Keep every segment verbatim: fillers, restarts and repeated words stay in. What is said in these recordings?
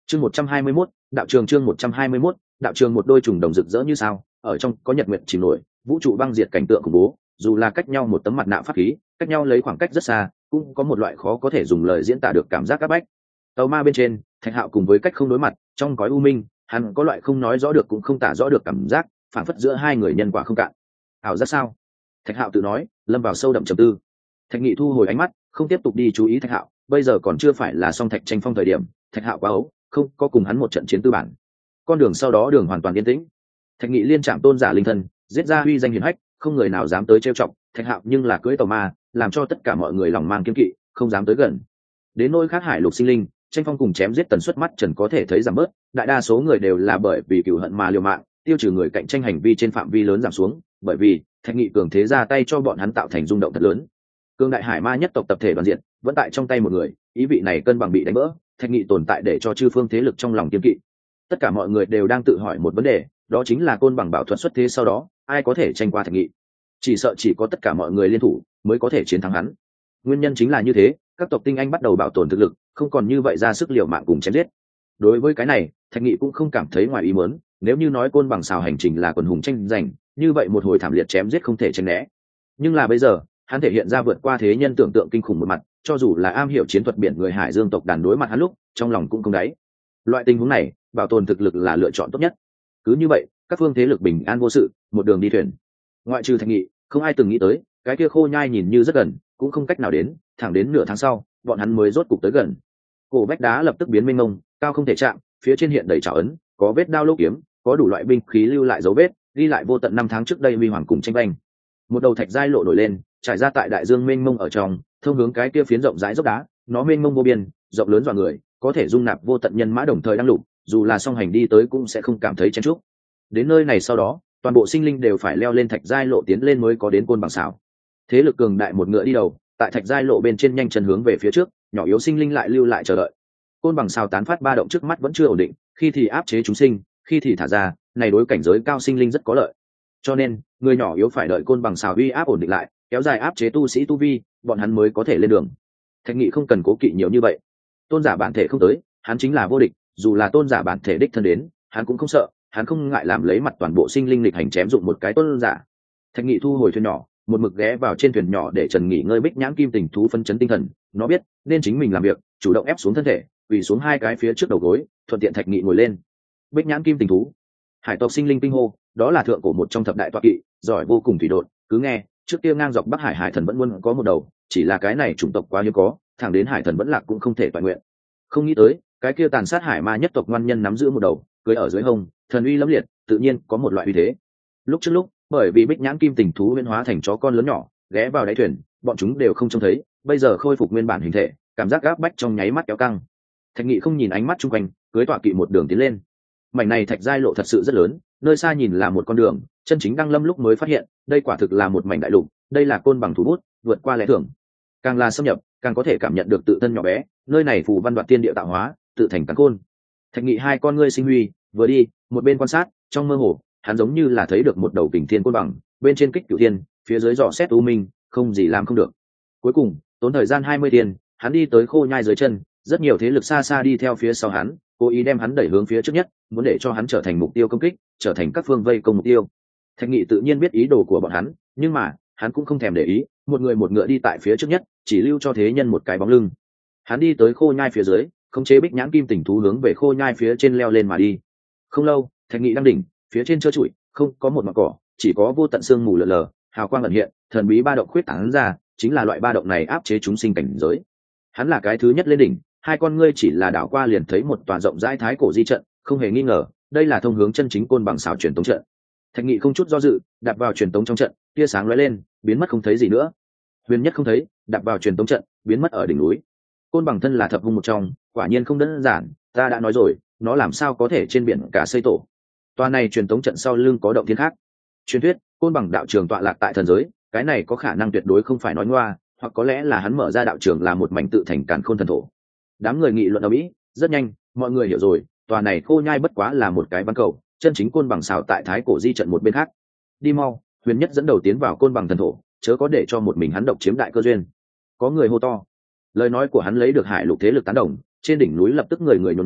chương một trăm hai mươi mốt đạo trường chương một trăm hai mươi mốt đạo trường một đôi trùng đồng rực rỡ như sao, ở trong có nhật nguyện chìm nổi, vũ trụ băng diệt cảnh tượng khủng bố, dù là cách nhau một tấm mặt nạ pháp khí, cách nhau lấy khoảng cách rất xa, cũng có một loại khó có thể dùng lời diễn tả được cảm giác áp bách. Tàu ma bên trên, Thạch Hạo cùng với cách không đối mặt, trong cõi u minh, hắn có loại không nói rõ được cũng không tả rõ được cảm giác, phản phất giữa hai người nhân quả không cạn. Ảo giác sao? Thạch Hạo tự nói, lâm vào sâu đậm trầm tư. Thạch Nghị thu hồi ánh mắt, không tiếp tục đi chú ý Thạch Hạo, bây giờ còn chưa phải là song Thạch tranh phong thời điểm, Thạch Hạo quá ấu, không có cùng hắn một trận chiến tư bản. Con đường sau đó đường hoàn toàn yên tĩnh. Thạch Nghị liên chạm tôn giả linh thân, giết ra uy danh hiển hách, không người nào dám tới trêu chọc. Thạch Hạo nhưng là cưỡi tàu ma, làm cho tất cả mọi người lòng mang kiêng kỵ, không dám tới gần. Đến nỗi khác hải lục sinh linh, tranh phong cùng chém giết tần suất mắt trần có thể thấy giảm bớt, đại đa số người đều là bởi vì cừu hận mà liều mạng, tiêu trừ người cạnh tranh hành vi trên phạm vi lớn giảm xuống, bởi vì Thạch Nghị cường thế ra tay cho bọn hắn tạo thành rung động thật lớn. Cương đại hải ma nhất tộc tập thể đoàn diện vẫn tại trong tay một người, ý vị này cân bằng bị đánh vỡ, Thạch Nghị tồn tại để cho chư phương thế lực trong lòng kiêng kỵ. Tất cả mọi người đều đang tự hỏi một vấn đề, đó chính là côn bằng bảo thuật xuất thế sau đó, ai có thể tranh qua Thạch Nghị? Chỉ sợ chỉ có tất cả mọi người liên thủ mới có thể chiến thắng hắn. Nguyên nhân chính là như thế, các tộc tinh anh bắt đầu bảo tồn thực lực, không còn như vậy ra sức liều mạng cùng chém giết. Đối với cái này, Thạch Nghị cũng không cảm thấy ngoài ý muốn, nếu như nói côn bằng xào hành trình là quần hùng tranh giành, như vậy một hồi thảm liệt chém giết không thể tránh né. Nhưng là bây giờ, hắn thể hiện ra vượt qua thế nhân tưởng tượng kinh khủng một mặt, cho dù là am hiểu chiến thuật biển người Hải Dương tộc đàn đối mặt hắn lúc, trong lòng cũng không đáy. Loại tình huống này, bảo tồn thực lực là lựa chọn tốt nhất. Cứ như vậy, các phương thế lực bình an vô sự, một đường đi thuyền. Ngoại trừ Thạch Nghị, không ai từng nghĩ tới, cái kia khô nhai nhìn như rất gần, cũng không cách nào đến, thẳng đến nửa tháng sau, bọn hắn mới rốt cục tới gần. Cổ vách đá lập tức biến mênh mông, cao không thể chạm, phía trên hiện đầy trảo ấn, có vết đao lỗ kiếm, có đủ loại binh khí lưu lại dấu vết, ghi lại vô tận năm tháng trước đây huy hoàng cùng tranh banh. Một đầu thạch giai lộ nổi lên, trải ra tại đại dương mênh mông ở trong, thông hướng cái kia phiến rộng rãi dốc đá, nó mênh mông vô biên, rộng lớn dọa người, có thể dung nạp vô tận nhân mã đồng thời đang lục, dù là song hành đi tới cũng sẽ không cảm thấy chen chúc. Đến nơi này sau đó, toàn bộ sinh linh đều phải leo lên thạch giai lộ tiến lên mới có đến côn bằng xảo. Thế lực cường đại một ngựa đi đầu, tại thạch giai lộ bên trên nhanh chân hướng về phía trước, nhỏ yếu sinh linh lại lưu lại chờ đợi. Côn bằng xào tán phát ba động trước mắt vẫn chưa ổn định, khi thì áp chế chúng sinh, khi thì thả ra, này đối cảnh giới cao sinh linh rất có lợi. Cho nên, người nhỏ yếu phải đợi côn bằng xào uy áp ổn định lại, kéo dài áp chế tu sĩ tu vi, bọn hắn mới có thể lên đường. Thạch Nghị không cần cố kỵ nhiều như vậy. Tôn giả bản thể không tới, hắn chính là vô địch, dù là tôn giả bản thể đích thân đến, hắn cũng không sợ, hắn không ngại làm lấy mặt toàn bộ sinh linh lịch hành chém dụng một cái tôn giả. Thạch Nghị thu hồi thuyền nhỏ, một mực ghé vào trên thuyền nhỏ để Trần nghỉ ngơi bích nhãn kim tình thú phân chấn tinh thần, nó biết nên chính mình làm việc, chủ động ép xuống thân thể, quỳ xuống hai cái phía trước đầu gối, thuận tiện Thạch Nghị ngồi lên. Bích nhãn kim tình thú, hải tộc sinh linh kinh hô, đó là thượng cổ một trong thập đại tọa kỵ, giỏi vô cùng thủy đột, cứ nghe, trước kia ngang dọc Bắc Hải hải thần vẫn luôn có một đầu, chỉ là cái này chủng tộc quá hiếm có, thẳng đến hải thần vẫn lạc cũng không thể toàn nguyện. Không nghĩ tới, cái kia tàn sát hải ma nhất tộc ngoan nhân nắm giữ một đầu, cưỡi ở dưới hông, thần uy lẫm liệt, tự nhiên có một loại uy thế. Lúc trước lúc, bởi vì bích nhãn kim tình thú biến hóa thành chó con lớn nhỏ, ghé vào đáy thuyền, bọn chúng đều không trông thấy, bây giờ khôi phục nguyên bản hình thể, cảm giác áp bách trong nháy mắt kéo căng. Thạch Nghị không nhìn ánh mắt chung quanh, cưỡi tọa kỵ một đường tiến lên. Mảnh này thạch giai lộ thật sự rất lớn, nơi xa nhìn là một con đường, chân chính đăng lâm lúc mới phát hiện, đây quả thực là một mảnh đại lục, đây là côn bằng thú bút, vượt qua lẽ thường. Càng là xâm nhập, càng có thể cảm nhận được tự thân nhỏ bé, nơi này phù văn đoạt tiên địa tạo hóa, tự thành cắn côn. Thạch Nghị hai con ngươi sinh huy, vừa đi, một bên quan sát, trong mơ hồ, hắn giống như là thấy được một đầu kình thiên côn bằng, bên trên kích cửu thiên, phía dưới dò xét u minh, không gì làm không được. Cuối cùng, tốn thời gian hai mươi tiền, hắn đi tới khô nhai dưới chân, rất nhiều thế lực xa xa đi theo phía sau hắn, cố ý đem hắn đẩy hướng phía trước nhất, muốn để cho hắn trở thành mục tiêu công kích, trở thành các phương vây công mục tiêu. Thạch Nghị tự nhiên biết ý đồ của bọn hắn, nhưng mà, hắn cũng không thèm để ý, một người một ngựa đi tại phía trước nhất, chỉ lưu cho thế nhân một cái bóng lưng. Hắn đi tới khô nhai phía dưới, khống chế bích nhãn kim tình thú hướng về khô nhai phía trên leo lên mà đi. Không lâu, Thạch Nghị đang đỉnh, phía trên trơ trụi, không có một mảng cỏ, chỉ có vô tận sương mù lờ lờ, hào quang ẩn hiện, thần bí ba động khuyết tán ra, chính là loại ba động này áp chế chúng sinh cảnh giới. Hắn là cái thứ nhất lên đỉnh, hai con ngươi chỉ là đảo qua liền thấy một tòa rộng rãi thái cổ di trận, không hề nghi ngờ, đây là thông hướng chân chính côn bằng xảo truyền tống trận. Thạch Nghị không chút do dự, đạp vào truyền tống trong trận, tia sáng lóe lên, biến mất không thấy gì nữa. Huyền Nhất không thấy, đạp vào truyền tống trận, biến mất ở đỉnh núi. Côn bằng thân là thập hung một trong, quả nhiên không đơn giản, ta đã nói rồi, nó làm sao có thể trên biển cả xây tổ. Tòa này truyền tống trận sau lưng có động thiên khác. Truyền thuyết, côn bằng đạo trường tọa lạc tại thần giới, cái này có khả năng tuyệt đối không phải nói ngoa, hoặc có lẽ là hắn mở ra đạo trường là một mảnh tự thành càn khôn thần thổ. Đám người nghị luận ở mỹ, rất nhanh, mọi người hiểu rồi, tòa này khô nhai bất quá là một cái bán cầu, chân chính côn bằng xào tại thái cổ di trận một bên khác. Đi mau, Huyền Nhất dẫn đầu tiến vào côn bằng thần thổ, chớ có để cho một mình hắn độc chiếm đại cơ duyên. Có người hô to. Lời nói của hắn lấy được hải lục thế lực tán đồng, trên đỉnh núi lập tức người người nhốn nháo,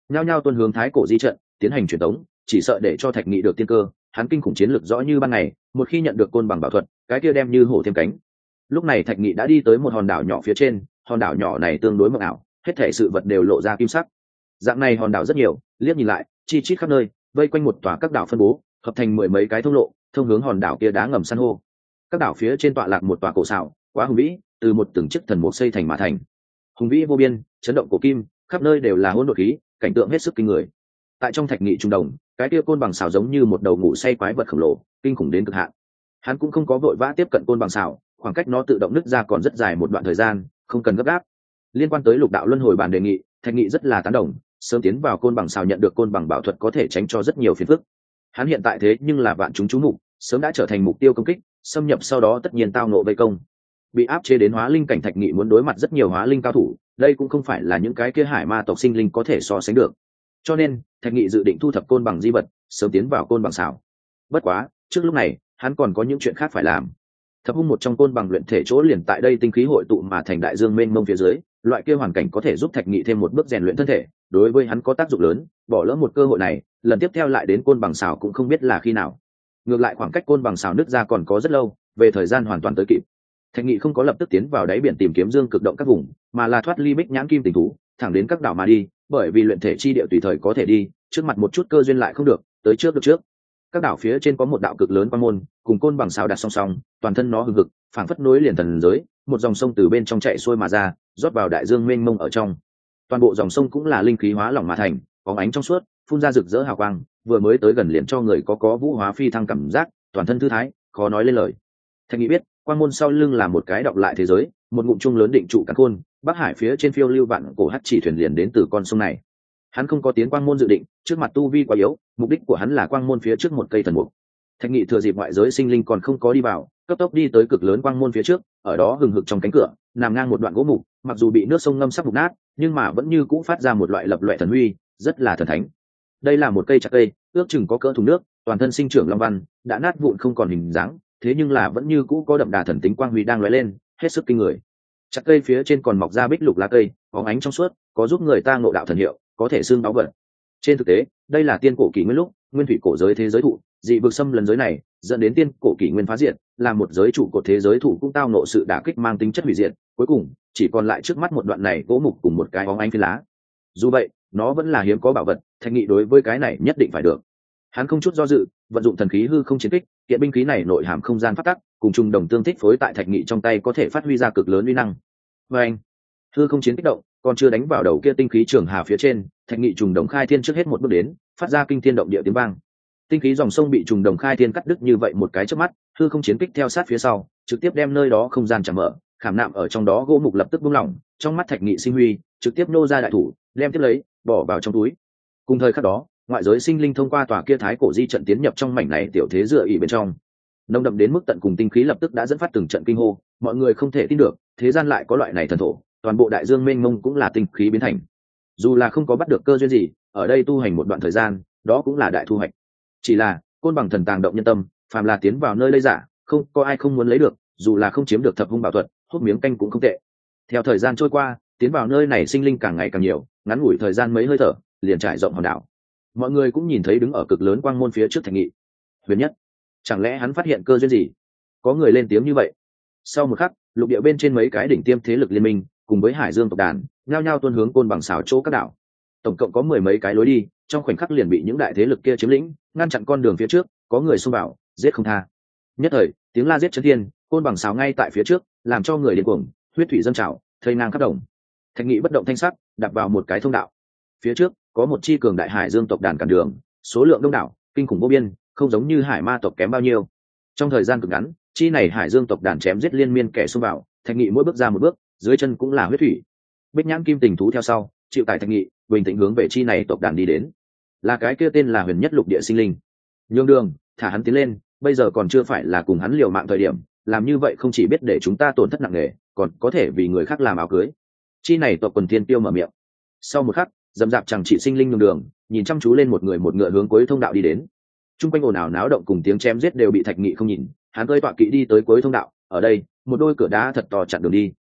nhao nhao tuân hướng thái cổ di trận tiến hành truyền tống, chỉ sợ để cho Thạch Nghị được tiên cơ. Hắn kinh khủng chiến lực rõ như ban ngày, một khi nhận được côn bằng bảo thuật, cái kia đem như hổ thêm cánh. Lúc này Thạch Nghị đã đi tới một hòn đảo nhỏ phía trên, hòn đảo nhỏ này tương đối mộng ảo, hết thảy sự vật đều lộ ra kim sắc. Dạng này hòn đảo rất nhiều, liếc nhìn lại, chi chít khắp nơi, vây quanh một tòa các đảo phân bố, hợp thành mười mấy cái thông lộ, thông hướng hòn đảo kia đá ngầm san hô. Các đảo phía trên tọa lạc một tòa cổ sào, quá hùng vĩ, từ một từng chiếc thần mục xây thành mà thành. Hùng vĩ vô biên, chấn động cổ kim, khắp nơi đều là hỗn độn khí, cảnh tượng hết sức kinh người. Tại trong Thạch Nghị trung đồng, cái kia côn bằng xào giống như một đầu ngủ say quái vật khổng lồ, kinh khủng đến cực hạn. Hắn cũng không có vội vã tiếp cận côn bằng xào, khoảng cách nó tự động nứt ra còn rất dài một đoạn thời gian, không cần gấp gáp. Liên quan tới lục đạo luân hồi bản đề nghị, Thạch Nghị rất là tán đồng, sớm tiến vào côn bằng xào nhận được côn bằng bảo thuật có thể tránh cho rất nhiều phiền phức. Hắn hiện tại thế nhưng là vạn chúng chú mục, sớm đã trở thành mục tiêu công kích, xâm nhập sau đó tất nhiên tao ngộ vây công. Bị áp chế đến hóa linh cảnh, Thạch Nghị muốn đối mặt rất nhiều hóa linh cao thủ, đây cũng không phải là những cái kia hải ma tộc sinh linh có thể so sánh được. Cho nên, Thạch Nghị dự định thu thập côn bằng di vật, sớm tiến vào côn bằng xào. Bất quá, trước lúc này, hắn còn có những chuyện khác phải làm. Thập hung một trong côn bằng luyện thể chỗ liền tại đây tinh khí hội tụ mà thành đại dương mênh mông phía dưới, loại kia hoàn cảnh có thể giúp Thạch Nghị thêm một bước rèn luyện thân thể, đối với hắn có tác dụng lớn. Bỏ lỡ một cơ hội này, lần tiếp theo lại đến côn bằng xào cũng không biết là khi nào. Ngược lại khoảng cách côn bằng xào nứt ra còn có rất lâu, về thời gian hoàn toàn tới kịp. Thạch Nghị không có lập tức tiến vào đáy biển tìm kiếm dương cực động các vùng, mà là thoát ly bích nhãn kim tình thú, thẳng đến các đảo mà đi, bởi vì luyện thể chi địa tùy thời có thể đi, trước mặt một chút cơ duyên lại không được, tới trước được trước. Các đảo phía trên có một đạo cực lớn quan môn, cùng côn bằng xào đặt song song, toàn thân nó hừng hực, phảng phất nối liền thần giới, một dòng sông từ bên trong chạy xuôi mà ra, rót vào đại dương mênh mông ở trong. Toàn bộ dòng sông cũng là linh khí hóa lỏng mà thành, bóng ánh trong suốt, phun ra rực rỡ hào quang, vừa mới tới gần liền cho người có có vũ hóa phi thăng cảm giác, toàn thân thư thái, khó nói lên lời. Thạch Nghị biết, quan môn sau lưng là một cái đọc lại thế giới, một ngụm chung lớn định trụ cả khôn, Bắc Hải phía trên phiêu lưu vạn cổ hắc chỉ thuyền liền đến từ con sông này. Hắn không có tiến quang môn dự định, trước mặt tu vi quá yếu, mục đích của hắn là quang môn phía trước một cây thần mục. Thạch Nghị thừa dịp ngoại giới sinh linh còn không có đi vào, cấp tốc đi tới cực lớn quang môn phía trước, ở đó hừng hực trong cánh cửa, nằm ngang một đoạn gỗ mục, mặc dù bị nước sông ngâm sắp mục nát, nhưng mà vẫn như cũ phát ra một loại lập loè thần huy, rất là thần thánh. Đây là một cây chặt cây, ước chừng có cỡ thùng nước, toàn thân sinh trưởng long văn, đã nát vụn không còn hình dáng, thế nhưng là vẫn như cũ có đậm đà thần tính quang huy đang lóe lên, hết sức kinh người. Chặt cây phía trên còn mọc ra bích lục lá cây, có ánh trong suốt, có giúp người ta ngộ đạo thần hiệu, có thể xương báu vật. Trên thực tế, đây là tiên cổ kỷ nguyên lúc, nguyên thủy cổ giới thế giới thụ, dị vực xâm lấn giới này, dẫn đến tiên cổ kỷ nguyên phá diệt, là một giới trụ cột thế giới thụ cũng tao ngộ sự đả kích mang tính chất hủy diệt, cuối cùng chỉ còn lại trước mắt một đoạn này gỗ mục cùng một cái bóng ánh phi lá. Dù vậy, nó vẫn là hiếm có bảo vật, Thạch Nghị đối với cái này nhất định phải được. Hắn không chút do dự, vận dụng thần khí hư không chiến kích, kiện binh khí này nội hàm không gian phát tắc, cùng trung đồng tương thích phối tại Thạch Nghị trong tay có thể phát huy ra cực lớn uy năng. Và anh, hư không chiến kích động, còn chưa đánh vào đầu kia tinh khí trường hà phía trên, Thạch Nghị trùng đồng khai thiên trước hết một bước đến, phát ra kinh thiên động địa tiếng vang. Tinh khí dòng sông bị trùng đồng khai thiên cắt đứt như vậy một cái chớp mắt, hư không chiến kích theo sát phía sau, trực tiếp đem nơi đó không gian chạm mở, khảm nạm ở trong đó gỗ mục lập tức buông lỏng, trong mắt Thạch Nghị sinh huy, trực tiếp nô ra đại thủ, đem tiếp lấy, bỏ vào trong túi. Cùng thời khắc đó, ngoại giới sinh linh thông qua tòa kia thái cổ di trận tiến nhập trong mảnh này tiểu thế dựa ỉ bên trong. Nồng đậm đến mức tận cùng tinh khí lập tức đã dẫn phát từng trận kinh hô, mọi người không thể tin được, thế gian lại có loại này thần thổ, toàn bộ đại dương mênh mông cũng là tinh khí biến thành. Dù là không có bắt được cơ duyên gì, ở đây tu hành một đoạn thời gian, đó cũng là đại thu hoạch. Chỉ là, côn bằng thần tàng động nhân tâm, phàm là tiến vào nơi lây giả, không có ai không muốn lấy được, dù là không chiếm được thập hung bảo thuật, hút miếng canh cũng không tệ. Theo thời gian trôi qua, tiến vào nơi này sinh linh càng ngày càng nhiều, ngắn ngủi thời gian mấy hơi thở, liền trải rộng hòn đảo. Mọi người cũng nhìn thấy đứng ở cực lớn quang môn phía trước Thạch Nghị. Huyền Nhất, chẳng lẽ hắn phát hiện cơ duyên gì? Có người lên tiếng như vậy. Sau một khắc, lục địa bên trên mấy cái đỉnh tiêm thế lực liên minh, cùng với Hải Dương tộc đàn, nhao nhao tuôn hướng côn bằng xào chỗ các đảo. Tổng cộng có mười mấy cái lối đi, trong khoảnh khắc liền bị những đại thế lực kia chiếm lĩnh, ngăn chặn con đường phía trước, có người xông vào, giết không tha. Nhất thời, tiếng la giết chấn thiên, côn bằng xào ngay tại phía trước, làm cho người điên cuồng, huyết thủy dâng trào, thây ngang khắp đồng. Thạch Nghị bất động thanh sắc, đạp vào một cái thông đạo. Phía trước có một chi cường đại Hải Dương tộc đàn cản đường, số lượng đông đảo, kinh khủng vô biên, không giống như hải ma tộc kém bao nhiêu. Trong thời gian cực ngắn, chi này Hải Dương tộc đàn chém giết liên miên kẻ xông vào, Thạch Nghị mỗi bước ra một bước, dưới chân cũng là huyết thủy. Bích nhãn kim tình thú theo sau, chịu tải Thạch Nghị, bình tĩnh hướng về chi này tộc đàn đi đến. Là cái kia tên là Huyền Nhất lục địa sinh linh. Nhường đường, thả hắn tiến lên, bây giờ còn chưa phải là cùng hắn liều mạng thời điểm, làm như vậy không chỉ biết để chúng ta tổn thất nặng nề, còn có thể vì người khác làm áo cưới. Chi này tộc quần thiên tiêu mở miệng. Sau một khắc, dầm dạp chẳng chỉ sinh linh nhường đường, nhìn chăm chú lên một người một ngựa hướng cuối thông đạo đi đến. Trung quanh ồn ào náo động cùng tiếng chém giết đều bị Thạch Nghị không nhìn, hắn cơi tọa kỵ đi tới cuối thông đạo, ở đây, một đôi cửa đá thật to chặn đường đi.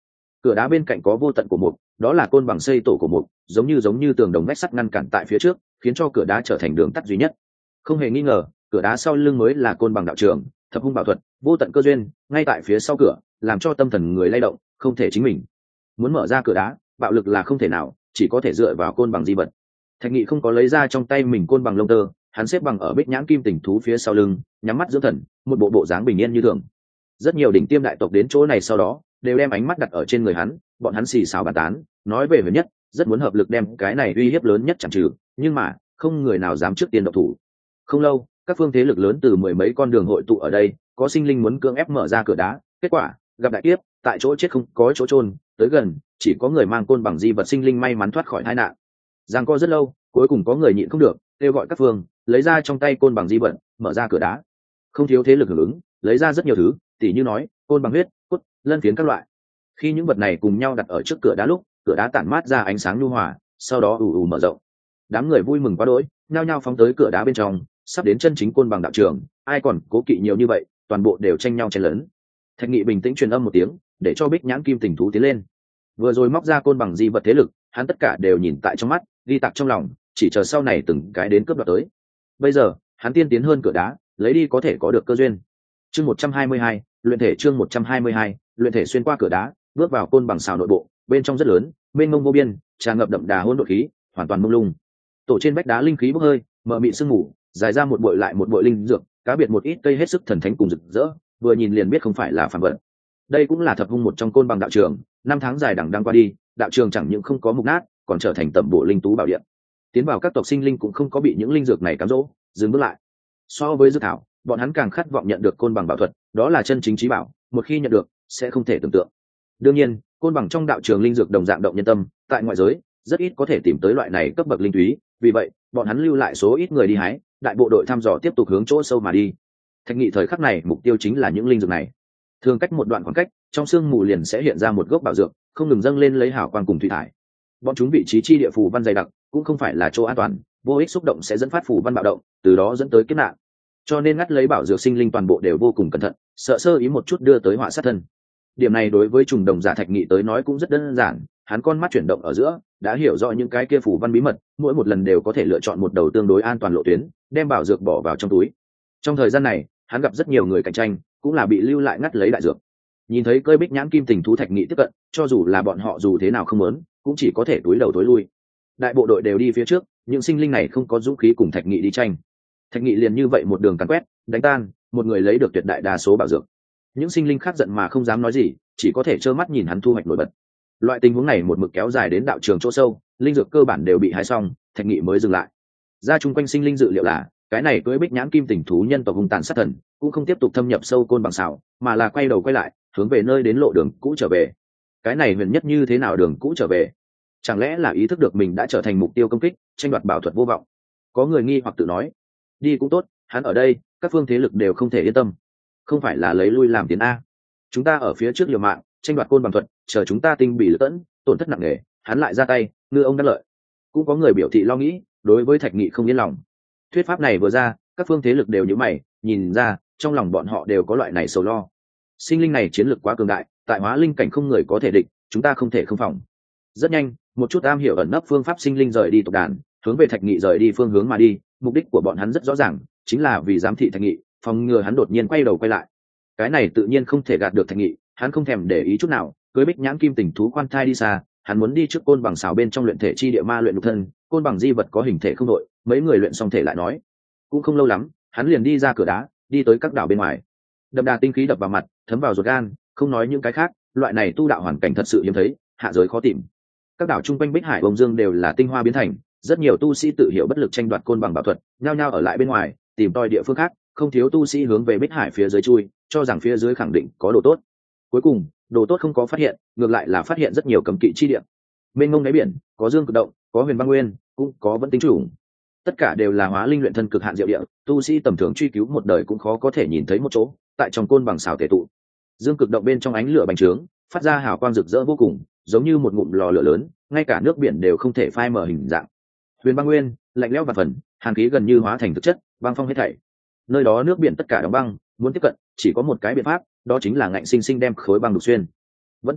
Cửa đá bên cạnh có vô tận của mục, đó là côn bằng xây tổ của mục, giống như giống như tường đồng vách sắt ngăn cản tại phía trước, khiến cho cửa đá trở thành đường tắt duy nhất. Không hề nghi ngờ, cửa đá sau lưng mới là côn bằng đạo trường, thập hung bảo thuật, vô tận cơ duyên, ngay tại phía sau cửa, làm cho tâm thần người lay động, không thể chính mình. Muốn mở ra cửa đá, bạo lực là không thể nào, chỉ có thể dựa vào côn bằng di vật. Thạch Nghị không có lấy ra trong tay mình côn bằng lông tơ, hắn xếp bằng ở bích nhãn kim tình thú phía sau lưng, nhắm mắt dưỡng thần, một bộ bộ dáng bình yên như thường. Rất nhiều đỉnh tiêm đại tộc đến chỗ này sau đó, đều đem ánh mắt đặt ở trên người hắn, bọn hắn xì xào bàn tán, nói về huyền nhất, rất muốn hợp lực đem cái này uy hiếp lớn nhất chẳng trừ, nhưng mà không người nào dám trước tiên động thủ. Không lâu, các phương thế lực lớn từ mười mấy con đường hội tụ ở đây, có sinh linh muốn cưỡng ép mở ra cửa đá, kết quả gặp đại kiếp, tại chỗ chết không có chỗ chôn, tới gần chỉ có người mang côn bằng di vật sinh linh may mắn thoát khỏi tai nạn. Giằng co rất lâu, cuối cùng có người nhịn không được, kêu gọi các phương lấy ra trong tay côn bằng di vật, mở ra cửa đá. Không thiếu thế lực hưởng ứng, lấy ra rất nhiều thứ, tỉ như nói côn bằng huyết, cốt, lân phiến các loại. Khi những vật này cùng nhau đặt ở trước cửa đá lúc, cửa đá tản mát ra ánh sáng nhu hòa, sau đó ù ù mở rộng. Đám người vui mừng quá đỗi, nhao nhao phóng tới cửa đá bên trong, sắp đến chân chính côn bằng đạo trường, ai còn cố kỵ nhiều như vậy, toàn bộ đều tranh nhau chen lớn. Thạch Nghị bình tĩnh truyền âm một tiếng, để cho bích nhãn kim tình thú tiến lên. Vừa rồi móc ra côn bằng di vật thế lực, hắn tất cả đều nhìn tại trong mắt, ghi tạc trong lòng, chỉ chờ sau này từng cái đến cướp đoạt tới. Bây giờ hắn tiên tiến hơn cửa đá, lấy đi có thể có được cơ duyên. Chương một trăm hai mươi hai, luyện thể chương một trăm hai mươi hai, luyện thể xuyên qua cửa đá, bước vào côn bằng xào nội bộ, bên trong rất lớn, mênh mông vô biên, tràn ngập đậm đà hỗn độn khí, hoàn toàn mông lung. Tổ trên vách đá linh khí bốc hơi, mờ mịt sương mù, dài ra một bội lại một bội linh dược, cá biệt một ít cây hết sức thần thánh cùng rực rỡ, vừa nhìn liền biết không phải là phàm vật. Đây cũng là thập hung một trong côn bằng đạo trường, năm tháng dài đằng đẵng qua đi, đạo trường chẳng những không có mục nát, còn trở thành tẩm bổ linh tú bảo điện. Tiến vào các tộc sinh linh cũng không có bị những linh dược này cám dỗ, dừng bước lại. So với dược thảo, bọn hắn càng khát vọng nhận được côn bằng bảo thuật, đó là chân chính trí bảo, một khi nhận được, sẽ không thể tưởng tượng. Đương nhiên, côn bằng trong đạo trường linh dược đồng dạng động nhân tâm, tại ngoại giới, rất ít có thể tìm tới loại này cấp bậc linh túy, vì vậy, bọn hắn lưu lại số ít người đi hái, đại bộ đội thăm dò tiếp tục hướng chỗ sâu mà đi. Thạch Nghị thời khắc này, mục tiêu chính là những linh dược này. Thường cách một đoạn khoảng cách, trong sương mù liền sẽ hiện ra một gốc bảo dược, không ngừng dâng lên lấy hào quang cùng thủy thải. Bọn chúng vị trí chi địa phù văn dày đặc, cũng không phải là chỗ an toàn, vô ích xúc động sẽ dẫn phát phù văn bạo động, từ đó dẫn tới kiếp nạn. Cho nên ngắt lấy bảo dược sinh linh toàn bộ đều vô cùng cẩn thận, sợ sơ ý một chút đưa tới họa sát thân. Điểm này đối với trùng đồng giả Thạch Nghị tới nói cũng rất đơn giản, hắn con mắt chuyển động ở giữa, đã hiểu rõ những cái kia phù văn bí mật, mỗi một lần đều có thể lựa chọn một đầu tương đối an toàn lộ tuyến, đem bảo dược bỏ vào trong túi. Trong thời gian này, hắn gặp rất nhiều người cạnh tranh, cũng là bị lưu lại ngắt lấy đại dược. Nhìn thấy cơi bích nhãn kim tình thú Thạch Nghị tiếp cận, cho dù là bọn họ dù thế nào không muốn, cũng chỉ có thể túi đầu tối lui. Đại bộ đội đều đi phía trước, những sinh linh này không có dũng khí cùng Thạch Nghị đi tranh. Thạch Nghị liền như vậy một đường càn quét, đánh tan, một người lấy được tuyệt đại đa số bảo dược. Những sinh linh khác giận mà không dám nói gì, chỉ có thể trơ mắt nhìn hắn thu hoạch nổi bật. Loại tình huống này một mực kéo dài đến đạo trường chỗ sâu, linh dược cơ bản đều bị hái xong, Thạch Nghị mới dừng lại. Ra chung quanh sinh linh dự liệu là, cái này cưỡi bích nhãn kim tình thú nhân tộc hung tàn sát thần, cũng không tiếp tục thâm nhập sâu côn bằng xào, mà là quay đầu quay lại, hướng về nơi đến lộ đường cũ trở về. Cái này huyền nhất như thế nào đường cũ trở về? Chẳng lẽ là ý thức được mình đã trở thành mục tiêu công kích, tranh đoạt bảo thuật vô vọng? Có người nghi hoặc tự nói, đi cũng tốt, hắn ở đây, các phương thế lực đều không thể yên tâm. Không phải là lấy lui làm tiến a? Chúng ta ở phía trước liều mạng, tranh đoạt côn bằng thuật, chờ chúng ta tinh bị lỡ tẫn, tổn thất nặng nề, hắn lại ra tay, ngư ông đắc lợi. Cũng có người biểu thị lo nghĩ, đối với Thạch Nghị không yên lòng. Thuyết pháp này vừa ra, các phương thế lực đều nhíu mày, nhìn ra, trong lòng bọn họ đều có loại này sầu lo. Sinh linh này chiến lược quá cường đại, tại hóa linh cảnh không người có thể địch, chúng ta không thể không phòng. Rất nhanh, một chút am hiểu ẩn nấp phương pháp sinh linh rời đi tộc đàn, hướng về Thạch Nghị rời đi phương hướng mà đi, mục đích của bọn hắn rất rõ ràng, chính là vì giám thị Thạch Nghị, phòng ngừa hắn đột nhiên quay đầu quay lại. Cái này tự nhiên không thể gạt được Thạch Nghị, hắn không thèm để ý chút nào, cưới bích nhãn kim tình thú quan thai đi xa, hắn muốn đi trước côn bằng xào bên trong luyện thể chi địa ma luyện nhục thân, côn bằng di vật có hình thể không đội, mấy người luyện xong thể lại nói. Cũng không lâu lắm, hắn liền đi ra cửa đá, đi tới các đảo bên ngoài. Đậm đà tinh khí đập vào mặt, thấm vào ruột gan, không nói những cái khác, loại này tu đạo hoàn cảnh thật sự hiếm thấy, hạ giới khó tìm. Các đảo chung quanh Bích Hải Bồng Dương đều là tinh hoa biến thành, rất nhiều tu sĩ tự hiểu bất lực tranh đoạt côn bằng bảo thuật, nhao nhao ở lại bên ngoài, tìm tòi địa phương khác, không thiếu tu sĩ hướng về Bích Hải phía dưới chui, cho rằng phía dưới khẳng định có đồ tốt. Cuối cùng, đồ tốt không có phát hiện, ngược lại là phát hiện rất nhiều cấm kỵ chi địa. Mênh mông đáy biển, có dương cực động, có huyền băng nguyên, cũng có vẫn tính chủng. Tất cả đều là hóa linh luyện thân cực hạn diệu địa, tu sĩ tầm thường truy cứu một đời cũng khó có thể nhìn thấy một chỗ, tại trong côn bằng xào thể tụ. Dương cực động bên trong ánh lửa bành trướng, phát ra hào quang rực rỡ vô cùng, giống như một ngụm lò lửa lớn, ngay cả nước biển đều không thể phai mờ hình dạng. Huyền băng nguyên, lạnh lẽo và phần, hàn khí gần như hóa thành thực chất, băng phong hết thảy. Nơi đó nước biển tất cả đóng băng, muốn tiếp cận, chỉ có một cái biện pháp, đó chính là ngạnh sinh sinh đem khối băng đục xuyên. Vẫn tinh cốc,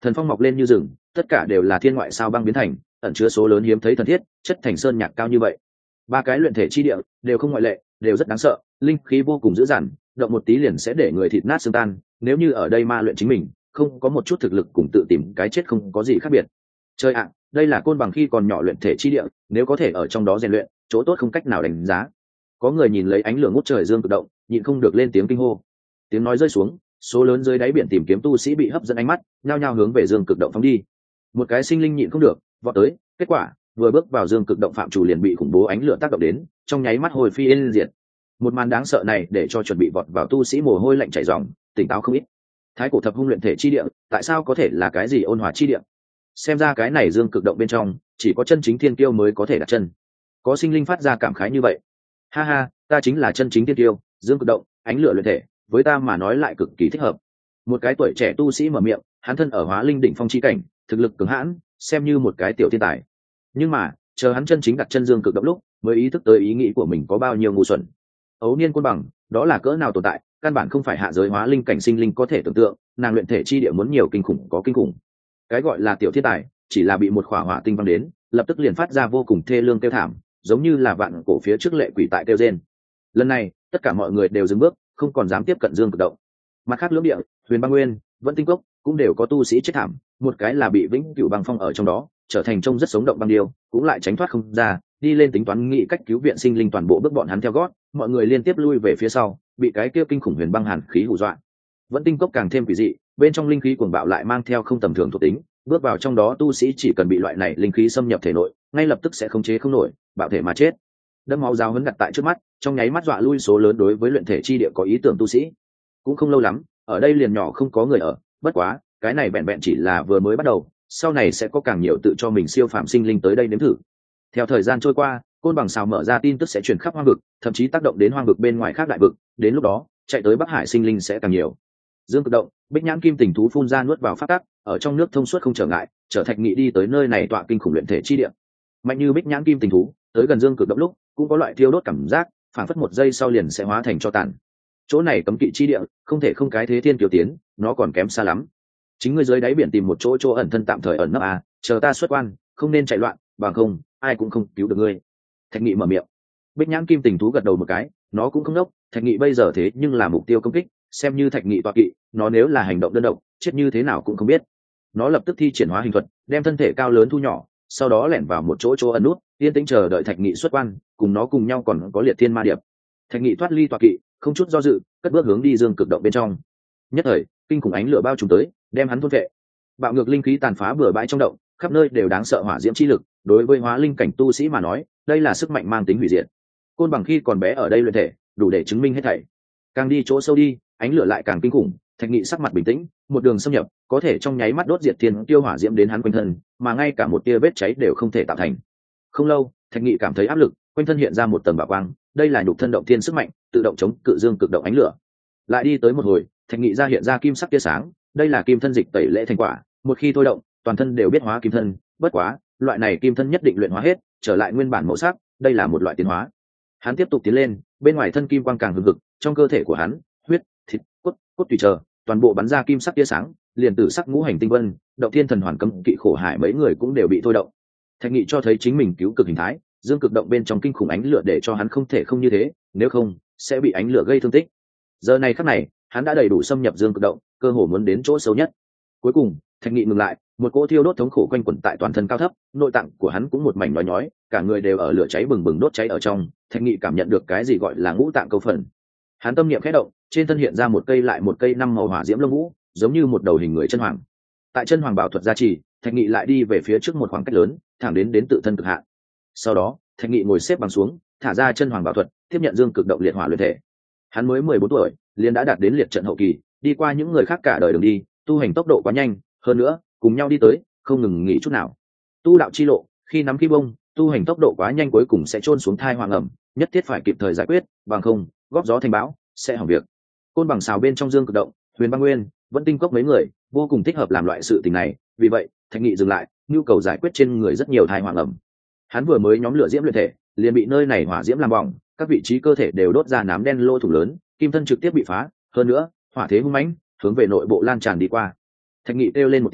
Thần phong mọc lên như rừng, tất cả đều là thiên ngoại sao băng biến thành, ẩn chứa số lớn hiếm thấy thần thiết, chất thành sơn nhạc cao như vậy. Ba cái luyện thể chi địa đều không ngoại lệ, đều rất đáng sợ, linh khí vô cùng dữ dằn, động một tí liền sẽ để người thịt nát xương tan. Nếu như ở đây ma luyện chính mình, không có một chút thực lực cùng tự tìm cái chết không có gì khác biệt. Chơi ạ, đây là côn bằng khi còn nhỏ luyện thể chi địa, nếu có thể ở trong đó rèn luyện, chỗ tốt không cách nào đánh giá. Có người nhìn lấy ánh lửa ngút trời dương cực động, nhịn không được lên tiếng kinh hô. Tiếng nói rơi xuống, số lớn dưới đáy biển tìm kiếm tu sĩ bị hấp dẫn ánh mắt, nhao nhao hướng về dương cực động phóng đi. Một cái sinh linh nhịn không được, vọt tới, kết quả vừa bước vào dương cực động phạm chủ liền bị khủng bố ánh lửa tác động đến, trong nháy mắt hồi phi yên diệt. Một màn đáng sợ này để cho chuẩn bị vọt vào tu sĩ mồ hôi lạnh chảy ròng, tỉnh táo không ít. Thái cổ thập hung luyện thể chi địa, tại sao có thể là cái gì ôn hòa chi địa? Xem ra cái này dương cực động bên trong chỉ có chân chính thiên kiêu mới có thể đặt chân. Có sinh linh phát ra cảm khái như vậy. Ha ha, ta chính là chân chính thiên kiêu, dương cực động, ánh lửa luyện thể, với ta mà nói lại cực kỳ thích hợp. Một cái tuổi trẻ tu sĩ mở miệng, hắn thân ở hóa linh đỉnh phong chi cảnh, thực lực cường hãn, xem như một cái tiểu thiên tài. Nhưng mà chờ hắn chân chính đặt chân dương cực động lúc mới ý thức tới ý nghĩ của mình có bao nhiêu ngu xuẩn. Ấu niên côn bằng, đó là cỡ nào tồn tại, căn bản không phải hạ giới hóa linh cảnh sinh linh có thể tưởng tượng. Nàng luyện thể chi địa muốn nhiều kinh khủng có kinh khủng. Cái gọi là tiểu thiên tài chỉ là bị một khỏa hỏa tinh văng đến, lập tức liền phát ra vô cùng thê lương kêu thảm, giống như là vạn cổ phía trước lệ quỷ tại kêu rên. Lần này tất cả mọi người đều dừng bước, không còn dám tiếp cận dương cực động. Mặt khác lưỡng địa, huyền băng nguyên, vẫn tinh cốc cũng đều có tu sĩ chết thảm, một cái là bị vĩnh cửu băng phong ở trong đó, trở thành trông rất sống động băng điêu, cũng lại tránh thoát không ra, đi lên tính toán nghĩ cách cứu viện sinh linh, toàn bộ bước bọn hắn theo gót, mọi người liên tiếp lui về phía sau, bị cái kia kinh khủng huyền băng hàn khí hù dọa. Vẫn tinh cốc càng thêm quỷ dị, bên trong linh khí cuồng bạo lại mang theo không tầm thường thuộc tính, bước vào trong đó tu sĩ chỉ cần bị loại này linh khí xâm nhập thể nội, ngay lập tức sẽ khống chế không nổi, bạo thể mà chết. Đâm máu giáo hấn đặt tại trước mắt, trong nháy mắt dọa lui số lớn đối với luyện thể chi địa có ý tưởng tu sĩ. Cũng không lâu lắm, ở đây liền nhỏ không có người ở, bất quá cái này vẹn vẹn chỉ là vừa mới bắt đầu, sau này sẽ có càng nhiều tự cho mình siêu phàm sinh linh tới đây nếm thử. Theo thời gian trôi qua, côn bằng xào mở ra tin tức sẽ truyền khắp hoang vực, thậm chí tác động đến hoang vực bên ngoài khác đại vực, đến lúc đó chạy tới Bắc Hải sinh linh sẽ càng nhiều. Dương cực động, bích nhãn kim tình thú phun ra nuốt vào phát tắc, ở trong nước thông suốt không trở ngại, trở Thạch Nghị đi tới nơi này tọa kinh khủng luyện thể chi địa. Mạnh như bích nhãn kim tình thú, tới gần dương cực động lúc cũng có loại thiêu đốt cảm giác, phản phất một giây sau liền sẽ hóa thành cho tàn. Chỗ này cấm kỵ chi địa, không thể không cái thế thiên kiều tiến, nó còn kém xa lắm. Chính ngươi dưới đáy biển tìm một chỗ chỗ ẩn thân tạm thời ẩn nấp à, chờ ta xuất quan, không nên chạy loạn, bằng không ai cũng không cứu được ngươi. Thạch Nghị mở miệng. Bích nhãn kim tình thú gật đầu một cái, nó cũng không đốc, Thạch Nghị bây giờ thế nhưng là mục tiêu công kích, xem như Thạch Nghị tọa kỵ, nó nếu là hành động đơn độc, chết như thế nào cũng không biết. Nó lập tức thi triển hóa hình thuật, đem thân thể cao lớn thu nhỏ, sau đó lẻn vào một chỗ chỗ ẩn nút, yên tĩnh chờ đợi Thạch Nghị xuất quan, cùng nó cùng nhau còn có Liệt Thiên Ma Điệp. Thạch Nghị thoát ly tọa kỵ, không chút do dự, cất bước hướng đi dương cực động bên trong. Nhất thời, kinh khủng ánh lửa bao trùm tới, đem hắn thôn vệ. Bạo ngược linh khí tàn phá bừa bãi trong động, khắp nơi đều đáng sợ hỏa diễm chi lực, đối với hóa linh cảnh tu sĩ mà nói, đây là sức mạnh mang tính hủy diệt. Côn bằng khi còn bé ở đây luyện thể, đủ để chứng minh hết thảy. Càng đi chỗ sâu đi, ánh lửa lại càng kinh khủng. Thạch Nghị sắc mặt bình tĩnh, một đường xâm nhập, có thể trong nháy mắt đốt diệt thiên tiêu hỏa diễm đến hắn quanh thân, mà ngay cả một tia vết cháy đều không thể tạo thành. Không lâu, Thạch Nghị cảm thấy áp lực, quanh thân hiện ra một tầng bạo quang, đây là nhục thân động thiên sức mạnh, tự động chống cự dương cực động ánh lửa. Lại đi tới một hồi, Thạch Nghị ra hiện ra kim sắc tia sáng, đây là kim thân dịch tẩy lễ thành quả, một khi thôi động, toàn thân đều biết hóa kim thân, bất quá, loại này kim thân nhất định luyện hóa hết, trở lại nguyên bản màu sắc, đây là một loại tiến hóa. Hắn tiếp tục tiến lên, bên ngoài thân kim quang càng hừng hực, trong cơ thể của hắn, huyết, thịt, cốt, cốt tùy chờ, toàn bộ bắn ra kim sắc tia sáng, liền tử sắc ngũ hành tinh vân, động thiên thần hoàn cấm kỵ khổ hải mấy người cũng đều bị thôi động. Thạch Nghị cho thấy chính mình cứu cực hình thái, dương cực động bên trong kinh khủng ánh lửa để cho hắn không thể không như thế, nếu không sẽ bị ánh lửa gây thương tích. Giờ này khắc này, hắn đã đầy đủ xâm nhập dương cực động, cơ hồ muốn đến chỗ sâu nhất. Cuối cùng, Thạch Nghị ngừng lại, một cỗ thiêu đốt thống khổ quanh quẩn tại toàn thân cao thấp, nội tạng của hắn cũng một mảnh nhói nhói, cả người đều ở lửa cháy bừng bừng đốt cháy ở trong. Thạch Nghị cảm nhận được cái gì gọi là ngũ tạng câu phần. Hắn tâm niệm khẽ động, trên thân hiện ra một cây lại một cây năm màu hỏa diễm lông vũ, giống như một đầu hình người chân hoàng. Tại chân hoàng bảo thuật gia trì, Thạch Nghị lại đi về phía trước một khoảng cách lớn, thẳng đến đến tự thân cực hạn. Sau đó, Thạch Nghị ngồi xếp bằng xuống, thả ra chân hoàng bảo thuật, tiếp nhận dương cực động liệt hỏa luyện thể. Hắn mới mười bốn tuổi, liền đã đạt đến liệt trận hậu kỳ, đi qua những người khác cả đời đường đi, tu hành tốc độ quá nhanh, hơn nữa, cùng nhau đi tới, không ngừng nghỉ chút nào. Tu đạo chi lộ, khi nắm khí bông, tu hành tốc độ quá nhanh cuối cùng sẽ chôn xuống thai hoàng ẩm, nhất thiết phải kịp thời giải quyết, bằng không, góp gió thành bão, sẽ hỏng việc. Côn bằng xào bên trong dương cực động, huyền băng nguyên, vẫn tinh cốc mấy người, vô cùng thích hợp làm loại sự tình này, vì vậy, Thạch Nghị dừng lại, nhu cầu giải quyết trên người rất nhiều thai hoàng ẩm. Hắn vừa mới nhóm lửa diễm luyện thể, liền bị nơi này hỏa diễm làm bỏng, các vị trí cơ thể đều đốt ra nám đen lô thủ lớn, kim thân trực tiếp bị phá, hơn nữa, hỏa thế hung mãnh, hướng về nội bộ lan tràn đi qua. Thạch Nghị kêu lên một tiếng,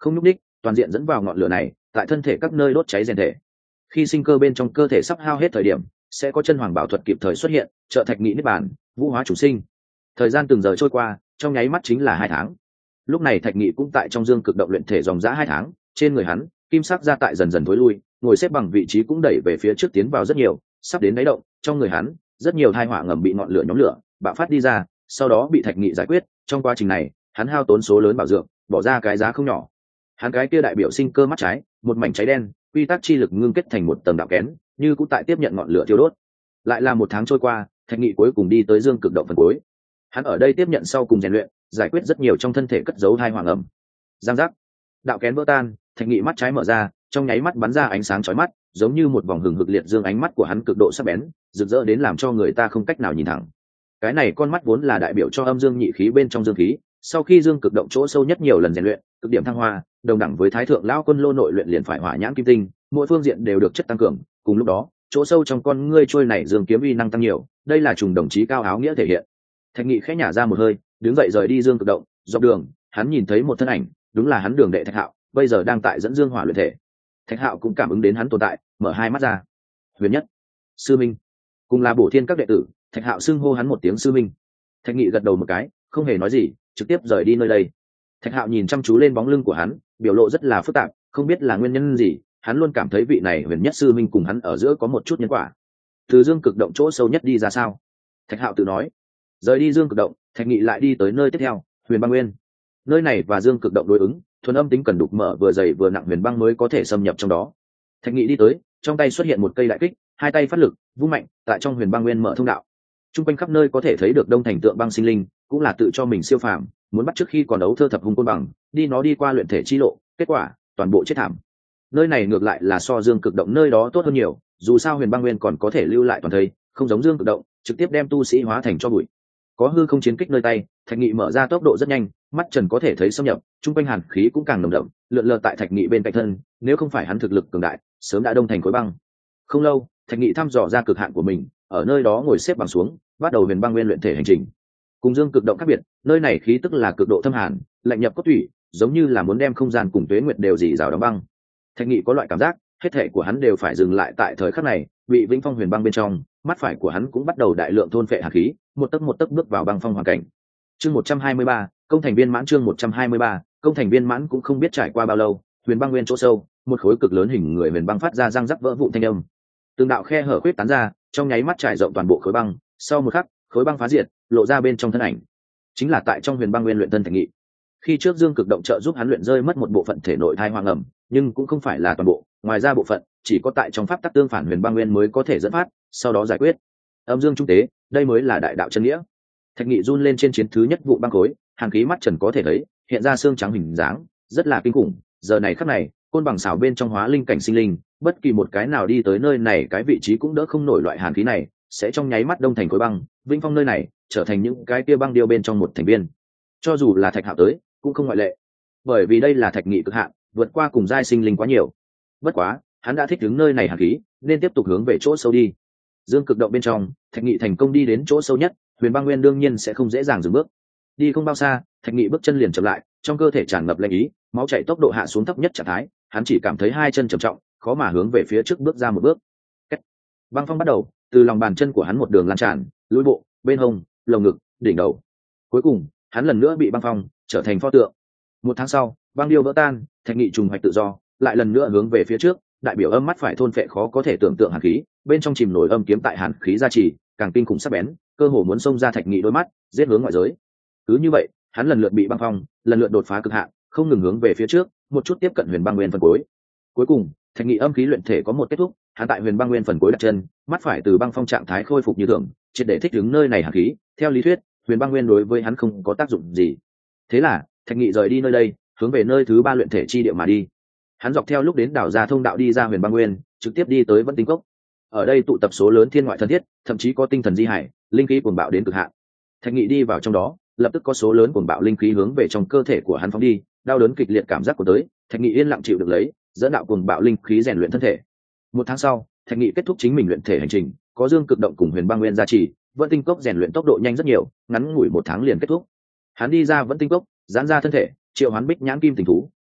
không nhúc đích, toàn diện dẫn vào ngọn lửa này, tại thân thể các nơi đốt cháy rèn thể. Khi sinh cơ bên trong cơ thể sắp hao hết thời điểm, sẽ có chân hoàng bảo thuật kịp thời xuất hiện, trợ thạch nghị niết bàn, vũ hóa chủ sinh. Thời gian từng giờ trôi qua, trong nháy mắt chính là hai tháng. Lúc này thạch nghị cũng tại trong dương cực động luyện thể dòng dã hai tháng, trên người hắn kim sắc gia tại dần dần tối lui, ngồi xếp bằng vị trí cũng đẩy về phía trước tiến vào rất nhiều, sắp đến đáy động. Trong người hắn rất nhiều thai hỏa ngầm bị ngọn lửa nhóm lửa bạo phát đi ra, sau đó bị thạch nghị giải quyết. Trong quá trình này hắn hao tốn số lớn bảo dưỡng, bỏ ra cái giá không nhỏ. Hắn cái kia đại biểu sinh cơ mắt trái, một mảnh cháy đen, quy tắc chi lực ngưng kết thành một tầng đạo kén, như cũng tại tiếp nhận ngọn lửa thiêu đốt. Lại là một tháng trôi qua, thạch nghị cuối cùng đi tới dương cực động phần cuối. Hắn ở đây tiếp nhận sau cùng rèn luyện, giải quyết rất nhiều trong thân thể cất giấu thai hoàng ẩm. Giang giác, đạo kén vỡ tan, thạch nghị mắt trái mở ra, trong nháy mắt bắn ra ánh sáng chói mắt, giống như một vòng hừng hực liệt dương, ánh mắt của hắn cực độ sắc bén, rực rỡ đến làm cho người ta không cách nào nhìn thẳng. Cái này con mắt vốn là đại biểu cho âm dương nhị khí bên trong dương khí, sau khi dương cực động chỗ sâu nhất nhiều lần rèn luyện, cực điểm thăng hoa, đồng đẳng với thái thượng lão quân lô nội luyện liền phải hỏa nhãn kim tinh, mỗi phương diện đều được chất tăng cường. Cùng lúc đó, chỗ sâu trong con ngươi trôi này dương kiếm uy năng tăng nhiều, đây là trùng đồng chí cao áo nghĩa thể hiện. Thạch nghị khẽ nhả ra một hơi, đứng dậy rời đi dương cực động. Dọc đường hắn nhìn thấy một thân ảnh, đúng là hắn đường đệ Thạch Hạo, bây giờ đang tại dẫn dương hỏa luyện thể. Thạch Hạo cũng cảm ứng đến hắn tồn tại, mở hai mắt ra. Huyền Nhất, sư minh. Cùng là bổ thiên các đệ tử, Thạch Hạo xưng hô hắn một tiếng sư minh. Thạch nghị gật đầu một cái, không hề nói gì, trực tiếp rời đi nơi đây. Thạch Hạo nhìn chăm chú lên bóng lưng của hắn, biểu lộ rất là phức tạp, không biết là nguyên nhân gì, hắn luôn cảm thấy vị này Huyền Nhất sư minh cùng hắn ở giữa có một chút nhân quả. Từ dương cực động chỗ sâu nhất đi ra sao? Thạch Hạo tự nói. Rời đi dương cực động, Thạch nghị lại đi tới nơi tiếp theo, Huyền Băng Nguyên. Nơi này và dương cực động đối ứng, thuần âm tính cần đục mở vừa dày vừa nặng huyền băng mới có thể xâm nhập trong đó. Thạch nghị đi tới, trong tay xuất hiện một cây đại kích, hai tay phát lực vung mạnh, tại trong huyền băng nguyên mở thông đạo. Trung quanh khắp nơi có thể thấy được đông thành tượng băng sinh linh, cũng là tự cho mình siêu phàm, muốn bắt trước khi còn đấu thơ thập hung côn bằng, đi nó đi qua luyện thể chi lộ, kết quả toàn bộ chết thảm. Nơi này ngược lại là so dương cực động nơi đó tốt hơn nhiều, dù sao huyền băng nguyên còn có thể lưu lại toàn thây, không giống dương cực động trực tiếp đem tu sĩ hóa thành cho bụi. Có hư không chiến kích nơi tay, Thạch nghị mở ra tốc độ rất nhanh, mắt trần có thể thấy xâm nhập, trung quanh hàn khí cũng càng nồng đậm, lượn lờ tại Thạch nghị bên cạnh thân, nếu không phải hắn thực lực cường đại, sớm đã đông thành khối băng. Không lâu, Thạch nghị thăm dò ra cực hạn của mình, ở nơi đó ngồi xếp bằng xuống, bắt đầu huyền băng nguyên luyện thể hành trình. Cùng dương cực động khác biệt, nơi này khí tức là cực độ thâm hàn, lạnh nhập cốt thủy, giống như là muốn đem không gian cùng tuế nguyệt đều dì rào đóng băng. Thạch nghị có loại cảm giác, hết thể của hắn đều phải dừng lại tại thời khắc này, bị vĩnh phong huyền băng bên trong, mắt phải của hắn cũng bắt đầu đại lượng thôn phệ hàn khí, một tấc một tấc bước vào băng phong hoàn cảnh. Chương một trăm hai mươi ba, công thành viên mãn. Chương một trăm hai mươi ba, công thành viên mãn. Cũng không biết trải qua bao lâu, huyền băng nguyên chỗ sâu, một khối cực lớn hình người huyền băng phát ra răng rắc vỡ vụn thanh âm. Từng đạo khe hở khuyết tán ra, trong nháy mắt trải rộng toàn bộ khối băng, sau một khắc, khối băng phá diệt, lộ ra bên trong thân ảnh. Chính là tại trong huyền băng nguyên luyện thân Thạch nghị. Khi trước dương cực động trợ giúp hắn luyện rơi mất một bộ phận thể nội thai hoang ẩm, nhưng cũng không phải là toàn bộ, ngoài ra bộ phận chỉ có tại trong pháp tắc tương phản huyền băng nguyên mới có thể dẫn phát, sau đó giải quyết. Âm dương trung tế, đây mới là đại đạo chân nghĩa. Thạch nghị run lên trên chiến thứ nhất vụ băng khối, hàn khí mắt trần có thể thấy, hiện ra xương trắng hình dáng, rất là kinh khủng. Giờ này khắc này, côn bằng xảo bên trong hóa linh cảnh sinh linh, bất kỳ một cái nào đi tới nơi này cái vị trí cũng đỡ không nổi loại hàn khí này, sẽ trong nháy mắt đông thành khối băng, vĩnh phong nơi này trở thành những cái kia băng điêu bên trong một thành viên. Cho dù là Thạch Hạo tới, cũng không ngoại lệ, bởi vì đây là Thạch nghị cực hạn, vượt qua cùng giai sinh linh quá nhiều. Bất quá, hắn đã thích ứng nơi này hàn khí, nên tiếp tục hướng về chỗ sâu đi. Dương cực động bên trong, Thạch nghị thành công đi đến chỗ sâu nhất, huyền băng nguyên đương nhiên sẽ không dễ dàng dừng bước. Đi không bao xa, Thạch nghị bước chân liền chậm lại, trong cơ thể tràn ngập lạnh ý, máu chảy tốc độ hạ xuống thấp nhất trạng thái, hắn chỉ cảm thấy hai chân trầm trọng, khó mà hướng về phía trước bước ra một bước. Cách. Băng phong bắt đầu từ lòng bàn chân của hắn một đường lan tràn, lùi bộ, bên hông, lồng ngực, đỉnh đầu. Cuối cùng, hắn lần nữa bị băng phong, trở thành pho tượng. Một tháng sau, băng điêu vỡ tan, Thạch nghị trùng hoạch tự do, lại lần nữa hướng về phía trước, đại biểu âm mắt phải thôn phệ khó có thể tưởng tượng hàn khí, bên trong chìm nổi âm kiếm tại hàn khí gia trì, càng kinh khủng sắc bén, cơ hồ muốn xông ra Thạch nghị đôi mắt, giết hướng ngoại giới. Cứ như vậy, hắn lần lượt bị băng phong, lần lượt đột phá cực hạn, không ngừng hướng về phía trước, một chút tiếp cận huyền băng nguyên phần cuối. Cuối cùng, Thạch nghị âm khí luyện thể có một kết thúc, hắn tại huyền băng nguyên phần cuối đặt chân, mắt phải từ băng phong trạng thái khôi phục như thường, triệt để thích ứng nơi này hàn khí. Theo lý thuyết, huyền băng nguyên đối với hắn không có tác dụng gì. Thế là, Thạch nghị rời đi nơi đây, hướng về nơi thứ ba luyện thể chi địa mà đi. Hắn dọc theo lúc đến đảo ra thông đạo đi ra huyền băng nguyên, trực tiếp đi tới Vẫn Tinh Cốc. Ở đây tụ tập số lớn thiên ngoại thân thiết, thậm chí có tinh thần di hải, linh khí cuồng bạo đến cực hạn. Thạch nghị đi vào trong đó, lập tức có số lớn cuồng bạo linh khí hướng về trong cơ thể của hắn phóng đi, đau đớn kịch liệt cảm giác của tới, Thạch nghị yên lặng chịu được lấy, dẫn đạo cuồng bạo linh khí rèn luyện thân thể. Một tháng sau, Thạch nghị kết thúc chính mình luyện thể hành trình, có dương cực động cùng huyền băng nguyên gia trì, Vẫn Tinh Cốc rèn luyện tốc độ nhanh rất nhiều, ngắn ngủi một tháng liền kết thúc. Hắn đi ra Vẫn Tinh Cốc, giãn ra thân thể, triệu hoán bích nhãn kim tình thú,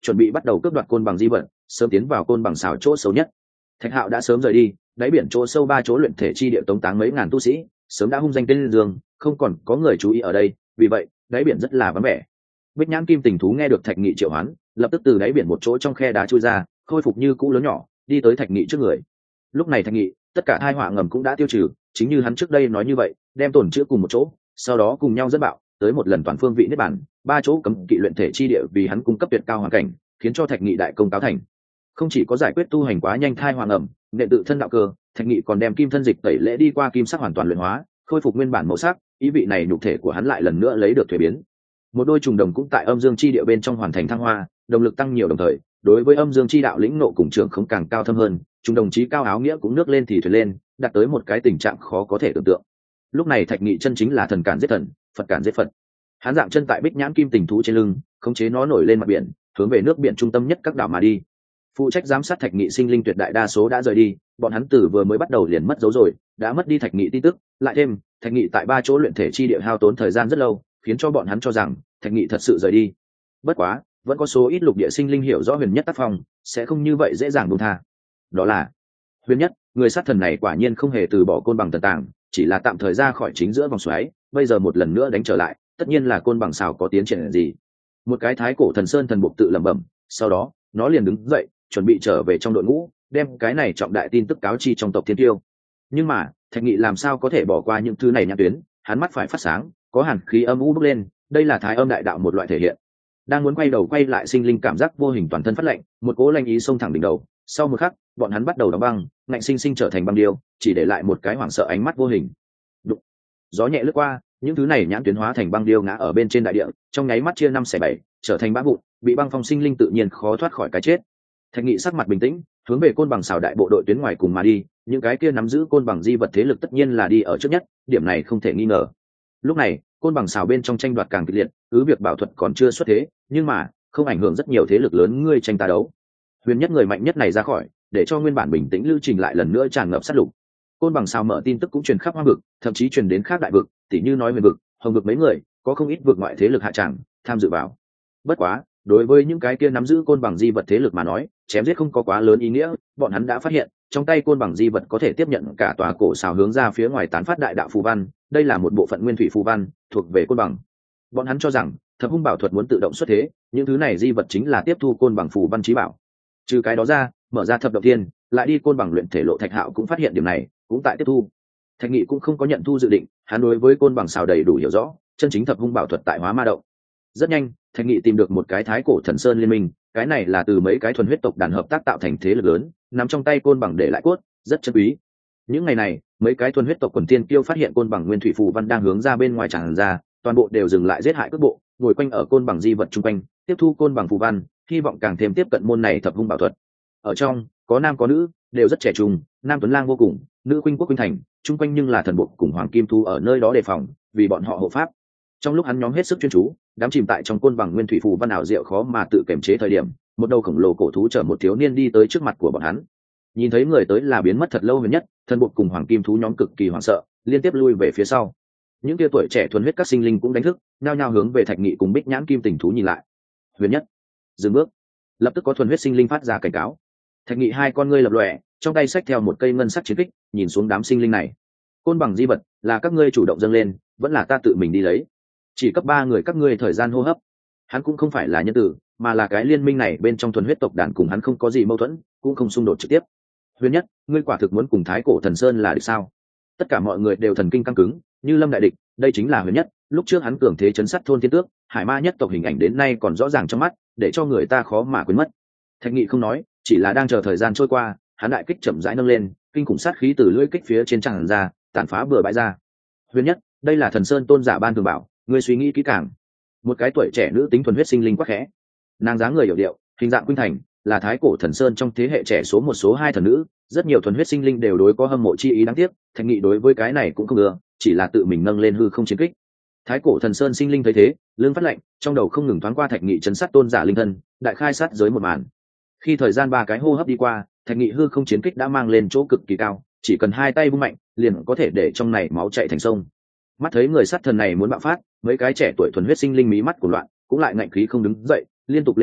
chuẩn bị bắt đầu cướp đoạt côn bằng di vật, sớm tiến vào côn bằng xào chỗ xấu nhất. Thạch Hạo đã sớm rời đi, đáy biển chỗ sâu ba chỗ luyện thể chi địa tống táng mấy ngàn tu sĩ, sớm đã hung danh tên dương, không còn có người chú ý ở đây, vì vậy đáy biển rất là vắng vẻ. Bích Nhãn Kim Tình thú nghe được Thạch Nghị triệu hoán, lập tức từ đáy biển một chỗ trong khe đá chui ra, khôi phục như cũ lớn nhỏ, đi tới Thạch Nghị trước người. Lúc này Thạch Nghị, tất cả tai họa ngầm cũng đã tiêu trừ, chính như hắn trước đây nói như vậy, đem tổn chữa cùng một chỗ, sau đó cùng nhau dẫn bạo, tới một lần toàn phương vị niết bản, ba chỗ cấm kỵ luyện thể chi địa vì hắn cung cấp tuyệt cao hoàn cảnh, khiến cho Thạch Nghị đại công cáo thành. Không chỉ có giải quyết tu hành quá nhanh thai hoàng ẩm, nện tự thân đạo cơ, Thạch Nghị còn đem kim thân dịch tẩy lễ đi qua kim sắc hoàn toàn luyện hóa, khôi phục nguyên bản màu sắc, ý vị này nhục thể của hắn lại lần nữa lấy được thuế biến. Một đôi trùng đồng cũng tại âm dương chi địa bên trong hoàn thành thăng hoa, động lực tăng nhiều đồng thời, đối với âm dương chi đạo lĩnh nộ cùng trưởng không càng cao thâm hơn, trùng đồng chí cao áo nghĩa cũng nước lên thì thuyền lên, đạt tới một cái tình trạng khó có thể tưởng tượng. Lúc này Thạch Nghị chân chính là thần cản giết thần, Phật cản giết Phật. Hắn dạng chân tại Bích Nhãn Kim Tình thú trên lưng, khống chế nó nổi lên mặt biển, hướng về nước biển trung tâm nhất các đảo mà đi. Phụ trách giám sát Thạch Nghị sinh linh tuyệt đại đa số đã rời đi, bọn hắn từ vừa mới bắt đầu liền mất dấu rồi, đã mất đi Thạch Nghị tin tức, lại thêm Thạch Nghị tại ba chỗ luyện thể chi địa hao tốn thời gian rất lâu, khiến cho bọn hắn cho rằng Thạch Nghị thật sự rời đi. Bất quá, vẫn có số ít lục địa sinh linh hiểu rõ huyền nhất tác phong, sẽ không như vậy dễ dàng buông tha. Đó là huyền nhất, người sát thần này quả nhiên không hề từ bỏ côn bằng thần tàng, chỉ là tạm thời ra khỏi chính giữa vòng xoáy, bây giờ một lần nữa đánh trở lại, tất nhiên là côn bằng xào có tiến triển gì. Một cái thái cổ thần sơn thần buộc tự lẩm bẩm, sau đó nó liền đứng dậy, chuẩn bị trở về trong đội ngũ, đem cái này trọng đại tin tức cáo chi trong tộc Thiên Tiêu. Nhưng mà Thạch Nghị làm sao có thể bỏ qua những thứ này nhãn tuyến, hắn mắt phải phát sáng, có hàn khí âm u bốc lên, đây là thái âm đại đạo một loại thể hiện. Đang muốn quay đầu quay lại sinh linh cảm giác vô hình toàn thân phát lạnh, một cỗ lanh ý xông thẳng đỉnh đầu, sau một khắc bọn hắn bắt đầu đóng băng, ngạnh sinh sinh trở thành băng điêu, chỉ để lại một cái hoảng sợ ánh mắt vô hình. Đụng. Gió nhẹ lướt qua, những thứ này nhãn tuyến hóa thành băng điêu ngã ở bên trên đại địa, trong nháy mắt chia năm xẻ bảy, trở thành bã vụn, bị băng phong sinh linh tự nhiên khó thoát khỏi cái chết. Thạch Nghị sắc mặt bình tĩnh, hướng về côn bằng xào đại bộ đội tuyến ngoài cùng mà đi, những cái kia nắm giữ côn bằng di vật thế lực tất nhiên là đi ở trước nhất, điểm này không thể nghi ngờ. Lúc này côn bằng xào bên trong tranh đoạt càng kịch liệt, cứ việc bảo thuật còn chưa xuất thế, nhưng mà không ảnh hưởng rất nhiều thế lực lớn ngươi tranh ta đấu. Huyền nhất người mạnh nhất này ra khỏi, để cho nguyên bản bình tĩnh lưu trình lại lần nữa tràn ngập sát lục. Côn bằng xào mở tin tức cũng truyền khắp hoang vực, thậm chí truyền đến khác đại vực, tỉ như nói huyền vực, hồng vực mấy người, có không ít vực ngoại thế lực hạ tràng tham dự vào. Bất quá, đối với những cái kia nắm giữ côn bằng di vật thế lực mà nói, chém giết không có quá lớn ý nghĩa, bọn hắn đã phát hiện trong tay côn bằng di vật có thể tiếp nhận cả tòa cổ xào hướng ra phía ngoài tán phát đại đạo phù văn, đây là một bộ phận nguyên thủy phù văn thuộc về côn bằng. Bọn hắn cho rằng thập hung bảo thuật muốn tự động xuất thế, những thứ này di vật chính là tiếp thu côn bằng phù văn trí bảo. Trừ cái đó ra, mở ra thập động thiên, lại đi côn bằng luyện thể lộ Thạch Hạo cũng phát hiện điểm này, cũng tại tiếp thu. Thạch Nghị cũng không có nhận thu dự định, hắn đối với côn bằng xào đầy đủ hiểu rõ, chân chính thập hung bảo thuật tại hóa ma động. Rất nhanh Thạch Nghị tìm được một cái thái cổ thần sơn liên minh, cái này là từ mấy cái thuần huyết tộc đàn hợp tác tạo thành thế lực lớn, nằm trong tay côn bằng để lại cốt, rất chân quý. Những ngày này mấy cái thuần huyết tộc quần tiên kiêu phát hiện côn bằng nguyên thủy phù văn đang hướng ra bên ngoài tràn ra, toàn bộ đều dừng lại giết hại cước bộ, ngồi quanh ở côn bằng di vật chung quanh, tiếp thu côn bằng phù văn, hy vọng càng thêm tiếp cận môn này thập hung bảo thuật. Ở trong có nam có nữ, đều rất trẻ trung, nam tuấn lang vô cùng, nữ khuynh quốc khuynh thành, chung quanh nhưng là thần bộ cùng hoàng kim thu ở nơi đó đề phòng, vì bọn họ hộ pháp. Trong lúc hắn nhóm hết sức chuyên chú, đám chìm tại trong côn bằng nguyên thủy phù văn ảo diệu khó mà tự kiềm chế thời điểm, một đầu khổng lồ cổ thú chở một thiếu niên đi tới trước mặt của bọn hắn. Nhìn thấy người tới là biến mất thật lâu huyền nhất, thần bộ cùng hoàng kim thú nhóm cực kỳ hoảng sợ, liên tiếp lui về phía sau. Những tia tuổi trẻ thuần huyết các sinh linh cũng đánh thức, nhao nhao hướng về Thạch Nghị cùng Bích Nhãn Kim Tình thú nhìn lại. Huyền nhất dừng bước, lập tức có thuần huyết sinh linh phát ra cảnh cáo. Thạch Nghị hai con ngươi lập lòe, trong tay xách theo một cây ngân sắc chiến kích, nhìn xuống đám sinh linh này. Côn bằng di vật là các ngươi chủ động dâng lên, vẫn là ta tự mình đi lấy? Chỉ cấp ba người các ngươi thời gian hô hấp. Hắn cũng không phải là nhân tử, mà là cái liên minh này bên trong thuần huyết tộc đàn cùng hắn không có gì mâu thuẫn, cũng không xung đột trực tiếp. Huyền nhất, ngươi quả thực muốn cùng thái cổ thần sơn là địch sao? Tất cả mọi người đều thần kinh căng cứng, như lâm đại địch. Đây chính là huyền nhất, lúc trước hắn cường thế chấn sát thôn thiên tước, hải ma nhất tộc hình ảnh đến nay còn rõ ràng trong mắt, để cho người ta khó mà quên mất. Thạch Nghị không nói, chỉ là đang chờ thời gian trôi qua, hắn đại kích chậm rãi nâng lên, kinh khủng sát khí từ lưỡi kích phía trên tràn ra, tàn phá bừa bãi ra. Huyền nhất, đây là thần sơn tôn giả ban thường bảo, ngươi suy nghĩ kỹ càng. Một cái tuổi trẻ nữ tính thuần huyết sinh linh quá khẽ, nàng dáng người hiểu điệu, hình dạng khuynh thành, là thái cổ thần sơn trong thế hệ trẻ số một số hai thần nữ, rất nhiều thuần huyết sinh linh đều đối có hâm mộ chi ý. Đáng tiếc Thạch Nghị đối với cái này cũng không ưa, chỉ là tự mình nâng lên hư không chiến kích. Thái cổ thần sơn sinh linh thấy thế, lưng phát lạnh, trong đầu không ngừng thoáng qua Thạch Nghị chấn sát tôn giả linh thân, đại khai sát giới một màn. Khi thời gian ba cái hô hấp đi qua, Thạch Nghị hư không chiến kích đã mang lên chỗ cực kỳ cao, chỉ cần hai tay vung mạnh, liền có thể để trong này máu chảy thành sông. Mắt thấy người sát thần này muốn bạo phát, mấy cái trẻ tuổi thuần huyết sinh linh mí mắt của loạn, cũng lại ngạnh khí không đứng dậy, liên tục lên tiếng,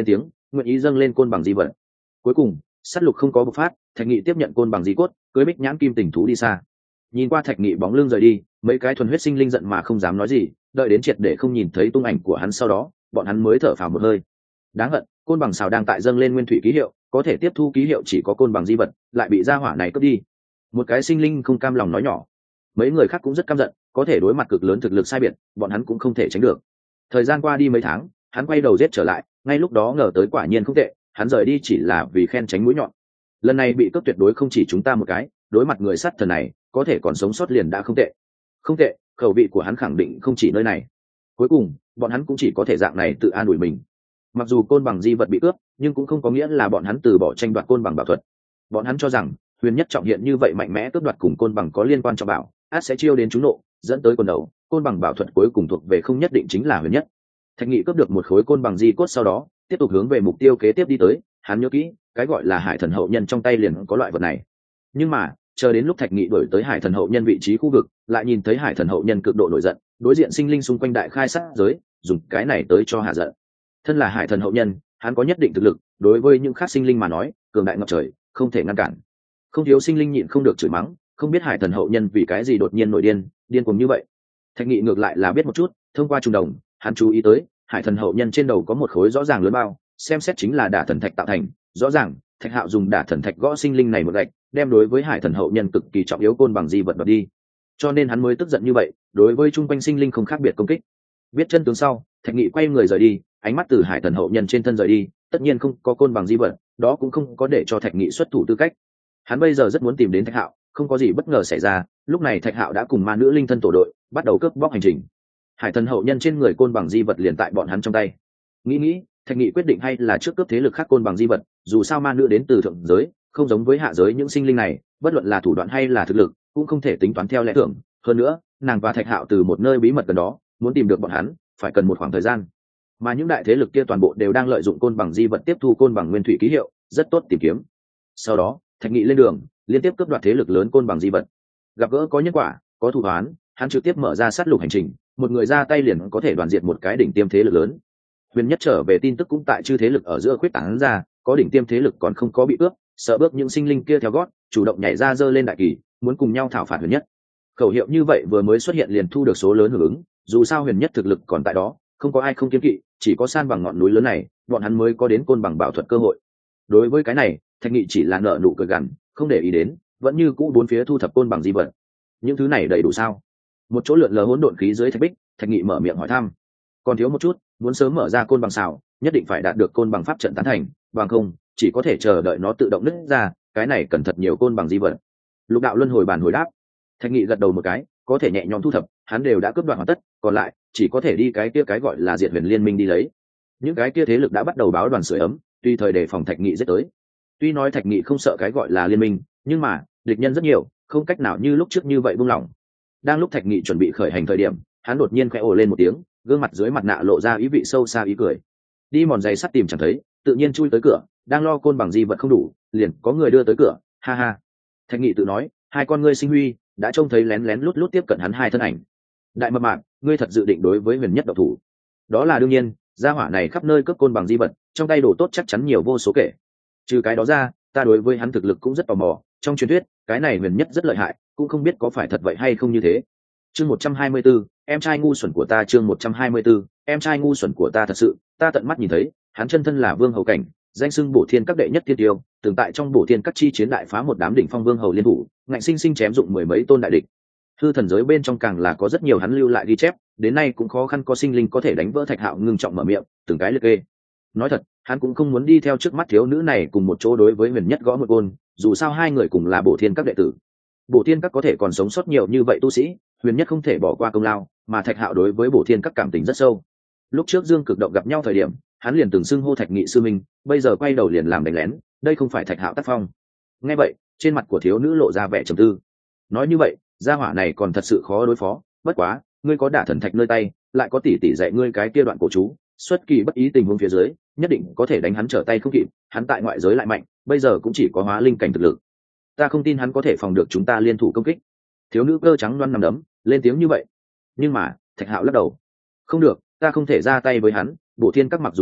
nguyện ý dâng lên côn bằng di vật. Cuối cùng sát lục không có bộc phát, Thạch Nghị tiếp nhận côn bằng di cốt, cưới bích nhãn kim tình thú đi xa. Nhìn qua Thạch Nghị bóng lưng rời đi, mấy cái thuần huyết sinh linh giận mà không dám nói gì, đợi đến triệt để không nhìn thấy tung ảnh của hắn sau đó, bọn hắn mới thở phào một hơi. Đáng hận, côn bằng xào đang tại dâng lên nguyên thủy ký hiệu, có thể tiếp thu ký hiệu chỉ có côn bằng di vật, lại bị gia hỏa này cướp đi. Một cái sinh linh không cam lòng nói nhỏ. Mấy người khác cũng rất căm giận, có thể đối mặt cực lớn thực lực sai biệt, bọn hắn cũng không thể tránh được. Thời gian qua đi mấy tháng, hắn quay đầu giết trở lại, ngay lúc đó ngờ tới quả nhiên không tệ, hắn rời đi chỉ là vì khen tránh mũi nhọn. Lần này bị cướp tuyệt đối không chỉ chúng ta một cái, đối mặt người sát thần này, có thể còn sống sót liền đã không tệ. Không tệ, khẩu vị của hắn khẳng định không chỉ nơi này. Cuối cùng, bọn hắn cũng chỉ có thể dạng này tự an ủi mình. Mặc dù côn bằng di vật bị cướp, nhưng cũng không có nghĩa là bọn hắn từ bỏ tranh đoạt côn bằng bảo thuật. Bọn hắn cho rằng, huyền nhất trọng hiện như vậy mạnh mẽ cướp đoạt cùng côn bằng có liên quan trọng bảo, át sẽ chiêu đến chúng nộ, dẫn tới quần đầu, côn bằng bảo thuật cuối cùng thuộc về không nhất định chính là huyền nhất. Thạch Nghị cướp được một khối côn bằng di cốt sau đó, tiếp tục hướng về mục tiêu kế tiếp đi tới, hắn nhớ kỹ, cái gọi là Hải Thần hậu nhân trong tay liền có loại vật này. Nhưng mà, chờ đến lúc Thạch Nghị đuổi tới Hải Thần hậu nhân vị trí khu vực, lại nhìn thấy Hải Thần hậu nhân cực độ nổi giận, đối diện sinh linh xung quanh đại khai sát giới, dùng cái này tới cho hạ giận. Thân là Hải Thần hậu nhân, hắn có nhất định thực lực, đối với những khác sinh linh mà nói, cường đại ngập trời, không thể ngăn cản. Không thiếu sinh linh nhịn không được chửi mắng, không biết Hải Thần hậu nhân vì cái gì đột nhiên nổi điên, điên cuồng như vậy. Thạch Nghị ngược lại là biết một chút, thông qua trùng đồng, hắn chú ý tới, Hải Thần hậu nhân trên đầu có một khối rõ ràng lớn bao, xem xét chính là đả thần thạch tạo thành, rõ ràng, Thạch Hạo dùng đả thần thạch gõ sinh linh này một gạch, đem đối với Hải Thần hậu nhân cực kỳ trọng yếu côn bằng di vật đoạt đi. Cho nên hắn mới tức giận như vậy, đối với trung quanh sinh linh không khác biệt công kích. Biết chân tướng sau, Thạch Nghị quay người rời đi, ánh mắt từ Hải Thần hậu nhân trên thân rời đi, tất nhiên không có côn bằng di vật, đó cũng không có để cho Thạch Nghị xuất thủ tư cách. Hắn bây giờ rất muốn tìm đến Thạch Hạo, không có gì bất ngờ xảy ra, lúc này Thạch Hạo đã cùng ma nữ linh thân tổ đội, bắt đầu cướp bóc hành trình. Hải Thần hậu nhân trên người côn bằng di vật liền tại bọn hắn trong tay. Nghĩ nghĩ, Thạch Nghị quyết định hay là trước cướp thế lực khác côn bằng di vật, dù sao ma nữ đến từ thượng giới, không giống với hạ giới những sinh linh này, bất luận là thủ đoạn hay là thực lực, cũng không thể tính toán theo lẽ thường. Hơn nữa, nàng và Thạch Hạo từ một nơi bí mật gần đó, muốn tìm được bọn hắn, phải cần một khoảng thời gian. Mà những đại thế lực kia toàn bộ đều đang lợi dụng côn bằng di vật tiếp thu côn bằng nguyên thủy ký hiệu, rất tốt tìm kiếm. Sau đó, Thạch Nghị lên đường, liên tiếp cướp đoạt thế lực lớn côn bằng di vật. Gặp gỡ có nhân quả, có thủ án, hắn trực tiếp mở ra sát lục hành trình, một người ra tay liền có thể đoàn diệt một cái đỉnh tiêm thế lực lớn. Huyền nhất trở về tin tức cũng tại chư thế lực ở giữa khuyết tán ra, có đỉnh tiêm thế lực còn không có bị cướp, sợ bước những sinh linh kia theo gót, chủ động nhảy ra dơ lên đại kỳ, muốn cùng nhau thảo phạt Huyền nhất. Khẩu hiệu như vậy vừa mới xuất hiện liền thu được số lớn hưởng ứng, dù sao Huyền nhất thực lực còn tại đó, không có ai không kiêng kỵ, chỉ có san bằng ngọn núi lớn này, bọn hắn mới có đến côn bằng bảo thuật cơ hội. Đối với cái này, Thạch Nghị chỉ là nở nụ cười gằn, không để ý đến, vẫn như cũ bốn phía thu thập côn bằng di vật. Những thứ này đầy đủ sao? Một chỗ lượn lờ hỗn độn khí dưới thạch bích, Thạch Nghị mở miệng hỏi thăm. Còn thiếu một chút, muốn sớm mở ra côn bằng xào, nhất định phải đạt được côn bằng pháp trận tán thành, bằng không, chỉ có thể chờ đợi nó tự động nứt ra, cái này cần thật nhiều côn bằng di vật. Lục đạo luân hồi bàn hồi đáp. Thạch Nghị gật đầu một cái, có thể nhẹ nhõm thu thập, hắn đều đã cướp đoạt hoàn tất, còn lại chỉ có thể đi cái kia cái gọi là Diệt Huyền Liên Minh đi lấy. Những cái kia thế lực đã bắt đầu báo đoàn sưởi ấm, tùy thời đề phòng Thạch Nghị giết tới. Tuy nói Thạch Nghị không sợ cái gọi là liên minh, nhưng mà địch nhân rất nhiều, không cách nào như lúc trước như vậy buông lỏng. Đang lúc Thạch Nghị chuẩn bị khởi hành thời điểm, hắn đột nhiên khẽ ồ lên một tiếng, gương mặt dưới mặt nạ lộ ra ý vị sâu xa ý cười. Đi mòn giày sắt tìm chẳng thấy, tự nhiên chui tới cửa, đang lo côn bằng di vật không đủ, liền có người đưa tới cửa, ha ha. Thạch Nghị tự nói, hai con ngươi sinh huy, đã trông thấy lén lén lút lút tiếp cận hắn hai thân ảnh. Đại mập mạp, ngươi thật dự định đối với Huyền nhất độc thủ? Đó là đương nhiên, gia hỏa này khắp nơi cướp côn bằng di vật, trong tay đồ tốt chắc chắn nhiều vô số kể. Trừ cái đó ra, ta đối với hắn thực lực cũng rất tò mò, trong truyền thuyết, cái này Huyền nhất rất lợi hại, cũng không biết có phải thật vậy hay không như thế. Chương một trăm hai mươi tư, em trai ngu xuẩn của ta. Chương một trăm hai mươi tư, em trai ngu xuẩn của ta. Thật sự, ta tận mắt nhìn thấy, hắn chân thân là vương hầu cảnh, danh xưng bổ thiên các đệ nhất thiên tiêu, từng tại trong bổ thiên các chi chiến đại phá một đám đỉnh phong vương hầu liên thủ, ngạnh sinh sinh chém dụng mười mấy tôn đại địch. Hư thần giới bên trong càng là có rất nhiều hắn lưu lại ghi chép, đến nay cũng khó khăn có sinh linh có thể đánh vỡ Thạch Hạo ngưng trọng mở miệng, từng cái liệt kê. Nói thật, hắn cũng không muốn đi theo trước mắt thiếu nữ này cùng một chỗ đối với Huyền nhất gõ một côn, dù sao hai người cùng là bổ thiên các đệ tử. Bổ thiên các có thể còn sống sót nhiều như vậy tu sĩ, Huyền nhất không thể bỏ qua công lao, mà Thạch Hạo đối với bổ thiên các cảm tình rất sâu. Lúc trước Dương Cực Động gặp nhau thời điểm, hắn liền từng xưng hô Thạch Nghị sư minh, bây giờ quay đầu liền làm đánh lén, đây không phải Thạch Hạo tác phong. Nghe vậy, trên mặt của thiếu nữ lộ ra vẻ trầm tư. Nói như vậy, gia hỏa này còn thật sự khó đối phó, bất quá, ngươi có đả thần thạch nơi tay, lại có tỷ tỷ dạy ngươi cái kia đoạn cổ chú, xuất kỳ bất ý tình huống phía dưới, nhất định có thể đánh hắn trở tay không kịp, hắn tại ngoại giới lại mạnh, bây giờ cũng chỉ có hóa linh cảnh thực lực. Ta không tin hắn có thể phòng được chúng ta liên thủ công kích. Thiếu nữ cơ trắng loăn nằm đấm, lên tiếng như vậy. Nhưng mà, Thạch Hạo lắc đầu. Không được, ta không thể ra tay với hắn, bổ thiên các mặc dù diệt,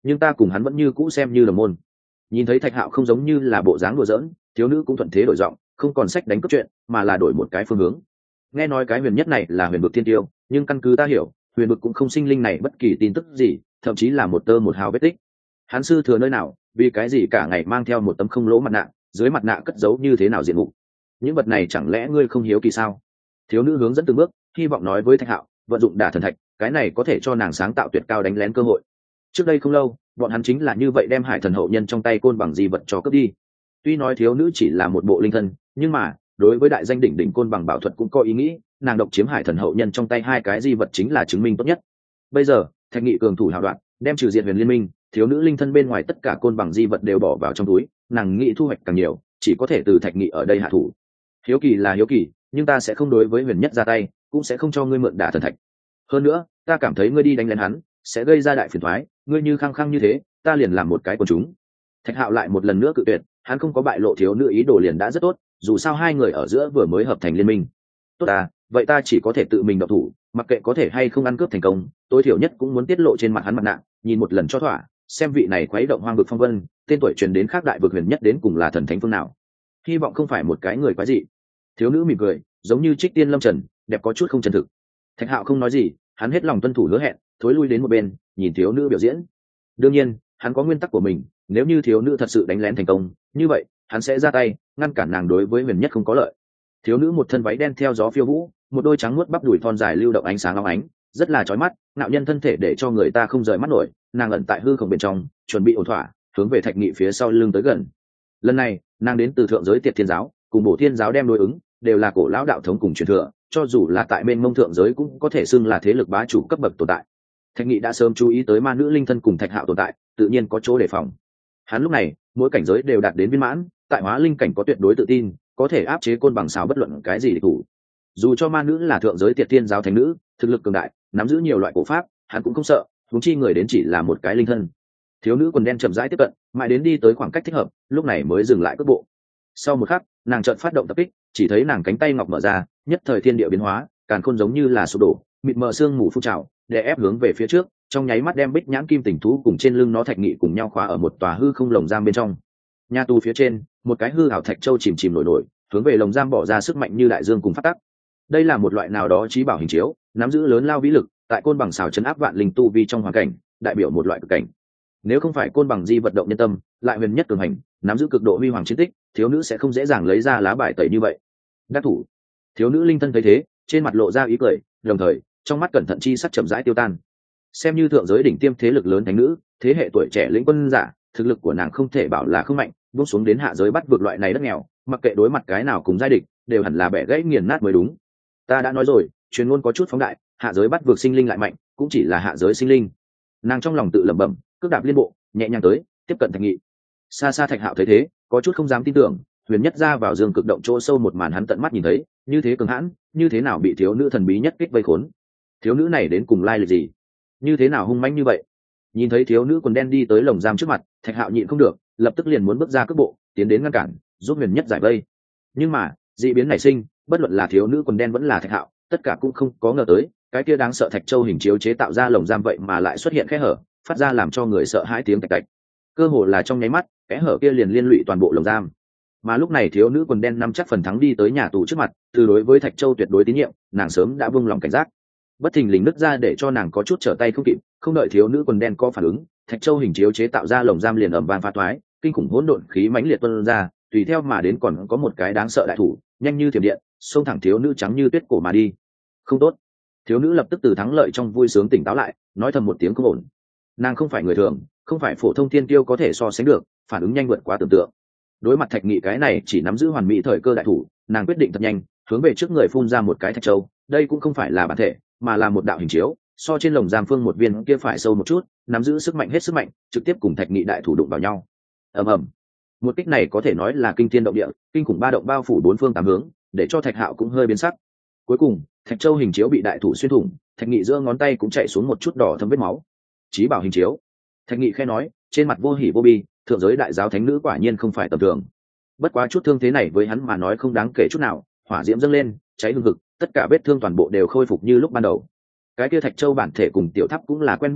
nhưng ta cùng hắn vẫn như cũ xem như là môn. Nhìn thấy Thạch Hạo không giống như là bộ dáng đùa giỡn, thiếu nữ cũng thuận thế đổi giọng, không còn sách đánh cướp chuyện, mà là đổi một cái phương hướng. Nghe nói cái huyền nhất này là huyền vực thiên tiêu, nhưng căn cứ ta hiểu, huyền vực cũng không sinh linh này bất kỳ tin tức gì, thậm chí là một tơ một hào vết tích. Hắn sư thừa nơi nào, vì cái gì cả ngày mang theo một tấm không lỗ mặt nạ, dưới mặt nạ cất giấu như thế nào diện mục? Những vật này chẳng lẽ ngươi không hiếu kỳ sao? Thiếu nữ hướng dẫn từng bước, hy vọng nói với Thạch Hạo, vận dụng đả thần thạch, cái này có thể cho nàng sáng tạo tuyệt cao đánh lén cơ hội. Trước đây không lâu, bọn hắn chính là như vậy đem Hải Thần hậu nhân trong tay côn bằng di vật cho cướp đi. Tuy nói thiếu nữ chỉ là một bộ linh thân, nhưng mà đối với đại danh đỉnh đỉnh côn bằng bảo thuật cũng có ý nghĩ, nàng độc chiếm Hải Thần hậu nhân trong tay hai cái di vật chính là chứng minh tốt nhất. Bây giờ Thạch Nghị cường thủ hào đoạn, đem trừ diệt huyền liên minh, thiếu nữ linh thân bên ngoài tất cả côn bằng di vật đều bỏ vào trong túi, nàng nghĩ thu hoạch càng nhiều, chỉ có thể từ Thạch Nghị ở đây hạ thủ. Hiếu kỳ là hiếu kỳ, nhưng ta sẽ không đối với huyền nhất ra tay, cũng sẽ không cho ngươi mượn đả thần thạch. Hơn nữa ta cảm thấy ngươi đi đánh lén hắn sẽ gây ra đại phiền toái, ngươi như khăng khăng như thế, ta liền làm một cái quần chúng. Thạch Hạo lại một lần nữa cự tuyệt, hắn không có bại lộ thiếu nữ ý đồ liền đã rất tốt, dù sao hai người ở giữa vừa mới hợp thành liên minh. Tốt à, vậy ta chỉ có thể tự mình động thủ, mặc kệ có thể hay không ăn cướp thành công, tối thiểu nhất cũng muốn tiết lộ trên mặt hắn mặt nạ, nhìn một lần cho thỏa, xem vị này khuấy động hoang vực phong vân, tên tuổi truyền đến khác đại vực huyền nhất đến cùng là thần thánh phương nào. Hy vọng không phải một cái người quái dị. Thiếu nữ mỉm cười, giống như trích tiên lâm trần, đẹp có chút không chân thực. Thạch Hạo không nói gì, hắn hết lòng tuân thủ hứa hẹn, thối lui đến một bên, nhìn thiếu nữ biểu diễn. Đương nhiên hắn có nguyên tắc của mình, nếu như thiếu nữ thật sự đánh lén thành công, như vậy hắn sẽ ra tay ngăn cản nàng đối với huyền nhất không có lợi. Thiếu nữ một thân váy đen theo gió phiêu vũ, một đôi trắng muốt bắp đùi thon dài lưu động ánh sáng long ánh, rất là chói mắt, nạo nhân thân thể để cho người ta không rời mắt nổi. Nàng ẩn tại hư không bên trong, chuẩn bị ổn thỏa, hướng về Thạch Nghị phía sau lưng tới gần. Lần này nàng đến từ thượng giới Tiệt Thiên giáo, cùng Bổ Thiên giáo đem đối ứng, đều là cổ lão đạo thống cùng truyền thừa, cho dù là tại bên mông thượng giới cũng có thể xưng là thế lực bá chủ cấp bậc tồn tại. Thạch Nghị đã sớm chú ý tới ma nữ linh thân cùng Thạch Hạo tồn tại, tự nhiên có chỗ đề phòng. Hắn lúc này mỗi cảnh giới đều đạt đến viên mãn, tại hóa linh cảnh có tuyệt đối tự tin, có thể áp chế côn bằng xào bất luận cái gì địch thủ. Dù cho ma nữ là thượng giới Tiệt Thiên giáo thánh nữ, thực lực cường đại, nắm giữ nhiều loại cổ pháp, hắn cũng không sợ, huống chi người đến chỉ là một cái linh thân. Thiếu nữ quần đen chậm rãi tiếp cận, mãi đến đi tới khoảng cách thích hợp, lúc này mới dừng lại cước bộ. Sau một khắc, nàng chợt phát động tập kích, chỉ thấy nàng cánh tay ngọc mở ra, nhất thời thiên địa biến hóa, càn khôn giống như là sụp đổ, mịt mờ sương mù phun trào, đè ép hướng về phía trước, trong nháy mắt đem Bích Nhãn Kim Tình thú cùng trên lưng nó Thạch Nghị cùng nhau khóa ở một tòa hư không lồng giam bên trong. Nhà tù phía trên, một cái hư ảo thạch châu chìm chìm nổi nổi, hướng về lồng giam bỏ ra sức mạnh như đại dương cùng phát tắc. Đây là một loại nào đó trí bảo hình chiếu, nắm giữ lớn lao vĩ lực, tại côn bằng xào chấn áp vạn linh tu vi trong hoàn cảnh, đại biểu một loại cực cảnh. Nếu không phải côn bằng di vận động nhân tâm, lại huyền nhất cường hành, nắm giữ cực độ huy hoàng chiến tích, thiếu nữ sẽ không dễ dàng lấy ra lá bài tẩy như vậy. Đắc thủ. Thiếu nữ linh thân thấy thế, trên mặt lộ ra ý cười, đồng thời trong mắt cẩn thận chi sắc chậm rãi tiêu tan. Xem như thượng giới đỉnh tiêm thế lực lớn thánh nữ, thế hệ tuổi trẻ lĩnh quân giả, thực lực của nàng không thể bảo là không mạnh, buông xuống đến hạ giới bắt vượt loại này đất nghèo, mặc kệ đối mặt cái nào cùng giai địch, đều hẳn là bẻ gãy nghiền nát mới đúng. Ta đã nói rồi, truyền ngôn có chút phóng đại, hạ giới bắt vượt sinh linh lại mạnh, cũng chỉ là hạ giới sinh linh. Nàng trong lòng tự lẩm bẩm, cước đạp liên bộ, nhẹ nhàng tới, tiếp cận Thạch Nghị. Xa xa Thạch Hạo thấy thế, có chút không dám tin tưởng, huyền nhất ra vào dương cực động chỗ sâu một màn hắn tận mắt nhìn thấy, như thế cường hãn, như thế nào bị thiếu nữ thần bí nhất kích vây khốn? Thiếu nữ này đến cùng lai lịch gì? Như thế nào hung mãnh như vậy? Nhìn thấy thiếu nữ quần đen đi tới lồng giam trước mặt, Thạch Hạo nhịn không được, lập tức liền muốn bước ra cước bộ, tiến đến ngăn cản, giúp huyền nhất giải vây. Nhưng mà dị biến nảy sinh, bất luận là thiếu nữ quần đen vẫn là Thạch Hạo, tất cả cũng không có ngờ tới, cái kia đáng sợ thạch châu hình chiếu chế tạo ra lồng giam vậy mà lại xuất hiện kẽ hở, phát ra làm cho người sợ hãi tiếng tạch tạch. Cơ hồ là trong nháy mắt, kẽ hở kia liền liên lụy toàn bộ lồng giam. Mà lúc này thiếu nữ quần đen nắm chắc phần thắng đi tới nhà tù trước mặt, từ đối với thạch châu tuyệt đối tín nhiệm, nàng sớm đã buông lòng cảnh giác. Bất thình lình nứt ra để cho nàng có chút trở tay không kịp, không đợi thiếu nữ quần đen có phản ứng, thạch châu hình chiếu chế tạo ra lồng giam liền ầm vang phá toái, kinh khủng hỗn độn khí mãnh liệt tuôn ra, tùy theo mà đến còn có một cái đáng sợ đại thủ, nhanh như thiểm điện, xông thẳng thiếu nữ trắng như tuyết cổ mà đi. Không tốt. Thiếu nữ lập tức từ thắng lợi trong vui sướng tỉnh táo lại, nói thầm một tiếng không ổn. Nàng không phải người thường, không phải phổ thông thiên kiêu có thể so sánh được, phản ứng nhanh vượt quá tưởng tượng. Đối mặt Thạch Nghị cái này chỉ nắm giữ hoàn mỹ thời cơ đại thủ, nàng quyết định thật nhanh, hướng về trước người phun ra một cái thạch châu. Đây cũng không phải là bản thể, mà là một đạo hình chiếu, so trên lồng giam phương một viên kia phải sâu một chút, nắm giữ sức mạnh hết sức mạnh, trực tiếp cùng Thạch Nghị đại thủ đụng vào nhau. Ầm ầm. Một kích này có thể nói là kinh thiên động địa, kinh khủng ba động bao phủ bốn phương tám hướng, để cho Thạch Hạo cũng hơi biến sắc. Cuối cùng, thạch châu hình chiếu bị đại thủ xuyên thủng, Thạch Nghị giữa ngón tay cũng chạy xuống một chút đỏ thấm vết máu. Chí bảo hình chiếu. Thạch Nghị khẽ nói, trên mặt vô hỉ vô bi, thượng giới đại giáo thánh nữ quả nhiên không phải tầm thường. Bất quá chút thương thế này với hắn mà nói không đáng kể chút nào, hỏa diễm dâng lên, cháy hừng hực, tất cả vết thương toàn bộ đều khôi phục như lúc ban đầu. Cái kia thạch châu bản thể cùng tiểu tháp cũng là quen biết cũ,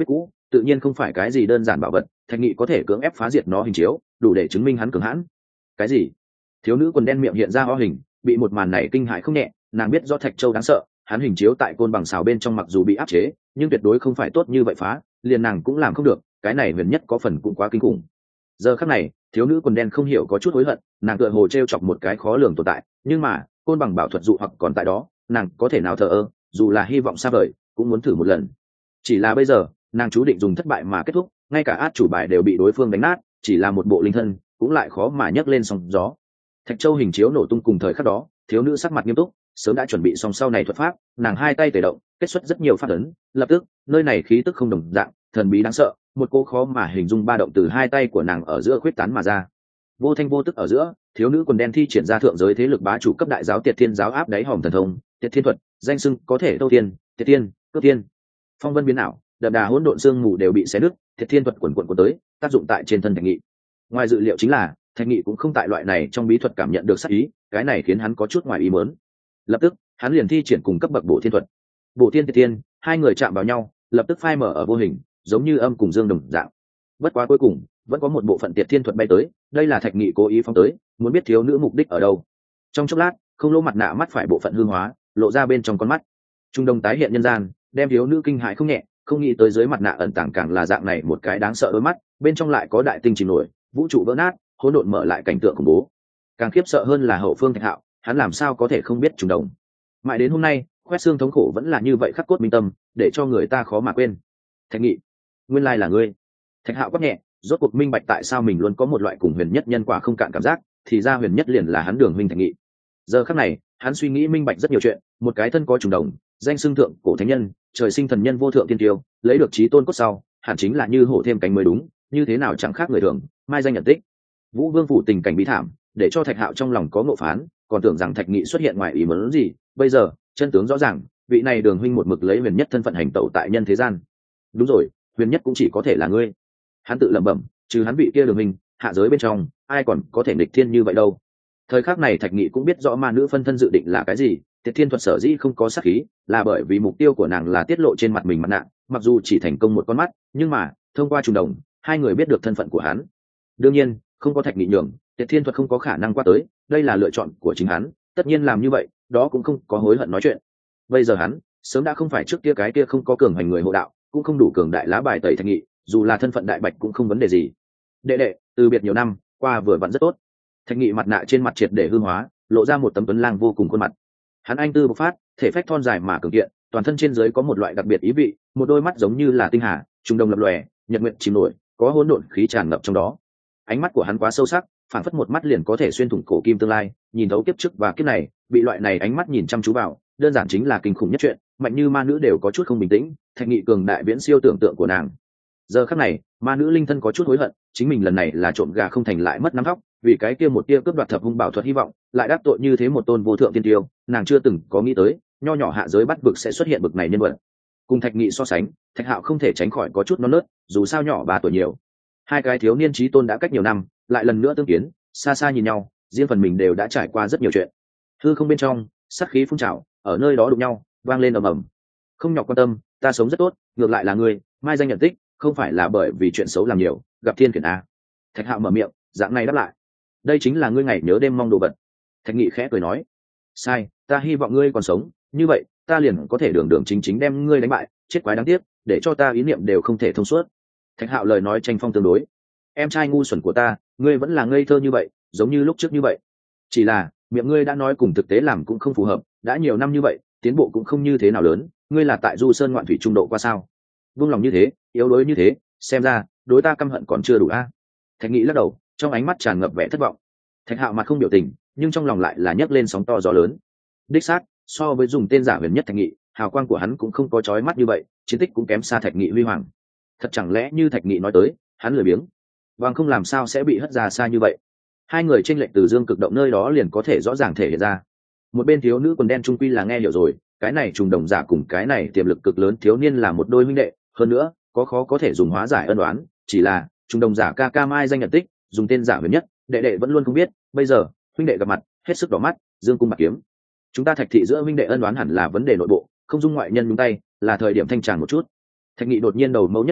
tự nhiên không phải cái gì đơn giản bảo vật, thạch nghị có thể cưỡng ép phá diệt nó hình chiếu, đủ để chứng minh hắn cường hãn. Cái gì? Thiếu nữ quần đen miệng hiện ra ho hình, bị một màn này kinh hãi không nhẹ. Nàng biết do Thạch Châu đáng sợ, hắn hình chiếu tại côn bằng xào bên trong mặc dù bị áp chế, nhưng tuyệt đối không phải tốt như vậy phá, liền nàng cũng làm không được, cái này huyền nhất có phần cũng quá kinh khủng. Giờ khắc này, thiếu nữ quần đen không hiểu có chút hối hận, nàng tựa hồ trêu chọc một cái khó lường tồn tại, nhưng mà côn bằng bảo thuật dụ hoặc còn tại đó, nàng có thể nào thờ ơ, dù là hy vọng xa vời cũng muốn thử một lần. Chỉ là bây giờ nàng chú định dùng thất bại mà kết thúc, ngay cả át chủ bài đều bị đối phương đánh nát, chỉ là một bộ linh thân cũng lại khó mà nhấc lên sóng gió. Thạch Châu hình chiếu nổ tung cùng thời khắc đó, thiếu nữ sắc mặt nghiêm túc, sớm đã chuẩn bị xong sau này thuật pháp, nàng hai tay tề động, kết xuất rất nhiều pháp ấn, lập tức nơi này khí tức không đồng dạng, thần bí đáng sợ, một cô khó mà hình dung ba động từ hai tay của nàng ở giữa khuyết tán mà ra. Vô thanh vô tức ở giữa, thiếu nữ quần đen thi triển ra thượng giới thế lực bá chủ cấp đại giáo Tiệt Thiên giáo áp đáy hòm thần thông, Tiệt Thiên thuật, danh xưng có thể thâu tiên, Tiệt Tiên, cướp tiên. Phong vân biến ảo, đậm đà hỗn độn xương mù đều bị xé nứt, Tiệt Thiên thuật quần quần cuốn tới, tác dụng tại trên thân Thạch Nghị. Ngoài dự liệu chính là, Thạch Nghị cũng không tại loại này trong bí thuật cảm nhận được sát ý, cái này khiến hắn có chút ngoài ý muốn. Lập tức, hắn liền thi triển cùng cấp bậc Bổ Thiên thuật. Bổ Thiên Tiệt Tiên, hai người chạm vào nhau, lập tức phai mở ở vô hình, giống như âm cùng dương đồng dạng. Bất quá cuối cùng, vẫn có một bộ phận Tiệt Thiên thuật bay tới, đây là Thạch Nghị cố ý phóng tới, muốn biết thiếu nữ mục đích ở đâu. Trong chốc lát, không lỗ mặt nạ mắt phải bộ phận hư hóa, lộ ra bên trong con mắt. Trung đông tái hiện nhân gian, đem thiếu nữ kinh hãi không nhẹ, không nghĩ tới dưới mặt nạ ẩn tàng càng là dạng này một cái đáng sợ đôi mắt, bên trong lại có đại tinh chìm nổi, vũ trụ vỡ nát, hỗn độn mở lại cảnh tượng khủng bố. Càng khiếp sợ hơn là hậu phương Thạch Hạo, hắn làm sao có thể không biết Trung đồng. Mãi đến hôm nay, khoét xương thống khổ vẫn là như vậy khắc cốt minh tâm, để cho người ta khó mà quên. Thạch Nghị, nguyên lai là ngươi. Thạch Hạo quát nhẹ, rốt cuộc minh bạch tại sao mình luôn có một loại cùng huyền nhất nhân quả không cạn cảm giác, thì ra huyền nhất liền là hắn Đường huynh Thạch Nghị. Giờ khắc này, hắn suy nghĩ minh bạch rất nhiều chuyện, một cái thân có trùng đồng, danh xưng thượng cổ thánh nhân, trời sinh thần nhân vô thượng tiên tiêu, lấy được chí tôn cốt sau, hẳn chính là như hổ thêm cánh mới đúng, như thế nào chẳng khác người thường, mai danh nhận tích. Vũ Vương phủ tình cảnh bí thảm, để cho Thạch Hạo trong lòng có ngộ phán, còn tưởng rằng Thạch Nghị xuất hiện ngoài ý muốn gì, bây giờ, chân tướng rõ ràng, vị này Đường huynh một mực lấy huyền nhất thân phận hành tẩu tại nhân thế gian. Đúng rồi, huyền nhất cũng chỉ có thể là ngươi. Hắn tự lẩm bẩm, trừ hắn vị kia Đường huynh, hạ giới bên trong, ai còn có thể nghịch thiên như vậy đâu. Thời khắc này Thạch Nghị cũng biết rõ ma nữ phân thân dự định là cái gì, Tiệt Thiên thuật sở dĩ không có sát khí, là bởi vì mục tiêu của nàng là tiết lộ trên mặt mình mặt nạ, mặc dù chỉ thành công một con mắt, nhưng mà thông qua trùng đồng, hai người biết được thân phận của hắn. Đương nhiên, không có Thạch Nghị nhường, Tiệt Thiên thuật không có khả năng qua tới, đây là lựa chọn của chính hắn, tất nhiên làm như vậy, đó cũng không có hối hận nói chuyện. Bây giờ hắn, sớm đã không phải trước kia cái kia không có cường hành người hộ đạo, cũng không đủ cường đại lá bài tẩy Thạch Nghị, dù là thân phận đại bạch cũng không vấn đề gì. Đệ đệ, từ biệt nhiều năm, qua vừa vặn rất tốt. Thạch Nghị mặt nạ trên mặt triệt để hư hóa, lộ ra một tấm tuấn lang vô cùng khuôn mặt. Hắn anh tư bộc phát, thể phách thon dài mà cường kiện, toàn thân trên dưới có một loại đặc biệt ý vị, một đôi mắt giống như là tinh hà, trung đồng lập lòe, nhật nguyện chìm nổi, có hỗn độn khí tràn ngập trong đó. Ánh mắt của hắn quá sâu sắc, phản phất một mắt liền có thể xuyên thủng cổ kim tương lai, nhìn thấu kiếp trước và kiếp này, bị loại này ánh mắt nhìn chăm chú vào, đơn giản chính là kinh khủng nhất chuyện, mạnh như ma nữ đều có chút không bình tĩnh, Thạch Nghị cường đại viễn siêu tưởng tượng của nàng. Giờ khắc này, ma nữ linh thân có chút hối hận, chính mình lần này là trộm gà không thành lại mất nắm thóc, vì cái kia một tia cướp đoạt thập hung bảo thuật hy vọng, lại đắc tội như thế một tôn vô thượng tiên tiêu, nàng chưa từng có nghĩ tới, nho nhỏ hạ giới bắt vực sẽ xuất hiện bực này nhân vật. Cùng Thạch Nghị so sánh, Thạch Hạo không thể tránh khỏi có chút non nớt, dù sao nhỏ ba tuổi nhiều. Hai cái thiếu niên chí tôn đã cách nhiều năm, lại lần nữa tương kiến, xa xa nhìn nhau, riêng phần mình đều đã trải qua rất nhiều chuyện. Hư không bên trong, sát khí phun trào, ở nơi đó đụng nhau, vang lên ầm ầm. Không nhọc quan tâm, ta sống rất tốt, ngược lại là ngươi, mai danh nhận tích, không phải là bởi vì chuyện xấu làm nhiều, gặp thiên khiển a. Thạch Hạo mở miệng, dạng này đáp lại, đây chính là ngươi ngày nhớ đêm mong đồ vật. Thạch Nghị khẽ cười nói, sai, ta hy vọng ngươi còn sống, như vậy ta liền có thể đường đường chính chính đem ngươi đánh bại, chết quái đáng tiếc, để cho ta ý niệm đều không thể thông suốt. Thạch Hạo lời nói tranh phong tương đối, em trai ngu xuẩn của ta, ngươi vẫn là ngây thơ như vậy, giống như lúc trước như vậy. Chỉ là miệng ngươi đã nói cùng thực tế làm cũng không phù hợp, đã nhiều năm như vậy, tiến bộ cũng không như thế nào lớn, ngươi là tại du sơn ngoạn thủy trung độ qua sao? Vung lòng như thế, yếu đuối như thế, xem ra đối ta căm hận còn chưa đủ a. Thạch Nghị lắc đầu, trong ánh mắt tràn ngập vẻ thất vọng. Thạch Hạo mặt không biểu tình, nhưng trong lòng lại là nhấc lên sóng to gió lớn. Đích xác, so với dùng tên giả huyền nhất Thạch Nghị, hào quang của hắn cũng không có chói mắt như vậy, chiến tích cũng kém xa Thạch Nghị huy hoàng. Thật chẳng lẽ như Thạch Nghị nói tới, hắn lười biếng, bằng không làm sao sẽ bị hất ra xa như vậy. Hai người chênh lệch từ dương cực động nơi đó liền có thể rõ ràng thể hiện ra. Một bên thiếu nữ quần đen trung quy là nghe hiểu rồi, cái này trùng đồng giả cùng cái này tiềm lực cực lớn thiếu niên là một đôi huynh đệ, hơn nữa có khó có thể dùng hóa giải ân đoán, chỉ là trùng đồng giả ca ca mai danh nhận tích, dùng tên giả huyền nhất, đệ đệ vẫn luôn không biết, bây giờ huynh đệ gặp mặt, hết sức đỏ mắt, dương cung bạc kiếm. Chúng ta Thạch thị giữa huynh đệ ân đoán hẳn là vấn đề nội bộ, không dung ngoại nhân nhúng tay, là thời điểm thanh tràng một chút. Thạch Nghị đột nhiên đầu mâu nhất chuyển,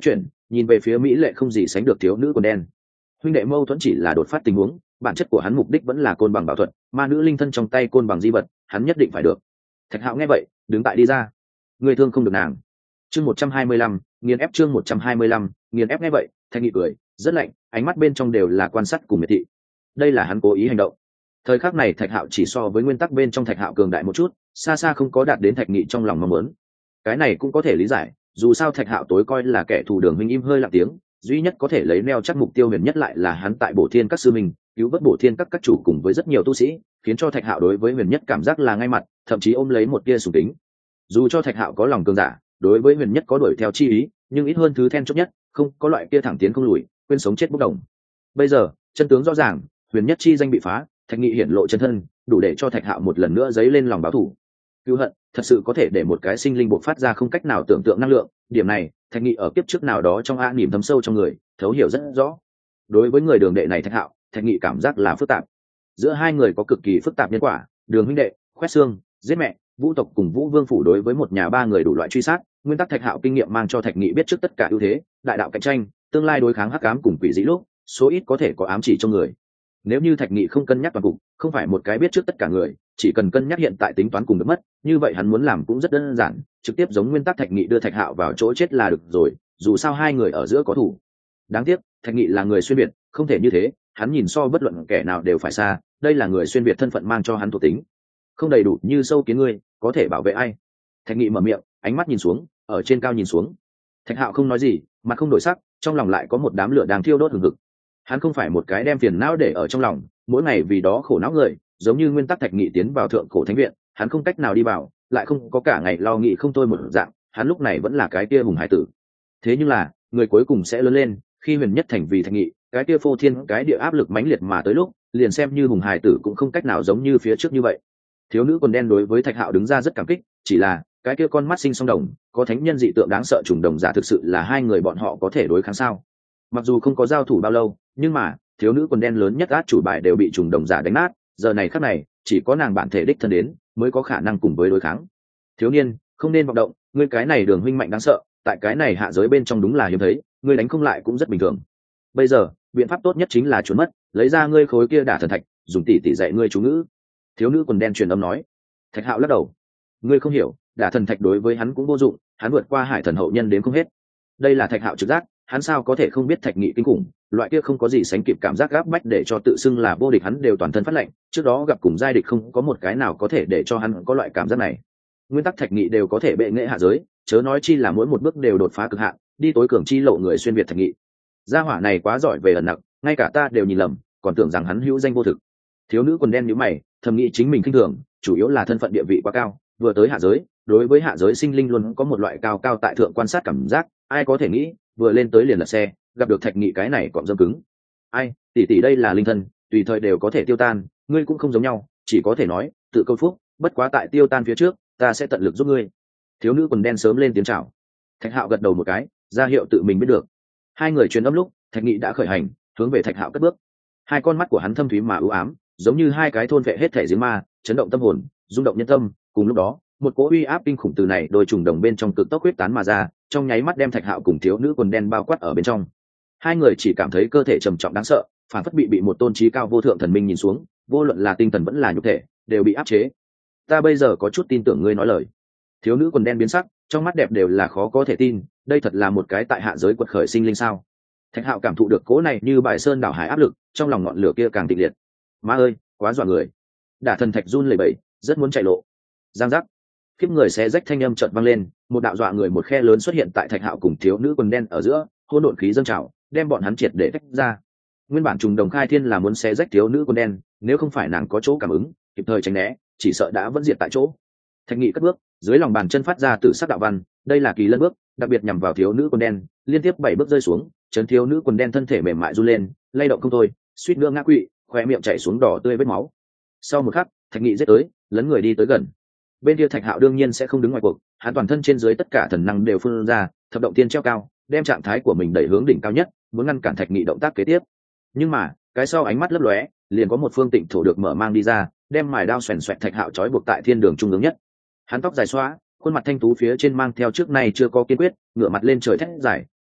nhìn về phía mỹ lệ không gì sánh được thiếu nữ quần đen. Huynh đệ mâu thuẫn chỉ là đột phát tình huống, bản chất của hắn mục đích vẫn là côn bằng bảo thuật, ma nữ linh thân trong tay côn bằng di vật, hắn nhất định phải được. Thạch Hạo nghe vậy, đứng tại đi ra. Người thương không được nàng. Chương một trăm hai mươi lăm, nghiền ép chương một trăm hai mươi lăm, nghiền ép nghe vậy, Thạch Nghị cười, rất lạnh, ánh mắt bên trong đều là quan sát cùng miệt thị. Đây là hắn cố ý hành động. Thời khắc này Thạch Hạo chỉ so với nguyên tắc bên trong Thạch Hạo cường đại một chút, xa xa không có đạt đến Thạch Nghị trong lòng mong muốn. Cái này cũng có thể lý giải, dù sao Thạch Hạo tối coi là kẻ thù Đường huynh im hơi lặng tiếng, duy nhất có thể lấy neo chắc mục tiêu huyền nhất lại là hắn tại Bổ Thiên các sư mình, cứu vớt Bổ Thiên các các chủ cùng với rất nhiều tu sĩ, khiến cho Thạch Hạo đối với huyền nhất cảm giác là ngay mặt, thậm chí ôm lấy một tia sùng kính. Dù cho Thạch Hạo có lòng cường giả, đối với huyền nhất có đuổi theo chi ý, nhưng ít hơn thứ then chốt nhất, không có loại kia thẳng tiến không lùi, quên sống chết bốc đồng. Bây giờ, chân tướng rõ ràng, huyền nhất chi danh bị phá, Thạch Nghị hiển lộ chân thân, đủ để cho Thạch Hạo một lần nữa dấy lên lòng báo thù. Cứu hận thật sự có thể để một cái sinh linh bộc phát ra không cách nào tưởng tượng năng lượng, điểm này Thạch Nghị ở kiếp trước nào đó trong a niềm thấm sâu trong người, thấu hiểu rất rõ. Đối với người Đường đệ này Thạch Hạo, Thạch Nghị cảm giác là phức tạp. Giữa hai người có cực kỳ phức tạp nhân quả, Đường huynh đệ, khoét xương, giết mẹ, Vũ tộc cùng Vũ Vương phủ đối với một nhà ba người đủ loại truy sát, nguyên tắc Thạch Hạo kinh nghiệm mang cho Thạch Nghị biết trước tất cả ưu thế, đại đạo cạnh tranh, tương lai đối kháng hắc ám cùng quỷ dĩ lúc, số ít có thể có ám chỉ trong người. Nếu như Thạch Nghị không cân nhắc toàn cục, không phải một cái biết trước tất cả người, chỉ cần cân nhắc hiện tại tính toán cùng được mất, như vậy hắn muốn làm cũng rất đơn giản, trực tiếp giống nguyên tắc Thạch Nghị đưa Thạch Hạo vào chỗ chết là được rồi, dù sao hai người ở giữa có thủ. Đáng tiếc, Thạch Nghị là người xuyên việt, không thể như thế, hắn nhìn so bất luận kẻ nào đều phải xa, đây là người xuyên việt thân phận mang cho hắn thuộc tính. Không đầy đủ như sâu kiến ngươi, có thể bảo vệ ai? Thạch Nghị mở miệng, ánh mắt nhìn xuống, ở trên cao nhìn xuống. Thạch Hạo không nói gì, mặt không đổi sắc, trong lòng lại có một đám lửa đang thiêu đốt hừng hực. Hắn không phải một cái đem phiền não để ở trong lòng, mỗi ngày vì đó khổ não người, giống như nguyên tắc Thạch Nghị tiến vào thượng cổ thánh viện, hắn không cách nào đi vào, lại không có cả ngày lo nghĩ không thôi một dạng, hắn lúc này vẫn là cái kia hùng hải tử. Thế nhưng là, người cuối cùng sẽ lớn lên, khi huyền nhất thành vì Thạch Nghị, cái kia phô thiên cái địa áp lực mãnh liệt mà tới lúc, liền xem như hùng hải tử cũng không cách nào giống như phía trước như vậy. Thiếu nữ quần đen đối với Thạch Hạo đứng ra rất cảm kích, chỉ là cái kia con mắt sinh song đồng, có thánh nhân dị tượng đáng sợ trùng đồng giả thực sự là hai người bọn họ có thể đối kháng sao? Mặc dù không có giao thủ bao lâu, nhưng mà thiếu nữ quần đen lớn nhất át chủ bài đều bị trùng đồng giả đánh nát, giờ này khắc này chỉ có nàng bản thể đích thân đến mới có khả năng cùng với đối kháng. Thiếu niên, không nên vọng động, ngươi cái này Đường huynh mạnh đáng sợ, tại cái này hạ giới bên trong đúng là hiếm thấy, ngươi đánh không lại cũng rất bình thường. Bây giờ biện pháp tốt nhất chính là trốn mất, lấy ra ngươi khối kia đả thần thạch, dùng tỉ tỉ dạy ngươi chú ngữ. Thiếu nữ quần đen truyền âm nói. Thạch Hạo lắc đầu, ngươi không hiểu, đả thần thạch đối với hắn cũng vô dụng, hắn vượt qua hải thần hậu nhân đến không hết. Đây là Thạch Hạo trực giác, hắn sao có thể không biết Thạch Nghị kinh khủng, loại kia không có gì sánh kịp cảm giác gáp bách để cho tự xưng là vô địch hắn đều toàn thân phát lạnh, trước đó gặp cùng giai địch không có một cái nào có thể để cho hắn có loại cảm giác này. Nguyên tắc Thạch Nghị đều có thể bệ nghệ hạ giới, chớ nói chi là mỗi một bước đều đột phá cực hạn, đi tối cường chi lộ người xuyên việt Thạch Nghị. Gia hỏa này quá giỏi về ẩn nặc, ngay cả ta đều nhìn lầm, còn tưởng rằng hắn hữu danh vô thực. Thiếu nữ quần đen nhíu mày, thầm nghĩ chính mình khinh thường, chủ yếu là thân phận địa vị quá cao, vừa tới hạ giới, đối với hạ giới sinh linh luôn có một loại cao cao tại thượng quan sát cảm giác, ai có thể nghĩ, vừa lên tới liền lật xe, gặp được Thạch Nghị cái này cọm dâm cứng. Ai, tỷ tỷ đây là linh thân, tùy thời đều có thể tiêu tan, ngươi cũng không giống nhau, chỉ có thể nói, tự câu phúc, bất quá tại tiêu tan phía trước, ta sẽ tận lực giúp ngươi. Thiếu nữ quần đen sớm lên tiếng chào. Thạch Hạo gật đầu một cái, ra hiệu tự mình biết được. Hai người truyền âm lúc, Thạch Nghị đã khởi hành, hướng về Thạch Hạo cất bước. Hai con mắt của hắn thâm thúy mà ưu ám, giống như hai cái thôn vệ hết thể giếng ma, chấn động tâm hồn, rung động nhân tâm. Cùng lúc đó, một cỗ uy áp kinh khủng từ này đôi trùng đồng bên trong cực tốc huyết tán mà ra, trong nháy mắt đem Thạch Hạo cùng thiếu nữ quần đen bao quát ở bên trong. Hai người chỉ cảm thấy cơ thể trầm trọng đáng sợ, phản phất bị bị một tôn trí cao vô thượng thần minh nhìn xuống, vô luận là tinh thần vẫn là nhục thể, đều bị áp chế. Ta bây giờ có chút tin tưởng ngươi nói lời. Thiếu nữ quần đen biến sắc, trong mắt đẹp đều là khó có thể tin, đây thật là một cái tại hạ giới quật khởi sinh linh sao? Thạch Hạo cảm thụ được cỗ này như bài sơn đảo hải áp lực, trong lòng ngọn lửa kia càng kịch liệt. Ma ơi, quá dọa người! Đả thần thạch run lẩy bẩy, rất muốn chạy lộ. Giang giác, khiếp người xé rách thanh âm chợt vang lên, một đạo dọa người một khe lớn xuất hiện tại Thạch Hạo cùng thiếu nữ quần đen ở giữa, hỗn độn khí dâng trào, đem bọn hắn triệt để tách ra. Nguyên bản trùng đồng khai thiên là muốn xé rách thiếu nữ quần đen, nếu không phải nàng có chỗ cảm ứng, kịp thời tránh né, chỉ sợ đã vẫn diệt tại chỗ. Thạch Nghị cất bước, dưới lòng bàn chân phát ra tự sắc đạo văn, đây là kỳ lân bước, đặc biệt nhằm vào thiếu nữ quần đen, liên tiếp bảy bước rơi xuống, chấn thiếu nữ quần đen thân thể mềm mại run lên, lay động không thôi, suýt nữa ngã quỵ, khóe miệng chảy xuống đỏ tươi vết máu. Sau một khắc, Thạch Nghị giết tới, lấn người đi tới gần. Bên kia Thạch Hạo đương nhiên sẽ không đứng ngoài cuộc, hắn toàn thân trên dưới tất cả thần năng đều phun ra, thập động tiên treo cao, đem trạng thái của mình đẩy hướng đỉnh cao nhất, muốn ngăn cản Thạch Nghị động tác kế tiếp. Nhưng mà, cái sau ánh mắt lấp lóe, liền có một phương tịnh thổ được mở mang đi ra, đem mài đao xoèn xoẹt Thạch Hạo trói buộc tại thiên đường trung ương nhất. Hắn tóc dài xóa, khuôn mặt thanh tú phía trên mang theo trước nay chưa có kiên quyết, ngửa mặt lên trời thét dài,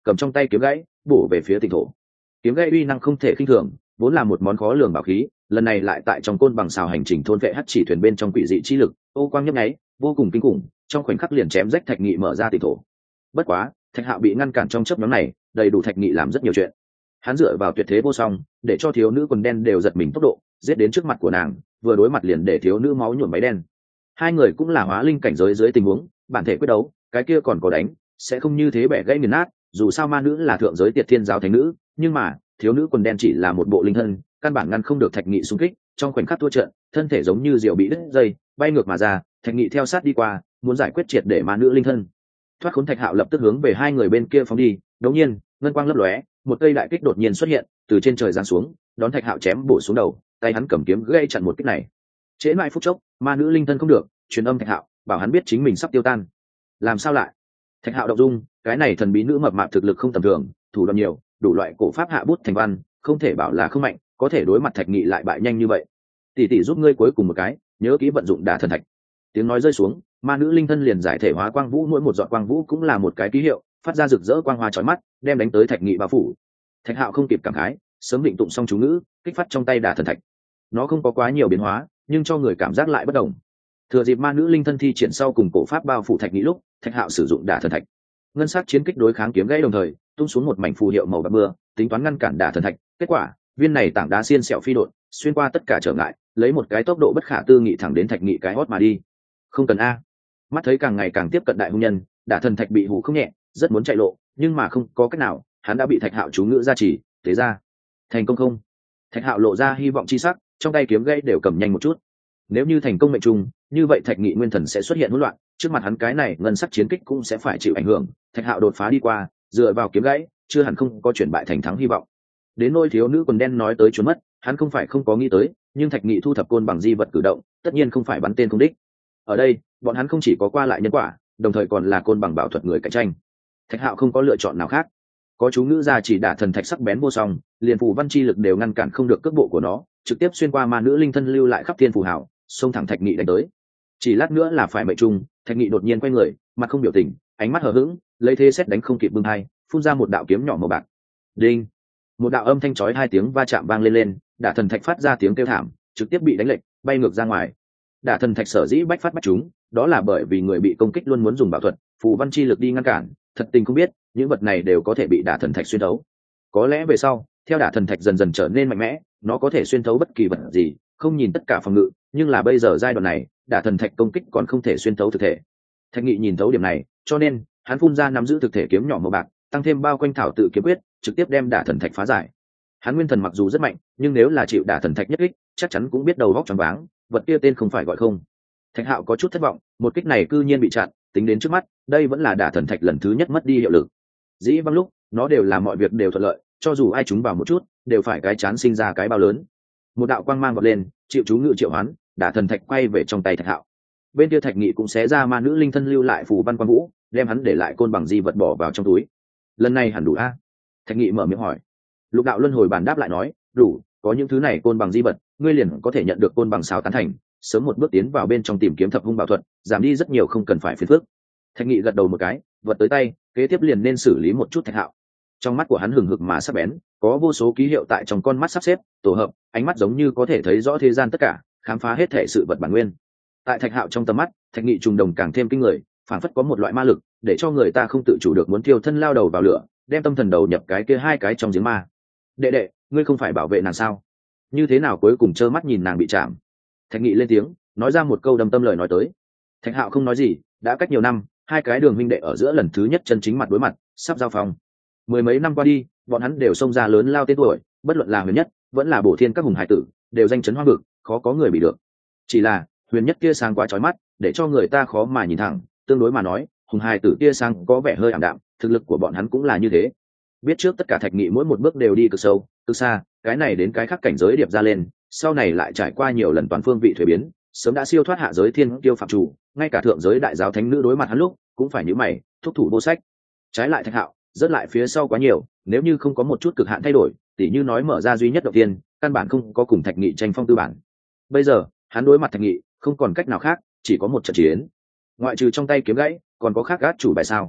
cầm trong tay kiếm gãy bổ về phía tịnh thổ. Kiếm gãy uy năng không thể khinh thường, vốn là một món khó lường bảo khí, lần này lại tại trong côn bằng xào hành trình thôn vệ hắc chỉ thuyền bên trong quỷ dị chi lực, ô quang nhấp nháy, vô cùng kinh khủng, trong khoảnh khắc liền chém rách thạch nghị mở ra tịnh thổ. Bất quá, Thạch Hạo bị ngăn cản trong chớp nhoáng này, đầy đủ Thạch Nghị làm rất nhiều chuyện. Hắn dựa vào tuyệt thế vô song, để cho thiếu nữ quần đen đều giật mình tốc độ, giết đến trước mặt của nàng, vừa đối mặt liền để thiếu nữ máu nhuộm váy đen. Hai người cũng là hóa linh cảnh giới dưới tình huống, bản thể quyết đấu, cái kia còn có đánh, sẽ không như thế bẻ gãy nghiền nát, dù sao ma nữ là thượng giới Tiệt Thiên giáo thánh nữ, nhưng mà, thiếu nữ quần đen chỉ là một bộ linh thân, căn bản ngăn không được Thạch Nghị xung kích, trong khoảnh khắc thua trận, thân thể giống như diều bị đứt dây, bay ngược mà ra, Thạch Nghị theo sát đi qua, muốn giải quyết triệt để ma nữ linh thân. Thoát khốn Thạch Hạo lập tức hướng về hai người bên kia phóng đi, đột nhiên, ngân quang lấp lóe, một cây đại kích đột nhiên xuất hiện, từ trên trời giáng xuống, đón Thạch Hạo chém bổ xuống đầu, tay hắn cầm kiếm gây chặn một kích này. Trễ mãi phút chốc, ma nữ linh thân không được, truyền âm Thạch Hạo, bảo hắn biết chính mình sắp tiêu tan. Làm sao lại? Thạch Hạo động dung, cái này thần bí nữ mập mạp thực lực không tầm thường, thủ đoạn nhiều, đủ loại cổ pháp hạ bút thành văn, không thể bảo là không mạnh, có thể đối mặt Thạch Nghị lại bại nhanh như vậy. Tỷ tỷ giúp ngươi cuối cùng một cái, nhớ kỹ vận dụng Đả Thần Thạch. Tiếng nói rơi xuống, ma nữ linh thân liền giải thể hóa quang vũ, mỗi một giọt quang vũ cũng là một cái ký hiệu, phát ra rực rỡ quang hoa chói mắt, đem đánh tới Thạch Nghị bao phủ. Thạch Hạo không kịp cảm khái, sớm định tụng xong chú ngữ, kích phát trong tay Đả Thần Thạch. Nó không có quá nhiều biến hóa, nhưng cho người cảm giác lại bất đồng. Thừa dịp ma nữ linh thân thi triển sau cùng cổ pháp bao phủ Thạch Nghị lúc, Thạch Hạo sử dụng Đả Thần Thạch. Ngân sắc chiến kích đối kháng kiếm gãy đồng thời, tung xuống một mảnh phù hiệu màu bạc mưa, tính toán ngăn cản Đả Thần Thạch. Kết quả, viên này tảng đá xiên xẹo phi đột, xuyên qua tất cả trở ngại, lấy một cái tốc độ bất khả tư nghị thẳng đến Thạch Nghị cái hót mà đi. Không cần a. Mắt thấy càng ngày càng tiếp cận đại hung nhân, Đả Thần Thạch bị hù không nhẹ, rất muốn chạy lộ, nhưng mà không có cách nào, hắn đã bị Thạch Hạo chú ngữ gia trì, thế ra. Thành công không? Thạch Hạo lộ ra hy vọng chi sắc, trong tay kiếm gãy đều cầm nhanh một chút. Nếu như thành công mệnh trung, như vậy Thạch Nghị nguyên thần sẽ xuất hiện hỗn loạn, trước mặt hắn cái này ngân sắc chiến kích cũng sẽ phải chịu ảnh hưởng. Thạch Hạo đột phá đi qua, dựa vào kiếm gãy, chưa hẳn không có chuyển bại thành thắng hy vọng. Đến nôi thiếu nữ quần đen nói tới trốn mất, hắn không phải không có nghĩ tới, nhưng Thạch Nghị thu thập côn bằng di vật cử động, tất nhiên không phải bắn tên không đích. Ở đây, bọn hắn không chỉ có qua lại nhân quả, đồng thời còn là côn bằng bảo thuật người cạnh tranh. Thạch Hạo không có lựa chọn nào khác. Có chú ngữ gia chỉ Đả Thần Thạch sắc bén vô song, liền phù văn chi lực đều ngăn cản không được cước bộ của nó, trực tiếp xuyên qua ma nữ linh thân lưu lại khắp thiên phù hảo, xông thẳng Thạch Nghị đánh tới. Chỉ lát nữa là phải mệnh trung, Thạch Nghị đột nhiên quay người, mặt không biểu tình, ánh mắt hờ hững, lấy thế xét đánh không kịp bưng hai, phun ra một đạo kiếm nhỏ màu bạc. Đinh! Một đạo âm thanh chói hai tiếng va chạm vang lên lên, Đả Thần Thạch phát ra tiếng kêu thảm, trực tiếp bị đánh lệch, bay ngược ra ngoài. Đả Thần Thạch sở dĩ bách phát bách chúng, đó là bởi vì người bị công kích luôn muốn dùng bảo thuật, phù văn chi lực đi ngăn cản, thật tình không biết, những vật này đều có thể bị Đả Thần Thạch xuyên thấu. Có lẽ về sau, theo Đả Thần Thạch dần dần trở nên mạnh mẽ, nó có thể xuyên thấu bất kỳ vật gì, không nhìn tất cả phòng ngự, nhưng là bây giờ giai đoạn này, Đả Thần Thạch công kích còn không thể xuyên thấu thực thể. Thạch Nghị nhìn thấu điểm này, cho nên hắn phun ra nắm giữ thực thể kiếm nhỏ màu bạc, tăng thêm bao quanh thảo tự kiếm quyết, trực tiếp đem Đả Thần Thạch phá giải. Hắn nguyên thần mặc dù rất mạnh, nhưng nếu là chịu Đả Thần Thạch nhất kích, chắc chắn cũng biết đầu góc choáng váng, vật kia tên không phải gọi không. Thạch Hạo có chút thất vọng, một kích này cư nhiên bị chặn, tính đến trước mắt, đây vẫn là Đả Thần Thạch lần thứ nhất mất đi hiệu lực. Dĩ vãng lúc, nó đều là mọi việc đều thuận lợi, cho dù ai trúng vào một chút, đều phải cái chán sinh ra cái bao lớn. Một đạo quang mang vọt lên, chịu chú ngự triệu hoán, Đả Thần Thạch quay về trong tay Thạch Hạo. Bên kia Thạch Nghị cũng xé ra ma nữ linh thân lưu lại phù văn quang vũ, đem hắn để lại côn bằng di vật bỏ vào trong túi. Lần này hẳn đủ a? Thạch Nghị mở miệng hỏi. Lục đạo luân hồi bản đáp lại nói, đủ, có những thứ này côn bằng di vật, ngươi liền có thể nhận được côn bằng xào tán thành, sớm một bước tiến vào bên trong tìm kiếm thập hung bảo thuật, giảm đi rất nhiều không cần phải phiền phức. Thạch Nghị gật đầu một cái, vật tới tay, kế tiếp liền nên xử lý một chút Thạch Hạo. Trong mắt của hắn hừng hực mà sắc bén, có vô số ký hiệu tại trong con mắt sắp xếp, tổ hợp, ánh mắt giống như có thể thấy rõ thế gian tất cả, khám phá hết thể sự vật bản nguyên. Tại Thạch Hạo trong tầm mắt, Thạch Nghị trùng đồng càng thêm kinh người, phản phất có một loại ma lực, để cho người ta không tự chủ được muốn tiêu thân lao đầu vào lửa, đem tâm thần đầu nhập cái kia hai cái trong giếng ma. Đệ đệ, ngươi không phải bảo vệ nàng sao? Như thế nào cuối cùng trơ mắt nhìn nàng bị chạm? Thạch Nghị lên tiếng, nói ra một câu đâm tâm lời nói tới. Thạch Hạo không nói gì, đã cách nhiều năm, hai cái đường huynh đệ ở giữa lần thứ nhất chân chính mặt đối mặt, sắp giao phòng. Mười mấy năm qua đi, bọn hắn đều xông ra lớn lao tên tuổi, bất luận là Huyền Nhất, vẫn là Bổ Thiên các hùng hải tử, đều danh chấn hoang vực, khó có người bị được. Chỉ là, Huyền Nhất kia sáng quá chói mắt, để cho người ta khó mà nhìn thẳng, tương đối mà nói, hùng hải tử kia sáng có vẻ hơi ảm đạm, thực lực của bọn hắn cũng là như thế. Biết trước tất cả Thạch Nghị mỗi một bước đều đi cực sâu, cực xa, cái này đến cái khác cảnh giới điệp ra lên, sau này lại trải qua nhiều lần toàn phương vị thuế biến, sớm đã siêu thoát hạ giới thiên tiêu phạm chủ, ngay cả thượng giới đại giáo thánh nữ đối mặt hắn lúc, cũng phải nhíu mày, thúc thủ vô sách. Trái lại Thạch Hạo, rớt lại phía sau quá nhiều, nếu như không có một chút cực hạn thay đổi, tỉ như nói mở ra duy nhất đầu tiên, căn bản không có cùng Thạch Nghị tranh phong tư bản. Bây giờ, hắn đối mặt Thạch Nghị, không còn cách nào khác, chỉ có một trận chiến. Ngoại trừ trong tay kiếm gãy, còn có khác gác chủ bài sao?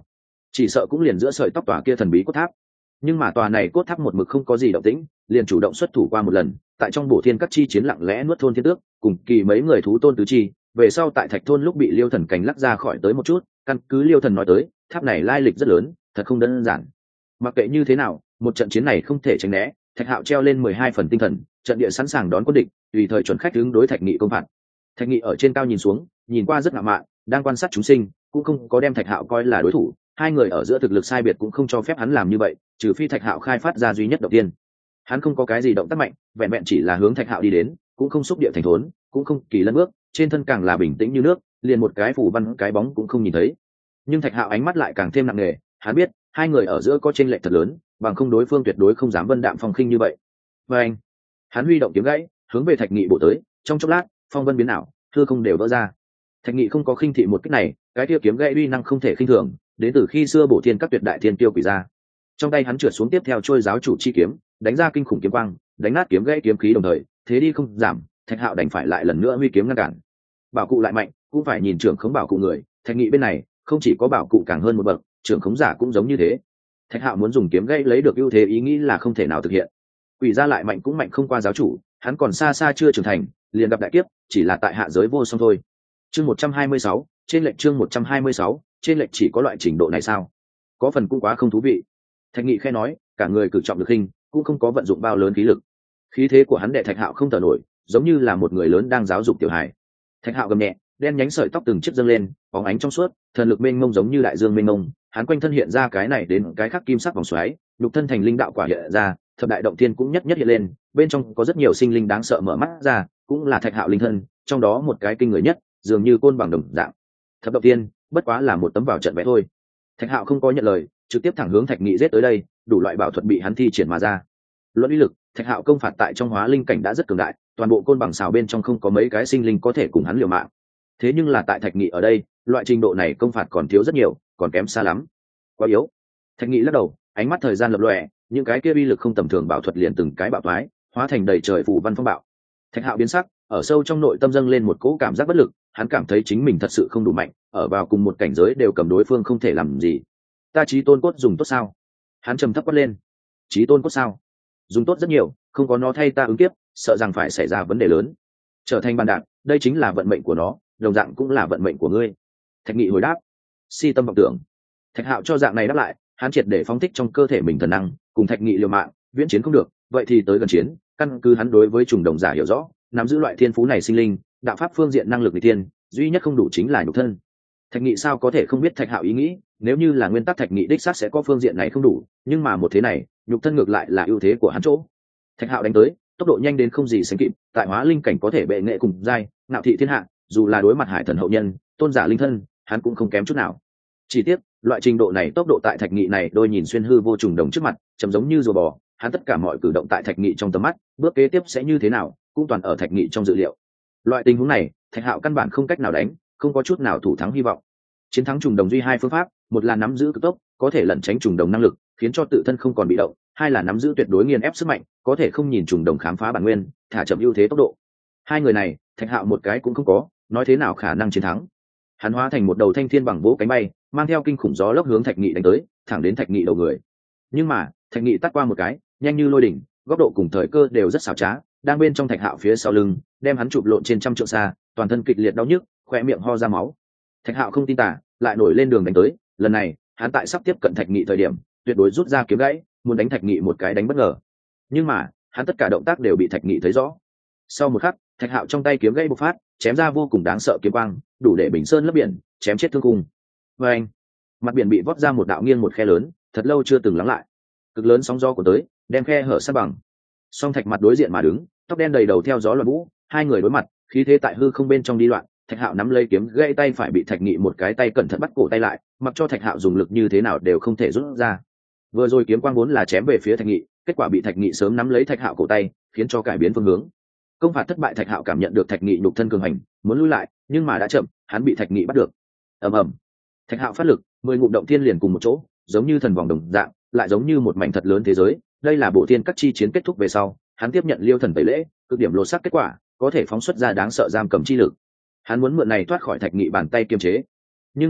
chỉ sợ cũng liền giữa sợi tóc tòa kia thần bí cốt tháp. Nhưng mà tòa này cốt tháp một mực không có gì động tĩnh, liền chủ động xuất thủ qua một lần, tại trong bổ thiên các chi chiến lặng lẽ nuốt thôn thiên tước cùng kỳ mấy người thú tôn tứ chi. Về sau tại thạch thôn lúc bị liêu thần cành lắc ra khỏi tới một chút, căn cứ liêu thần nói tới tháp này lai lịch rất lớn, thật không đơn giản. Mặc kệ như thế nào, một trận chiến này không thể tránh né, thạch hạo treo lên mười hai phần tinh thần, trận địa sẵn sàng đón quân địch, tùy thời chuẩn khách ứng đối thạch nghị công phạt. Thạch nghị ở trên cao nhìn xuống, nhìn qua rất ngạo mạn, đang quan sát chúng sinh, cũng không có đem thạch hạo coi là đối thủ. Hai người ở giữa thực lực sai biệt cũng không cho phép hắn làm như vậy, trừ phi thạch hạo khai phát ra duy nhất đầu tiên. Hắn không có cái gì động tác mạnh, vẹn vẹn chỉ là hướng thạch hạo đi đến, cũng không xúc địa thành thốn, cũng không kỳ lân bước, trên thân càng là bình tĩnh như nước, liền một cái phủ văn cái bóng cũng không nhìn thấy. Nhưng thạch hạo ánh mắt lại càng thêm nặng nề, hắn biết hai người ở giữa có chênh lệch thật lớn, bằng không đối phương tuyệt đối không dám vân đạm phong khinh như vậy. Và anh, hắn huy động kiếm gãy, hướng về thạch nghị bổ tới, trong chốc lát, phong vân biến ảo, thưa không đều vỡ ra. Thạch nghị không có khinh thị một cách này, cái kia kiếm gãy uy năng không thể khinh thường, đến từ khi xưa bổ thiên các tuyệt đại thiên tiêu quỷ ra. Trong tay hắn trượt xuống tiếp theo trôi giáo chủ chi kiếm, đánh ra kinh khủng kiếm quang, đánh nát kiếm gãy kiếm khí đồng thời, thế đi không giảm, thạch hạo đành phải lại lần nữa huy kiếm ngăn cản. Bảo cụ lại mạnh, cũng phải nhìn trưởng khống bảo cụ người, thạch nghị bên này không chỉ có bảo cụ càng hơn một bậc, trưởng khống giả cũng giống như thế. Thạch hạo muốn dùng kiếm gãy lấy được ưu thế ý nghĩ là không thể nào thực hiện. Quỷ gia lại mạnh cũng mạnh không qua giáo chủ, hắn còn xa xa chưa trưởng thành, liền gặp đại kiếp, chỉ là tại hạ giới vô song thôi. Chương một trăm hai mươi sáu, trên lệnh chương một trăm hai mươi sáu, trên lệnh chỉ có loại trình độ này sao? Có phần cũng quá không thú vị. Thạch nghị khẽ nói, cả người cử trọng lực hình, cũng không có vận dụng bao lớn khí lực. Khí thế của hắn đệ Thạch hạo không thở nổi, giống như là một người lớn đang giáo dục tiểu hài. Thạch hạo gầm nhẹ, đen nhánh sợi tóc từng chiếc dâng lên, bóng ánh trong suốt, thần lực mênh mông giống như đại dương mênh mông, hắn quanh thân hiện ra cái này đến cái khác kim sắc vòng xoáy, lục thân thành linh đạo quả hiện ra, thập đại động thiên cũng nhất nhất hiện lên, bên trong có rất nhiều sinh linh đáng sợ mở mắt ra, cũng là Thạch hạo linh thân, trong đó một cái kinh người nhất, dường như côn bằng đồng dạng. Thập động thiên, bất quá là một tấm vào trận vẽ thôi. Thạch hạo không có nhận lời, trực tiếp thẳng hướng Thạch nghị giết tới đây, đủ loại bảo thuật bị hắn thi triển mà ra. Luận uy lực, Thạch hạo công phạt tại trong hóa linh cảnh đã rất cường đại, toàn bộ côn bằng xào bên trong không có mấy cái sinh linh có thể cùng hắn liều mạng. Thế nhưng là tại Thạch nghị ở đây, loại trình độ này công phạt còn thiếu rất nhiều, còn kém xa lắm, quá yếu. Thạch nghị lắc đầu, ánh mắt thời gian lập lòe, những cái kia uy lực không tầm thường bảo thuật liền từng cái bạo thoái, hóa thành đầy trời phù văn phong bạo. Thạch hạo biến sắc, ở sâu trong nội tâm dâng lên một cỗ cảm giác bất lực, hắn cảm thấy chính mình thật sự không đủ mạnh, ở vào cùng một cảnh giới đều cầm đối phương không thể làm gì. Ta chí tôn cốt dùng tốt sao? Hắn trầm thấp quát lên. Chí tôn cốt sao? Dùng tốt rất nhiều, không có nó thay ta ứng kiếp, sợ rằng phải xảy ra vấn đề lớn. Trở thành bàn đạp, đây chính là vận mệnh của nó, đồng dạng cũng là vận mệnh của ngươi. Thạch nghị hồi đáp. Si tâm vọng tưởng. Thạch hạo cho dạng này đáp lại, hắn triệt để phóng thích trong cơ thể mình thần năng, cùng Thạch nghị liều mạng, viễn chiến không được, vậy thì tới gần chiến, căn cứ hắn đối với trùng đồng giả hiểu rõ, nắm giữ loại thiên phú này sinh linh, đạo pháp phương diện năng lực vị thiên, duy nhất không đủ chính là nhục thân. Thạch nghị sao có thể không biết Thạch hạo ý nghĩ, nếu như là nguyên tắc Thạch nghị đích xác sẽ có phương diện này không đủ, nhưng mà một thế này, nhục thân ngược lại là ưu thế của hắn chỗ. Thạch hạo đánh tới, tốc độ nhanh đến không gì sánh kịp, tại hóa linh cảnh có thể bệ nghệ cùng giai, ngạo thị thiên hạ, dù là đối mặt hải thần hậu nhân, tôn giả linh thân, hắn cũng không kém chút nào. Chỉ tiếc, loại trình độ này tốc độ tại Thạch nghị này đôi nhìn xuyên hư vô trùng đồng trước mặt, chấm giống như rùa bò, hắn tất cả mọi cử động tại Thạch nghị trong tầm mắt, bước kế tiếp sẽ như thế nào, cũng toàn ở Thạch nghị trong dự liệu. Loại tình huống này, Thạch hạo căn bản không cách nào đánh, không có chút nào thủ thắng hy vọng. Chiến thắng trùng đồng duy hai phương pháp, một là nắm giữ cực tốc, có thể lẩn tránh trùng đồng năng lực, khiến cho tự thân không còn bị động, hai là nắm giữ tuyệt đối nghiền ép sức mạnh, có thể không nhìn trùng đồng khám phá bản nguyên, thả chậm ưu thế tốc độ. Hai người này, Thạch hạo một cái cũng không có, nói thế nào khả năng chiến thắng. Hắn hóa thành một đầu thanh thiên bằng vỗ cánh bay, mang theo kinh khủng gió lốc hướng Thạch nghị đánh tới, thẳng đến Thạch nghị đầu người. Nhưng mà Thạch nghị tắt qua một cái, nhanh như lôi đỉnh, góc độ cùng thời cơ đều rất xảo trá, đang bên trong Thạch hạo phía sau lưng, đem hắn chụp lộn trên trăm trượng xa, toàn thân kịch liệt đau nhức, khoe miệng ho ra máu. Thạch hạo không tin tả, lại nổi lên đường đánh tới, lần này hắn tại sắp tiếp cận Thạch nghị thời điểm, tuyệt đối rút ra kiếm gãy, muốn đánh Thạch nghị một cái đánh bất ngờ. Nhưng mà hắn tất cả động tác đều bị Thạch nghị thấy rõ. Sau một khắc, Thạch hạo trong tay kiếm gãy bộc phát, chém ra vô cùng đáng sợ kiếm quang, đủ để bình sơn lấp biển, chém chết thương cung. Và anh, mặt biển bị vót ra một đạo nghiêng một khe lớn, thật lâu chưa từng lắng lại. Cực lớn sóng gió của tới, đem khe hở san bằng. Song Thạch mặt đối diện mà đứng, tóc đen đầy đầu theo gió loạn vũ, hai người đối mặt, khí thế tại hư không bên trong đi loạn. Thạch hạo nắm lấy kiếm gãy tay phải bị Thạch nghị một cái tay cẩn thận bắt cổ tay lại, mặc cho Thạch hạo dùng lực như thế nào đều không thể rút ra. Vừa rồi kiếm quang vốn là chém về phía Thạch nghị, kết quả bị Thạch nghị sớm nắm lấy Thạch hạo cổ tay, khiến cho cải biến phương hướng. Công phạt thất bại, Thạch hạo cảm nhận được Thạch nghị nhục thân cường hành, muốn lui lại, nhưng mà đã chậm, hắn bị Thạch nghị bắt được. Ầm ầm, Thạch hạo phát lực, mười ngụm động thiên liền cùng một chỗ, giống như thần vòng đồng dạng, lại giống như một mảnh thật lớn thế giới. Đây là bộ thiên các chi chiến kết thúc về sau, hắn tiếp nhận liêu thần tẩy lễ, cực điểm lột xác kết quả, có thể phóng xuất ra đáng sợ giam cầm chi lực. Hắn muốn mượn này thoát khỏi Thạch nghị bàn tay kiềm chế, nhưng mà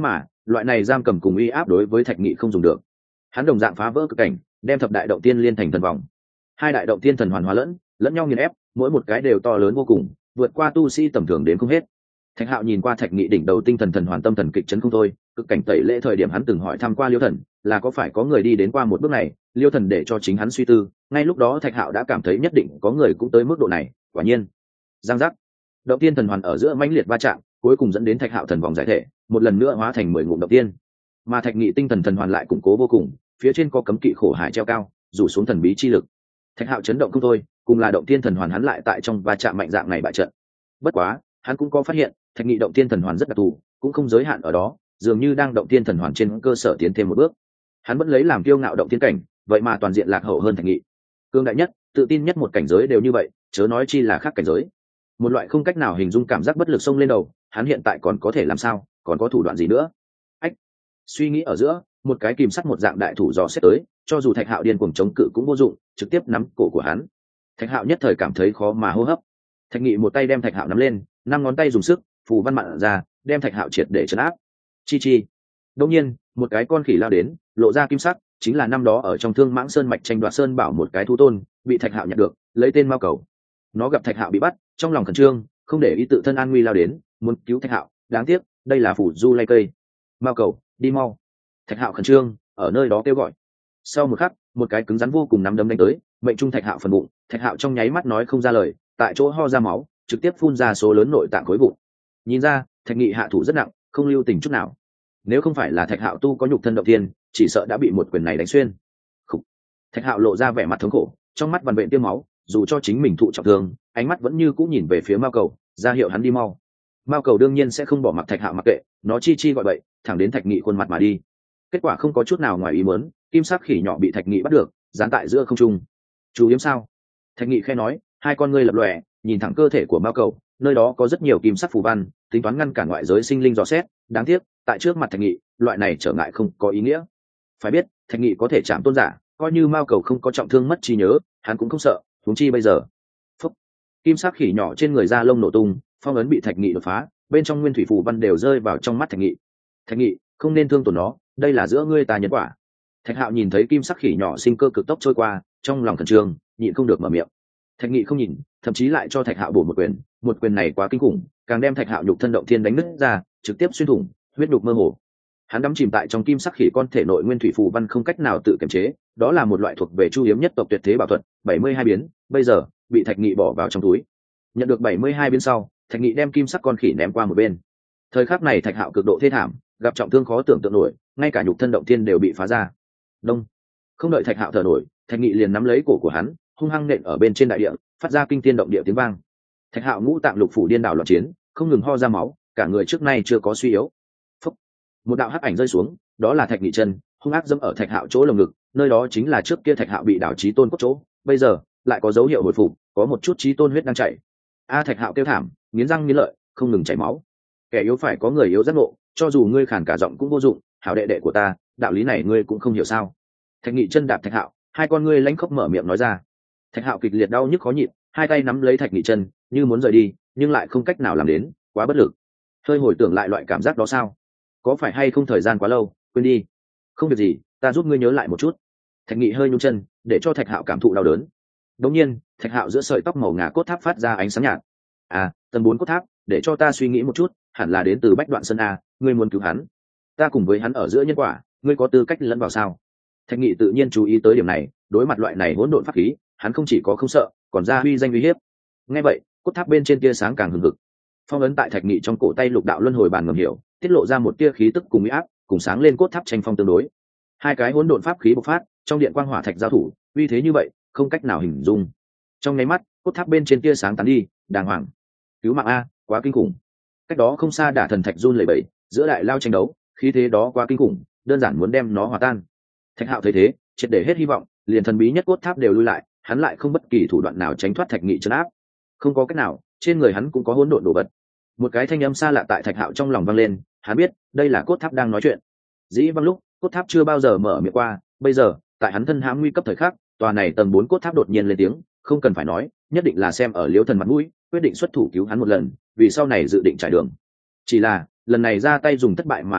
loại này giam cầm cùng uy áp đối với thạch nghị không dùng được. Hắn đồng dạng phá vỡ cực cảnh, đem thập đại động tiên liên thành thần vòng. Hai đại động tiên thần hoàn hóa lẫn lẫn nhau nghiền ép, mỗi một cái đều to lớn vô cùng, vượt qua tu sĩ tầm thường đến không hết. Thạch Hạo nhìn qua Thạch Nghị đỉnh đầu tinh thần thần hoàn tâm thần kịch chấn không thôi, cực cảnh tẩy lễ thời điểm hắn từng hỏi thăm qua Liêu Thần, là có phải có người đi đến qua một bước này, Liêu Thần để cho chính hắn suy tư, ngay lúc đó Thạch Hạo đã cảm thấy nhất định có người cũng tới mức độ này, quả nhiên. Giang giác. Động tiên thần hoàn ở giữa mãnh liệt va chạm, cuối cùng dẫn đến Thạch Hạo thần vòng giải thể, một lần nữa hóa thành mười ngụm động tiên. Mà Thạch Nghị tinh thần thần hoàn lại củng cố vô cùng, phía trên có cấm kỵ khổ hải treo cao, rủ xuống thần bí chi lực. Thạch Hạo chấn động không thôi, cùng là động tiên thần hoàn hắn lại tại trong va chạm mạnh dạng này bại trận. Bất quá, hắn cũng có phát hiện, Thạch Nghị động tiên thần hoàn rất đặc thù, cũng không giới hạn ở đó, dường như đang động tiên thần hoàn trên cơ sở tiến thêm một bước. Hắn vẫn lấy làm kiêu ngạo động tiên cảnh, vậy mà toàn diện lạc hậu hơn Thạch Nghị. Cương đại nhất, tự tin nhất một cảnh giới đều như vậy, chớ nói chi là khác cảnh giới. Một loại không cách nào hình dung cảm giác bất lực xông lên đầu, hắn hiện tại còn có thể làm sao, còn có thủ đoạn gì nữa? Ách. Suy nghĩ ở giữa, một cái kìm sắt một dạng đại thủ dò xét tới, cho dù Thạch Hạo điên cuồng chống cự cũng vô dụng, trực tiếp nắm cổ của hắn. Thạch Hạo nhất thời cảm thấy khó mà hô hấp. Thạch Nghị một tay đem Thạch Hạo nắm lên, năm ngón tay dùng sức, phù văn mặn ra, đem Thạch Hạo triệt để trấn áp. Chi chi. Đột nhiên, một cái con khỉ lao đến, lộ ra kim sắc, chính là năm đó ở trong Thương Mãng Sơn mạch tranh đoạt sơn bảo một cái thú tôn, bị Thạch Hạo nhặt được, lấy tên Mao Cầu. Nó gặp Thạch Hạo bị bắt, trong lòng khẩn trương, không để ý tự thân an nguy lao đến, muốn cứu Thạch Hạo, đáng tiếc, đây là phủ du lay cây. Mao Cầu, đi mau. Thạch Hạo khẩn trương, ở nơi đó kêu gọi. Sau một khắc, một cái cứng rắn vô cùng nắm đấm đánh tới, mệnh trung Thạch Hạo phần bụng. Thạch Hạo trong nháy mắt nói không ra lời, tại chỗ ho ra máu, trực tiếp phun ra số lớn nội tạng khối vụn. Nhìn ra, Thạch Nghị hạ thủ rất nặng, không lưu tình chút nào. Nếu không phải là Thạch Hạo tu có nhục thân động thiên, chỉ sợ đã bị một quyền này đánh xuyên. Khủ. Thạch Hạo lộ ra vẻ mặt thống khổ, trong mắt vằn vện tiêm máu, dù cho chính mình thụ trọng thương, ánh mắt vẫn như cũ nhìn về phía Mao Cầu, ra hiệu hắn đi mau. Mao Cầu đương nhiên sẽ không bỏ mặc Thạch Hạo mặc kệ, nó chi chi gọi bậy, thẳng đến Thạch Nghị khuôn mặt mà đi. Kết quả không có chút nào ngoài ý muốn, kim sắc khỉ nhỏ bị Thạch Nghị bắt được, dán tại giữa không trung. Chú yếm sao? Thạch Nghị khẽ nói, hai con ngươi lập lòe, nhìn thẳng cơ thể của Mao Cầu, nơi đó có rất nhiều kim sắc phù văn, tính toán ngăn cản ngoại giới sinh linh dò xét. Đáng tiếc, tại trước mặt Thạch Nghị, loại này trở ngại không có ý nghĩa. Phải biết, Thạch Nghị có thể chạm tôn giả, coi như Mao Cầu không có trọng thương mất trí nhớ, hắn cũng không sợ, huống chi bây giờ. Phúc. Kim sắc khỉ nhỏ trên người da lông nổ tung, phong ấn bị Thạch Nghị đột phá, bên trong nguyên thủy phù văn đều rơi vào trong mắt Thạch Nghị. Thạch Nghị, không nên thương tổn nó, đây là giữa ngươi ta nhân quả. Thạch Hạo nhìn thấy kim sắc khỉ nhỏ sinh cơ cực tốc trôi qua, trong lòng khẩn trương, nhịn không được mở miệng. Thạch Nghị không nhìn, thậm chí lại cho Thạch Hạo bổ một quyền, một quyền này quá kinh khủng, càng đem Thạch Hạo nhục thân động thiên đánh nứt ra, trực tiếp xuyên thủng, huyết nhục mơ hồ. Hắn đắm chìm tại trong kim sắc khỉ con thể nội nguyên thủy phù văn không cách nào tự kiềm chế, đó là một loại thuộc về chu hiếm nhất tộc tuyệt thế bảo thuật, bảy mươi hai biến, bây giờ bị Thạch Nghị bỏ vào trong túi. Nhận được bảy mươi hai biến sau, Thạch Nghị đem kim sắc con khỉ ném qua một bên. Thời khắc này Thạch Hạo cực độ thê thảm, gặp trọng thương khó tưởng tượng nổi, ngay cả nhục thân động thiên đều bị phá ra. Đông. Không đợi Thạch Hạo thở nổi, Thạch Nghị liền nắm lấy cổ của hắn, hung hăng nện ở bên trên đại địa, phát ra kinh thiên động địa tiếng vang. Thạch Hạo ngũ tạng lục phủ điên đảo loạn chiến, không ngừng ho ra máu, cả người trước nay chưa có suy yếu. Phúc. Một đạo hắc ảnh rơi xuống, đó là Thạch Nghị chân, hung ác dẫm ở Thạch Hạo chỗ lồng ngực, nơi đó chính là trước kia Thạch Hạo bị đảo chí tôn cốt chỗ, bây giờ lại có dấu hiệu hồi phục, có một chút chí tôn huyết đang chảy. A Thạch Hạo kêu thảm, nghiến răng nghiến lợi, không ngừng chảy máu. Kẻ yếu phải có người yếu giác ngộ, cho dù ngươi khản cả giọng cũng vô dụng, hảo đệ đệ của ta, đạo lý này ngươi cũng không hiểu sao? Thạch Nghị chân đạp Thạch Hạo, hai con ngươi lãnh khốc mở miệng nói ra. Thạch Hạo kịch liệt đau nhức khó nhịn, hai tay nắm lấy Thạch Nghị chân, như muốn rời đi, nhưng lại không cách nào làm đến, quá bất lực. Hơi hồi tưởng lại loại cảm giác đó sao? Có phải hay không thời gian quá lâu, quên đi. Không việc gì, ta giúp ngươi nhớ lại một chút. Thạch Nghị hơi nhún chân, để cho Thạch Hạo cảm thụ đau đớn. Đột nhiên, Thạch Hạo giữa sợi tóc màu ngà cốt tháp phát ra ánh sáng nhạt. À, tầng bốn cốt tháp, để cho ta suy nghĩ một chút, hẳn là đến từ Bách Đoạn Sơn a, ngươi muốn cứu hắn, ta cùng với hắn ở giữa nhân quả, ngươi có tư cách lẫn vào sao? Thạch Nghị tự nhiên chú ý tới điểm này, đối mặt loại này hỗn độn pháp khí, hắn không chỉ có không sợ, còn ra uy danh uy hiếp. Nghe vậy, cốt tháp bên trên tia sáng càng hừng hực. Phong ấn tại Thạch Nghị trong cổ tay lục đạo luân hồi bàn ngầm hiểu, tiết lộ ra một tia khí tức cùng uy áp, cùng sáng lên cốt tháp tranh phong tương đối. Hai cái hỗn độn pháp khí bộc phát, trong điện quang hỏa thạch giao thủ, uy thế như vậy, không cách nào hình dung. Trong nháy mắt, cốt tháp bên trên tia sáng tán đi, đàng hoàng. Cứu mạng a, quá kinh khủng. Cách đó không xa đả thần thạch run lẩy bẩy, giữa đại lao tranh đấu, khí thế đó quá kinh khủng, đơn giản muốn đem nó hòa tan. Thạch Hạo thấy thế, triệt để hết hy vọng, liền thần bí nhất cốt tháp đều lui lại, hắn lại không bất kỳ thủ đoạn nào tránh thoát Thạch Nghị trấn áp. Không có cách nào, trên người hắn cũng có hỗn độn đồ vật. Một cái thanh âm xa lạ tại Thạch Hạo trong lòng vang lên, hắn biết, đây là cốt tháp đang nói chuyện. Dĩ vãng lúc, cốt tháp chưa bao giờ mở miệng qua, bây giờ, tại hắn thân hãm nguy cấp thời khắc, tòa này tầng bốn cốt tháp đột nhiên lên tiếng, không cần phải nói, nhất định là xem ở Liễu Thần mặt mũi, quyết định xuất thủ cứu hắn một lần, vì sau này dự định trải đường. Chỉ là, lần này ra tay dùng thất bại mà kết thúc,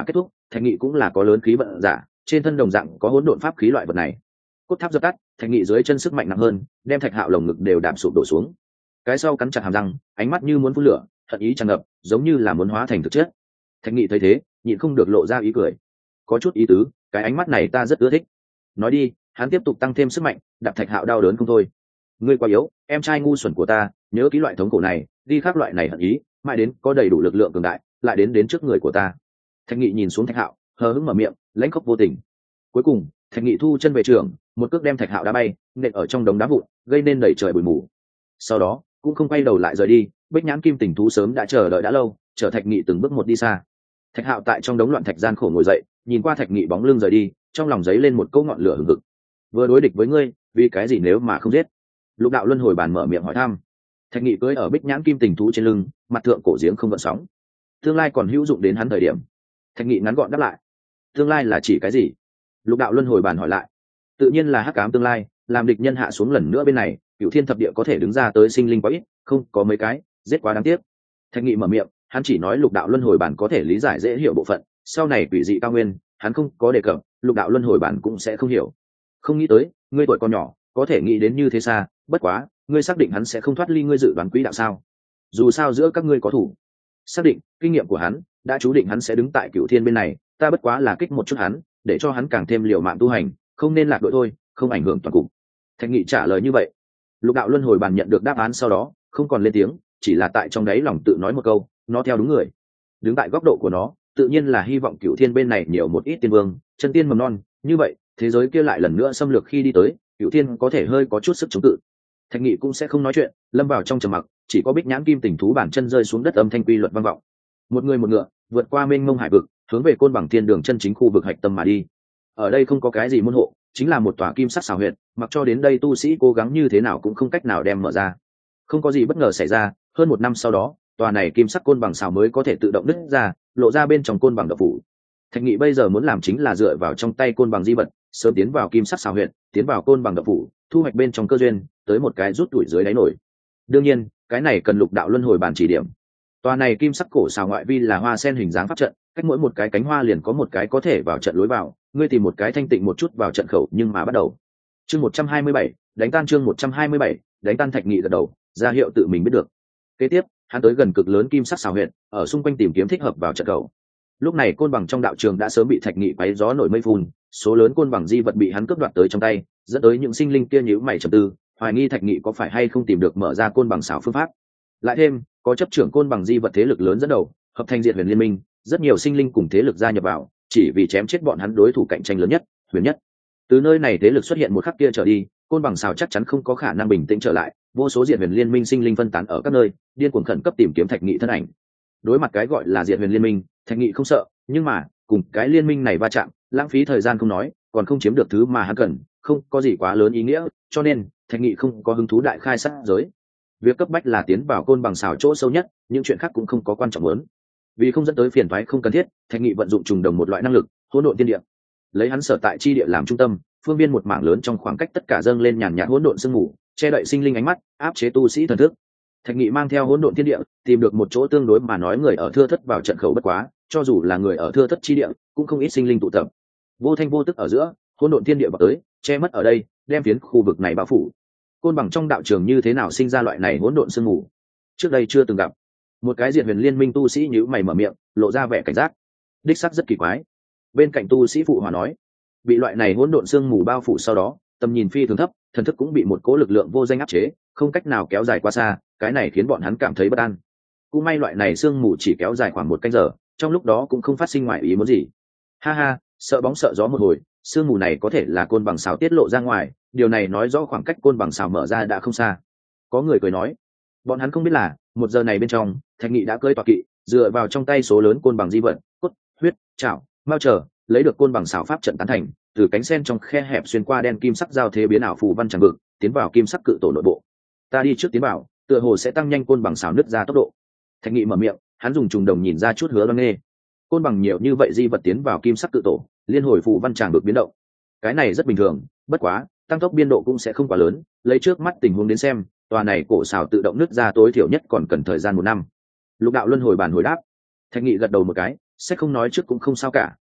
Thạch Nghị cũng là có lớn khí vận giả, trên thân đồng dạng có hỗn độn pháp khí loại vật này. Cốt tháp dập tắt, Thạch Nghị dưới chân sức mạnh nặng hơn, đem Thạch Hạo lồng ngực đều đạp sụp đổ xuống. Cái sau cắn chặt hàm răng, ánh mắt như muốn phun lửa, hận ý tràn ngập, giống như là muốn hóa thành thực chất. Thạch Nghị thấy thế, nhịn không được lộ ra ý cười. Có chút ý tứ, cái ánh mắt này ta rất ưa thích. Nói đi, hắn tiếp tục tăng thêm sức mạnh, đạp Thạch Hạo đau đớn không thôi. Ngươi quá yếu, em trai ngu xuẩn của ta, nhớ kỹ loại thống khổ này, đi khắc loại này hận ý, mãi đến có đầy đủ lực lượng cường đại, lại đến đến trước người của ta. Thạch Nghị nhìn xuống Thạch Hạo, hờ hững mở miệng, lãnh khốc vô tình. Cuối cùng, Thạch Nghị thu chân về trường, một cước đem Thạch Hạo đá bay, nện ở trong đống đá vụn, gây nên đầy trời bụi mù. Sau đó, cũng không quay đầu lại rời đi, Bích Nhãn Kim Tình thú sớm đã chờ đợi đã lâu, chờ Thạch Nghị từng bước một đi xa. Thạch Hạo tại trong đống loạn thạch gian khổ ngồi dậy, nhìn qua Thạch Nghị bóng lưng rời đi, trong lòng giấy lên một câu ngọn lửa hừng hực. Vừa đối địch với ngươi, vì cái gì nếu mà không giết? Lục đạo luân hồi bàn mở miệng hỏi thăm. Thạch Nghị cưỡi ở Bích Nhãn Kim Tình thú trên lưng, mặt thượng cổ giếng không gợn sóng. Tương lai còn hữu dụng đến hắn thời điểm. Thạch Nghị ngắn gọn đáp lại. Tương lai là chỉ cái gì? Lục đạo luân hồi bàn hỏi lại. Tự nhiên là hắc ám tương lai, làm địch nhân hạ xuống lần nữa bên này, Cửu Thiên thập địa có thể đứng ra tới sinh linh quá ít, không có mấy cái, giết quá đáng tiếc. Thạch Nghị mở miệng, hắn chỉ nói lục đạo luân hồi bản có thể lý giải dễ hiểu bộ phận, sau này quỷ dị cao nguyên, hắn không có đề cập, lục đạo luân hồi bản cũng sẽ không hiểu. Không nghĩ tới, ngươi tuổi còn nhỏ, có thể nghĩ đến như thế xa, bất quá, ngươi xác định hắn sẽ không thoát ly ngươi dự đoán quỹ đạo sao? Dù sao giữa các ngươi có thủ. Xác định, kinh nghiệm của hắn đã chú định hắn sẽ đứng tại Cửu Thiên bên này, ta bất quá là kích một chút hắn, để cho hắn càng thêm liều mạng tu hành, không nên lạc đội thôi, không ảnh hưởng toàn cục. Thạch Nghị trả lời như vậy. Lục đạo luân hồi bàn nhận được đáp án sau đó, không còn lên tiếng, chỉ là tại trong đáy lòng tự nói một câu, nó theo đúng người. Đứng tại góc độ của nó, tự nhiên là hy vọng Cửu Thiên bên này nhiều một ít tiên vương, chân tiên mầm non, như vậy, thế giới kia lại lần nữa xâm lược khi đi tới, Cửu Thiên có thể hơi có chút sức chống cự. Thạch Nghị cũng sẽ không nói chuyện, lâm vào trong trầm mặc, chỉ có Bích Nhãn Kim Tình thú bản chân rơi xuống đất âm thanh quy luật vang vọng. Một người một ngựa, vượt qua mênh mông hải vực, hướng về Côn Bằng Thiên Đường chân chính khu vực hạch tâm mà đi. Ở đây không có cái gì môn hộ, chính là một tòa kim sắc xảo huyệt, mặc cho đến đây tu sĩ cố gắng như thế nào cũng không cách nào đem mở ra. Không có gì bất ngờ xảy ra, hơn một năm sau đó, tòa này kim sắc côn bằng xảo mới có thể tự động nứt ra, lộ ra bên trong côn bằng độc phủ. Thạch Nghị bây giờ muốn làm chính là dựa vào trong tay côn bằng di vật, sớm tiến vào kim sắc xảo huyệt, tiến vào côn bằng độc phủ, thu hoạch bên trong cơ duyên, tới một cái rút tuổi dưới đáy nổi. Đương nhiên, cái này cần lục đạo luân hồi bàn chỉ điểm. Tòa này kim sắc cổ xảo ngoại vi là hoa sen hình dáng pháp trận, cách mỗi một cái cánh hoa liền có một cái có thể vào trận lối vào, ngươi tìm một cái thanh tịnh một chút vào trận khẩu, nhưng mà bắt đầu. Chương một trăm hai mươi bảy, đánh tan chương một trăm hai mươi bảy, đánh tan. Thạch Nghị gật đầu, ra hiệu tự mình biết được. Kế tiếp, hắn tới gần cực lớn kim sắc xảo huyệt, ở xung quanh tìm kiếm thích hợp vào trận khẩu. Lúc này côn bằng trong đạo trường đã sớm bị Thạch Nghị quấy gió nổi mây phun, số lớn côn bằng di vật bị hắn cướp đoạt tới trong tay, dẫn tới những sinh linh kia nhíu mày trầm tư, hoài nghi Thạch Nghị có phải hay không tìm được mở ra côn bằng xảo phương pháp. Lại thêm, có chấp trưởng côn bằng di vật thế lực lớn dẫn đầu, hợp thành diệt huyền liên minh, rất nhiều sinh linh cùng thế lực gia nhập vào, chỉ vì chém chết bọn hắn đối thủ cạnh tranh lớn nhất, huyền nhất. Từ nơi này thế lực xuất hiện một khắc kia trở đi, côn bằng xào chắc chắn không có khả năng bình tĩnh trở lại, vô số diệt huyền liên minh sinh linh phân tán ở các nơi, điên cuồng khẩn cấp tìm kiếm Thạch Nghị thân ảnh. Đối mặt cái gọi là diệt huyền liên minh, Thạch Nghị không sợ, nhưng mà cùng cái liên minh này va chạm, lãng phí thời gian không nói, còn không chiếm được thứ mà hắn cần, không có gì quá lớn ý nghĩa, cho nên Thạch Nghị không có hứng thú đại khai sát giới. Việc cấp bách là tiến vào côn bằng xào chỗ sâu nhất, những chuyện khác cũng không có quan trọng lớn. Vì không dẫn tới phiền toái không cần thiết, Thạch Nghị vận dụng trùng đồng một loại năng lực, hỗn độn thiên địa. Lấy hắn sở tại chi địa làm trung tâm, phương viên một mảng lớn trong khoảng cách tất cả dâng lên nhàn nhạt hỗn độn sương mù, che đậy sinh linh ánh mắt, áp chế tu sĩ thần thức. Thạch Nghị mang theo hỗn độn thiên địa, tìm được một chỗ tương đối mà nói người ở thưa thất vào trận khẩu bất quá, cho dù là người ở thưa thất chi địa, cũng không ít sinh linh tụ tập. Vô thanh vô tức ở giữa, hỗn độn thiên địa vào tới, che mất ở đây, đem phiến khu vực này bao phủ. Côn bằng trong đạo trường như thế nào sinh ra loại này hỗn độn sương mù? Trước đây chưa từng gặp. Một cái diệt huyền liên minh tu sĩ nhíu mày mở miệng, lộ ra vẻ cảnh giác. Đích sắc rất kỳ quái. Bên cạnh tu sĩ phụ hòa nói, bị loại này hỗn độn sương mù bao phủ sau đó, tầm nhìn phi thường thấp, thần thức cũng bị một cỗ lực lượng vô danh áp chế, không cách nào kéo dài qua xa, cái này khiến bọn hắn cảm thấy bất an. Cũng may loại này sương mù chỉ kéo dài khoảng một canh giờ, trong lúc đó cũng không phát sinh ngoại ý muốn gì. Ha ha, sợ bóng sợ gió một hồi, sương mù này có thể là côn bằng xào tiết lộ ra ngoài, điều này nói rõ khoảng cách côn bằng xào mở ra đã không xa. Có người cười nói, bọn hắn không biết là một giờ này bên trong, Thạch Nghị đã cưỡi tọa kỵ, dựa vào trong tay số lớn côn bằng di vật, cốt, huyết, chảo, mao trở, lấy được côn bằng xảo pháp trận tán thành, từ cánh sen trong khe hẹp xuyên qua đen kim sắc giao thế biến ảo phù văn tràng vực, tiến vào kim sắc cự tổ nội bộ. Ta đi trước tiến vào, tựa hồ sẽ tăng nhanh côn bằng xảo nứt ra tốc độ. Thạch Nghị mở miệng, hắn dùng trùng đồng nhìn ra chút hứa đoan nghê. Côn bằng nhiều như vậy di vật tiến vào kim sắc cự tổ, liên hồi phù văn tràng vực biến động. Cái này rất bình thường, bất quá, tăng tốc biên độ cũng sẽ không quá lớn, lấy trước mắt tình huống đến xem, tòa này cổ xảo tự động nứt ra tối thiểu nhất còn cần thời gian một năm. Lục đạo luân hồi bàn hồi đáp. Thạch Nghị gật đầu một cái, sẽ không nói trước cũng không sao cả,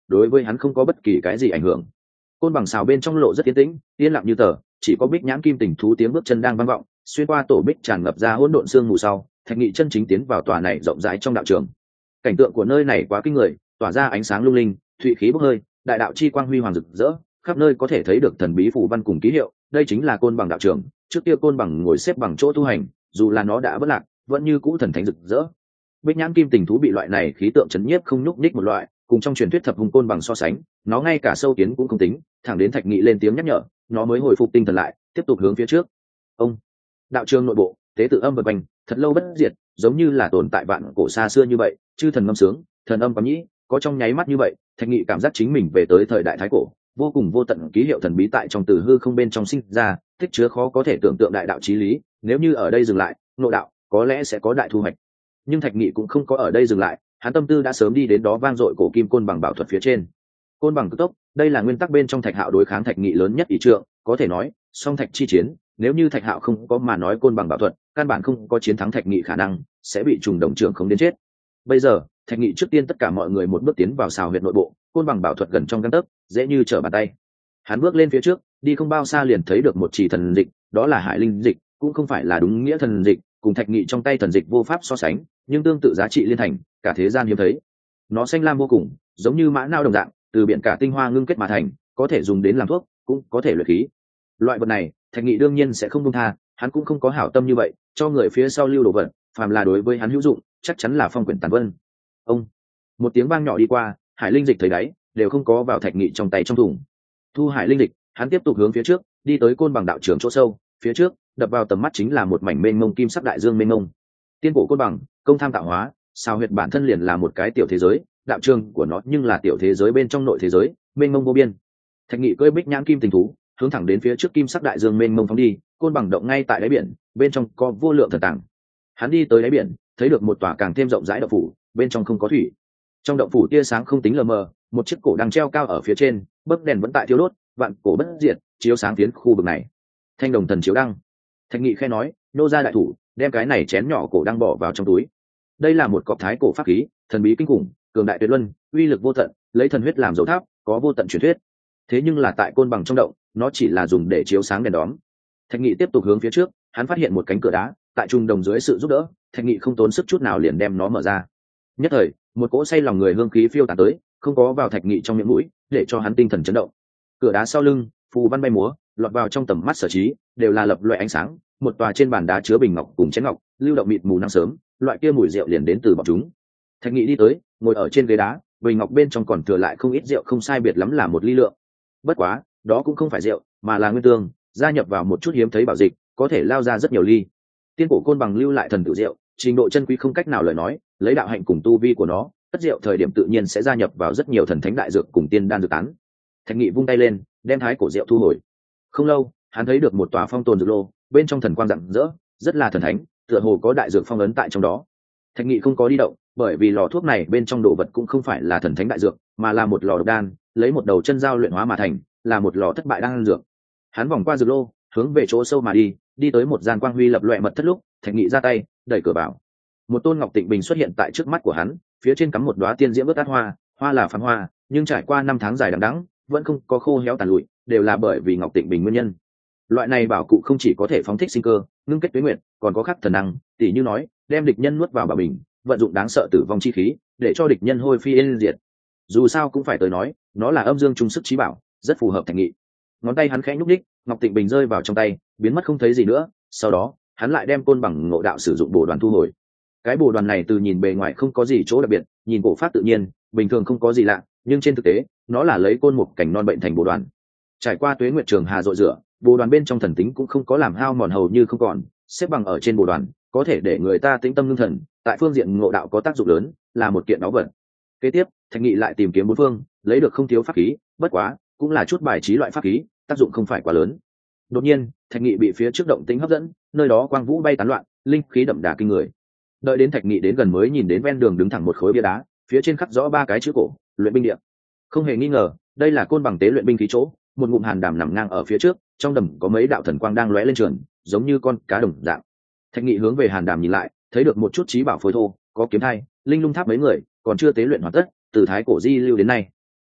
đối với hắn không có bất kỳ cái gì ảnh hưởng. Côn bằng xào bên trong lộ rất yên tĩnh, yên lặng như tờ, chỉ có bích nhãn kim tình thú tiếng bước chân đang vang vọng, xuyên qua tổ bích tràn ngập ra hỗn độn sương mù sau, Thạch Nghị chân chính tiến vào tòa này rộng rãi trong đạo trường. Cảnh tượng của nơi này quá kinh người, tỏa ra ánh sáng lung linh, thụy khí bốc hơi, đại đạo chi quang huy hoàng rực rỡ, khắp nơi có thể thấy được thần bí phù văn cùng ký hiệu, đây chính là Côn bằng đạo trường. Trước kia Côn bằng ngồi xếp bằng chỗ tu hành, dù là nó đã vỡ lạc, vẫn như cũ thần thánh rực rỡ. Bích nhãn kim tình thú bị loại này khí tượng chấn nhiếp không nhúc nhích một loại, cùng trong truyền thuyết thập hung côn bằng so sánh, nó ngay cả sâu kiến cũng không tính, thẳng đến Thạch Nghị lên tiếng nhắc nhở, nó mới hồi phục tinh thần lại, tiếp tục hướng phía trước. Ông đạo trường nội bộ, tế tự âm vần quanh, thật lâu bất diệt, giống như là tồn tại vạn cổ xa xưa như vậy, chư thần ngâm sướng, thần âm quắm nhĩ, có trong nháy mắt như vậy, Thạch Nghị cảm giác chính mình về tới thời đại thái cổ, vô cùng vô tận ký hiệu thần bí tại trong từ hư không bên trong sinh ra, tích chứa khó có thể tưởng tượng đại đạo chí lý, nếu như ở đây dừng lại, nội đạo có lẽ sẽ có đại thu hoạch. Nhưng Thạch Nghị cũng không có ở đây dừng lại, hắn tâm tư đã sớm đi đến đó vang dội cổ kim côn bằng bảo thuật phía trên. Côn bằng cực tốc, đây là nguyên tắc bên trong Thạch Hạo đối kháng Thạch Nghị lớn nhất ý trượng, có thể nói, song thạch chi chiến, nếu như Thạch Hạo không có mà nói côn bằng bảo thuật, căn bản không có chiến thắng Thạch Nghị khả năng, sẽ bị trùng đồng trưởng không đến chết. Bây giờ, Thạch Nghị trước tiên tất cả mọi người một bước tiến vào xào huyệt nội bộ, côn bằng bảo thuật gần trong gang tấc, dễ như trở bàn tay. Hắn bước lên phía trước, đi không bao xa liền thấy được một chỉ thần dịch, đó là Hải Linh dịch, cũng không phải là đúng nghĩa thần dịch, cùng Thạch Nghị trong tay thần dịch vô pháp so sánh, nhưng tương tự giá trị liên thành, cả thế gian hiếm thấy. Nó xanh lam vô cùng, giống như mã não đồng dạng, từ biển cả tinh hoa ngưng kết mà thành, có thể dùng đến làm thuốc, cũng có thể luyện khí. Loại vật này, Thạch Nghị đương nhiên sẽ không buông tha, hắn cũng không có hảo tâm như vậy, cho người phía sau lưu đồ vật, phàm là đối với hắn hữu dụng, chắc chắn là phong quyển tàn vân. Ông, một tiếng vang nhỏ đi qua, Hải Linh dịch thấy đáy, đều không có vào Thạch Nghị trong tay trong thùng. Thu Hải Linh dịch, hắn tiếp tục hướng phía trước, đi tới côn bằng đạo trường chỗ sâu, phía trước, đập vào tầm mắt chính là một mảnh mênh mông kim sắc đại dương mênh mông. Tiên cổ côn bằng, công tham tạo hóa, sao huyệt bản thân liền là một cái tiểu thế giới, đạo trường của nó nhưng là tiểu thế giới bên trong nội thế giới, mênh mông vô biên. Thạch Nghị cưỡi bích nhãn kim tình thú, hướng thẳng đến phía trước kim sắc đại dương mênh mông phóng đi, côn bằng động ngay tại đáy biển, bên trong có vô lượng thần tàng. Hắn đi tới đáy biển, thấy được một tòa càng thêm rộng rãi động phủ, bên trong không có thủy. Trong động phủ tia sáng không tính lờ mờ, một chiếc cổ đang treo cao ở phía trên, bấc đèn vẫn tại thiêu đốt, vạn cổ bất diệt, chiếu sáng tiến khu vực này. Thanh đồng thần chiếu đăng. Thạch Nghị khẽ nói, nô ra đại thủ, đem cái này chén nhỏ cổ đang bỏ vào trong túi. Đây là một cọc thái cổ pháp khí, thần bí kinh khủng, cường đại tuyệt luân, uy lực vô tận, lấy thần huyết làm dấu tháp, có vô tận truyền thuyết. Thế nhưng là tại côn bằng trong động, nó chỉ là dùng để chiếu sáng đèn đóm. Thạch Nghị tiếp tục hướng phía trước, hắn phát hiện một cánh cửa đá, tại trung đồng dưới sự giúp đỡ, Thạch Nghị không tốn sức chút nào liền đem nó mở ra. Nhất thời, một cỗ say lòng người hương khí phiêu tán tới, không có vào Thạch Nghị trong miệng mũi, để cho hắn tinh thần chấn động. Cửa đá sau lưng, phù văn bay múa, lọt vào trong tầm mắt Sở Trí, đều là lập loại ánh sáng, một tòa trên bàn đá chứa bình ngọc cùng chén ngọc, lưu động mịt mù năng sớm, loại kia mùi rượu liền đến từ bọn chúng. Thạch Nghị đi tới, ngồi ở trên ghế đá, bình ngọc bên trong còn thừa lại không ít rượu, không sai biệt lắm là một ly lượng. Bất quá, đó cũng không phải rượu, mà là nguyên tương, gia nhập vào một chút hiếm thấy bảo dịch, có thể lao ra rất nhiều ly. Tiên cổ côn bằng lưu lại thần tự rượu, trình độ chân quý không cách nào lời nói, lấy đạo hạnh cùng tu vi của nó, tất rượu thời điểm tự nhiên sẽ gia nhập vào rất nhiều thần thánh đại dược cùng tiên đan dược tán. Thạch Nghị vung tay lên, đem thái cổ rượu thu hồi. Không lâu, hắn thấy được một tòa phong tồn dược lô, bên trong thần quang rạng rỡ, rất là thần thánh, tựa hồ có đại dược phong ấn tại trong đó. Thạch Nghị không có đi động, bởi vì lò thuốc này bên trong đồ vật cũng không phải là thần thánh đại dược, mà là một lò độc đan, lấy một đầu chân dao luyện hóa mà thành, là một lò thất bại đan dược. Hắn vòng qua dược lô, hướng về chỗ sâu mà đi, đi tới một gian quang huy lập loè mật thất lúc, Thạch Nghị ra tay, đẩy cửa vào. Một tôn ngọc tịnh bình xuất hiện tại trước mắt của hắn, phía trên cắm một đóa tiên diễm ướt át hoa, hoa là phàm hoa, nhưng trải qua năm tháng dài đằng đẵng, vẫn không có khô héo tàn lụi, đều là bởi vì ngọc tịnh bình nguyên nhân. Loại này bảo cụ không chỉ có thể phóng thích sinh cơ, ngưng kết tuế nguyện, còn có khắc thần năng, tỉ như nói, đem địch nhân nuốt vào bảo bình, vận dụng đáng sợ tử vong chi khí, để cho địch nhân hôi phi yên diệt. Dù sao cũng phải tới nói, nó là âm dương trung sức trí bảo, rất phù hợp Thạch Nghị. Ngón tay hắn khẽ nhúc nhích, ngọc tịnh bình rơi vào trong tay, biến mất không thấy gì nữa. Sau đó, hắn lại đem côn bằng ngộ đạo sử dụng bổ đoàn thu hồi. Cái bổ đoàn này từ nhìn bề ngoài không có gì chỗ đặc biệt, nhìn cổ pháp tự nhiên, bình thường không có gì lạ, nhưng trên thực tế, nó là lấy côn mục cảnh non bệnh thành bổ đoàn. Trải qua tuế nguyệt trường hà dội rửa, bổ đoàn bên trong thần tính cũng không có làm hao mòn hầu như không còn, xếp bằng ở trên bổ đoàn, có thể để người ta tĩnh tâm ngưng thần, tại phương diện ngộ đạo có tác dụng lớn, là một kiện báu vật. Kế tiếp, Thạch Nghị lại tìm kiếm bốn phương, lấy được không thiếu pháp khí, bất quá, cũng là chút bài trí loại pháp khí, tác dụng không phải quá lớn. Đột nhiên, Thạch Nghị bị phía trước động tĩnh hấp dẫn, nơi đó quang vũ bay tán loạn, linh khí đậm đà kinh người. Đợi đến Thạch Nghị đến gần mới nhìn đến ven đường đứng thẳng một khối bia đá, phía trên khắc rõ ba cái chữ cổ, luyện binh địa. Không hề nghi ngờ, đây là côn bằng tế luyện binh khí chỗ, một ngụm hàn đàm nằm ngang ở phía trước, trong đầm có mấy đạo thần quang đang lóe lên trườn, giống như con cá đồng dạng. Thạch Nghị hướng về hàn đàm nhìn lại, thấy được một chút trí bảo phối thô, có kiếm thai, linh lung tháp mấy người, còn chưa tế luyện hoàn tất, từ thái cổ di lưu đến nay.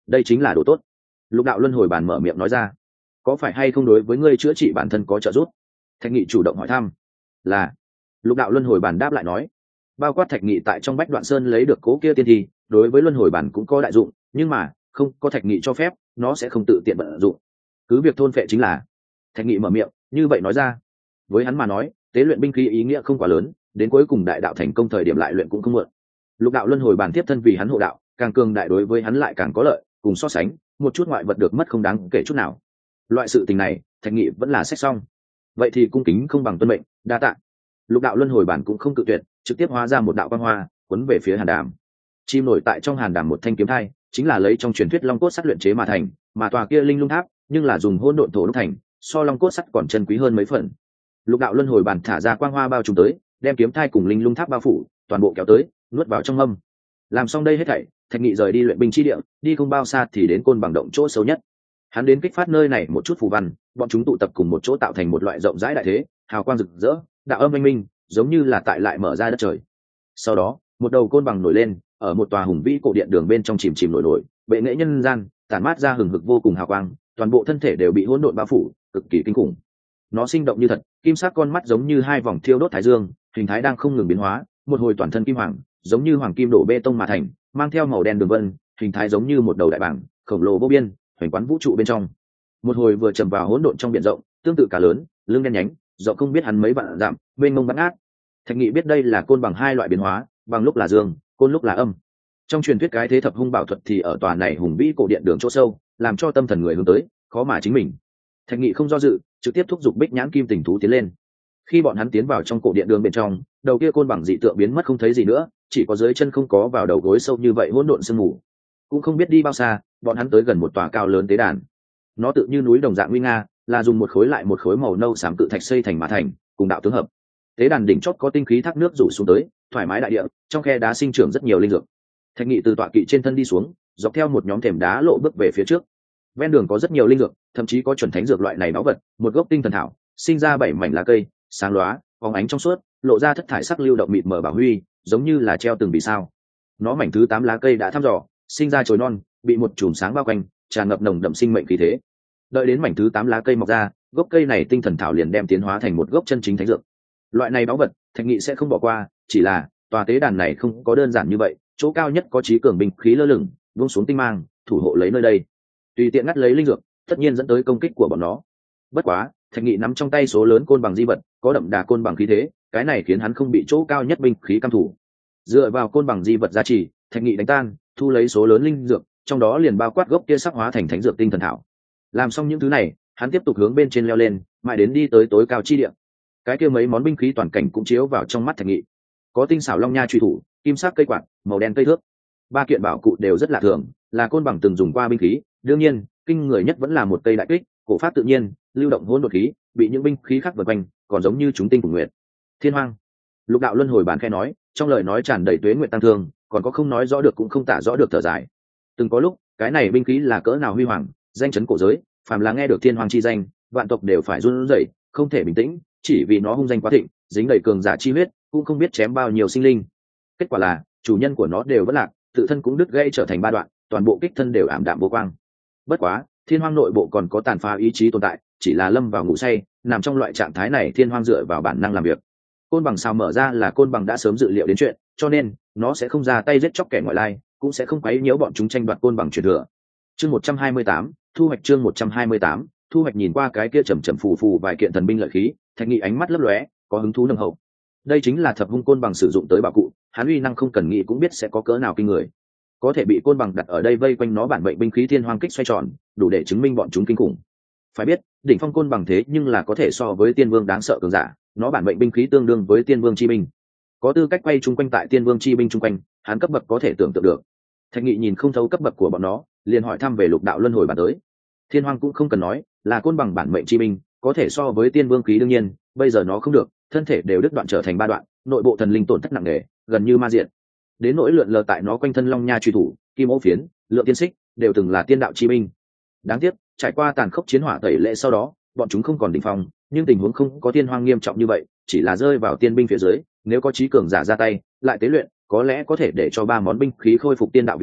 đây chính là đồ tốt. Lục đạo luân hồi bàn mở miệng nói ra. Có phải hay không đối với ngươi chữa trị bản thân có trợ giúp? Thạch Nghị chủ động hỏi thăm. Là. Lục đạo luân hồi bàn đáp lại nói. Bao quát Thạch Nghị tại trong Bách Đoạn Sơn lấy được cố kia tiên thi, đối với luân hồi bản cũng có đại dụng, nhưng mà không có Thạch Nghị cho phép, nó sẽ không tự tiện vận dụng. Cứ việc thôn phệ chính là. Thạch Nghị mở miệng như vậy nói ra. Với hắn mà nói, tế luyện binh khí ý nghĩa không quá lớn, đến cuối cùng đại đạo thành công thời điểm lại luyện cũng không muộn. Lục đạo luân hồi bản tiếp thân vì hắn hộ đạo, càng cường đại đối với hắn lại càng có lợi, cùng so sánh, một chút ngoại vật được mất không đáng kể chút nào. Loại sự tình này, Thạch Nghị vẫn là xét xong. Vậy thì cung kính không bằng tuân mệnh, đa tạ. Lục đạo luân hồi bản cũng không cự tuyệt, trực tiếp hóa ra một đạo quang hoa, cuốn về phía Hàn Đàm. Chim nổi tại trong Hàn Đàm một thanh kiếm thai, chính là lấy trong truyền thuyết long cốt sắt luyện chế mà thành, mà tòa kia linh lung tháp, nhưng là dùng hỗn độn thổ đúc thành, so long cốt sắt còn chân quý hơn mấy phần. Lục đạo luân hồi bản thả ra quang hoa bao trùm tới, đem kiếm thai cùng linh lung tháp bao phủ, toàn bộ kéo tới, nuốt vào trong âm. Làm xong đây hết thảy, Thạch Nghị rời đi luyện binh chi địa, đi không bao xa thì đến Côn Bằng động chỗ xấu nhất. Hắn đến kích phát nơi này một chút phù văn, bọn chúng tụ tập cùng một chỗ tạo thành một loại rộng rãi đại thế, hào quang rực rỡ, đạo âm minh minh, giống như là tại lại mở ra đất trời. Sau đó, một đầu côn bằng nổi lên, ở một tòa hùng vĩ cổ điện đường bên trong chìm chìm nổi nổi, bệ nghệ nhân gian, tản mát ra hừng hực vô cùng hào quang, toàn bộ thân thể đều bị hỗn độn bao phủ, cực kỳ kinh khủng. Nó sinh động như thật, kim sắc con mắt giống như hai vòng thiêu đốt thái dương, hình thái đang không ngừng biến hóa, một hồi toàn thân kim hoàng, giống như hoàng kim đổ bê tông mà thành, mang theo màu đen đường vân, hình thái giống như một đầu đại bảng, khổng lồ vô biên, hoành quán vũ trụ bên trong. Một hồi vừa trầm vào hỗn độn trong biển rộng, tương tự cả lớn, lưng đen nhánh, rộng không biết hắn mấy vạn dặm, mênh mông bát ngát. Thạch Nghị biết đây là côn bằng hai loại biến hóa, bằng lúc là dương, côn lúc là âm. Trong truyền thuyết cái thế thập hung bảo thuật thì ở tòa này hùng vĩ cổ điện đường chỗ sâu, làm cho tâm thần người hướng tới, khó mà chính mình. Thạch Nghị không do dự, trực tiếp thúc giục Bích Nhãn Kim Tình thú tiến lên. Khi bọn hắn tiến vào trong cổ điện đường bên trong, đầu kia côn bằng dị tượng biến mất không thấy gì nữa, chỉ có dưới chân không có vào đầu gối sâu như vậy hỗn độn sương mù. Cũng không biết đi bao xa, bọn hắn tới gần một tòa cao lớn tế đàn. Nó tự như núi đồng dạng nguy nga, là dùng một khối lại một khối màu nâu xám cự thạch xây thành mà thành, cùng đạo tướng hợp. Tế đàn đỉnh chót có tinh khí thác nước rủ xuống tới, thoải mái đại địa, trong khe đá sinh trưởng rất nhiều linh dược. Thạch Nghị từ tọa kỵ trên thân đi xuống, dọc theo một nhóm thềm đá lộ bước về phía trước. Ven đường có rất nhiều linh dược, thậm chí có chuẩn thánh dược loại này báu vật, một gốc tinh thần thảo, sinh ra bảy mảnh lá cây, sáng lóa, phóng ánh trong suốt, lộ ra thất thải sắc lưu động mịt mờ bảo huy, giống như là treo từng vì sao. Nó mảnh thứ tám lá cây đã thăm dò, sinh ra chồi non, bị một chùm sáng bao quanh, tràn ngập nồng đậm sinh mệnh khí thế. Đợi đến mảnh thứ tám lá cây mọc ra, gốc cây này tinh thần thảo liền đem tiến hóa thành một gốc chân chính thánh dược. Loại này báu vật, Thạch Nghị sẽ không bỏ qua, chỉ là tòa tế đàn này không có đơn giản như vậy, chỗ cao nhất có trí cường binh khí lơ lửng, buông xuống tinh mang, thủ hộ lấy nơi đây. Tùy tiện ngắt lấy linh dược, tất nhiên dẫn tới công kích của bọn nó. Bất quá, Thạch Nghị nắm trong tay số lớn côn bằng di vật, có đậm đà côn bằng khí thế, cái này khiến hắn không bị chỗ cao nhất binh khí cam thủ. Dựa vào côn bằng di vật gia trì, Thạch Nghị đánh tan, thu lấy số lớn linh dược, trong đó liền bao quát gốc kia sắc hóa thành thánh dược tinh thần thảo. Làm xong những thứ này, hắn tiếp tục hướng bên trên leo lên, mãi đến đi tới tối cao chi địa. Cái kia mấy món binh khí toàn cảnh cũng chiếu vào trong mắt Thạch Nghị. Có tinh xảo long nha truy thủ, kim sắc cây quạt, màu đen cây thước. Ba kiện bảo cụ đều rất lạ thường, là côn bằng từng dùng qua binh khí, đương nhiên, kinh người nhất vẫn là một cây đại kích, cổ pháp tự nhiên, lưu động hỗn độn khí, bị những binh khí khác vây quanh, còn giống như chúng tinh của nguyệt. Thiên Hoang. Lục đạo luân hồi bản khẽ nói, trong lời nói tràn đầy tuế nguyện tăng thương, còn có không nói rõ được cũng không tả rõ được thở dài. Từng có lúc, cái này binh khí là cỡ nào huy hoàng, danh chấn cổ giới, phàm là nghe được Thiên Hoang chi danh, vạn tộc đều phải run rẩy, không thể bình tĩnh, chỉ vì nó hung danh quá thịnh, dính đầy cường giả chi huyết, cũng không biết chém bao nhiêu sinh linh. Kết quả là, chủ nhân của nó đều vất lạc, tự thân cũng đứt gãy trở thành ba đoạn, toàn bộ kích thân đều ảm đạm vô quang. Bất quá, Thiên Hoang nội bộ còn có tàn phá ý chí tồn tại, chỉ là lâm vào ngủ say, nằm trong loại trạng thái này Thiên Hoang dựa vào bản năng làm việc. Côn bằng sao mở ra là côn bằng đã sớm dự liệu đến chuyện, cho nên nó sẽ không ra tay giết chóc kẻ ngoại lai, cũng sẽ không quấy nhiễu bọn chúng tranh đoạt côn bằng truyền thừa. Chương một trăm hai mươi tám, thu hoạch chương một trăm hai mươi tám, thu hoạch nhìn qua cái kia chầm chậm phù phù vài kiện thần binh lợi khí, Thạch Nghị ánh mắt lấp lóe, có hứng thú nồng hậu. Đây chính là thập hung côn bằng sử dụng tới bảo cụ, hắn uy năng không cần nghĩ cũng biết sẽ có cỡ nào kinh người. Có thể bị côn bằng đặt ở đây vây quanh nó bản mệnh binh khí thiên hoang kích xoay tròn, đủ để chứng minh bọn chúng kinh khủng. Phải biết, đỉnh phong côn bằng thế nhưng là có thể so với tiên vương đáng sợ cường giả, nó bản mệnh binh khí tương đương với tiên vương chi binh. Có tư cách quay chung quanh tại tiên vương chi binh chung quanh, hắn cấp bậc có thể tưởng tượng được. Thạch Nghị nhìn không thấu cấp bậc của bọn nó, liền hỏi thăm về lục đạo luân hồi bản tới. Thiên hoang cũng không cần nói, là côn bằng bản mệnh chi binh, có thể so với tiên vương khí đương nhiên, bây giờ nó không được, thân thể đều đứt đoạn trở thành ba đoạn, nội bộ thần linh tổn thất nặng nề, gần như ma diệt. Đến nỗi lượn lờ tại nó quanh thân long nha truy thủ, kim ô phiến, lượng tiên xích, đều từng là tiên đạo chi binh. Đáng tiếc, trải qua tàn khốc chiến hỏa tẩy lệ sau đó, bọn chúng không còn đỉnh phong, nhưng tình huống không có tiên hoang nghiêm trọng như vậy, chỉ là rơi vào tiên binh phía dưới, nếu có trí cường giả ra tay, lại tế luyện, có lẽ có thể để cho ba món binh khí khôi phục tiên đạo vị cách,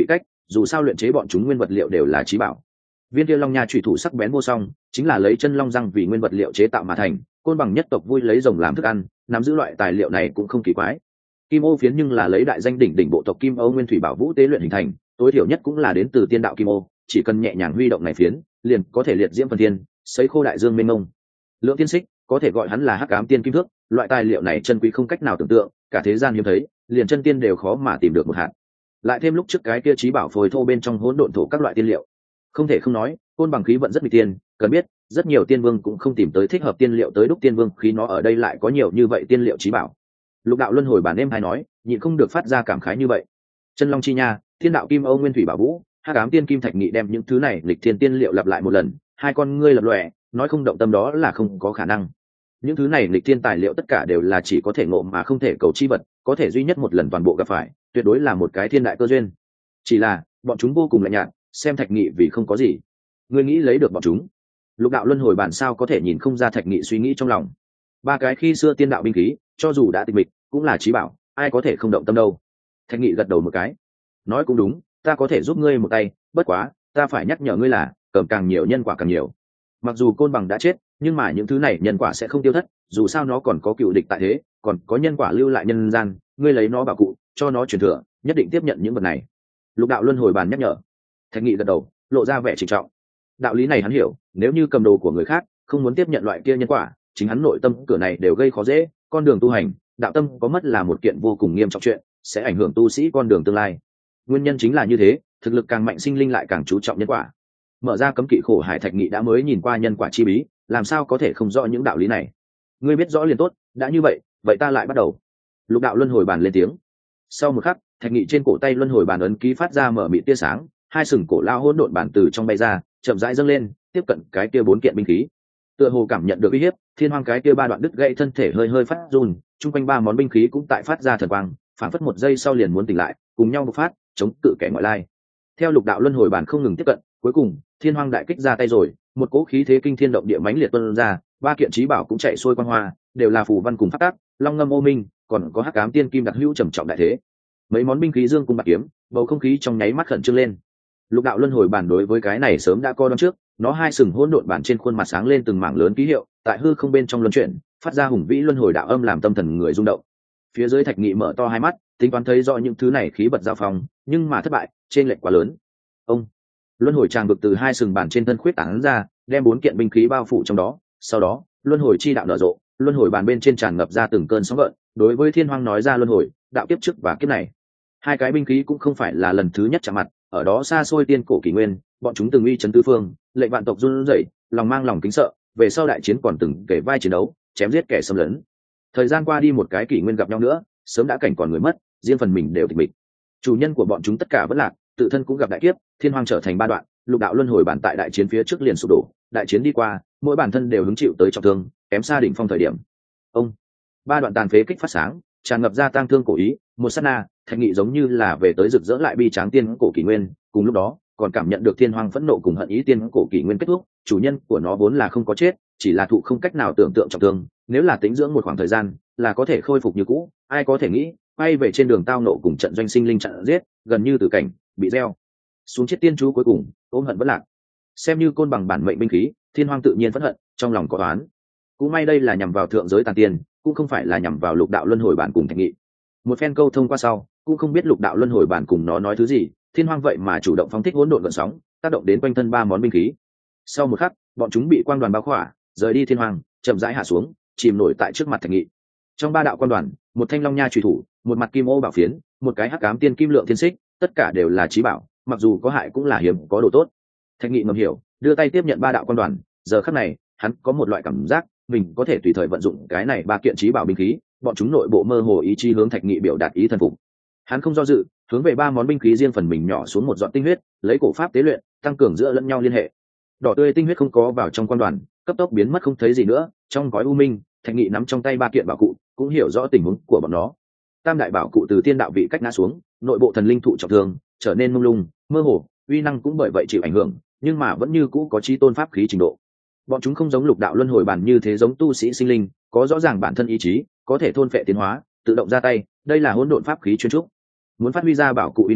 dù sao luyện chế bọn chúng nguyên vật liệu đều là trí bảo. Viên kia long nha chủy thủ sắc bén vô song, chính là lấy chân long răng vì nguyên vật liệu chế tạo mà thành, côn bằng nhất tộc vui lấy rồng làm thức ăn, nắm giữ loại tài liệu này cũng không kỳ quái. Kim ô phiến nhưng là lấy đại danh đỉnh đỉnh bộ tộc Kim Ô Nguyên Thủy Bảo Vũ tế luyện hình thành, tối thiểu nhất cũng là đến từ tiên đạo Kim Ô, chỉ cần nhẹ nhàng huy động này phiến, liền có thể liệt diễm phần thiên, sấy khô đại dương mênh mông. Lượng tiên xích, có thể gọi hắn là hắc ám tiên kim thước, loại tài liệu này chân quý không cách nào tưởng tượng, cả thế gian hiếm thấy, liền chân tiên đều khó mà tìm được một hạt. Lại thêm lúc trước cái kia trí bảo phôi thô bên trong hỗn độn thổ các loại tiên liệu, không thể không nói, côn bằng khí vận rất nguy tiên, cần biết, rất nhiều tiên vương cũng không tìm tới thích hợp tiên liệu tới đúc tiên vương khí, nó ở đây lại có nhiều như vậy tiên liệu trí bảo. Lục đạo luân hồi bản em hay nói, nhịn không được phát ra cảm khái như vậy. Chân long chi nha, thiên đạo Kim Âu Nguyên Thủy Bảo Vũ, hắc ám tiên kim thạch nghị đem những thứ này lịch thiên tiên liệu lặp lại một lần, hai con ngươi lập lòe, nói không động tâm đó là không có khả năng. Những thứ này lịch thiên tài liệu tất cả đều là chỉ có thể ngộ mà không thể cầu chi vật, có thể duy nhất một lần toàn bộ gặp phải, tuyệt đối là một cái thiên đại cơ duyên. Chỉ là bọn chúng vô cùng lạnh nhạt, xem thạch nghị vì không có gì. Ngươi nghĩ lấy được bọn chúng? Lục đạo luân hồi bản sao có thể nhìn không ra thạch nghị suy nghĩ trong lòng. Ba cái khi xưa tiên đạo binh khí, cho dù đã tịch mịch, cũng là trí bảo, ai có thể không động tâm đâu. Thạch nghị gật đầu một cái, nói cũng đúng, ta có thể giúp ngươi một tay, bất quá ta phải nhắc nhở ngươi là cầm càng nhiều nhân quả càng nhiều. Mặc dù côn bằng đã chết, nhưng mà những thứ này nhân quả sẽ không tiêu thất, dù sao nó còn có cựu địch tại thế, còn có nhân quả lưu lại nhân gian, ngươi lấy nó bảo cụ, cho nó truyền thừa, nhất định tiếp nhận những vật này. Lục đạo luân hồi bàn nhắc nhở. Thạch nghị gật đầu, lộ ra vẻ trịnh trọng. Đạo lý này hắn hiểu, nếu như cầm đồ của người khác, không muốn tiếp nhận loại kia nhân quả, chính hắn nội tâm cửa này đều gây khó dễ, con đường tu hành, đạo tâm có mất là một kiện vô cùng nghiêm trọng chuyện, sẽ ảnh hưởng tu sĩ con đường tương lai. Nguyên nhân chính là như thế, thực lực càng mạnh sinh linh lại càng chú trọng nhân quả. Mở ra cấm kỵ khổ hải, Thạch nghị đã mới nhìn qua nhân quả chi bí, làm sao có thể không rõ những đạo lý này. Ngươi biết rõ liền tốt, đã như vậy, vậy ta lại bắt đầu. Lục đạo luân hồi bàn lên tiếng. Sau một khắc, Thạch nghị trên cổ tay luân hồi bàn ấn ký phát ra mở mịt tia sáng, hai sừng cổ lao hỗn độn bản từ trong bay ra, chậm rãi dâng lên, tiếp cận cái kia bốn kiện binh khí. Tựa hồ cảm nhận được uy hiếp, thiên hoang cái kia ba đoạn đứt gãy thân thể hơi hơi phát run, chung quanh ba món binh khí cũng tại phát ra thần quang, phản phất một giây sau liền muốn tỉnh lại, cùng nhau bộc phát, chống cự kẻ ngoại lai. Theo lục đạo luân hồi bản không ngừng tiếp cận, cuối cùng thiên hoang đại kích ra tay rồi, một cỗ khí thế kinh thiên động địa mãnh liệt tuôn ra, ba kiện trí bảo cũng chạy xuôi quang hoa, đều là phù văn cùng pháp tác, long ngâm ô minh, còn có hắc ám tiên kim đặc hữu trầm trọng đại thế. Mấy món binh khí dương cung bạc kiếm, bầu không khí trong nháy mắt khẩn trương lên. Lục đạo luân hồi bản đối với cái này sớm đã coi đoán trước, nó hai sừng hỗn độn bản trên khuôn mặt sáng lên từng mảng lớn ký hiệu, tại hư không bên trong luân chuyển, phát ra hùng vĩ luân hồi đạo âm làm tâm thần người rung động. Phía dưới Thạch nghị mở to hai mắt, tính toán thấy rõ những thứ này khí bật giao phong, nhưng mà thất bại, trên lệch quá lớn. Ông luân hồi tràng vực từ hai sừng bản trên thân khuyết tán ra, đem bốn kiện binh khí bao phủ trong đó. Sau đó, luân hồi chi đạo nở rộ, luân hồi bàn bên trên tràn ngập ra từng cơn sóng gợn, đối với thiên hoang nói ra luân hồi đạo kiếp trước và kiếp này. Hai cái binh khí cũng không phải là lần thứ nhất chạm mặt, ở đó xa xôi tiên cổ kỷ nguyên, bọn chúng từng uy chấn tứ phương, lệnh vạn tộc run rẩy, lòng mang lòng kính sợ, về sau đại chiến còn từng kể vai chiến đấu, chém giết kẻ xâm lấn. Thời gian qua đi một cái kỷ nguyên gặp nhau nữa, sớm đã cảnh còn người mất, riêng phần mình đều tịch mịch. Chủ nhân của bọn chúng tất cả vẫn lạc, tự thân cũng gặp đại kiếp, thiên hoang trở thành ba đoạn, lục đạo luân hồi bản tại đại chiến phía trước liền sụp đổ, đại chiến đi qua, mỗi bản thân đều hứng chịu tới trọng thương, kém xa đỉnh phong thời điểm. Ông ba đoạn tàn phế kích phát sáng, tràn ngập ra tang thương cổ ý, một sát na, Thạch nghị giống như là về tới rực rỡ lại bi tráng tiên cổ kỷ nguyên, cùng lúc đó còn cảm nhận được thiên hoang phẫn nộ cùng hận ý tiên cổ kỷ nguyên kết thúc, chủ nhân của nó vốn là không có chết, chỉ là thụ không cách nào tưởng tượng trọng thương, nếu là tính dưỡng một khoảng thời gian, là có thể khôi phục như cũ, ai có thể nghĩ, quay về trên đường tao nộ cùng trận doanh sinh linh chặn giết, gần như tử cảnh, bị gieo xuống chết tiên chú cuối cùng, ôm hận bất lạc. Xem như côn bằng bản mệnh binh khí, thiên hoang tự nhiên phẫn hận, trong lòng có oán. Cũng may đây là nhằm vào thượng giới tàn tiên, cũng không phải là nhằm vào lục đạo luân hồi bản cùng Thạch nghị. Một phen câu thông qua sau, cũng không biết lục đạo luân hồi bản cùng nó nói thứ gì, thiên hoang vậy mà chủ động phóng thích hỗn độn gợn sóng, tác động đến quanh thân ba món binh khí. Sau một khắc, bọn chúng bị quang đoàn bao khỏa, rời đi thiên hoang, chậm rãi hạ xuống, chìm nổi tại trước mặt Thạch nghị. Trong ba đạo quang đoàn, một thanh long nha chủy thủ, một mặt kim ô bảo phiến, một cái hắc ám tiên kim lượng thiên xích, tất cả đều là chí bảo, mặc dù có hại cũng là hiếm có đồ tốt. Thạch nghị ngầm hiểu, đưa tay tiếp nhận ba đạo quang đoàn, giờ khắc này, hắn có một loại cảm giác mình có thể tùy thời vận dụng cái này ba kiện chí bảo binh khí, bọn chúng nội bộ mơ hồ ý chí hướng Thạch nghị biểu đạt ý thần phục. Hắn không do dự, hướng về ba món binh khí riêng phần mình nhỏ xuống một giọt tinh huyết, lấy cổ pháp tế luyện, tăng cường giữa lẫn nhau liên hệ. Đỏ tươi tinh huyết không có vào trong quan đoàn, cấp tốc biến mất không thấy gì nữa. Trong gói u minh, Thạch nghị nắm trong tay ba kiện bảo cụ, cũng hiểu rõ tình huống của bọn nó. Tam đại bảo cụ từ tiên đạo vị cách ngã xuống, nội bộ thần linh thụ trọng thương, trở nên mông lung, mơ hồ, uy năng cũng bởi vậy chịu ảnh hưởng, nhưng mà vẫn như cũ có chí tôn pháp khí trình độ. Bọn chúng không giống lục đạo luân hồi bản như thế giống tu sĩ sinh linh, có rõ ràng bản thân ý chí, có thể thôn phệ tiến hóa, tự động ra tay, đây là hỗn độn pháp khí chuyên trúc. Muốn phát huy ra bảo cụ uy năng,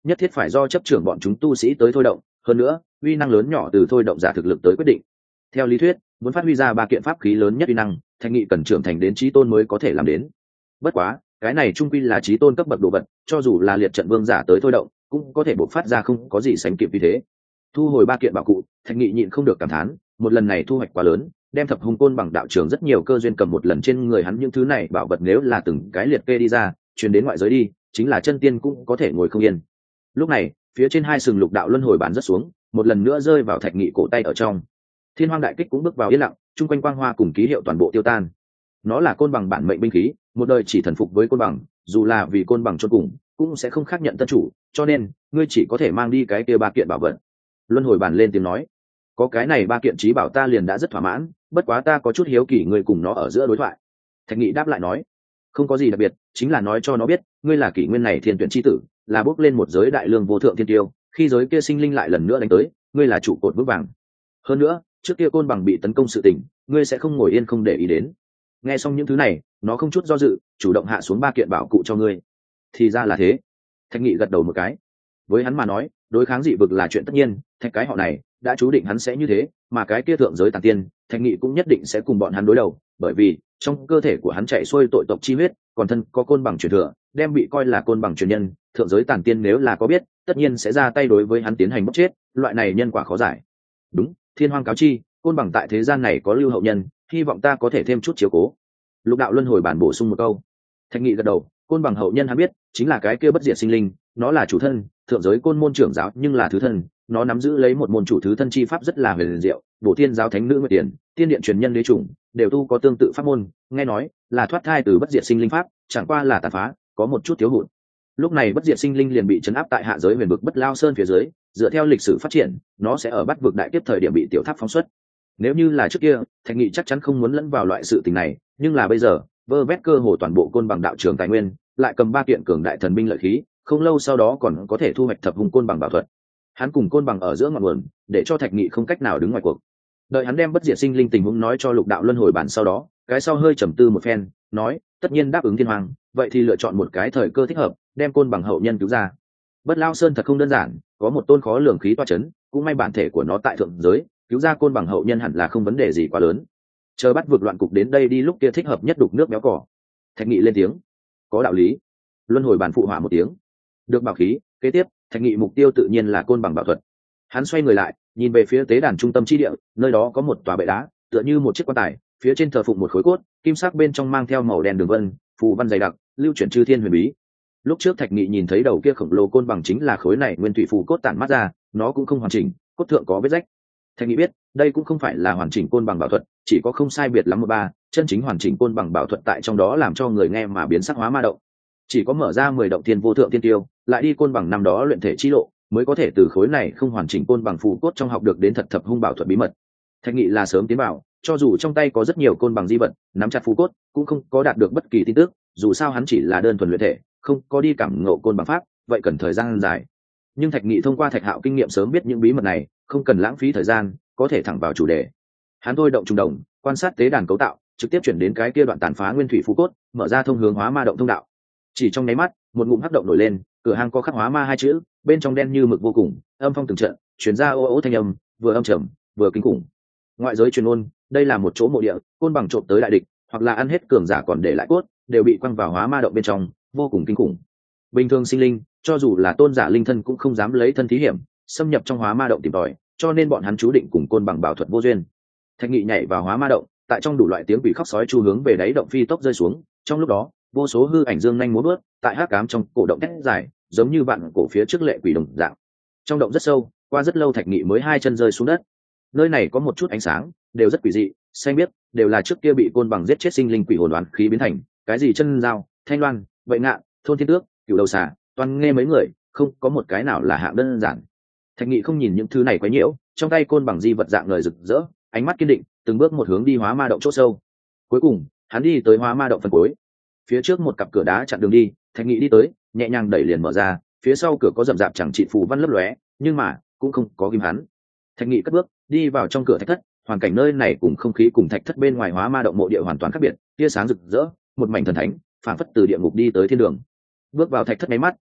nhất thiết phải do chấp trưởng bọn chúng tu sĩ tới thôi động, hơn nữa uy năng lớn nhỏ từ thôi động giả thực lực tới quyết định. Theo lý thuyết, muốn phát huy ra ba kiện pháp khí lớn nhất uy năng, Thạch Nghị cần trưởng thành đến chí tôn mới có thể làm đến. Bất quá cái này trung quy là chí tôn cấp bậc đồ vật, cho dù là liệt trận vương giả tới thôi động cũng có thể bộc phát ra không có gì sánh kịp vì thế. Thu hồi ba kiện bảo cụ, Thạch Nghị nhịn không được cảm thán, một lần này thu hoạch quá lớn, đem thập hung côn bằng đạo trường rất nhiều cơ duyên cầm một lần trên người hắn. Những thứ này bảo vật nếu là từng cái liệt kê đi ra truyền đến ngoại giới đi, chính là chân tiên cũng có thể ngồi không yên. Lúc này phía trên hai sừng lục đạo luân hồi bản rất xuống, một lần nữa rơi vào Thạch Nghị cổ tay ở trong. Thiên Hoang đại kích cũng bước vào yên lặng, chung quanh quang hoa cùng ký hiệu toàn bộ tiêu tan. Nó là côn bằng bản mệnh binh khí, một đời chỉ thần phục với côn bằng, dù là vì côn bằng chôn cùng cũng sẽ không khác nhận tân chủ, cho nên ngươi chỉ có thể mang đi cái kia ba kiện bảo vật. Luân hồi bản lên tiếng nói, có cái này ba kiện trí bảo ta liền đã rất thỏa mãn, bất quá ta có chút hiếu kỳ ngươi cùng nó ở giữa đối thoại. Thạch Nghị đáp lại nói, không có gì đặc biệt, chính là nói cho nó biết ngươi là kỷ nguyên này thiên tuyển chi tử, là bước lên một giới đại lương vô thượng thiên tiêu, khi giới kia sinh linh lại lần nữa đánh tới, ngươi là trụ cột vững vàng. Hơn nữa trước kia côn bằng bị tấn công sự tình ngươi sẽ không ngồi yên không để ý đến. Nghe xong những thứ này, nó không chút do dự chủ động hạ xuống ba kiện bảo cụ cho ngươi. Thì ra là thế. Thạch Nghị gật đầu một cái. Với hắn mà nói, đối kháng dị vực là chuyện tất nhiên, Thạch cái họ này đã chú định hắn sẽ như thế, mà cái kia thượng giới tàn tiên Thạch Nghị cũng nhất định sẽ cùng bọn hắn đối đầu, bởi vì trong cơ thể của hắn chạy xuôi tội tộc chi huyết, còn thân có côn bằng truyền thừa, đem bị coi là côn bằng truyền nhân. Thượng giới tàn tiên nếu là có biết, tất nhiên sẽ ra tay đối với hắn tiến hành bóc chết, loại này nhân quả khó giải. Đúng, Thiên Hoang cáo chi, côn bằng tại thế gian này có lưu hậu nhân, hy vọng ta có thể thêm chút chiếu cố. Lục đạo luân hồi bản bổ sung một câu. Thạch Nghị gật đầu, côn bằng hậu nhân hắn biết, chính là cái kia bất diệt sinh linh, nó là chủ thân, thượng giới côn môn trưởng giáo nhưng là thứ thân, nó nắm giữ lấy một môn chủ thứ thân chi pháp rất là huyền diệu, bổ tiên giáo thánh nữ nguyệt tiền, tiên điện truyền nhân đế chủng, đều tu có tương tự pháp môn, nghe nói là thoát thai từ bất diệt sinh linh pháp, chẳng qua là tàn phá, có một chút thiếu hụt. Lúc này bất diệt sinh linh liền bị trấn áp tại hạ giới huyền vực bất lao sơn phía dưới, dựa theo lịch sử phát triển, nó sẽ ở bắt vực đại kiếp thời điểm bị tiểu tháp phóng xuất. Nếu như là trước kia, Thạch Nghị chắc chắn không muốn lẫn vào loại sự tình này, nhưng là bây giờ vơ vét cơ hồ toàn bộ côn bằng đạo trường tài nguyên, lại cầm ba kiện cường đại thần binh lợi khí, không lâu sau đó còn có thể thu hoạch thập hung côn bằng bảo thuật. Hắn cùng côn bằng ở giữa ngọn nguồn, để cho Thạch Nghị không cách nào đứng ngoài cuộc. Đợi hắn đem bất diệt sinh linh tình huống nói cho lục đạo luân hồi bản sau đó, cái sau hơi trầm tư một phen, nói, tất nhiên đáp ứng Thiên Hoàng, vậy thì lựa chọn một cái thời cơ thích hợp, đem côn bằng hậu nhân cứu ra. Bất lao sơn thật không đơn giản, có một tôn khó lường khí toa chấn, cũng may bản thể của nó tại thượng giới, cứu ra côn bằng hậu nhân hẳn là không vấn đề gì quá lớn. Chờ bắt vượt loạn cục đến đây đi, lúc kia thích hợp nhất đục nước béo cỏ. Thạch Nghị lên tiếng, có đạo lý. Luân hồi bản phụ hỏa một tiếng, được bảo khí. Kế tiếp Thạch Nghị mục tiêu tự nhiên là côn bằng bảo thuật. Hắn xoay người lại, nhìn về phía tế đàn trung tâm chi địa, nơi đó có một tòa bệ đá, tựa như một chiếc quan tài, phía trên thờ phụng một khối cốt kim sắc, bên trong mang theo màu đen đường vân, phù văn dày đặc, lưu chuyển chư thiên huyền bí. Lúc trước Thạch Nghị nhìn thấy đầu kia khổng lồ côn bằng chính là khối này nguyên thủy phù cốt tản mắt ra, nó cũng không hoàn chỉnh, cốt thượng có vết rách. Thạch Nghị biết đây cũng không phải là hoàn chỉnh côn bằng bảo thuật, chỉ có không sai biệt lắm một ba chân chính hoàn chỉnh côn bằng bảo thuật tại trong đó, làm cho người nghe mà biến sắc hóa ma động. Chỉ có mở ra mười động thiên vô thượng tiên tiêu, lại đi côn bằng năm đó luyện thể chi lộ, mới có thể từ khối này không hoàn chỉnh côn bằng phù cốt trong học được đến thật thập hung bảo thuật bí mật. Thạch Nghị là sớm tiến vào, cho dù trong tay có rất nhiều côn bằng di vật, nắm chặt phù cốt cũng không có đạt được bất kỳ tin tức, dù sao hắn chỉ là đơn thuần luyện thể, không có đi cảm ngộ côn bằng pháp, vậy cần thời gian dài. Nhưng Thạch Nghị thông qua Thạch Hạo kinh nghiệm sớm biết những bí mật này, không cần lãng phí thời gian, có thể thẳng vào chủ đề. Hắn thôi động trùng đồng, quan sát tế đàn cấu tạo, trực tiếp chuyển đến cái kia đoạn tàn phá nguyên thủy phù cốt, mở ra thông hướng hóa ma động thông đạo. Chỉ trong nháy mắt, một ngụm hắc động nổi lên, cửa hang có khắc hóa ma hai chữ, bên trong đen như mực vô cùng, âm phong từng trận, truyền ra ô ô thanh âm, vừa âm trầm, vừa kinh khủng. Ngoại giới truyền ôn, đây là một chỗ mộ địa, côn bằng trộm tới đại địch, hoặc là ăn hết cường giả còn để lại cốt, đều bị quăng vào hóa ma động bên trong, vô cùng kinh khủng. Bình thường sinh linh, cho dù là tôn giả linh thân cũng không dám lấy thân thí hiểm, xâm nhập trong hóa ma động tìm tòi, cho nên bọn hắn chú định cùng côn bằng bảo thuật vô duyên. Thạch Nghị nhảy vào hóa ma động, tại trong đủ loại tiếng quỷ khóc sói chu hướng về đáy động phi tốc rơi xuống, trong lúc đó, vô số hư ảnh dương nhanh múa bước, tại hắc ám trong cổ động thét dài, giống như vạn cổ phía trước lệ quỷ đồng dạng. Trong động rất sâu, qua rất lâu Thạch Nghị mới hai chân rơi xuống đất. Nơi này có một chút ánh sáng, đều rất quỷ dị, xanh biết, đều là trước kia bị côn bằng giết chết sinh linh quỷ hồn đoán khí biến thành, cái gì chân dao, thanh loan, vậy ngạn, thôn thiên tước, cửu đầu xà, toàn nghe mấy người, không có một cái nào là hạng đơn giản. Thạch Nghị không nhìn những thứ này quấy nhiễu, trong tay côn bằng di vật dạng ngời rực rỡ, ánh mắt kiên định, từng bước một hướng đi hóa ma động chỗ sâu. Cuối cùng, hắn đi tới hóa ma động phần cuối. Phía trước một cặp cửa đá chặn đường đi, Thạch Nghị đi tới, nhẹ nhàng đẩy liền mở ra, phía sau cửa có rậm rạp chẳng trị phù văn lấp lóe, nhưng mà cũng không có ghim hắn. Thạch Nghị cất bước đi vào trong cửa thạch thất, hoàn cảnh nơi này cùng không khí cùng thạch thất bên ngoài hóa ma động mộ địa hoàn toàn khác biệt, tia sáng rực rỡ, một mảnh thần thánh, phảng phất từ địa ngục đi tới thiên đường. Bước vào thạch thất mấy mắt,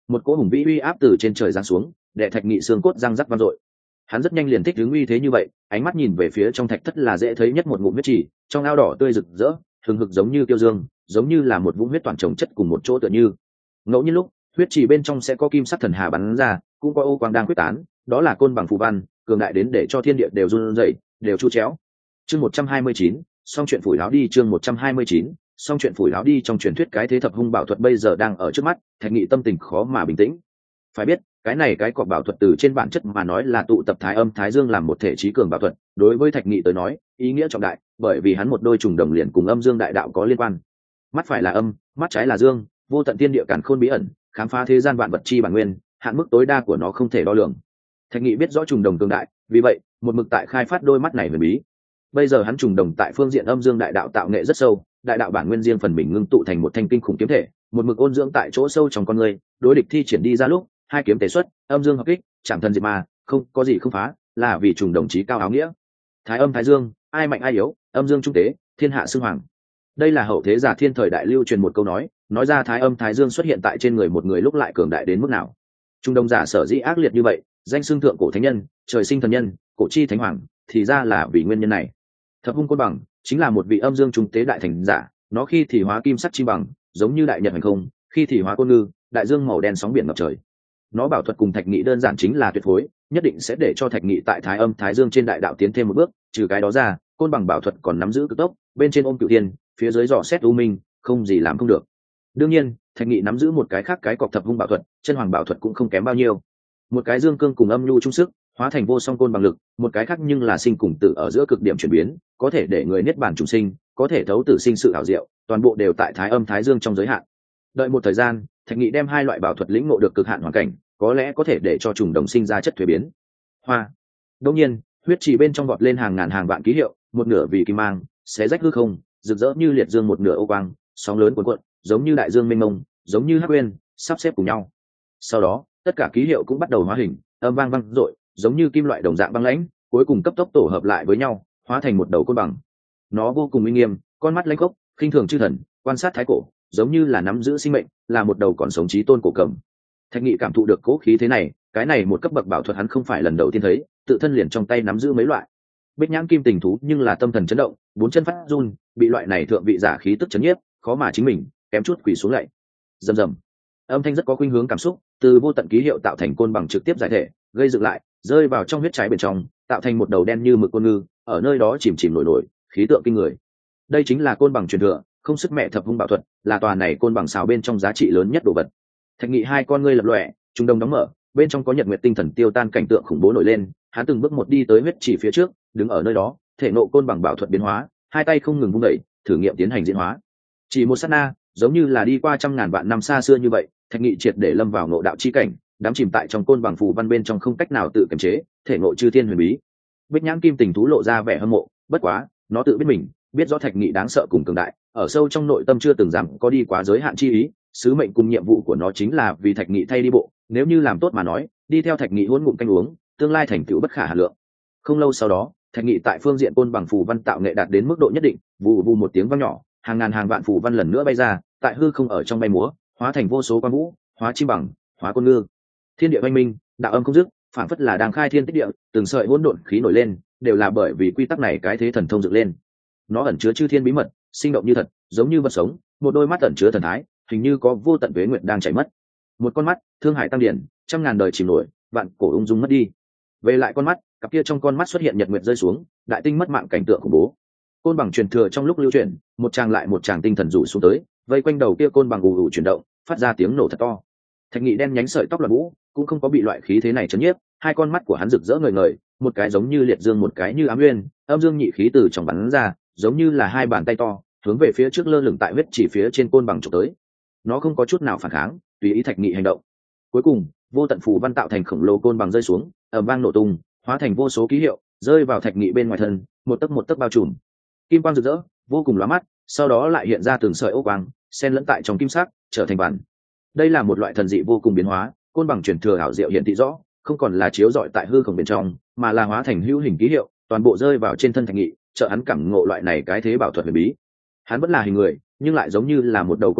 một cỗ hùng vĩ uy áp từ trên trời giáng xuống, đệ thạch nghị xương cốt răng rắc vang dội. Hắn rất nhanh liền thích ứng uy thế như vậy, ánh mắt nhìn về phía trong thạch thất là dễ thấy nhất một ngụm huyết trì, trong ao đỏ tươi rực rỡ, hừng hực giống như tiêu dương, giống như là một vũng huyết toàn chồng chất cùng một chỗ tựa như. Ngẫu nhiên lúc, huyết trì bên trong sẽ có kim sắc thần hà bắn ra, cũng có ô quang đang quyết tán, đó là côn bằng phù văn, cường đại đến để cho thiên địa đều run rẩy, đều chu chéo. Chương một trăm hai mươi chín, xong chuyện phủi áo đi. Chương một trăm hai mươi chín, xong chuyện phủi áo đi. Trong truyền thuyết cái thế thập hung bảo thuật bây giờ đang ở trước mắt, Thạch Nghị tâm tình khó mà bình tĩnh. Phải biết, cái này cái cọc bảo thuật từ trên bản chất mà nói là tụ tập thái âm thái dương làm một thể trí cường bảo thuật, đối với Thạch Nghị tới nói, ý nghĩa trọng đại, bởi vì hắn một đôi trùng đồng liền cùng âm dương đại đạo có liên quan. Mắt phải là âm, mắt trái là dương, vô tận thiên địa càn khôn bí ẩn, khám phá thế gian vạn vật chi bản nguyên, hạn mức tối đa của nó không thể đo lường. Thạch Nghị biết rõ trùng đồng cường đại, vì vậy một mực tại khai phát đôi mắt này huyền bí. Bây giờ hắn trùng đồng tại phương diện âm dương đại đạo tạo nghệ rất sâu, đại đạo bản nguyên riêng phần mình ngưng tụ thành một thanh kinh khủng kiếm thể, một mực ôn dưỡng tại chỗ sâu trong con người, đối địch thi triển đi ra lúc, hai kiếm tế xuất, âm dương hợp kích, chạm thân diệt ma, không có gì không phá, là vì trùng đồng chí cao áo nghĩa. Thái âm thái dương, ai mạnh ai yếu, âm dương trung tế, thiên hạ xưng hoàng. Đây là hậu thế giả thiên thời đại lưu truyền một câu nói, nói ra thái âm thái dương xuất hiện tại trên người một người lúc lại cường đại đến mức nào. Trung đồng giả sở dĩ ác liệt như vậy, danh xưng thượng cổ thánh nhân, trời sinh thần nhân, cổ chi thánh hoàng, thì ra là vì nguyên nhân này. Thập hung côn bằng chính là một vị âm dương trung tế đại thành giả, nó khi thì hóa kim sắc chi bằng, giống như đại nhật hành không, khi thì hóa côn ngư, đại dương màu đen sóng biển ngập trời. Nó bảo thuật cùng Thạch Nghị đơn giản chính là tuyệt phối, nhất định sẽ để cho Thạch Nghị tại thái âm thái dương trên đại đạo tiến thêm một bước. Trừ cái đó ra, côn bằng bảo thuật còn nắm giữ cực tốc, bên trên ôm cửu thiên, phía dưới dò xét u minh, không gì làm không được. Đương nhiên, Thạch Nghị nắm giữ một cái khác cái cọc thập hung bảo thuật, chân hoàng bảo thuật cũng không kém bao nhiêu. Một cái dương cương cùng âm nhu trung sức, hóa thành vô song côn bằng lực, một cái khác nhưng là sinh cùng tử ở giữa cực điểm chuyển biến, có thể để người niết bàn trùng sinh, có thể thấu tử sinh sự ảo diệu, toàn bộ đều tại thái âm thái dương trong giới hạn. Đợi một thời gian, Thạch Nghị đem hai loại bảo thuật lĩnh ngộ được cực hạn hoàn cảnh, có lẽ có thể để cho trùng đồng sinh ra chất thuế biến. Hoa. Đương nhiên, huyết trì bên trong vọt lên hàng ngàn hàng vạn ký hiệu, một nửa vì kim mang, xé rách hư không, rực rỡ như liệt dương, một nửa ô quang, sóng lớn cuồn cuộn, giống như đại dương mênh mông, giống như hắc uyên, sắp xếp cùng nhau. Sau đó, tất cả ký hiệu cũng bắt đầu hóa hình, âm vang vang dội, giống như kim loại đồng dạng băng lãnh, cuối cùng cấp tốc tổ hợp lại với nhau, hóa thành một đầu côn bằng. Nó vô cùng uy nghiêm, con mắt lãnh khốc, khinh thường chư thần, quan sát thái cổ, giống như là nắm giữ sinh mệnh, là một đầu còn sống chí tôn cổ cầm. Thạch Nghị cảm thụ được cố khí thế này, cái này một cấp bậc bảo thuật hắn không phải lần đầu tiên thấy, tự thân liền trong tay nắm giữ mấy loại. Bích nhãn kim tình thú nhưng là tâm thần chấn động, bốn chân phát run, bị loại này thượng vị giả khí tức chấn nhiếp, khó mà chính mình, kém chút quỳ xuống lạy. Rầm rầm. Âm thanh rất có khuynh hướng cảm xúc, từ vô tận ký hiệu tạo thành côn bằng trực tiếp giải thể, gây dựng lại, rơi vào trong huyết trái bên trong, tạo thành một đầu đen như mực côn ngư, ở nơi đó chìm chìm nổi nổi, khí tượng kinh người. Đây chính là côn bằng truyền thừa, không sức mẹ thập hung bảo thuật, là tòa này côn bằng xào bên trong giá trị lớn nhất đồ vật. Thạch Nghị hai con ngươi lập lòe, trung đông đóng mở, bên trong có nhật nguyệt tinh thần tiêu tan cảnh tượng khủng bố nổi lên, hắn từng bước một đi tới huyết chỉ phía trước, đứng ở nơi đó, thể nộ côn bằng bảo thuật biến hóa, hai tay không ngừng vung đẩy, thử nghiệm tiến hành diễn hóa. Chỉ một sát na, giống như là đi qua trăm ngàn vạn năm xa xưa như vậy, Thạch Nghị triệt để lâm vào ngộ đạo chi cảnh, đắm chìm tại trong côn bằng phù văn bên trong không cách nào tự kiềm chế, thể ngộ chư thiên huyền bí. Bích nhãn kim tình thú lộ ra vẻ hâm mộ, bất quá, nó tự biết mình, biết rõ Thạch Nghị đáng sợ cùng cường đại, ở sâu trong nội tâm chưa từng dám có đi quá giới hạn chi ý, sứ mệnh cùng nhiệm vụ của nó chính là vì Thạch Nghị thay đi bộ, nếu như làm tốt mà nói, đi theo Thạch Nghị hỗn ngụm canh uống, tương lai thành tựu bất khả hà lượng. Không lâu sau đó, Thạch Nghị tại phương diện côn bằng phù văn tạo nghệ đạt đến mức độ nhất định, vù vù một tiếng vang nhỏ, hàng ngàn hàng vạn phù văn lần nữa bay ra, tại hư không ở trong bay múa, hóa thành vô số quang vũ, hóa chim bằng, hóa côn ngư. Thiên địa oanh minh, đạo âm không dứt, phản phất là đang khai thiên tích địa, từng sợi hỗn độn khí nổi lên, đều là bởi vì quy tắc này cái thế thần thông dựng lên. Nó ẩn chứa chư thiên bí mật, sinh động như thật, giống như vật sống, một đôi mắt ẩn chứa thần thái, hình như có vô tận tuế nguyệt đang chảy mất. Một con mắt, thương hải tăng điển, trăm ngàn đời chìm nổi, vạn cổ ung dung mất đi. Về lại con mắt, cặp kia trong con mắt xuất hiện nhật nguyệt rơi xuống, đại tinh mất mạng cảnh tượng khủng bố. Côn bằng truyền thừa trong lúc lưu truyền, một tràng lại một tràng tinh thần rủ xuống tới, vây quanh đầu kia côn bằng ù ù chuyển động, phát ra tiếng nổ thật to. Thạch Nghị đen nhánh sợi tóc loạn vũ, cũng không có bị loại khí thế này chấn nhiếp, hai con mắt của hắn rực rỡ ngời ngời, một cái giống như liệt dương, một cái như ám nguyên, âm dương nhị khí từ trong bắn ra, giống như là hai bàn tay to, hướng về phía trước lơ lửng tại huyết chỉ phía trên côn bằng chụp tới. Nó không có chút nào phản kháng, tùy ý Thạch Nghị hành động. Cuối cùng, vô tận phù văn tạo thành khổng lồ côn bằng rơi xuống, ầm vang nổ tung, hóa thành vô số ký hiệu, rơi vào Thạch Nghị bên ngoài thân, một tấc một tấc bao trùm. Kim quang rực rỡ, vô cùng lóa mắt, sau đó lại hiện ra từng sợi ô quang, xen lẫn tại trong kim sắc, trở thành bản. Đây là một loại thần dị vô cùng biến hóa, côn bằng truyền thừa ảo diệu hiện thị rõ, không còn là chiếu rọi tại hư không bên trong, mà là hóa thành hữu hình ký hiệu, toàn bộ rơi vào trên thân Thạch Nghị, trợ hắn cảm ngộ loại này cái thế bảo thuật huyền bí. Hắn vẫn là hình người, nhưng lại giống như là một đầu côn bằng,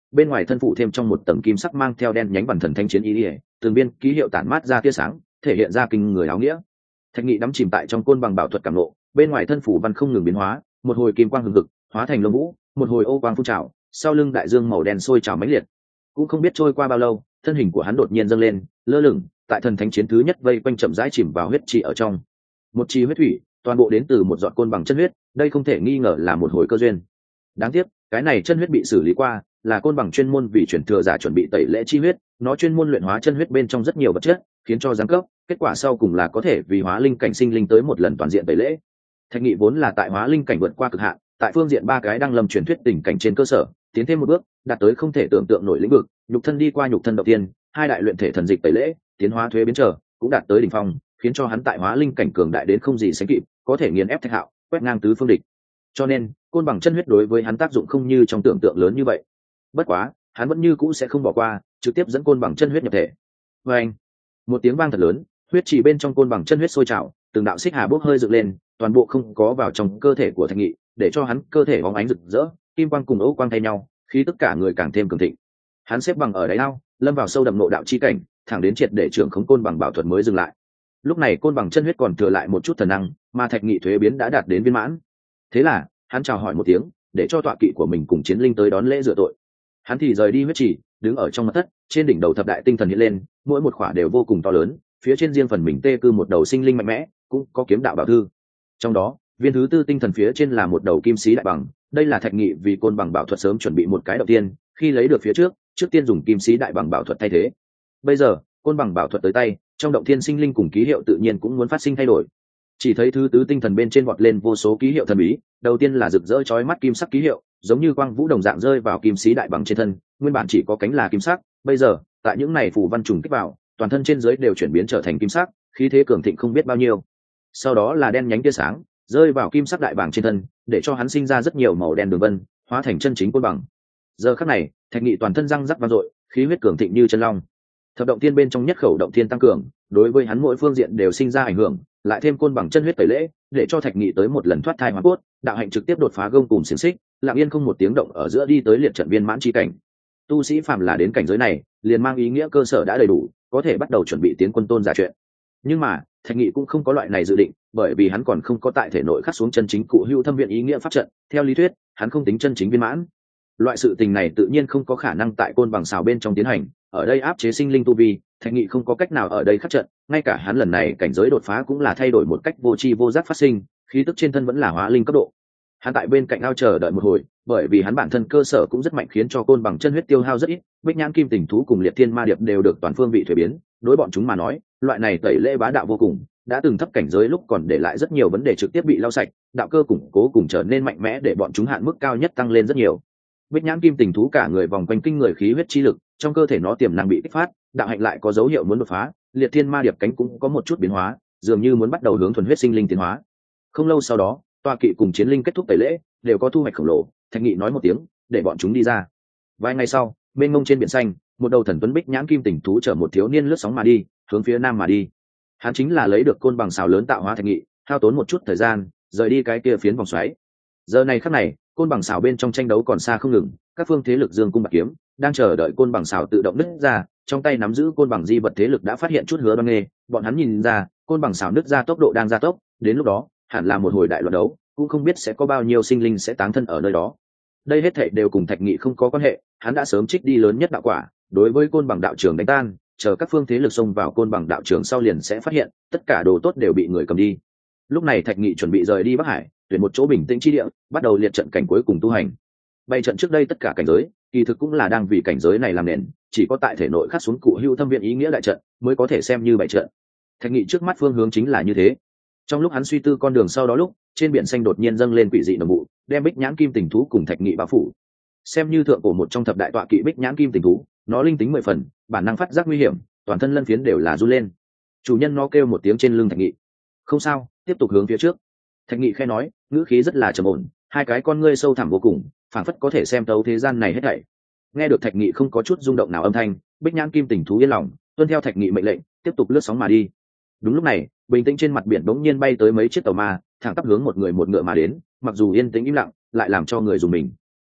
bên ngoài thân phụ thêm trong một tầng kim sắc mang theo đen nhánh bản thần thanh chiến ý ỉa, từng viên ký hiệu tản mát ra tia sáng, thể hiện ra kinh người áo nghĩa. Thạch Nghị đắm chìm tại trong côn bằng bảo thuật cảm nộ, bên ngoài thân phủ văn không ngừng biến hóa, một hồi kim quang hừng hực hóa thành lông vũ, một hồi ô quang phun trào, sau lưng đại dương màu đen sôi trào mãnh liệt. Cũng không biết trôi qua bao lâu, thân hình của hắn đột nhiên dâng lên, lơ lửng tại thần thánh chiến thứ nhất vây quanh chậm rãi chìm vào huyết trì ở trong. Một trì huyết thủy, toàn bộ đến từ một giọt côn bằng chân huyết, đây không thể nghi ngờ là một hồi cơ duyên. Đáng tiếc, cái này chân huyết bị xử lý qua, là côn bằng chuyên môn vì chuyển thừa giả chuẩn bị tẩy lễ chi huyết, nó chuyên môn luyện hóa chân huyết bên trong rất nhiều vật chất, khiến cho giáng cấp, kết quả sau cùng là có thể vì hóa linh cảnh sinh linh tới một lần toàn diện tẩy lễ. Thạch Nghị vốn là tại hóa linh cảnh vượt qua cực hạn, tại phương diện ba cái đăng lâm truyền thuyết tình cảnh trên cơ sở, tiến thêm một bước, đạt tới không thể tưởng tượng nổi lĩnh vực, nhục thân đi qua nhục thân đầu tiên, hai đại luyện thể thần dịch tẩy lễ, tiến hóa thuế biến trở, cũng đạt tới đỉnh phong, khiến cho hắn tại hóa linh cảnh cường đại đến không gì sánh kịp, có thể nghiền ép Thạch Hạo, quét ngang tứ phương địch. Cho nên, côn bằng chân huyết đối với hắn tác dụng không như trong tưởng tượng lớn như vậy. Bất quá, hắn vẫn như cũ sẽ không bỏ qua, trực tiếp dẫn côn bằng chân huyết nhập thể. Và anh, một tiếng vang thật lớn, huyết chỉ bên trong côn bằng chân huyết sôi trào, từng đạo xích hà bốc hơi dựng lên, toàn bộ không có vào trong cơ thể của Thạch Nghị, để cho hắn cơ thể bóng ánh rực rỡ, kim quang cùng ấu quang thay nhau, khí tất cả người càng thêm cường thịnh. Hắn xếp bằng ở đáy ao, lâm vào sâu đậm nội đạo chi cảnh, thẳng đến triệt để trưởng khống côn bằng bảo thuật mới dừng lại. Lúc này côn bằng chân huyết còn thừa lại một chút thần năng, mà Thạch Nghị thuế biến đã đạt đến viên mãn. Thế là, hắn chào hỏi một tiếng, để cho tọa kỵ của mình cùng chiến linh tới đón lễ rửa tội. Hắn thì rời đi huyết trì, đứng ở trong mật thất, trên đỉnh đầu thập đại tinh thần hiện lên, mỗi một khỏa đều vô cùng to lớn, phía trên riêng phần mình tê cư một đầu sinh linh mạnh mẽ, cũng có kiếm đạo bảo thư. Trong đó, viên thứ tư tinh thần phía trên là một đầu kim sĩ đại bằng, đây là Thạch Nghị vì côn bằng bảo thuật sớm chuẩn bị một cái đầu tiên, khi lấy được phía trước, trước tiên dùng kim sĩ đại bằng bảo thuật thay thế. Bây giờ, côn bằng bảo thuật tới tay, trong động thiên sinh linh cùng ký hiệu tự nhiên cũng muốn phát sinh thay đổi. Chỉ thấy thứ tứ tinh thần bên trên vọt lên vô số ký hiệu thần bí, đầu tiên là rực rỡ chói mắt kim sắc ký hiệu, giống như quang vũ đồng dạng rơi vào kim sĩ đại bằng trên thân, nguyên bản chỉ có cánh là kim sắc, bây giờ, tại những này phù văn trùng kích vào, toàn thân trên dưới đều chuyển biến trở thành kim sắc, khí thế cường thịnh không biết bao nhiêu. Sau đó là đen nhánh tia sáng, rơi vào kim sắc đại bảng trên thân, để cho hắn sinh ra rất nhiều màu đen đường vân, hóa thành chân chính côn bằng. Giờ khắc này, Thạch Nghị toàn thân răng rắc vang dội, khí huyết cường thịnh như chân long. Thập động thiên bên trong nhất khẩu động thiên tăng cường, đối với hắn mỗi phương diện đều sinh ra ảnh hưởng, lại thêm côn bằng chân huyết tẩy lễ, để cho Thạch Nghị tới một lần thoát thai hóa cốt, đạo hạnh trực tiếp đột phá gông cùm xiển xích, lặng yên không một tiếng động ở giữa đi tới liệt trận viên mãn chi cảnh. Tu sĩ phàm là đến cảnh giới này, liền mang ý nghĩa cơ sở đã đầy đủ, có thể bắt đầu chuẩn bị tiến quân tôn giả chuyện. Nhưng mà, Thạch Nghị cũng không có loại này dự định, bởi vì hắn còn không có tại thể nội khắc xuống chân chính cụ hữu thâm viện ý nghĩa pháp trận, theo lý thuyết, hắn không tính chân chính viên mãn. Loại sự tình này tự nhiên không có khả năng tại côn bằng xào bên trong tiến hành, ở đây áp chế sinh linh tu vi, Thạch Nghị không có cách nào ở đây khắc trận, ngay cả hắn lần này cảnh giới đột phá cũng là thay đổi một cách vô tri vô giác phát sinh, khí tức trên thân vẫn là hóa linh cấp độ. Hắn tại bên cạnh ao chờ đợi một hồi, bởi vì hắn bản thân cơ sở cũng rất mạnh khiến cho côn bằng chân huyết tiêu hao rất ít, Bích Nhãn Kim Tình Thú cùng Liệt Thiên Ma Điệp đều được toàn phương vị thuế biến, đối bọn chúng mà nói, loại này tẩy lễ bá đạo vô cùng, đã từng thấp cảnh giới lúc còn để lại rất nhiều vấn đề trực tiếp bị lau sạch, đạo cơ củng cố cùng trở nên mạnh mẽ để bọn chúng hạn mức cao nhất tăng lên rất nhiều. Bích Nhãn Kim Tình Thú cả người vòng quanh kinh người khí huyết chi lực, trong cơ thể nó tiềm năng bị kích phát, đạo hạnh lại có dấu hiệu muốn đột phá, Liệt Thiên Ma Điệp cánh cũng có một chút biến hóa, dường như muốn bắt đầu hướng thuần huyết sinh linh tiến hóa. Không lâu sau đó, tọa kỵ cùng chiến linh kết thúc tẩy lễ, đều có thu hoạch khổng lồ, Thạch Nghị nói một tiếng, để bọn chúng đi ra. Vài ngày sau, mênh mông trên biển xanh, một đầu thần tuấn Bích Nhãn Kim Tình Thú chở một thiếu niên lướt sóng mà đi, hướng phía nam mà đi. Hắn chính là lấy được côn bằng xào lớn tạo hóa Thạch Nghị, hao tốn một chút thời gian, rời đi cái kia phiến vòng xoáy. Giờ này khắc này, côn bằng xào bên trong tranh đấu còn xa không ngừng, các phương thế lực dương cung bạc kiếm, đang chờ đợi côn bằng xào tự động nứt ra, trong tay nắm giữ côn bằng di vật thế lực đã phát hiện chút hứa đoan nghê, bọn hắn nhìn ra, côn bằng xào nứt ra tốc độ đang gia tốc, đến lúc đó, hẳn là một hồi đại loạn đấu, cũng không biết sẽ có bao nhiêu sinh linh sẽ táng thân ở nơi đó. Đây hết thảy đều cùng Thạch Nghị không có quan hệ, hắn đã sớm trích đi lớn nhất đạo quả, đối với côn bằng đạo trường đánh tan, chờ các phương thế lực xông vào côn bằng đạo trường sau liền sẽ phát hiện, tất cả đồ tốt đều bị người cầm đi. Lúc này Thạch Nghị chuẩn bị rời đi Bắc Hải, tuyển một chỗ bình tĩnh chi địa, bắt đầu liệt trận cảnh cuối cùng tu hành. Bày trận trước đây tất cả cảnh giới, kỳ thực cũng là đang vì cảnh giới này làm nền, chỉ có tại thể nội khắc xuống cụ hữu thâm viện ý nghĩa đại trận, mới có thể xem như bày trận. Thạch Nghị trước mắt phương hướng chính là như thế. Trong lúc hắn suy tư con đường sau đó lúc, trên biển xanh đột nhiên dâng lên quỷ dị nồng vụ, đem Bích Nhãn Kim Tình Thú cùng Thạch Nghị bao phủ. Xem như thượng cổ một trong thập đại tọa kỵ Bích Nhãn Kim Tình Thú, nó linh tính mười phần, bản năng phát giác nguy hiểm, toàn thân lân phiến đều là run lên. Chủ nhân nó kêu một tiếng trên lưng Thạch Nghị. Không sao, tiếp tục hướng phía trước. Thạch Nghị khẽ nói, ngữ khí rất là trầm ổn, hai cái con ngươi sâu thẳm vô cùng, phảng phất có thể xem thấu thế gian này hết thảy. Nghe được Thạch Nghị không có chút rung động nào âm thanh, Bích Nhãn Kim Tình Thú yên lòng, tuân theo Thạch Nghị mệnh lệnh, tiếp tục lướt sóng mà đi. Đúng lúc này, bình tĩnh trên mặt biển đống nhiên bay tới mấy chiếc tàu ma, thẳng tắp hướng một người một ngựa mà đến, mặc dù yên tĩnh im lặng, lại làm cho người dùng mình.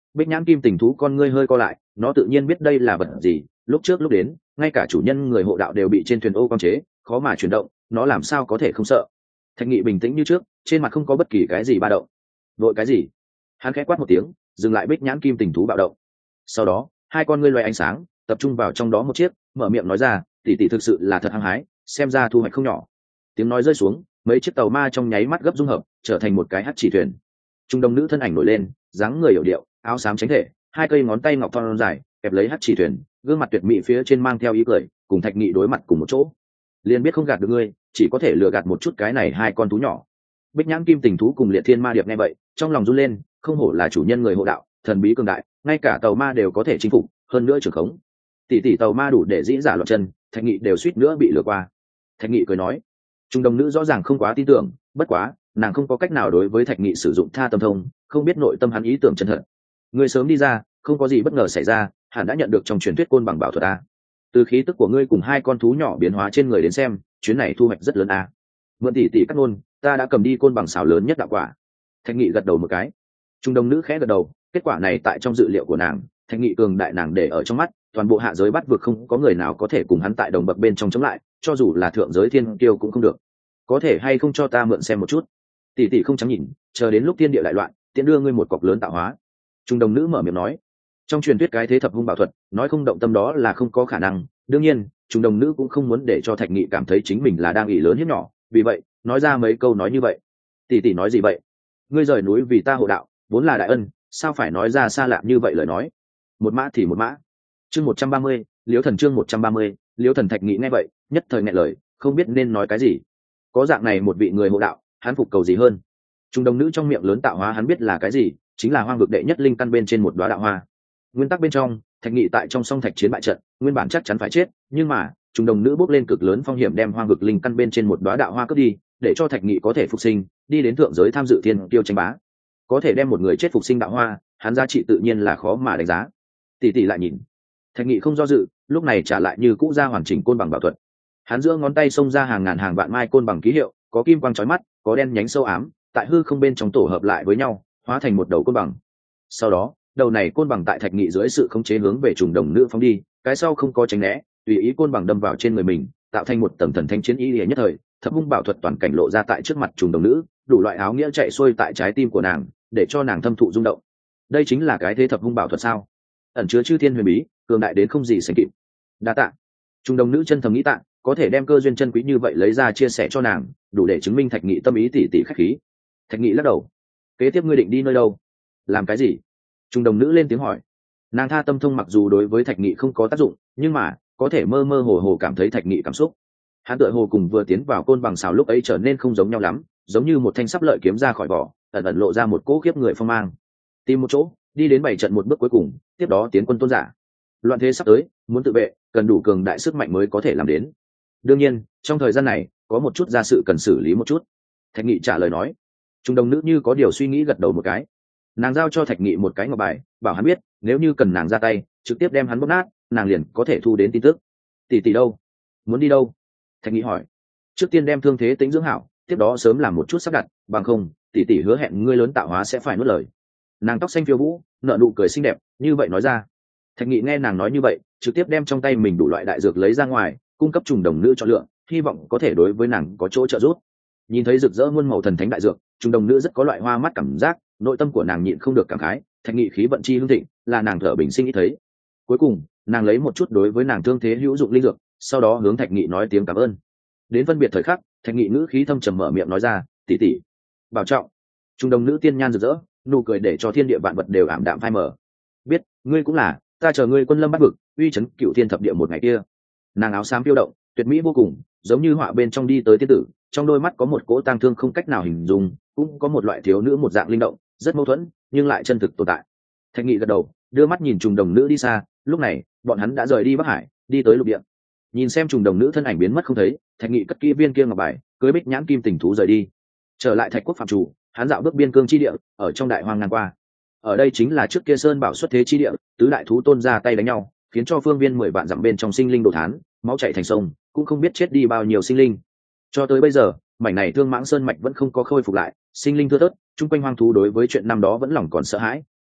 Bích nhãn kim tình thú con ngươi hơi co lại, nó tự nhiên biết đây là vật gì, lúc trước lúc đến ngay cả chủ nhân người hộ đạo đều bị trên thuyền ô quang chế, khó mà chuyển động, nó làm sao có thể không sợ. Thạch Nghị bình tĩnh như trước, trên mặt không có bất kỳ cái gì ba động. Vội cái gì? Hắn khẽ quát một tiếng, dừng lại bích nhãn kim tình thú bạo động. Sau đó hai con ngươi loay ánh sáng tập trung vào trong đó một chiếc, mở miệng nói ra, tỷ tỷ thực sự là thật hăng hái, xem ra thu hoạch không nhỏ. Tiếng nói rơi xuống, mấy chiếc tàu ma trong nháy mắt gấp dung hợp trở thành một cái hắc chỉ thuyền. Trung đông nữ thân ảnh nổi lên, dáng người hiểu điệu, áo xám tránh thể, hai cây ngón tay ngọc thon dài kẹp lấy hắc chỉ thuyền, gương mặt tuyệt mỹ phía trên mang theo ý cười, cùng Thạch Nghị đối mặt cùng một chỗ. Liền biết không gạt được ngươi, chỉ có thể lừa gạt một chút cái này hai con thú nhỏ. Bích nhãn kim tình thú cùng liệt thiên ma điệp nghe vậy, trong lòng run lên, không hổ là chủ nhân người hộ đạo, thần bí cường đại, ngay cả tàu ma đều có thể chinh phục, hơn nữa trưởng khống. Tỷ tỷ tàu ma đủ để dĩ giả loạn chân, Thạch Nghị đều suýt nữa bị lừa qua. Thạch Nghị cười nói, trung đồng nữ rõ ràng không quá tin tưởng, bất quá nàng không có cách nào đối với Thạch Nghị sử dụng tha tâm thông, không biết nội tâm hắn ý tưởng chân thật. Ngươi sớm đi ra, không có gì bất ngờ xảy ra, hẳn đã nhận được trong truyền thuyết côn bằng bảo thuật a. Từ khí tức của ngươi cùng hai con thú nhỏ biến hóa trên người đến xem, chuyến này thu hoạch rất lớn a. Mượn tỷ tỷ cắt ngôn, ta đã cầm đi côn bằng xảo lớn nhất đạo quả. Thạch Nghị gật đầu một cái. Trung đồng nữ khẽ gật đầu, kết quả này tại trong dự liệu của nàng, Thạch Nghị cường đại nàng để ở trong mắt, toàn bộ hạ giới bắt vực không có người nào có thể cùng hắn tại đồng bậc bên trong chống lại, cho dù là thượng giới thiên kiêu cũng không được. Có thể hay không cho ta mượn xem một chút? Tỷ tỷ không trắng nhìn, chờ đến lúc thiên địa đại loạn, tiện đưa ngươi một cọc lớn tạo hóa. Trung đồng nữ mở miệng nói, trong truyền thuyết cái thế thập hung bảo thuật, nói không động tâm đó là không có khả năng. Đương nhiên, trung đồng nữ cũng không muốn để cho Thạch Nghị cảm thấy chính mình là đang ỷ lớn hiếp nhỏ, vì vậy nói ra mấy câu nói như vậy. Tỷ tỷ nói gì vậy? Ngươi rời núi vì ta hộ đạo, vốn là đại ân, sao phải nói ra xa lạ như vậy lời nói? Một mã thì một mã. Chương một trăm ba mươi, Liễu Thần chương một trăm ba mươi, Liễu Thần. Thạch Nghị nghe vậy, nhất thời nghẹn lời, không biết nên nói cái gì. Có dạng này một vị người hộ đạo, hắn phục cầu gì hơn? Trung đồng nữ trong miệng lớn tạo hóa hắn biết là cái gì, chính là hoang vực đệ nhất linh căn bên trên một đóa đạo hoa. Nguyên tắc bên trong, Thạch Nghị tại trong song thạch chiến bại trận, nguyên bản chắc chắn phải chết, nhưng mà trung đồng nữ bước lên cực lớn phong hiểm đem hoang vực linh căn bên trên một đóa đạo hoa cướp đi, để cho Thạch Nghị có thể phục sinh, đi đến thượng giới tham dự thiên tiêu tranh bá. Có thể đem một người chết phục sinh đạo hoa, hắn giá trị tự nhiên là khó mà đánh giá. Tỷ tỷ lại nhìn, Thạch Nghị không do dự, lúc này trả lại như cũ ra hoàn chỉnh côn bằng bảo thuật. Hắn giữa ngón tay xông ra hàng ngàn hàng vạn mai côn bằng ký hiệu, có kim quang chói mắt, có đen nhánh sâu ám, tại hư không bên trong tổ hợp lại với nhau, hóa thành một đầu côn bằng. Sau đó, đầu này côn bằng tại Thạch Nghị dưới sự khống chế hướng về trùng đồng nữ phóng đi, cái sau không có tránh né, tùy ý côn bằng đâm vào trên người mình, tạo thành một tầng thần thanh chiến ý liệt nhất thời, thập hung bảo thuật toàn cảnh lộ ra tại trước mặt trùng đồng nữ, đủ loại áo nghĩa chạy xuôi tại trái tim của nàng, để cho nàng thâm thụ rung động. Đây chính là cái thế thập hung bảo thuật sao? Ẩn chứa chư thiên huyền bí, cường đại đến không gì sánh kịp. Đa tạ. Trùng đồng nữ chân thầm nghĩ tạ, có thể đem cơ duyên chân quý như vậy lấy ra chia sẻ cho nàng, đủ để chứng minh Thạch Nghị tâm ý tỷ tỷ khách khí. Thạch Nghị lắc đầu. Kế tiếp ngươi định đi nơi đâu? Làm cái gì? Trung đồng nữ lên tiếng hỏi. Nàng tha tâm thông mặc dù đối với Thạch Nghị không có tác dụng, nhưng mà có thể mơ mơ hồ hồ cảm thấy Thạch Nghị cảm xúc. Hắn tựa hồ cùng vừa tiến vào côn bằng xào lúc ấy trở nên không giống nhau lắm, giống như một thanh sắp lợi kiếm ra khỏi vỏ, ẩn ẩn lộ ra một cỗ khiếp người phong mang. Tìm một chỗ, đi đến bảy trận một bước cuối cùng, tiếp đó tiến quân tôn giả. Loạn thế sắp tới, muốn tự vệ, cần đủ cường đại sức mạnh mới có thể làm đến. Đương nhiên, trong thời gian này, có một chút gia sự cần xử lý một chút. Thạch Nghị trả lời nói. Trung đồng nữ như có điều suy nghĩ gật đầu một cái. Nàng giao cho Thạch Nghị một cái ngọc bài, bảo hắn biết nếu như cần nàng ra tay, trực tiếp đem hắn bóp nát, nàng liền có thể thu đến tin tức. Tỷ tỷ đâu? Muốn đi đâu? Thạch Nghị hỏi. Trước tiên đem thương thế tính dưỡng hảo, tiếp đó sớm làm một chút sắp đặt, bằng không tỷ tỷ hứa hẹn ngươi lớn tạo hóa sẽ phải nuốt lời. Nàng tóc xanh phiêu vũ, nở nụ cười xinh đẹp, như vậy nói ra. Thạch Nghị nghe nàng nói như vậy, trực tiếp đem trong tay mình đủ loại đại dược lấy ra ngoài, cung cấp trùng đồng nữ cho lựa, hy vọng có thể đối với nàng có chỗ trợ giúp. Nhìn thấy rực rỡ muôn màu thần thánh đại dược, trùng đồng nữ rất có loại hoa mắt cảm giác, nội tâm của nàng nhịn không được cảm khái, Thạch Nghị khí vận chi hương thịnh, là nàng thở bình sinh nghĩ thấy. Cuối cùng, nàng lấy một chút đối với nàng thương thế hữu dụng linh dược, sau đó hướng Thạch Nghị nói tiếng cảm ơn. Đến phân biệt thời khắc, Thạch Nghị ngữ khí thâm trầm mở miệng nói ra, tỷ tỷ, bảo trọng. Trùng đồng nữ tiên nhan rực rỡ, nụ cười để cho thiên địa vạn vật đều ảm đạm phai mờ. Biết, ngươi cũng là, ta chờ ngươi quân lâm bắt vực, uy chấn cựu thiên thập địa một ngày kia. Nàng áo xám phiêu động, tuyệt mỹ vô cùng, giống như họa bên trong đi tới tiên tử, trong đôi mắt có một cỗ tang thương không cách nào hình dung, cũng có một loại thiếu nữ một dạng linh động, rất mâu thuẫn, nhưng lại chân thực tồn tại. Thạch Nghị gật đầu, đưa mắt nhìn trùng đồng nữ đi xa, lúc này, bọn hắn đã rời đi Bắc Hải, đi tới lục địa. Nhìn xem trùng đồng nữ thân ảnh biến mất không thấy, Thạch Nghị cất kỹ viên kia ngọc bài, cưới bích nhãn kim tình thú rời đi. Trở lại Thạch quốc phạm chủ, hắn dạo bước biên cương chi địa, ở trong đại hoang ngang qua. Ở đây chính là trước kia sơn bảo xuất thế chi địa, tứ đại thú tôn ra tay đánh nhau, khiến cho phương viên mười vạn dặm bên trong sinh linh đồ thán, máu chảy thành sông, cũng không biết chết đi bao nhiêu sinh linh. Cho tới bây giờ, mảnh này Thương Mãng Sơn mạch vẫn không có khôi phục lại, sinh linh thưa thớt, chung quanh hoang thú đối với chuyện năm đó vẫn lòng còn sợ hãi,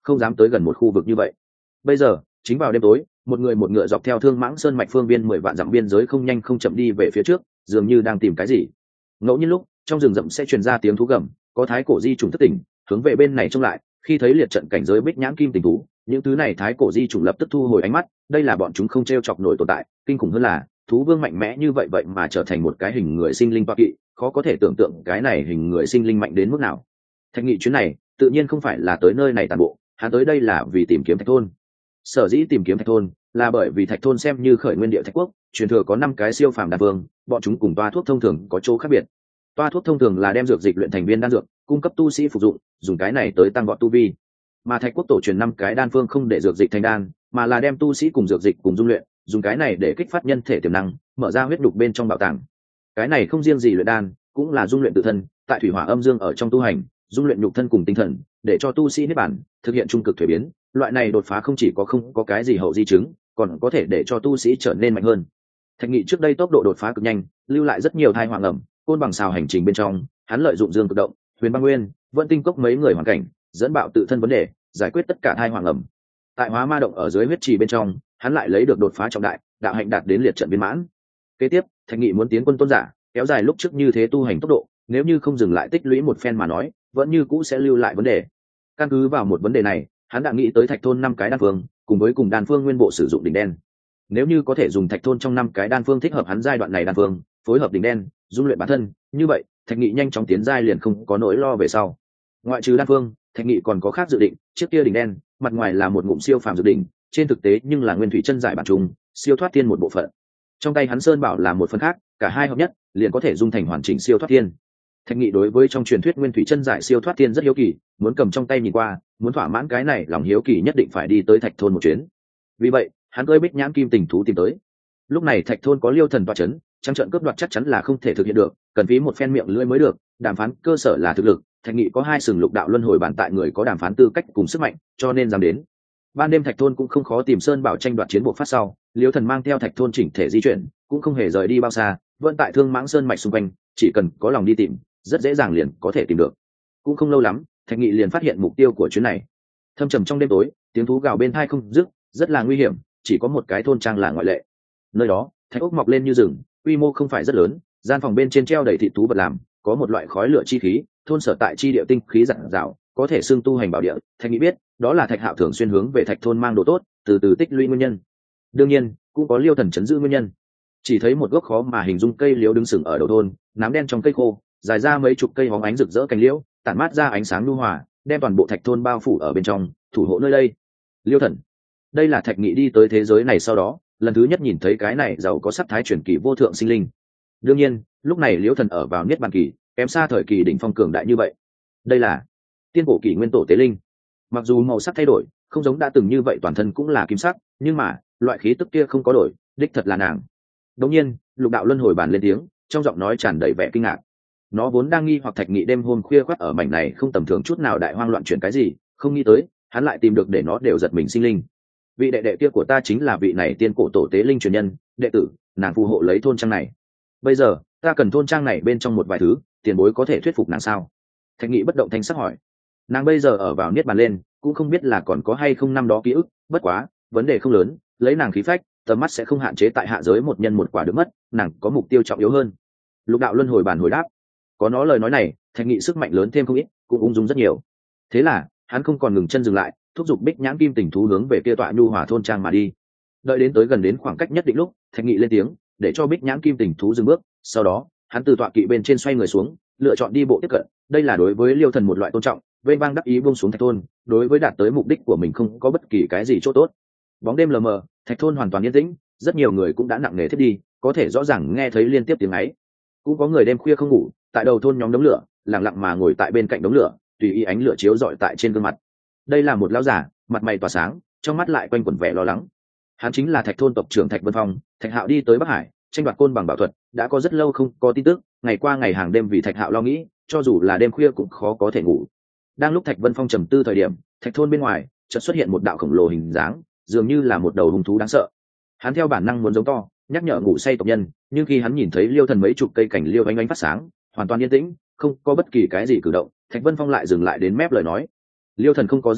không dám tới gần một khu vực như vậy. Bây giờ chính vào đêm tối, một người một ngựa dọc theo Thương Mãng Sơn mạch phương biên mười vạn dặm biên giới không nhanh không chậm đi về phía trước, dường như đang tìm cái gì. Ngẫu nhiên lúc trong rừng rậm sẽ truyền ra tiếng thú gầm, có thái cổ di trùng thất tỉnh, hướng về bên này trông lại. Khi thấy liệt trận cảnh giới bích nhãn kim tình thú, những thứ này thái cổ di trùng lập tức thu hồi ánh mắt. Đây là bọn chúng không t r e o chọc nổi tồn tại. Kinh khủng hơn là thú vương mạnh mẽ như vậy vậy mà trở thành một cái hình người sinh linh toa kỵ, khó có thể tưởng tượng cái này hình người sinh linh mạnh đến mức nào. Thạch Nghị chuyến này tự nhiên không phải là tới nơi này tàn bộ, hắn tới đây là vì tìm kiếm thạch thôn. Sở dĩ tìm kiếm thạch thôn là bởi vì thạch thôn xem như khởi nguyên địa thạch quốc, truyền thừa có năm cái siêu phàm đan vương, bọn chúng cùng toa thuốc thông thường có chỗ khác biệt. Toa thuốc thông thường là đem dược dịch luyện thành viên đan dược, cung cấp tu sĩ phục dụng, dùng cái này tới tăng vọt tu vi. Mà thạch quốc tổ truyền năm cái đan phương không để dược dịch thành đan, mà là đem tu sĩ cùng dược dịch cùng dung luyện, dùng cái này để kích phát nhân thể tiềm năng, mở ra huyết đục bên trong bảo tàng. Cái này không riêng gì luyện đan, cũng là dung luyện tự thân, tại thủy hỏa âm dương ở trong tu hành, dung luyện nhục thân cùng tinh thần, để cho tu sĩ niết bản, thực hiện trung cực thuế biến. Loại này đột phá không chỉ có không có cái gì hậu di chứng, còn có thể để cho tu sĩ trở nên mạnh hơn. Thạch Nghị trước đây tốc độ đột phá cực nhanh, lưu lại rất nhiều thai hoàng ẩm, côn bằng xào hành trình bên trong, hắn lợi dụng dương cực động, huyền băng nguyên, vận tinh cốc mấy người hoàn cảnh, dẫn bạo tự thân vấn đề, giải quyết tất cả thai hoàng ẩm. Tại hóa ma động ở dưới huyết trì bên trong, hắn lại lấy được đột phá trọng đại, đạo hạnh đạt đến liệt trận viên mãn. Kế tiếp, Thạch Nghị muốn tiến quân tôn giả, kéo dài lúc trước như thế tu hành tốc độ, nếu như không dừng lại tích lũy một phen mà nói, vẫn như cũ sẽ lưu lại vấn đề. Căn cứ vào một vấn đề này, hắn đã nghĩ tới thạch thôn năm cái đan phương, cùng với cùng đan phương nguyên bộ sử dụng đỉnh đen. Nếu như có thể dùng thạch thôn trong năm cái đan phương thích hợp hắn giai đoạn này đan phương, phối hợp đỉnh đen, dung luyện bản thân, như vậy, Thạch Nghị nhanh chóng tiến giai liền không có nỗi lo về sau. Ngoại trừ đan phương, Thạch Nghị còn có khác dự định, trước kia đỉnh đen, mặt ngoài là một ngụm siêu phàm dự định, trên thực tế nhưng là nguyên thủy chân giải bản trùng, siêu thoát thiên một bộ phận. Trong tay hắn sơn bảo là một phần khác, cả hai hợp nhất, liền có thể dung thành hoàn chỉnh siêu thoát thiên. Thạch Nghị đối với trong truyền thuyết nguyên thủy chân giải siêu thoát thiên rất hiếu kỳ, muốn cầm trong tay nhìn qua, muốn thỏa mãn cái này, lòng hiếu kỳ nhất định phải đi tới thạch thôn một chuyến. Vì vậy, hắn cưỡi bích nhãn kim tình thú tìm tới. Lúc này thạch thôn có Liêu Thần tọa chấn, trắng trợn cướp đoạt chắc chắn là không thể thực hiện được, cần phí một phen miệng lưỡi mới được. Đàm phán cơ sở là thực lực, Thạch Nghị có hai sừng lục đạo luân hồi bản tại người có đàm phán tư cách cùng sức mạnh, cho nên dám đến. Ban đêm thạch thôn cũng không khó tìm sơn bảo tranh đoạt chiến bộ phát sau, Liêu Thần mang theo thạch thôn chỉnh thể di chuyển, cũng không hề rời đi bao xa, vẫn tại Thương Mãng Sơn mạch xung quanh, chỉ cần có lòng đi tìm, rất dễ dàng liền có thể tìm được. Cũng không lâu lắm, Thạch Nghị liền phát hiện mục tiêu của chuyến này. Thâm trầm trong đêm tối, tiếng thú gào bên tai không dứt, rất là nguy hiểm, chỉ có một cái thôn trang là ngoại lệ. Nơi đó, thạch ốc mọc lên như rừng, quy mô không phải rất lớn, gian phòng bên trên treo đầy thịt thú vật làm, có một loại khói lửa chi khí, thôn sở tại chi địa tinh khí rạng rào, có thể xưng tu hành bảo địa. Thạch Nghị biết, đó là Thạch Hạo thường xuyên hướng về thạch thôn mang đồ tốt, từ từ tích lũy nguyên nhân. Đương nhiên, cũng có Liêu Thần chấn giữ nguyên nhân. Chỉ thấy một gốc khó mà hình dung cây liễu đứng sừng ở đầu thôn, nám đen trong cây khô, dài ra mấy chục cây hóng ánh rực rỡ cành liễu, tản mát ra ánh sáng nhu hòa, đem toàn bộ thạch thôn bao phủ ở bên trong, thủ hộ nơi đây. Liêu Thần, đây là Thạch Nghị đi tới thế giới này sau đó, lần thứ nhất nhìn thấy cái này giàu có sắc thái truyền kỳ vô thượng sinh linh. Đương nhiên, lúc này Liêu Thần ở vào niết bàn kỳ, kém xa thời kỳ đỉnh phong cường đại như vậy. Đây là tiên cổ kỳ nguyên tổ tế linh. Mặc dù màu sắc thay đổi, không giống đã từng như vậy toàn thân cũng là kim sắc, nhưng mà loại khí tức kia không có đổi, đích thật là nàng. Đống nhiên, lục đạo luân hồi bàn lên tiếng, trong giọng nói tràn đầy vẻ kinh ngạc. Nó vốn đang nghi hoặc Thạch Nghị đêm hôm khuya khoắt ở mảnh này không tầm thường chút nào đại hoang loạn chuyển cái gì, không nghĩ tới hắn lại tìm được để nó đều giật mình sinh linh. Vị đệ đệ kia của ta chính là vị này tiên cổ tổ tế linh truyền nhân, đệ tử, nàng phù hộ lấy thôn trang này. Bây giờ ta cần thôn trang này bên trong một vài thứ, tiền bối có thể thuyết phục nàng sao? Thạch Nghị bất động thanh sắc hỏi. Nàng bây giờ ở vào niết bàn lên, cũng không biết là còn có hay không năm đó ký ức, bất quá vấn đề không lớn, lấy nàng khí phách, tầm mắt sẽ không hạn chế tại hạ giới một nhân một quả được mất, nàng có mục tiêu trọng yếu hơn. Lục đạo luân hồi bàn hồi đáp. Có nó lời nói này, Thạch Nghị sức mạnh lớn thêm không ít, cũng ung dung rất nhiều. Thế là hắn không còn ngừng chân dừng lại, thúc giục bích nhãn kim tình thú hướng về kia tọa nhu hòa thôn trang mà đi. Đợi đến tới gần đến khoảng cách nhất định lúc, Thạch Nghị lên tiếng, để cho bích nhãn kim tình thú dừng bước. Sau đó hắn từ tọa kỵ bên trên xoay người xuống, lựa chọn đi bộ tiếp cận. Đây là đối với Liêu Thần một loại tôn trọng, vênh vang đắc ý buông xuống thạch thôn, đối với đạt tới mục đích của mình không có bất kỳ cái gì chỗ tốt. Bóng đêm lờ mờ, thạch thôn hoàn toàn yên tĩnh, rất nhiều người cũng đã nặng nề thiết đi, có thể rõ ràng nghe thấy liên tiếp tiếng ấy. Cũng có người đêm khuya không ngủ, tại đầu thôn nhóm đống lửa, lặng lặng mà ngồi tại bên cạnh đống lửa, tùy ý ánh lửa chiếu rọi tại trên gương mặt. Đây là một lão giả, mặt mày tỏa sáng, trong mắt lại quanh quẩn vẻ lo lắng. Hắn chính là Thạch thôn tộc trưởng Thạch Vân Phong. Thạch Hạo đi tới Bắc Hải, tranh đoạt côn bằng bảo thuật, đã có rất lâu không có tin tức, ngày qua ngày hàng đêm vì Thạch Hạo lo nghĩ, cho dù là đêm khuya cũng khó có thể ngủ. Đang lúc Thạch Vân Phong trầm tư thời điểm, Thạch thôn bên ngoài chợt xuất hiện một đạo khổng lồ hình dáng, dường như là một đầu hung thú đáng sợ. Hắn theo bản năng muốn giống to, nhắc nhở ngủ say tộc nhân, nhưng khi hắn nhìn thấy Liêu Thần mấy chục cây cảnh liêu ánh ánh phát sáng, hoàn toàn yên tĩnh, không có bất kỳ cái gì cử động, Thạch Vân Phong lại dừng lại đến mép lời nói. Liêu Thần không có ra tay,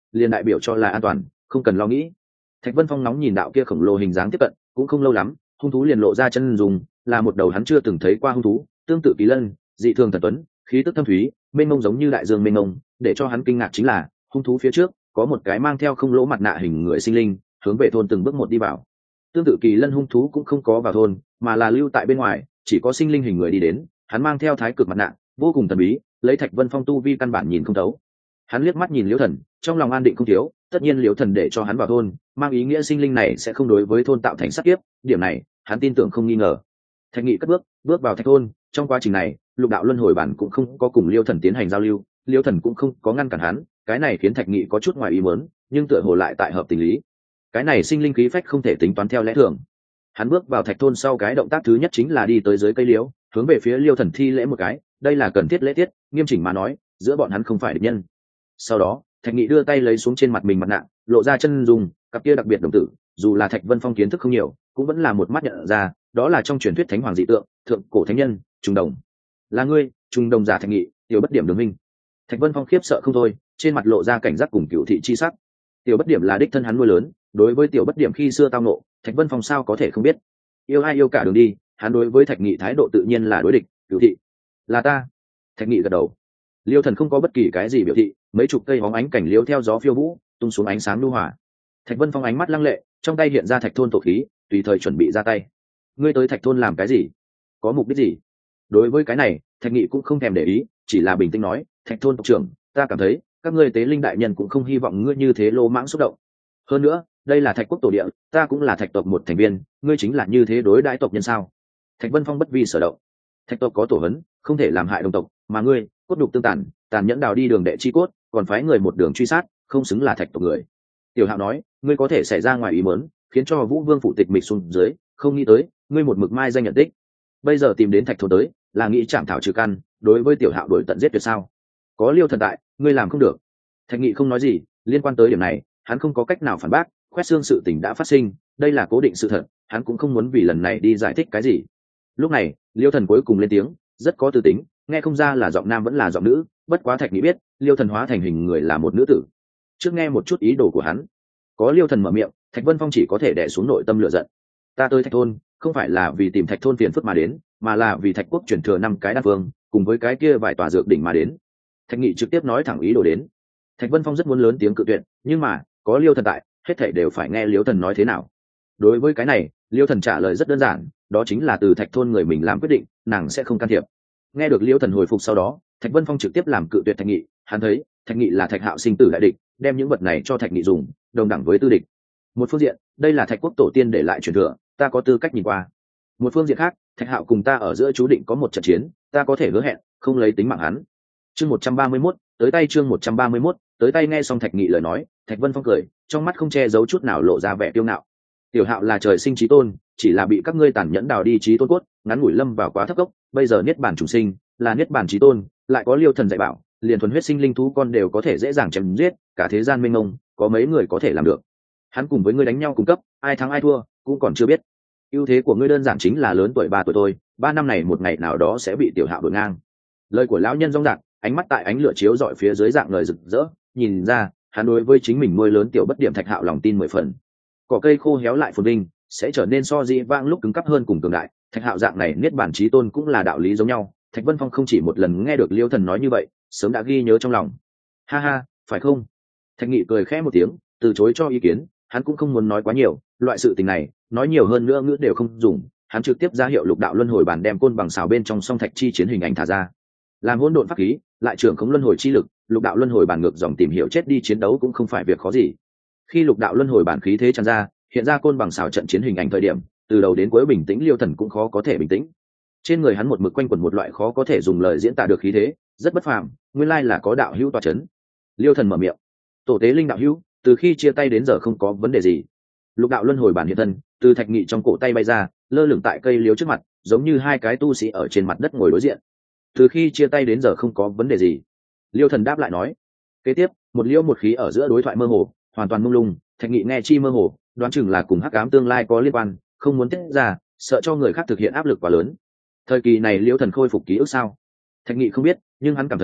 liền đại biểu cho là an toàn, không cần lo nghĩ. Thạch Vân Phong nóng nhìn đạo kia khổng lồ hình dáng tiếp cận, cũng không lâu lắm hung thú liền lộ ra chân dùng, là một đầu hắn chưa từng thấy qua hung thú, tương tự kỳ lân, dị thường thần tuấn, khí tức thâm thúy, mênh mông giống như đại dương mênh mông. Để cho hắn kinh ngạc chính là hung thú phía trước có một cái mang theo không lỗ mặt nạ hình người sinh linh, hướng về thôn từng bước một đi vào. Tương tự kỳ lân hung thú cũng không có vào thôn, mà là lưu tại bên ngoài, chỉ có sinh linh hình người đi đến. Hắn mang theo thái cực mặt nạ, vô cùng thần bí, lấy Thạch Vân Phong tu vi căn bản nhìn không thấu. Hắn liếc mắt nhìn Liễu Thần, trong lòng an định không thiếu. Tất nhiên Liễu Thần để cho hắn vào thôn, mang ý nghĩa sinh linh này sẽ không đối với thôn tạo thành sát kiếp, điểm này hắn tin tưởng không nghi ngờ. Thạch Nghị cất bước bước vào thạch thôn. Trong quá trình này, lục đạo luân hồi bản cũng không có cùng Liễu Thần tiến hành giao lưu, Liễu Thần cũng không có ngăn cản hắn, cái này khiến Thạch Nghị có chút ngoài ý muốn, nhưng tựa hồ lại tại hợp tình lý. Cái này sinh linh khí phách không thể tính toán theo lẽ thường. Hắn bước vào thạch thôn sau, cái động tác thứ nhất chính là đi tới dưới cây liễu, hướng về phía Liễu Thần thi lễ một cái, đây là cần thiết lễ tiết, nghiêm chỉnh mà nói, giữa bọn hắn không phải địch nhân. Sau đó, Thạch Nghị đưa tay lấy xuống trên mặt mình mặt nạ, lộ ra chân dung, cặp kia đặc biệt đồng tử, dù là Thạch Vân Phong kiến thức không nhiều, cũng vẫn là một mắt nhận ra, đó là trong truyền thuyết thánh hoàng dị tượng, thượng cổ thánh nhân, Trùng Đồng. Là ngươi, Trùng Đồng giả Thạch Nghị, tiểu bất điểm đường minh. Thạch Vân Phong khiếp sợ không thôi, trên mặt lộ ra cảnh giác cùng cửu thị chi sắc. Tiểu bất điểm là đích thân hắn nuôi lớn, đối với tiểu bất điểm khi xưa tao nộ, Thạch Vân Phong sao có thể không biết. Yêu ai yêu cả đường đi, hắn đối với Thạch Nghị thái độ tự nhiên là đối địch. Cửu thị, là ta. Thạch Nghị gật đầu. Liêu Thần không có bất kỳ cái gì biểu thị, mấy chục cây hóng ánh cảnh liêu theo gió phiêu vũ, tung xuống ánh sáng lưu hỏa. Thạch Vân Phong ánh mắt lăng lệ, trong tay hiện ra thạch thôn tổ khí, tùy thời chuẩn bị ra tay. Ngươi tới thạch thôn làm cái gì? Có mục đích gì? Đối với cái này, Thạch Nghị cũng không thèm để ý, chỉ là bình tĩnh nói, Thạch thôn tộc trưởng, ta cảm thấy các ngươi tế linh đại nhân cũng không hy vọng ngươi như thế lô mãng xúc động. Hơn nữa, đây là Thạch quốc tổ địa, ta cũng là Thạch tộc một thành viên, ngươi chính là như thế đối đãi tộc nhân sao? Thạch Vân Phong bất vi sở động. Thạch tộc có tổ hấn, không thể làm hại đồng tộc, mà ngươi, cốt đục tương tàn, tàn nhẫn đào đi đường đệ chi cốt, còn phái người một đường truy sát, không xứng là Thạch tộc người. Tiểu Hạo nói, ngươi có thể xảy ra ngoài ý muốn, khiến cho Vũ Vương phụ tịch mịch xuống dưới, không nghĩ tới, ngươi một mực mai danh nhận tích. Bây giờ tìm đến Thạch thôn tới, là nghĩ chạm thảo trừ căn, đối với Tiểu Hạo đuổi tận giết tuyệt sao? Có Liêu Thần tại, ngươi làm không được. Thạch Nghị không nói gì, liên quan tới điểm này, hắn không có cách nào phản bác, khoét xương sự tình đã phát sinh, đây là cố định sự thật, hắn cũng không muốn vì lần này đi giải thích cái gì. Lúc này, Liêu Thần cuối cùng lên tiếng, rất có tư tính, nghe không ra là giọng nam vẫn là giọng nữ, bất quá Thạch Nghị biết, Liêu Thần hóa thành hình người là một nữ tử. Trước nghe một chút ý đồ của hắn. Có Liêu Thần mở miệng, Thạch Vân Phong chỉ có thể đè xuống nội tâm lửa giận. Ta tới Thạch thôn, không phải là vì tìm Thạch thôn phiền phức mà đến, mà là vì Thạch quốc truyền thừa năm cái đan phương, cùng với cái kia vài tòa dược đỉnh mà đến. Thạch Nghị trực tiếp nói thẳng ý đồ đến. Thạch Vân Phong rất muốn lớn tiếng cự tuyệt, nhưng mà có Liêu Thần tại, hết thảy đều phải nghe Liêu Thần nói thế nào. Đối với cái này, Liêu Thần trả lời rất đơn giản, đó chính là từ Thạch thôn người mình làm quyết định, nàng sẽ không can thiệp. Nghe được Liêu Thần hồi phục sau đó, Thạch Vân Phong trực tiếp làm cự tuyệt Thạch Nghị, hắn thấy Thạch Nghị là Thạch Hạo sinh tử đại địch, đem những vật này cho Thạch Nghị dùng, đồng đẳng với tư địch. Một phương diện, đây là Thạch quốc tổ tiên để lại truyền thừa, ta có tư cách nhìn qua. Một phương diện khác, Thạch Hạo cùng ta ở giữa chú định có một trận chiến, ta có thể hứa hẹn không lấy tính mạng hắn. Chương một trăm ba mươi mốt, tới tay chương một trăm ba mươi mốt, tới tay. Nghe xong Thạch Nghị lời nói, Thạch Vân Phong cười, trong mắt không che giấu chút nào lộ ra vẻ kiêu ngạo. Tiểu Hạo là trời sinh chí tôn, chỉ là bị các ngươi tàn nhẫn đào đi chí tôn cốt, ngắn ngủi lâm vào quá thấp gốc, bây giờ niết bàn chủ sinh, là niết bàn chí tôn, lại có Liêu Thần dạy bảo, liền thuần huyết sinh linh thú con đều có thể dễ dàng chém giết, cả thế gian mênh mông, có mấy người có thể làm được. Hắn cùng với ngươi đánh nhau cùng cấp, ai thắng ai thua, cũng còn chưa biết. Ưu thế của ngươi đơn giản chính là lớn tuổi ba tuổi thôi, ba năm này một ngày nào đó sẽ bị Tiểu Hạo đuổi ngang. Lời của lão nhân rong rạc, ánh mắt tại ánh lửa chiếu rọi phía dưới dạng người rực rỡ, nhìn ra, hắn đối với chính mình nuôi lớn tiểu bất điểm Thạch Hạo lòng tin mười phần. Cỏ cây khô héo lại phồn vinh, sẽ trở nên so dĩ vãng lúc cứng cáp hơn cùng cường đại. Thạch Hạo dạng này niết bàn chí tôn cũng là đạo lý giống nhau. Thạch Vân Phong không chỉ một lần nghe được Liêu Thần nói như vậy, sớm đã ghi nhớ trong lòng. Ha ha, phải không? Thạch Nghị cười khẽ một tiếng, từ chối cho ý kiến, hắn cũng không muốn nói quá nhiều, loại sự tình này, nói nhiều hơn nữa ngữ đều không dùng, hắn trực tiếp ra hiệu lục đạo luân hồi bản đem côn bằng xào bên trong song thạch chi chiến hình ảnh thả ra. Làm hỗn độn pháp khí, lại trưởng khống luân hồi chi lực, lục đạo luân hồi bản ngược dòng tìm hiểu chết đi chiến đấu cũng không phải việc khó gì. Khi lục đạo luân hồi bản khí thế tràn ra, hiện ra côn bằng xào trận chiến hình ảnh thời điểm, từ đầu đến cuối bình tĩnh Liêu Thần cũng khó có thể bình tĩnh. Trên người hắn một mực quanh quẩn một loại khó có thể dùng lời diễn tả được khí thế, rất bất phàm, nguyên lai là có đạo hữu tọa chấn. Liêu Thần mở miệng, tổ tế linh đạo hữu, từ khi chia tay đến giờ không có vấn đề gì. Lục đạo luân hồi bản hiện thân, từ Thạch Nghị trong cổ tay bay ra, lơ lửng tại cây liễu trước mặt, giống như hai cái tu sĩ ở trên mặt đất ngồi đối diện. Từ khi chia tay đến giờ không có vấn đề gì. Liêu Thần đáp lại nói. Kế tiếp, một liễu một khí ở giữa đối thoại mơ hồ, hoàn toàn mông lung. Thạch Nghị nghe chi mơ hồ, đoán chừng là cùng hắc ám tương lai có liên quan, không muốn tiết ra, sợ cho người khác thực hiện áp lực quá lớn. Thời kỳ này Liêu Thần khôi phục ký ức sao? Thạch Nghị không biết, nhưng hắn cảm thấy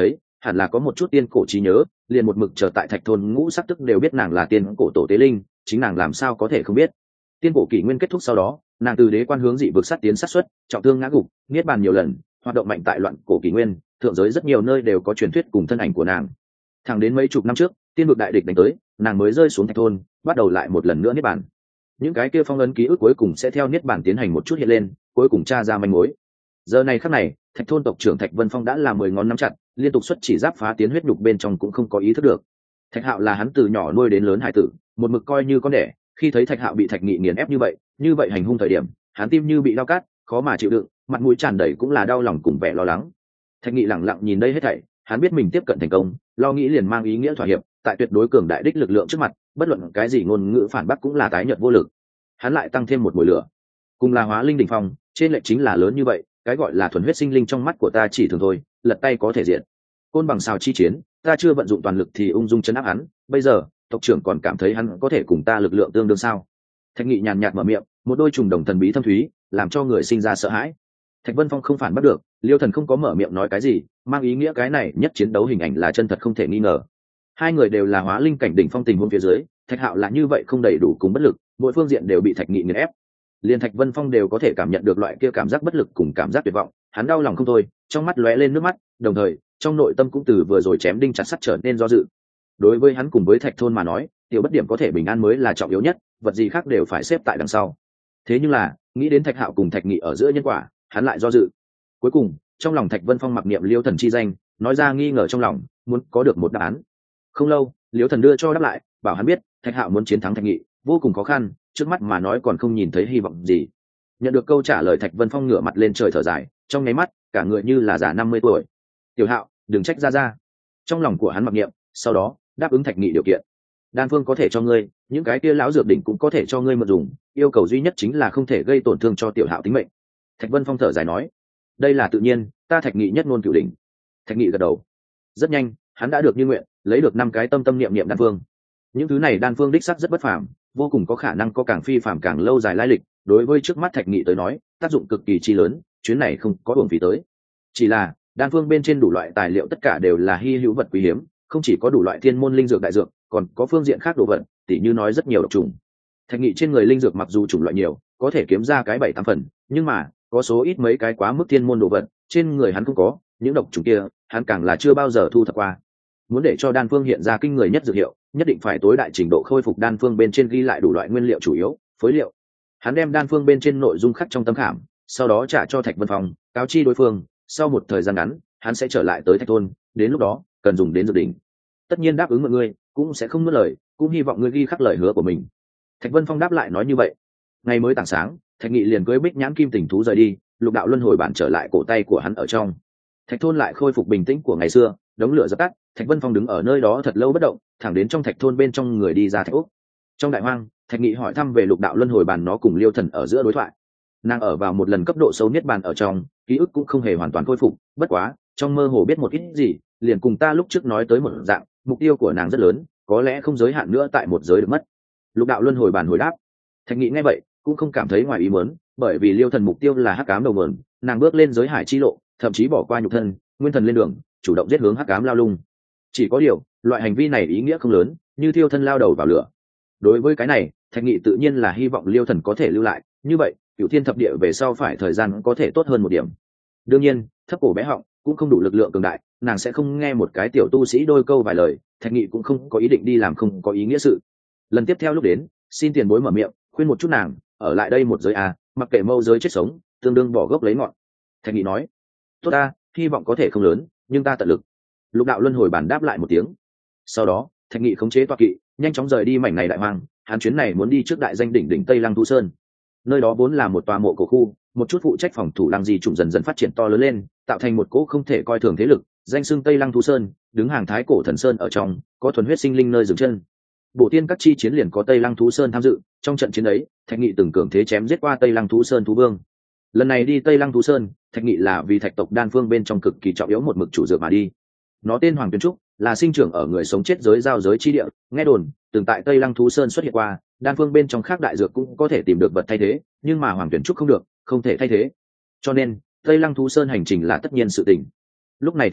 hẳn là có một chút tiên cổ trí nhớ, liền một mực chờ tại thạch thôn ngũ sắc tức đều biết nàng là tiên cổ tổ tế linh, chính nàng làm sao có thể không biết. Tiên cổ kỷ nguyên kết thúc sau đó, nàng từ đế quan hướng dị vực sát tiến sát xuất, trọng thương ngã gục, niết bàn nhiều lần, hoạt động mạnh tại loạn cổ kỷ nguyên, thượng giới rất nhiều nơi đều có truyền thuyết cùng thân ảnh của nàng. Thẳng đến mấy chục năm trước, tiên vực đại địch đánh tới, nàng mới rơi xuống thạch thôn, bắt đầu lại một lần nữa niết bàn. Những cái kia phong ấn ký ức cuối cùng sẽ theo niết bàn tiến hành một chút hiện lên, cuối cùng tra ra manh mối. Giờ này khắc này, thạch thôn tộc trưởng Thạch Vân Phong đã là mười ngón nắm chặt, liên tục xuất chỉ giáp phá tiến huyết nhục bên trong cũng không có ý thức được. Thạch Hạo là hắn từ nhỏ nuôi đến lớn hải tử, một mực coi như con đẻ, khi thấy Thạch Hạo bị Thạch Nghị nghiền ép như vậy, như vậy hành hung thời điểm, hắn tim như bị dao cắt, khó mà chịu đựng, mặt mũi tràn đầy cũng là đau lòng cùng vẻ lo lắng. Thạch Nghị lặng lặng nhìn đây hết thảy, hắn biết mình tiếp cận thành công, lo nghĩ liền mang ý nghĩa thỏa hiệp, tại tuyệt đối cường đại đích lực lượng trước mặt, bất luận cái gì ngôn ngữ phản bác cũng là tái nhợt vô lực. Hắn lại tăng thêm một mùi lửa, cùng là hóa linh đỉnh phong, trên lệch chính là lớn như vậy, cái gọi là thuần huyết sinh linh trong mắt của ta chỉ thường thôi, lật tay có thể diện. Côn bằng xào chi chiến, ta chưa vận dụng toàn lực thì ung dung chấn áp hắn, bây giờ tộc trưởng còn cảm thấy hắn có thể cùng ta lực lượng tương đương sao? Thạch Nghị nhàn nhạt mở miệng, một đôi trùng đồng thần bí thâm thúy, làm cho người sinh ra sợ hãi. Thạch Vân Phong không phản bắt được, Liêu Thần không có mở miệng nói cái gì, mang ý nghĩa cái này nhất chiến đấu hình ảnh là chân thật không thể nghi ngờ. Hai người đều là hóa linh cảnh đỉnh phong tình huống phía dưới, Thạch Hạo là như vậy không đầy đủ cùng bất lực, mỗi phương diện đều bị Thạch Nghị nghiền ép. Liên Thạch Vân Phong đều có thể cảm nhận được loại kia cảm giác bất lực cùng cảm giác tuyệt vọng, hắn đau lòng không thôi, trong mắt lóe lên nước mắt, đồng thời trong nội tâm cũng từ vừa rồi chém đinh chặt sắt trở nên do dự. Đối với hắn cùng với Thạch thôn mà nói, tiểu bất điểm có thể bình an mới là trọng yếu nhất, vật gì khác đều phải xếp tại đằng sau. Thế nhưng là nghĩ đến Thạch Hạo cùng Thạch Nghị ở giữa nhân quả, hắn lại do dự. Cuối cùng trong lòng Thạch Vân Phong mặc niệm Liêu Thần chi danh, nói ra nghi ngờ trong lòng, muốn có được một đáp án. Không lâu, Liêu Thần đưa cho đáp lại, bảo hắn biết Thạch Hạo muốn chiến thắng Thạch Nghị vô cùng khó khăn, trước mắt mà nói còn không nhìn thấy hy vọng gì. Nhận được câu trả lời, Thạch Vân Phong ngửa mặt lên trời thở dài, trong nháy mắt cả người như là già năm mươi tuổi. Tiểu Hạo, đừng trách ra ra. Trong lòng của hắn mặc niệm, sau đó đáp ứng Thạch Nghị điều kiện. Đan phương có thể cho ngươi, những cái kia lão dược đỉnh cũng có thể cho ngươi mượn dùng, yêu cầu duy nhất chính là không thể gây tổn thương cho Tiểu Hạo tính mệnh. Thạch Vân Phong thở dài nói, đây là tự nhiên, ta Thạch Nghị nhất ngôn cửu đỉnh. Thạch Nghị gật đầu. Rất nhanh, hắn đã được như nguyện, lấy được năm cái tâm tâm niệm niệm đan phương. Những thứ này đan phương đích sắc rất bất phàm, vô cùng có khả năng có càng phi phàm càng lâu dài lai lịch, đối với trước mắt Thạch Nghị tới nói, tác dụng cực kỳ chi lớn, chuyến này không có uổng phí tới. Chỉ là đan phương bên trên đủ loại tài liệu tất cả đều là hi hữu vật quý hiếm, không chỉ có đủ loại thiên môn linh dược đại dược, còn có phương diện khác đồ vật, tỉ như nói rất nhiều độc trùng. Thạch Nghị trên người linh dược mặc dù chủng loại nhiều, có thể kiếm ra cái bảy tám phần, nhưng mà có số ít mấy cái quá mức thiên môn đồ vật, trên người hắn không có, những độc trùng kia, hắn càng là chưa bao giờ thu thập qua. Muốn để cho đan phương hiện ra kinh người nhất dược hiệu, nhất định phải tối đại trình độ khôi phục đan phương bên trên ghi lại đủ loại nguyên liệu chủ yếu, phối liệu. Hắn đem đan phương bên trên nội dung khắc trong tấm khảm, sau đó trả cho Thạch Vân Phong, cáo chi đối phương, sau một thời gian ngắn, hắn sẽ trở lại tới Thạch thôn, đến lúc đó, cần dùng đến dược đỉnh. Tất nhiên đáp ứng mọi ngươi, cũng sẽ không nuốt lời, cũng hy vọng ngươi ghi khắc lời hứa của mình. Thạch Vân Phong đáp lại nói như vậy. Ngày mới tảng sáng, Thạch Nghị liền cưỡi Bích Nhãn Kim Tình thú rời đi, lục đạo luân hồi bản trở lại cổ tay của hắn ở trong. Thạch thôn lại khôi phục bình tĩnh của ngày xưa, đống lửa dập tắt, Thạch Vân Phong đứng ở nơi đó thật lâu bất động, thẳng đến trong Thạch thôn bên trong người đi ra Thạch Úc. Trong đại hoang, Thạch Nghị hỏi thăm về lục đạo luân hồi bản nó cùng Liêu Thần ở giữa đối thoại. Nàng ở vào một lần cấp độ sâu niết bàn ở trong, ký ức cũng không hề hoàn toàn khôi phục, bất quá trong mơ hồ biết một ít gì, liền cùng ta lúc trước nói tới một dạng, mục tiêu của nàng rất lớn, có lẽ không giới hạn nữa tại một giới được mất. Lục đạo luân hồi bản hồi đáp. Thạch Nghị nghe vậy cũng không cảm thấy ngoài ý muốn, bởi vì Liêu Thần mục tiêu là hắc ám đầu nguồn, nàng bước lên giới hải chi lộ, thậm chí bỏ qua nhục thân, nguyên thần lên đường, chủ động giết hướng hắc ám lao lung. Chỉ có điều, loại hành vi này ý nghĩa không lớn, như thiêu thân lao đầu vào lửa. Đối với cái này, Thạch Nghị tự nhiên là hy vọng Liêu Thần có thể lưu lại, như vậy Cửu Thiên thập địa về sau phải thời gian có thể tốt hơn một điểm. Đương nhiên, thấp cổ bé họng cũng không đủ lực lượng cường đại, nàng sẽ không nghe một cái tiểu tu sĩ đôi câu vài lời, Thạch Nghị cũng không có ý định đi làm không có ý nghĩa sự. Lần tiếp theo lúc đến, xin tiền bối mở miệng, khuyên một chút nàng, ở lại đây một giới à, mặc kệ mâu giới chết sống, tương đương bỏ gốc lấy ngọn. Thạch Nghị nói, tốt ta, hy vọng có thể không lớn, nhưng ta tận lực. Lục đạo luân hồi bản đáp lại một tiếng. Sau đó, Thạch Nghị khống chế toa kỵ, nhanh chóng rời đi mảnh này đại hoang, hắn chuyến này muốn đi trước đại danh đỉnh đỉnh Tây Lăng Thú Sơn. Nơi đó vốn là một tòa mộ cổ khu, một chút phụ trách phòng thủ lăng di trùng dần dần phát triển to lớn lên, tạo thành một cỗ không thể coi thường thế lực, danh xưng Tây Lăng Thú Sơn, đứng hàng thái cổ thần sơn ở trong, có thuần huyết sinh linh nơi dừng chân. Bộ tiên các chi chiến liền có Tây Lăng Thú Sơn tham dự, trong trận chiến ấy, Thạch Nghị từng cường thế chém giết qua Tây Lăng Thú Sơn thú vương. Lần này đi Tây Lăng Thú Sơn, Thạch Nghị là vì Thạch tộc đan phương bên trong cực kỳ trọng yếu một mực chủ dược mà đi. Nó tên Hoàng Tuyền Trúc, là sinh trưởng ở người sống chết giới giao giới chi địa, nghe đồn, từng tại Tây Lăng Thú Sơn xuất hiện qua, đan phương bên trong khác đại dược cũng có thể tìm được vật thay thế, nhưng mà Hoàng Tuyền Trúc không được, không thể thay thế. Cho nên, Tây Lăng Thú Sơn hành trình là tất nhiên sự tình. Lúc này Thạch Nghị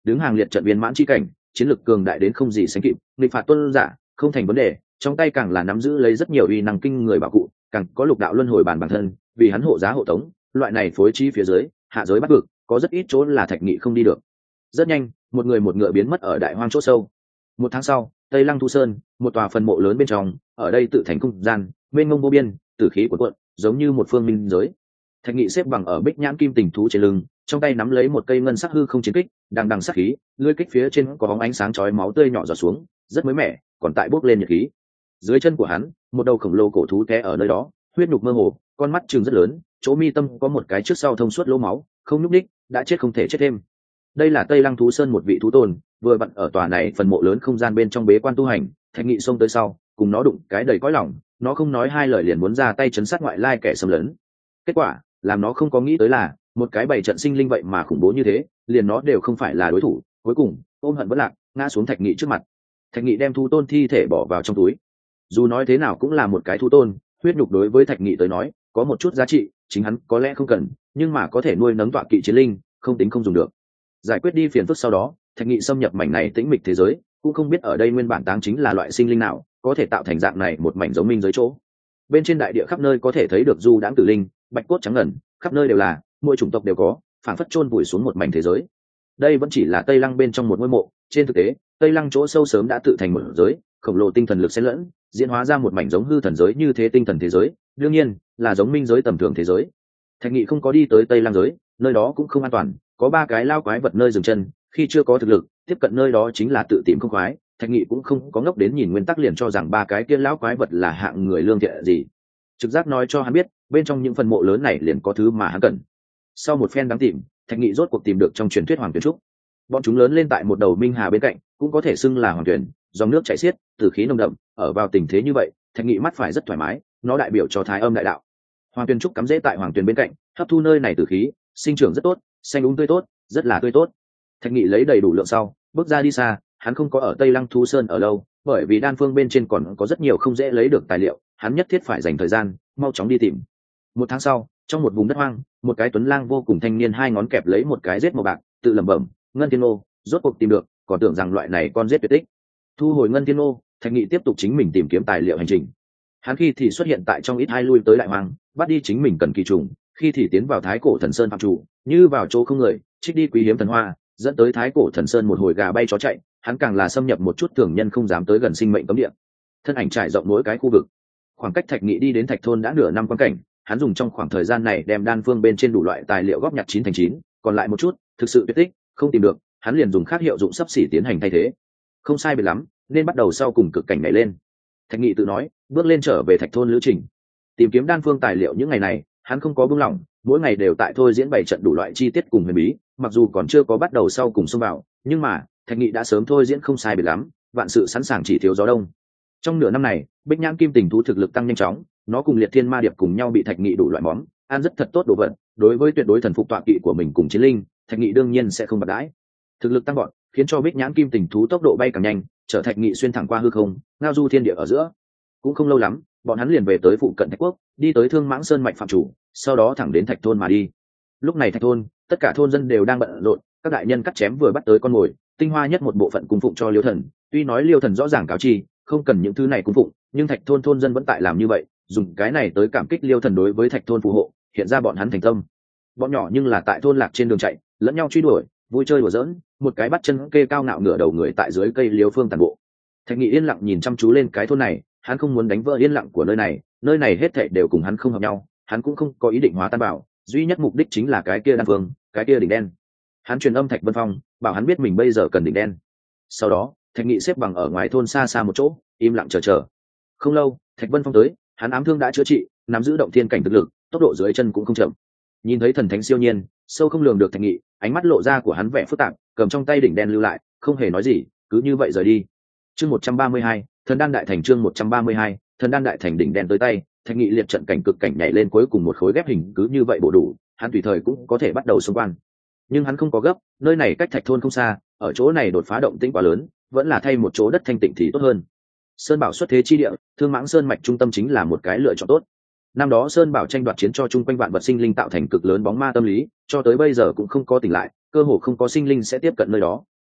đứng hàng liệt trận viên mãn chi cảnh, chiến lực cường đại đến không gì sánh kịp, nghịch phạt tuân giả không thành vấn đề, trong tay càng là nắm giữ lấy rất nhiều uy năng kinh người bảo cụ, càng có lục đạo luân hồi bản bản thân vì hắn hộ giá hộ tống. Loại này phối trí phía dưới hạ giới bắt vực có rất ít chỗ là Thạch Nghị không đi được. Rất nhanh, một người một ngựa biến mất ở đại hoang chỗ sâu. Một tháng sau, Tây Lăng Thu Sơn, một tòa phần mộ lớn bên trong, ở đây tự thành cung gian, mênh mông vô biên, tử khí cuộn cuộn, giống như một phương minh giới. Thạch Nghị xếp bằng ở bích nhãn kim tình thú trên lưng, trong tay nắm lấy một cây ngân sắc hư không chiến kích, đang đằng sắc khí, lưỡi kích phía trên có bóng ánh sáng chói máu tươi nhỏ giọt xuống, rất mới mẻ, còn tại bốc lên nhiệt khí. Dưới chân của hắn, một đầu khổng lồ cổ thú té ở nơi đó, huyết nhục mơ hồ, con mắt trừng rất lớn, chỗ mi tâm có một cái trước sau thông suốt lỗ máu, không nhúc nhích, đã chết không thể chết thêm. Đây là Tây Lăng Thú Sơn một vị thú tôn, vừa vặn ở tòa này phần mộ lớn không gian bên trong bế quan tu hành. Thạch Nghị xông tới sau, cùng nó đụng cái đầy cõi lòng, nó không nói hai lời liền muốn ra tay chấn sát ngoại lai kẻ xâm lấn. Kết quả, làm nó không có nghĩ tới là, một cái bảy trận sinh linh vậy mà khủng bố như thế, liền nó đều không phải là đối thủ. Cuối cùng, ôm hận bất lạc, ngã xuống Thạch Nghị trước mặt. Thạch Nghị đem thú tôn thi thể bỏ vào trong túi. Dù nói thế nào cũng là một cái thú tôn, huyết nhục đối với Thạch Nghị tới nói, có một chút giá trị, chính hắn có lẽ không cần, nhưng mà có thể nuôi nấng tọa kỵ chiến linh, không tính không dùng được. Giải quyết đi phiền phức sau đó, Thạch Nghị xâm nhập mảnh này tĩnh mịch thế giới, cũng không biết ở đây nguyên bản táng chính là loại sinh linh nào, có thể tạo thành dạng này một mảnh giống minh giới chỗ. Bên trên đại địa khắp nơi có thể thấy được du đãng tử linh, bạch cốt trắng ngần, khắp nơi đều là, mỗi chủng tộc đều có, phảng phất chôn vùi xuống một mảnh thế giới. Đây vẫn chỉ là Tây Lăng bên trong một ngôi mộ, trên thực tế, Tây Lăng chỗ sâu sớm đã tự thành một giới, khổng lồ tinh thần lực xen lẫn, diễn hóa ra một mảnh giống hư thần giới như thế tinh thần thế giới, đương nhiên là giống minh giới tầm thường thế giới. Thạch Nghị không có đi tới Tây Lăng giới, nơi đó cũng không an toàn, có ba cái lao quái vật nơi dừng chân, khi chưa có thực lực tiếp cận nơi đó chính là tự tìm không khoái. Thạch Nghị cũng không có ngốc đến nhìn nguyên tắc liền cho rằng ba cái kia lão quái vật là hạng người lương thiện gì. Trực giác nói cho hắn biết, bên trong những phần mộ lớn này liền có thứ mà hắn cần. Sau một phen đáng tìm, Thạch Nghị rốt cuộc tìm được trong truyền thuyết Hoàng Tuyền Trúc. Bọn chúng lớn lên tại một đầu minh hà bên cạnh, cũng có thể xưng là hoàng tuyền, dòng nước chảy xiết, tử khí nồng đậm. Ở vào tình thế như vậy, Thạch Nghị mắt phải rất thoải mái, nó đại biểu cho Thái Âm đại đạo. Hoàng Tuyền Trúc cắm rễ tại hoàng tuyền bên cạnh, hấp thu nơi này tử khí, sinh trưởng rất tốt, xanh úng tươi tốt, rất là tươi tốt. Thạch Nghị lấy đầy đủ lượng sau, bước ra đi xa. Hắn không có ở Tây Lăng Thú Sơn ở lâu, bởi vì đan phương bên trên còn có rất nhiều không dễ lấy được tài liệu, hắn nhất thiết phải dành thời gian mau chóng đi tìm. Một tháng sau, trong một vùng đất hoang, một cái tuấn lang vô cùng thanh niên hai ngón kẹp lấy một cái rết màu bạc, tự lẩm bẩm: Ngân Thiên Ô, rốt cuộc tìm được, còn tưởng rằng loại này con rết tuyệt tích. Thu hồi Ngân Thiên Ô, Thạch Nghị tiếp tục chính mình tìm kiếm tài liệu hành trình. Hắn khi thì xuất hiện tại trong ít hai lui tới đại hoang, bắt đi chính mình cần kỳ trùng, khi thì tiến vào Thái Cổ Thần Sơn phạm chủ, như vào chỗ không người, trích đi quý hiếm thần hoa, dẫn tới Thái Cổ Thần Sơn một hồi gà bay chó chạy. Hắn càng là xâm nhập một chút thường nhân không dám tới gần sinh mệnh cấm địa. Thân ảnh trải rộng mỗi cái khu vực. Khoảng cách Thạch Nghị đi đến Thạch thôn đã nửa năm quan cảnh, hắn dùng trong khoảng thời gian này đem đan phương bên trên đủ loại tài liệu góp nhặt chín thành chín, còn lại một chút thực sự tuyệt tích không tìm được, hắn liền dùng khác hiệu dụng sắp xỉ tiến hành thay thế. Không sai biệt lắm, nên bắt đầu sau cùng cực cảnh này lên. Thạch Nghị tự nói, bước lên trở về Thạch thôn lữ trình. Tìm kiếm đan phương tài liệu những ngày này, hắn không có buông lỏng, mỗi ngày đều tại thôi diễn bày trận đủ loại chi tiết cùng huyền bí, mặc dù còn chưa có bắt đầu sau cùng xông vào, nhưng mà Thạch Nghị đã sớm thôi diễn không sai biệt lắm, vạn sự sẵn sàng chỉ thiếu gió đông. Trong nửa năm này, Bích Nhãn Kim Tình thú thực lực tăng nhanh chóng, nó cùng Liệt Thiên Ma Điệp cùng nhau bị Thạch Nghị đủ loại món ăn rất thật tốt đồ vật. Đối với tuyệt đối thần phục tọa kỵ của mình cùng chiến linh, Thạch Nghị đương nhiên sẽ không bạc đãi. Thực lực tăng vọt, khiến cho Bích Nhãn Kim Tình thú tốc độ bay càng nhanh, chở Thạch Nghị xuyên thẳng qua hư không, ngao du thiên địa ở giữa. Cũng không lâu lắm, bọn hắn liền về tới phụ cận Thạch Quốc, đi tới Thương Mãng Sơn mạch phạm chủ, sau đó thẳng đến Thạch thôn mà đi. Lúc này Thạch thôn, tất cả thôn dân đều đang bận rộn, các đại nhân cắt chém vừa bắt tới con mồi, tinh hoa nhất một bộ phận cung phụng cho Liêu Thần. Tuy nói Liêu Thần rõ ràng cáo chi, không cần những thứ này cung phụng, nhưng Thạch thôn thôn dân vẫn tại làm như vậy, dùng cái này tới cảm kích Liêu Thần đối với Thạch thôn phù hộ, hiện ra bọn hắn thành tâm. Bọn nhỏ nhưng là tại thôn lạc trên đường chạy, lẫn nhau truy đuổi, vui chơi đùa giỡn, một cái bắt chân kê cao ngạo ngửa đầu người tại dưới cây liêu phương tàn bộ. Thạch Nghị yên lặng nhìn chăm chú lên cái thôn này, hắn không muốn đánh vỡ yên lặng của nơi này, nơi này hết thảy đều cùng hắn không hợp nhau, hắn cũng không có ý định hóa tan bảo, duy nhất mục đích chính là cái kia đan phương, cái kia đỉnh đen. Hắn truyền âm Thạch Vân Phong, bảo hắn biết mình bây giờ cần đỉnh đen. Sau đó, Thạch Nghị xếp bằng ở ngoài thôn xa xa một chỗ, im lặng chờ chờ. Không lâu, Thạch Vân Phong tới, hắn ám thương đã chữa trị, nắm giữ động thiên cảnh thực lực, tốc độ dưới chân cũng không chậm. Nhìn thấy thần thánh siêu nhiên, sâu không lường được Thạch Nghị, ánh mắt lộ ra của hắn vẻ phức tạp, cầm trong tay đỉnh đen lưu lại, không hề nói gì, cứ như vậy rời đi. Chương một trăm ba mươi hai, Thần Đan Đại Thành chương một trăm ba mươi hai, Thần Đan Đại Thành đỉnh đen tới tay, Thạch Nghị liệt trận cảnh cực cảnh nhảy lên cuối cùng một khối ghép hình cứ như vậy bổ đủ, hắn tùy thời cũng có thể bắt đầu xung quan. Nhưng hắn không có gấp, nơi này cách Thạch thôn không xa, ở chỗ này đột phá động tĩnh quá lớn, vẫn là thay một chỗ đất thanh tịnh thì tốt hơn. Sơn Bảo xuất thế chi địa, Thương Mãng Sơn mạch trung tâm chính là một cái lựa chọn tốt. Năm đó Sơn Bảo tranh đoạt chiến cho chung quanh vạn vật sinh linh tạo thành cực lớn bóng ma tâm lý, cho tới bây giờ cũng không có tỉnh lại, cơ hồ không có sinh linh sẽ tiếp cận nơi đó.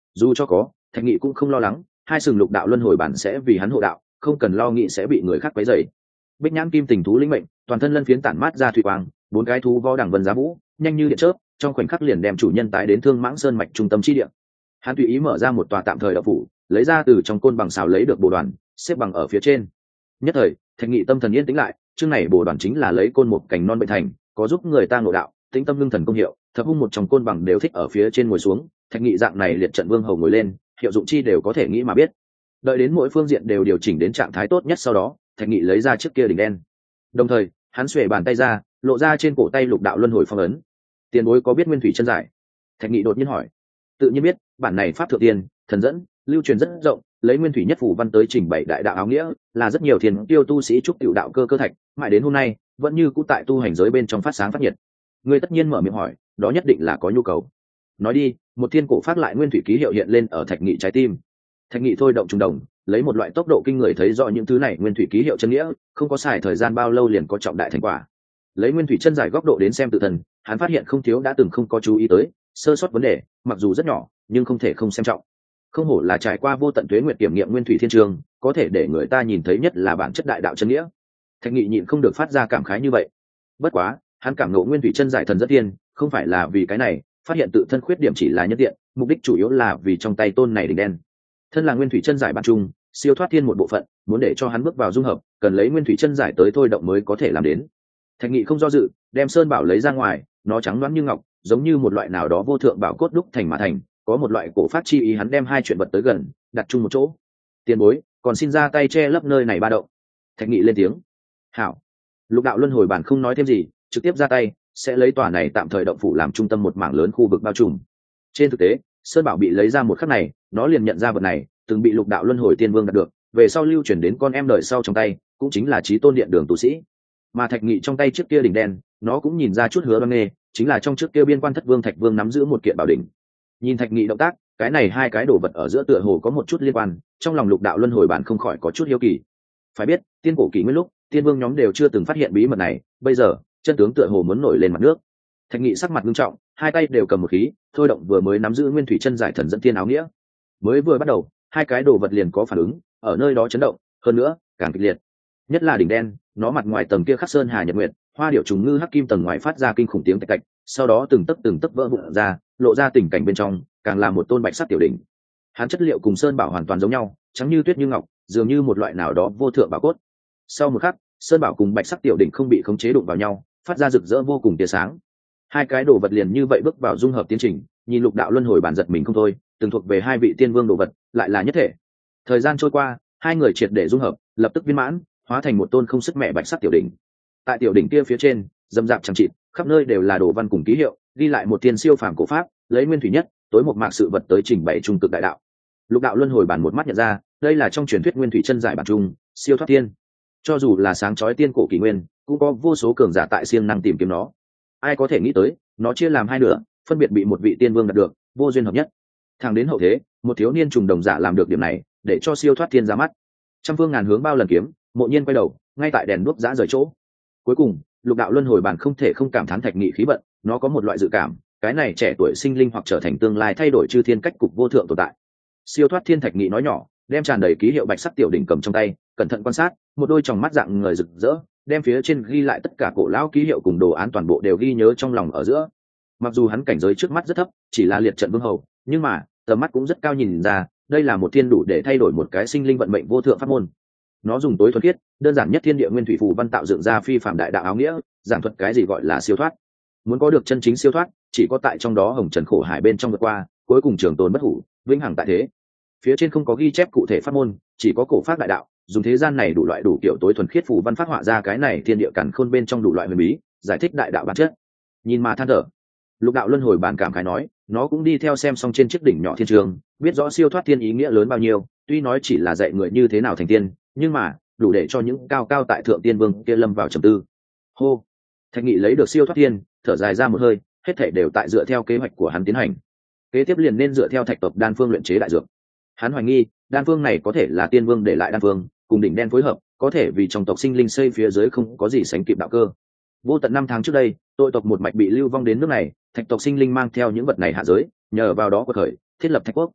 Dù cho có, Thạch Nghị cũng không lo lắng, hai sừng lục đạo luân hồi bản sẽ vì hắn hộ đạo, không cần lo nghĩ sẽ bị người khác quấy rầy. Bích nhãn kim tình thú lĩnh mệnh, toàn thân lân phiến tản mát ra thủy quang, bốn cái thú võ đẳng vân giá vũ, nhanh như điện chớp, trong khoảnh khắc liền đem chủ nhân tái đến Thương Mãng Sơn mạch trung tâm chi địa. Hắn tùy ý mở ra một tòa tạm thời đạo phủ, lấy ra từ trong côn bằng xào lấy được bồ đoàn, xếp bằng ở phía trên. Nhất thời, Thạch Nghị tâm thần yên tĩnh lại, chương này bồ đoàn chính là lấy côn một cành non bệnh thành, có giúp người ta ngộ đạo, tĩnh tâm lương thần công hiệu, thập hung một trong côn bằng đều thích ở phía trên ngồi xuống. Thạch Nghị dạng này liệt trận vương hầu ngồi lên, hiệu dụng chi đều có thể nghĩ mà biết. Đợi đến mỗi phương diện đều điều chỉnh đến trạng thái tốt nhất sau đó, Thạch Nghị lấy ra chiếc kia đỉnh đen. Đồng thời, hắn xuề bàn tay ra, lộ ra trên cổ tay lục đạo luân hồi phong ấn. Tiền bối có biết nguyên thủy chân giải? Thạch Nghị đột nhiên hỏi. Tự nhiên biết, bản này pháp thượng tiên, thần dẫn, lưu truyền rất rộng, lấy nguyên thủy nhất phủ văn tới trình bày đại đạo áo nghĩa, là rất nhiều thiền tiêu tu sĩ trúc tiểu đạo cơ cơ thạch, mãi đến hôm nay, vẫn như cũ tại tu hành giới bên trong phát sáng phát nhiệt. Ngươi tất nhiên mở miệng hỏi, đó nhất định là có nhu cầu. Nói đi, một thiên cổ phát lại nguyên thủy ký hiệu hiện lên ở Thạch Nghị trái tim. Thạch Nghị thôi động trùng đồng, lấy một loại tốc độ kinh người thấy rõ những thứ này nguyên thủy ký hiệu chân nghĩa, không có xài thời gian bao lâu liền có trọng đại thành quả. Lấy nguyên thủy chân giải góc độ đến xem tự thần, hắn phát hiện không thiếu đã từng không có chú ý tới sơ sót vấn đề, mặc dù rất nhỏ nhưng không thể không xem trọng. Không hổ là trải qua vô tận tuế nguyệt kiểm nghiệm nguyên thủy thiên trường, có thể để người ta nhìn thấy nhất là bản chất đại đạo chân nghĩa. Thạch Nghị nhịn không được phát ra cảm khái như vậy. Bất quá, hắn cảm ngộ nguyên thủy chân giải thần rất tiên, không phải là vì cái này, phát hiện tự thân khuyết điểm chỉ là nhất tiện, mục đích chủ yếu là vì trong tay tôn này đỉnh đen. Thân là nguyên thủy chân giải bản trung, siêu thoát thiên một bộ phận, muốn để cho hắn bước vào dung hợp, cần lấy nguyên thủy chân giải tới thôi động mới có thể làm đến. Thạch Nghị không do dự, đem sơn bảo lấy ra ngoài, nó trắng loáng như ngọc, giống như một loại nào đó vô thượng bảo cốt đúc thành mà thành, có một loại cổ phát chi ý. Hắn đem hai chuyện vật tới gần, đặt chung một chỗ. Tiền bối, còn xin ra tay che lấp nơi này ba động. Thạch Nghị lên tiếng. Hảo. Lục đạo luân hồi bản không nói thêm gì, trực tiếp ra tay, sẽ lấy tòa này tạm thời động phủ làm trung tâm một mảng lớn khu vực bao trùm. Trên thực tế, sơn bảo bị lấy ra một khắc này, nó liền nhận ra vật này từng bị lục đạo luân hồi tiên vương đạt được, về sau lưu chuyển đến con em đời sau trong tay, cũng chính là chí tôn điện đường tu sĩ. Mà Thạch Nghị trong tay chiếc kia đỉnh đen, nó cũng nhìn ra chút hứa đoan nghê, chính là trong trước kia biên quan thất vương Thạch Vương nắm giữ một kiện bảo đỉnh. Nhìn Thạch Nghị động tác, cái này hai cái đồ vật ở giữa tựa hồ có một chút liên quan, trong lòng lục đạo luân hồi bản không khỏi có chút hiếu kỳ. Phải biết, tiên cổ kỷ nguyên lúc, tiên vương nhóm đều chưa từng phát hiện bí mật này, bây giờ, chân tướng tựa hồ muốn nổi lên mặt nước. Thạch Nghị sắc mặt nghiêm trọng, hai tay đều cầm một khí, thôi động vừa mới nắm giữ nguyên thủy chân giải thần dẫn tiên áo nghĩa. Mới vừa bắt đầu, hai cái đồ vật liền có phản ứng, ở nơi đó chấn động, hơn nữa, càng kịch liệt. Nhất là đỉnh đen, nó mặt ngoài tầng kia khắc sơn hà nhật nguyệt, hoa điểu trùng ngư hắc kim tầng ngoài phát ra kinh khủng tiếng tạch tạch, sau đó từng tấc từng tấc vỡ vụn ra, lộ ra tình cảnh bên trong, càng là một tôn bạch sắc tiểu đỉnh. Hắn chất liệu cùng sơn bảo hoàn toàn giống nhau, trắng như tuyết như ngọc, dường như một loại nào đó vô thượng bảo cốt. Sau một khắc, sơn bảo cùng bạch sắc tiểu đỉnh không bị khống chế đụng vào nhau, phát ra rực rỡ vô cùng tia sáng. Hai cái đồ vật liền như vậy bước vào dung hợp tiến trình, nhìn lục đạo luân hồi bản giật mình không thôi, từng thuộc về hai vị tiên vương đồ vật, lại là nhất thể. Thời gian trôi qua, hai người triệt để dung hợp, lập tức viên mãn, hóa thành một tôn không sức mẹ bạch sắc tiểu đỉnh. Tại tiểu đỉnh kia phía trên, dầm dạp chẳng chịt, khắp nơi đều là đồ văn cùng ký hiệu, ghi lại một tiên siêu phàm cổ pháp, lấy nguyên thủy nhất, tối một mạc sự vật tới trình bày trung cực đại đạo. Lục đạo luân hồi bản một mắt nhận ra, đây là trong truyền thuyết nguyên thủy chân giải bản trung, siêu thoát tiên. Cho dù là sáng chói tiên cổ kỷ nguyên, cũng có vô số cường giả tại siêng năng tìm kiếm nó. Ai có thể nghĩ tới, nó chia làm hai nửa, phân biệt bị một vị tiên vương đạt được, vô duyên hợp nhất. Thẳng đến hậu thế, một thiếu niên trùng đồng giả làm được điểm này, để cho siêu thoát tiên ra mắt. Trăm phương ngàn hướng bao lần kiếm, Mộ Nhiên quay đầu, ngay tại đèn đuốc giã rời chỗ. Cuối cùng, lục đạo luân hồi bản không thể không cảm thán Thạch Nghị khí vận, nó có một loại dự cảm, cái này trẻ tuổi sinh linh hoặc trở thành tương lai thay đổi chư thiên cách cục vô thượng tồn tại. Siêu thoát thiên Thạch Nghị nói nhỏ, đem tràn đầy ký hiệu bạch sắc tiểu đỉnh cầm trong tay, cẩn thận quan sát, một đôi tròng mắt dạng người rực rỡ, đem phía trên ghi lại tất cả cổ lão ký hiệu cùng đồ án toàn bộ đều ghi nhớ trong lòng ở giữa. Mặc dù hắn cảnh giới trước mắt rất thấp, chỉ là liệt trận vương hầu, nhưng mà tầm mắt cũng rất cao, nhìn ra đây là một thiên đủ để thay đổi một cái sinh linh vận mệnh vô thượng pháp môn. Nó dùng tối thuần khiết, đơn giản nhất thiên địa nguyên thủy phù văn tạo dựng ra phi phạm đại đạo áo nghĩa, giảng thuật cái gì gọi là siêu thoát. Muốn có được chân chính siêu thoát, chỉ có tại trong đó hồng trần khổ hải bên trong vượt qua, cuối cùng trường tồn bất hủ, vĩnh hằng tại thế. Phía trên không có ghi chép cụ thể pháp môn, chỉ có cổ pháp đại đạo, dùng thế gian này đủ loại đủ kiểu tối thuần khiết phù văn phát họa ra cái này thiên địa càn khôn bên trong đủ loại huyền bí, giải thích đại đạo bản chất. Nhìn mà than thở. Lục đạo luân hồi bản cảm khái nói, nó cũng đi theo xem xong trên chiếc đỉnh nhỏ thiên trường, biết rõ siêu thoát thiên ý nghĩa lớn bao nhiêu, tuy nói chỉ là dạy người như thế nào thành tiên, nhưng mà đủ để cho những cao cao tại thượng tiên vương kia lâm vào trầm tư. Hô. Thạch Nghị lấy được siêu thoát thiên, thở dài ra một hơi, hết thảy đều tại dựa theo kế hoạch của hắn tiến hành. Kế tiếp liền nên dựa theo thạch tộc đan phương luyện chế đại dược. Hắn hoài nghi, đan phương này có thể là tiên vương để lại đan phương, cùng đỉnh đen phối hợp, có thể vì trong tộc sinh linh xây phía dưới không có gì sánh kịp đạo cơ. Vô tận năm tháng trước đây, tội tộc một mạch bị lưu vong đến nước này, thạch tộc sinh linh mang theo những vật này hạ giới, nhờ vào đó quật khởi, thiết lập thạch quốc.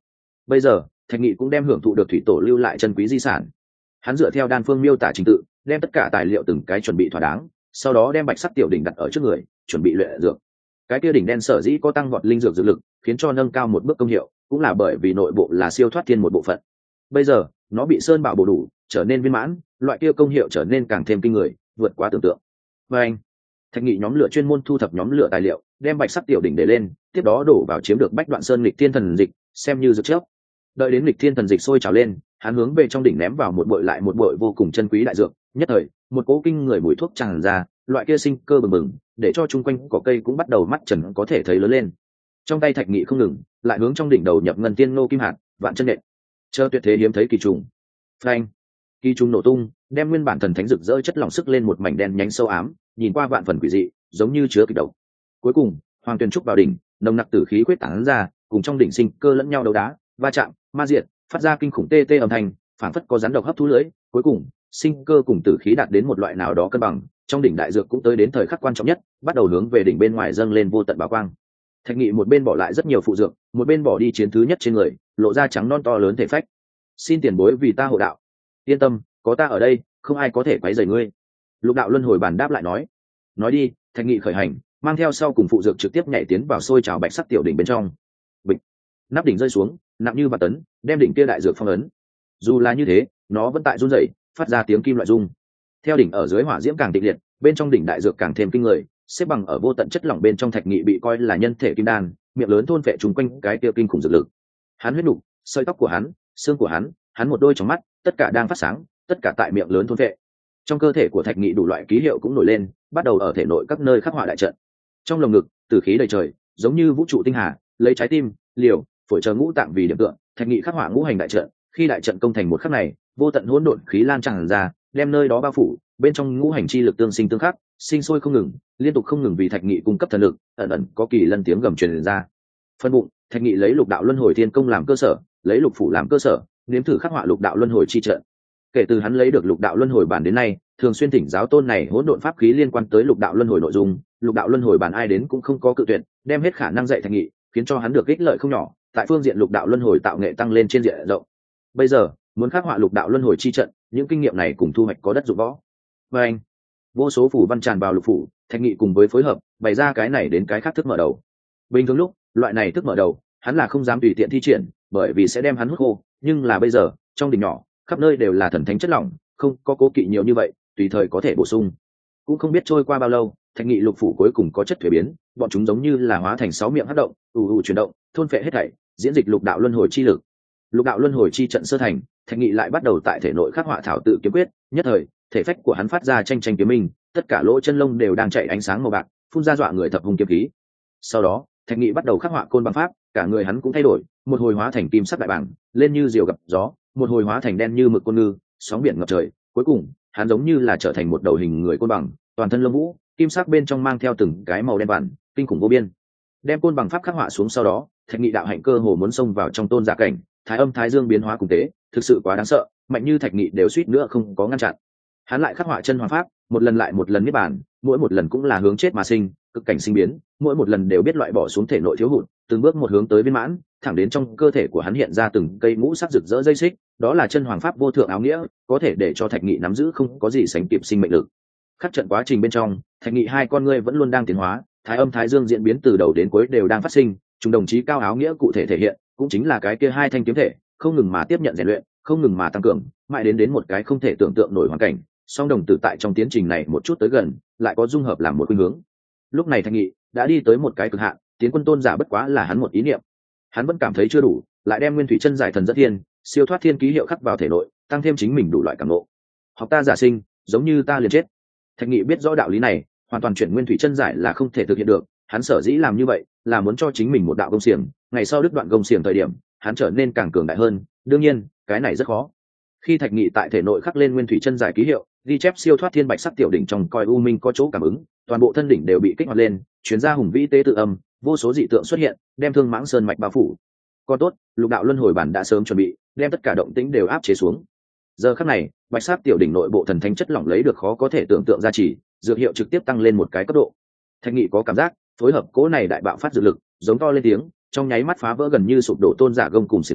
Bây giờ Thạch Nghị cũng đem hưởng thụ được thủy tổ lưu lại chân quý di sản. Hắn dựa theo đan phương miêu tả trình tự, đem tất cả tài liệu từng cái chuẩn bị thỏa đáng, sau đó đem bạch sắc tiểu đỉnh đặt ở trước người, chuẩn bị luyện dược. Cái kia đỉnh đen sở dĩ có tăng vọt linh dược dược lực, khiến cho nâng cao một bước công hiệu, cũng là bởi vì nội bộ là siêu thoát thiên một bộ phận. Bây giờ nó bị sơn bảo bổ đủ, trở nên viên mãn, loại kia công hiệu trở nên càng thêm kinh người, vượt quá tưởng tượng. Và anh, Thạch Nghị nhóm lửa chuyên môn thu thập nhóm lửa tài liệu, đem bạch sắc tiểu đỉnh để lên, tiếp đó đổ vào chiếm được bách đoạn sơn lịch thiên thần dịch, xem như dược chớp. Đợi đến lịch thiên thần dịch sôi trào lên, hắn hướng về trong đỉnh ném vào một bội lại một bội vô cùng chân quý đại dược, nhất thời một cỗ kinh người mùi thuốc tràn ra, loại kia sinh cơ bừng bừng, để cho chung quanh cỏ cây cũng bắt đầu mắt trần có thể thấy lớn lên. Trong tay Thạch Nghị không ngừng, lại hướng trong đỉnh đầu nhập ngân tiên nô kim hạt, vạn chân nện, chờ tuyệt thế hiếm thấy kỳ trùng. Phanh, kỳ trùng nổ tung, đem nguyên bản thần thánh rực rỡ chất lỏng sức lên một mảnh đen nhánh sâu ám, nhìn qua vạn phần quỷ dị, giống như chứa kịch độc. Cuối cùng, Hoàng Tuyền trúc vào đỉnh, nồng nặc tử khí quyết tán ra, cùng trong đỉnh sinh cơ lẫn nhau đấu đá, va chạm, ma diệt, phát ra kinh khủng tê tê âm thanh, phản phất có rắn độc hấp thu lưỡi. Cuối cùng, sinh cơ cùng tử khí đạt đến một loại nào đó cân bằng, trong đỉnh đại dược cũng tới đến thời khắc quan trọng nhất, bắt đầu hướng về đỉnh bên ngoài dâng lên vô tận bảo quang. Thạch Nghị một bên bỏ lại rất nhiều phụ dược, một bên bỏ đi chiến thứ nhất trên người, lộ ra trắng non to lớn thể phách. Xin tiền bối vì ta hộ đạo. Yên tâm, có ta ở đây, không ai có thể quấy rầy ngươi. Lục đạo luân hồi bàn đáp lại nói. Nói đi, Thạch Nghị khởi hành, mang theo sau cùng phụ dược trực tiếp nhảy tiến vào sôi trào bạch sắc tiểu đỉnh bên trong. Bịch, nắp đỉnh rơi xuống, nặng như vạn tấn, đem đỉnh kia đại dược phong ấn. Dù là như thế, nó vẫn tại run rẩy, phát ra tiếng kim loại rung. Theo đỉnh ở dưới hỏa diễm càng kịch liệt, bên trong đỉnh đại dược càng thêm kinh người, xếp bằng ở vô tận chất lỏng bên trong Thạch Nghị bị coi là nhân thể kim đan, miệng lớn thôn vệ trùng quanh cái kia kinh khủng dược lực. Hắn huyết nục, sợi tóc của hắn, xương của hắn, hắn một đôi trong mắt, tất cả đang phát sáng, tất cả tại miệng lớn thôn vệ. Trong cơ thể của Thạch Nghị đủ loại ký hiệu cũng nổi lên, bắt đầu ở thể nội các nơi khắc họa đại trận. Trong lồng ngực, tử khí đầy trời, giống như vũ trụ tinh hà, lấy trái tim, liều, phổi chờ ngũ tạng vì điểm tựa, Thạch Nghị khắc họa ngũ hành đại trận. Khi đại trận công thành một khắc này, vô tận hỗn độn khí lan tràn ra, đem nơi đó bao phủ, bên trong ngũ hành chi lực tương sinh tương khắc, sinh sôi không ngừng, liên tục không ngừng vì Thạch Nghị cung cấp thần lực, ẩn ẩn có kỳ lân tiếng gầm truyền ra. Phân bụng, Thạch Nghị lấy lục đạo luân hồi thiên công làm cơ sở, lấy lục phủ làm cơ sở, nếm thử khắc họa lục đạo luân hồi chi trận. Kể từ hắn lấy được lục đạo luân hồi bản đến nay, thường xuyên thỉnh giáo tôn này hỗn độn pháp khí liên quan tới lục đạo luân hồi nội dung, lục đạo luân hồi bản ai đến cũng không có cự tuyệt, đem hết khả năng dạy Thạch Nghị, khiến cho hắn được ích lợi không nhỏ, tại phương diện lục đạo luân hồi tạo nghệ tăng lên trên diện rộng. Bây giờ, muốn khắc họa lục đạo luân hồi chi trận, những kinh nghiệm này cùng thu hoạch có đất dụng võ. Và anh, vô số phủ văn tràn vào lục phủ, Thạch Nghị cùng với phối hợp, bày ra cái này đến cái khác thức mở đầu. Bình thường lúc, loại này thức mở đầu, hắn là không dám tùy tiện thi triển, bởi vì sẽ đem hắn hút khô, nhưng là bây giờ, trong đỉnh nhỏ, khắp nơi đều là thần thánh chất lỏng, không có cố kỵ nhiều như vậy, tùy thời có thể bổ sung. Cũng không biết trôi qua bao lâu, Thạch Nghị lục phủ cuối cùng có chất thuế biến, bọn chúng giống như là hóa thành sáu miệng hất động, ù ù chuyển động, thôn phệ hết thảy, diễn dịch lục đạo luân hồi chi lực. Lục đạo luân hồi chi trận sơ thành, Thạch Nghị lại bắt đầu tại thể nội khắc họa thảo tự kiếm quyết, nhất thời, thể phách của hắn phát ra tranh tranh kiếm minh, tất cả lỗ chân lông đều đang chạy ánh sáng màu bạc, phun ra dọa người thập hung kiếm khí. Sau đó, Thạch Nghị bắt đầu khắc họa côn bằng pháp, cả người hắn cũng thay đổi, một hồi hóa thành kim sắc đại bảng, lên như diều gặp gió, một hồi hóa thành đen như mực côn ngư, sóng biển ngập trời, cuối cùng, hắn giống như là trở thành một đầu hình người côn bằng, toàn thân lông vũ, kim sắc bên trong mang theo từng cái màu đen bản, kinh khủng vô biên. Đem côn bằng pháp khắc họa xuống sau đó, Thạch Nghị đạo hạnh cơ hồ muốn xông vào trong tôn giả cảnh, thái âm thái dương biến hóa cùng tế, thực sự quá đáng sợ, mạnh như Thạch Nghị đều suýt nữa không có ngăn chặn. Hắn lại khắc họa chân hoàng pháp, một lần lại một lần niết bàn, mỗi một lần cũng là hướng chết mà sinh, cực cảnh sinh biến, mỗi một lần đều biết loại bỏ xuống thể nội thiếu hụt, từng bước một hướng tới viên mãn, thẳng đến trong cơ thể của hắn hiện ra từng cây ngũ sắc rực rỡ dây xích, đó là chân hoàng pháp vô thượng áo nghĩa, có thể để cho Thạch Nghị nắm giữ không có gì sánh kịp sinh mệnh lực. Khắc trận quá trình bên trong, Thạch Nghị hai con ngươi vẫn luôn đang tiến hóa, thái âm thái dương diễn biến từ đầu đến cuối đều đang phát sinh, chúng đồng chí cao áo nghĩa cụ thể thể hiện, cũng chính là cái kia hai thanh kiếm thể, không ngừng mà tiếp nhận rèn luyện, không ngừng mà tăng cường, mãi đến đến một cái không thể tưởng tượng nổi hoàn cảnh. Song đồng tử tại trong tiến trình này một chút tới gần, lại có dung hợp làm một khuynh hướng. Lúc này Thạch Nghị đã đi tới một cái cực hạn, tiến quân tôn giả bất quá là hắn một ý niệm. Hắn vẫn cảm thấy chưa đủ, lại đem nguyên thủy chân giải thần dẫn thiên, siêu thoát thiên ký hiệu khắc vào thể nội, tăng thêm chính mình đủ loại cảm ngộ. Học ta giả sinh, giống như ta liền chết. Thạch Nghị biết rõ đạo lý này, hoàn toàn chuyển nguyên thủy chân giải là không thể thực hiện được, hắn sở dĩ làm như vậy, là muốn cho chính mình một đạo công xiềng, ngày sau đứt đoạn công xiềng thời điểm, hắn trở nên càng cường đại hơn, đương nhiên, cái này rất khó. Khi Thạch Nghị tại thể nội khắc lên nguyên thủy chân giải ký hiệu, ghi chép siêu thoát thiên bạch sắc tiểu đỉnh trong coi u minh có chỗ cảm ứng, toàn bộ thân đỉnh đều bị kích hoạt lên, truyền ra hùng vĩ tế tự âm, vô số dị tượng xuất hiện, đem thương mãng sơn mạch bao phủ. Còn tốt, lục đạo luân hồi bản đã sớm chuẩn bị, đem tất cả động tĩnh đều áp chế xuống. Giờ khắc này, bạch sắc tiểu đỉnh nội bộ thần thánh chất lỏng lấy được khó có thể tưởng tượng ra chỉ, dược hiệu trực tiếp tăng lên một cái cấp độ. Thạch Nghị có cảm giác, phối hợp cố này đại bạo phát dược lực, giống to lên tiếng, trong nháy mắt phá vỡ gần như sụp đổ tôn giả gông cùng xiềng xích,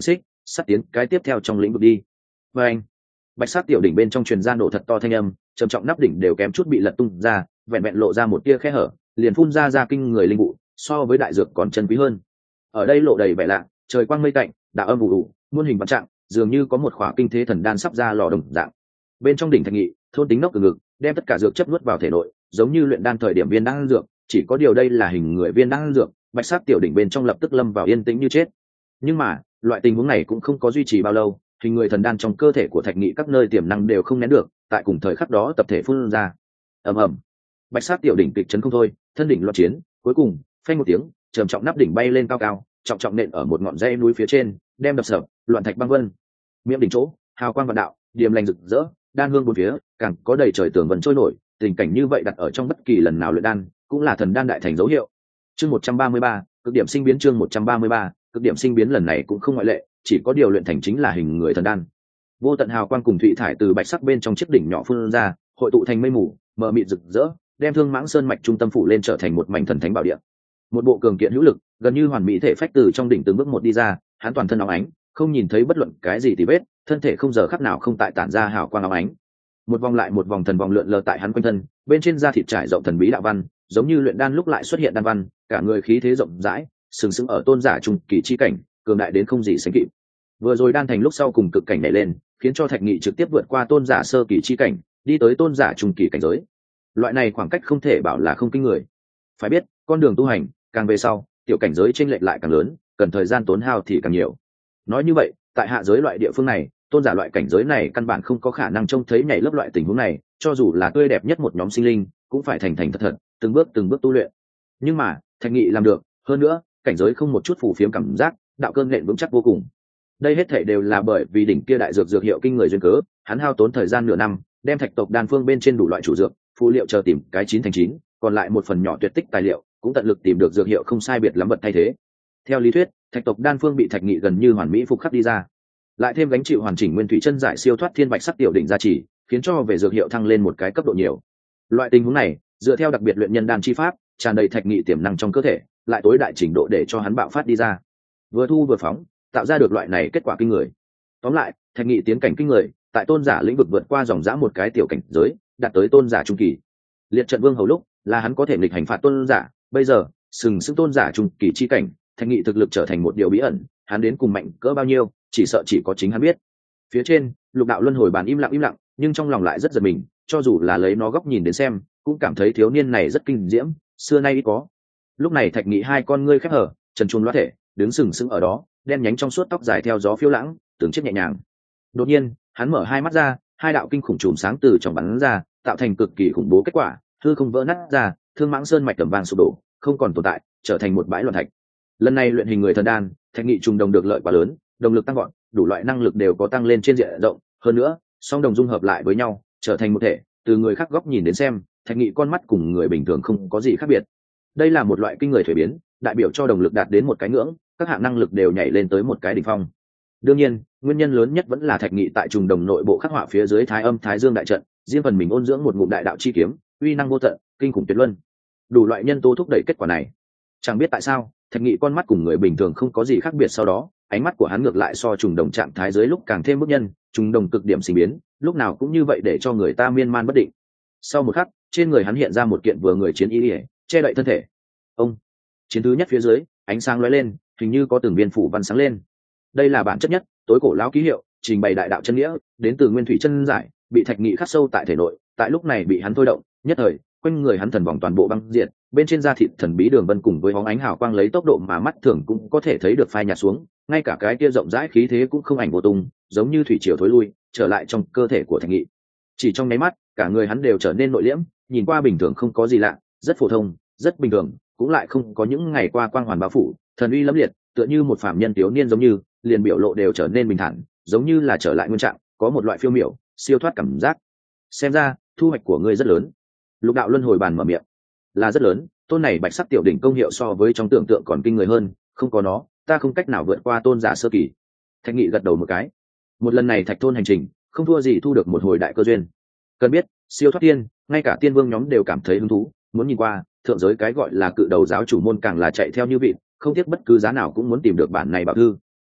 sắp tiến cái tiếp theo trong lĩnh vực đi. Và anh, bạch sắc tiểu đỉnh bên trong truyền ra nổ thật to thanh âm, trầm trọng nắp đỉnh đều kém chút bị lật tung ra, vẹn vẹn lộ ra một tia khe hở, liền phun ra ra kinh người linh vụ, so với đại dược còn chân quý hơn. Ở đây lộ đầy vẻ lạ, trời quang mây tạnh, đạo âm ù ù, muôn hình vạn trạng, dường như có một khỏa kinh thế thần đan sắp ra lò đồng dạng. Bên trong đỉnh thạch nghị, thôn tính nốc từ ngực, đem tất cả dược chất nuốt vào thể nội, giống như luyện đan thời điểm viên đan dược, chỉ có điều đây là hình người viên đan dược, bạch sắc tiểu đỉnh bên trong lập tức lâm vào yên tĩnh như chết. Nhưng mà, loại tình huống này cũng không có duy trì bao lâu, hình người thần đan trong cơ thể của thạch nghị các nơi tiềm năng đều không nén được, tại cùng thời khắc đó tập thể phun ra. Ầm ầm, bạch sắc tiểu đỉnh kịch chấn không thôi, thân đỉnh loạn chiến, cuối cùng, phanh một tiếng, trầm trọng nắp đỉnh bay lên cao cao, trọng trọng nện ở một ngọn dãy núi phía trên, đem đập sập, loạn thạch băng vân. Miệng đỉnh chỗ, hào quang vạn đạo, điềm lành rực rỡ, đan hương bốn phía, càng có đầy trời tường vân trôi nổi, tình cảnh như vậy đặt ở trong bất kỳ lần nào luyện đan, cũng là thần đan đại thành dấu hiệu. Chương một trăm ba mươi ba, cực điểm sinh biến chương một trăm ba mươi ba, cực điểm sinh biến lần này cũng không ngoại lệ, chỉ có điều luyện thành chính là hình người thần đan. Vô tận hào quang cùng thủy thải từ bạch sắc bên trong chiếc đỉnh nhỏ phun ra, hội tụ thành mây mù, mờ mịt rực rỡ, đem Thương Mãng Sơn mạch trung tâm phủ lên trở thành một mảnh thần thánh bảo địa. Một bộ cường kiện hữu lực, gần như hoàn mỹ thể phách từ trong đỉnh từng bước một đi ra, hắn toàn thân óng ánh, không nhìn thấy bất luận cái gì tì vết, thân thể không giờ khắc nào không tại tản ra hào quang óng ánh. Một vòng lại một vòng thần vòng lượn lờ tại hắn quanh thân, bên trên da thịt trải rộng thần bí đạo văn, giống như luyện đan lúc lại xuất hiện đan văn, cả người khí thế rộng rãi, sừng sững ở tôn giả trung kỳ chi cảnh, cường đại đến không gì sánh kịp. Vừa rồi đan thành lúc sau cùng cực cảnh nhảy lên, khiến cho thạch nghị trực tiếp vượt qua tôn giả sơ kỳ chi cảnh, đi tới tôn giả trung kỳ cảnh giới. Loại này khoảng cách không thể bảo là không kinh người. Phải biết, con đường tu hành càng về sau, tiểu cảnh giới chênh lệch lại càng lớn, cần thời gian tốn hao thì càng nhiều. Nói như vậy, tại hạ giới loại địa phương này, tôn giả loại cảnh giới này căn bản không có khả năng trông thấy nhảy lớp loại tình huống này, cho dù là tươi đẹp nhất một nhóm sinh linh, cũng phải thành thành thật thật, từng bước từng bước tu luyện. Nhưng mà, thạch nghị làm được, hơn nữa, cảnh giới không một chút phù phiếm cảm giác, đạo cơn nện vững chắc vô cùng. Đây hết thảy đều là bởi vì đỉnh kia đại dược dược hiệu kinh người duyên cớ, hắn hao tốn thời gian nửa năm, đem thạch tộc đan phương bên trên đủ loại chủ dược, phụ liệu chờ tìm cái chín thành chín, còn lại một phần nhỏ tuyệt tích tài liệu, cũng tận lực tìm được dược hiệu không sai biệt lắm vật thay thế. Theo lý thuyết, thạch tộc đan phương bị thạch nghị gần như hoàn mỹ phục khắc đi ra, lại thêm gánh chịu hoàn chỉnh nguyên thủy chân giải siêu thoát thiên bạch sắc tiểu đỉnh gia trì, khiến cho về dược hiệu thăng lên một cái cấp độ nhiều. Loại tình huống này, dựa theo đặc biệt luyện nhân đan chi pháp, tràn đầy thạch nghị tiềm năng trong cơ thể, lại tối đại trình độ để cho hắn bạo phát đi ra. Vừa thu vừa phóng, tạo ra được loại này kết quả kinh người. Tóm lại, thạch nghị tiến cảnh kinh người, tại tôn giả lĩnh vực vượt qua dòng dã một cái tiểu cảnh giới, đạt tới tôn giả trung kỳ. Liệt trận vương hầu lúc là hắn có thể nghịch hành phạt tôn giả, bây giờ sừng sững tôn giả trung kỳ chi cảnh, thạch nghị thực lực trở thành một điều bí ẩn, hắn đến cùng mạnh cỡ bao nhiêu, chỉ sợ chỉ có chính hắn biết. Phía trên, lục đạo luân hồi bàn im lặng im lặng, nhưng trong lòng lại rất giật mình, cho dù là lấy nó góc nhìn đến xem, cũng cảm thấy thiếu niên này rất kinh diễm, xưa nay ít có. Lúc này thạch nghị hai con ngươi khép hở, trần truồng loát thể, đứng sừng sững ở đó, đen nhánh trong suốt tóc dài theo gió phiêu lãng, từng chiếc nhẹ nhàng. Đột nhiên, hắn mở hai mắt ra, hai đạo kinh khủng chùm sáng từ trong bắn ra, tạo thành cực kỳ khủng bố kết quả, hư không vỡ nát ra, Thương Mãng Sơn mạch tầm vàng sụp đổ, không còn tồn tại, trở thành một bãi loạn thạch. Lần này luyện hình người thần đan, thạch nghị trùng đồng được lợi quá lớn, động lực tăng vọt, đủ loại năng lực đều có tăng lên trên diện rộng, hơn nữa, song đồng dung hợp lại với nhau, trở thành một thể, từ người khác góc nhìn đến xem, thạch nghị con mắt cùng người bình thường không có gì khác biệt. Đây là một loại kinh người thuế biến, đại biểu cho động lực đạt đến một cái ngưỡng, các hạng năng lực đều nhảy lên tới một cái đỉnh phong. Đương nhiên, nguyên nhân lớn nhất vẫn là thạch nghị tại trùng đồng nội bộ khắc họa phía dưới thái âm thái dương đại trận, riêng phần mình ôn dưỡng một ngụm đại đạo chi kiếm, uy năng vô tận, kinh khủng tuyệt luân. Đủ loại nhân tố thúc đẩy kết quả này. Chẳng biết tại sao, thạch nghị con mắt cùng người bình thường không có gì khác biệt, sau đó ánh mắt của hắn ngược lại so trùng đồng trạng thái dưới lúc càng thêm bức nhân, trùng đồng cực điểm sinh biến, lúc nào cũng như vậy để cho người ta miên man bất định. Sau một khắc, trên người hắn hiện ra một kiện vừa người chiến y, che đậy thân thể. Ông chiến thứ nhất phía dưới, ánh sáng lóe lên, hình như có từng viên phủ văn sáng lên. Đây là bản chất nhất, tối cổ lão ký hiệu, trình bày đại đạo chân nghĩa, đến từ nguyên thủy chân giải, bị thạch nghị khắc sâu tại thể nội, tại lúc này bị hắn thôi động, nhất thời, quanh người hắn thần vòng toàn bộ băng diệt, bên trên da thịt thần bí đường vân cùng với bóng ánh hào quang lấy tốc độ mà mắt thường cũng có thể thấy được phai nhạt xuống, ngay cả cái kia rộng rãi khí thế cũng không ảnh vô tung, giống như thủy triều thối lui, trở lại trong cơ thể của thạch nghị. Chỉ trong nháy mắt, cả người hắn đều trở nên nội liễm, nhìn qua bình thường không có gì lạ, rất phổ thông, rất bình thường, cũng lại không có những ngày qua quang hoàn bao phủ, thần uy lẫm liệt, tựa như một phàm nhân thiếu niên giống như, liền biểu lộ đều trở nên bình thản, giống như là trở lại nguyên trạng, có một loại phiêu miểu, siêu thoát cảm giác. Xem ra, thu hoạch của ngươi rất lớn. Lục đạo luân hồi bàn mở miệng. Là rất lớn, tôn này bạch sắc tiểu đỉnh công hiệu so với trong tưởng tượng còn kinh người hơn, không có nó, ta không cách nào vượt qua tôn giả sơ kỳ. Thạch nghị gật đầu một cái. Một lần này thạch thôn hành trình, không thua gì thu được một hồi đại cơ duyên. Cần biết, siêu thoát tiên, ngay cả tiên vương nhóm đều cảm thấy hứng thú, muốn nhìn qua, thượng giới cái gọi là cự đầu giáo chủ môn càng là chạy theo như vịt, không tiếc bất cứ giá nào cũng muốn tìm được bản này bảo thư.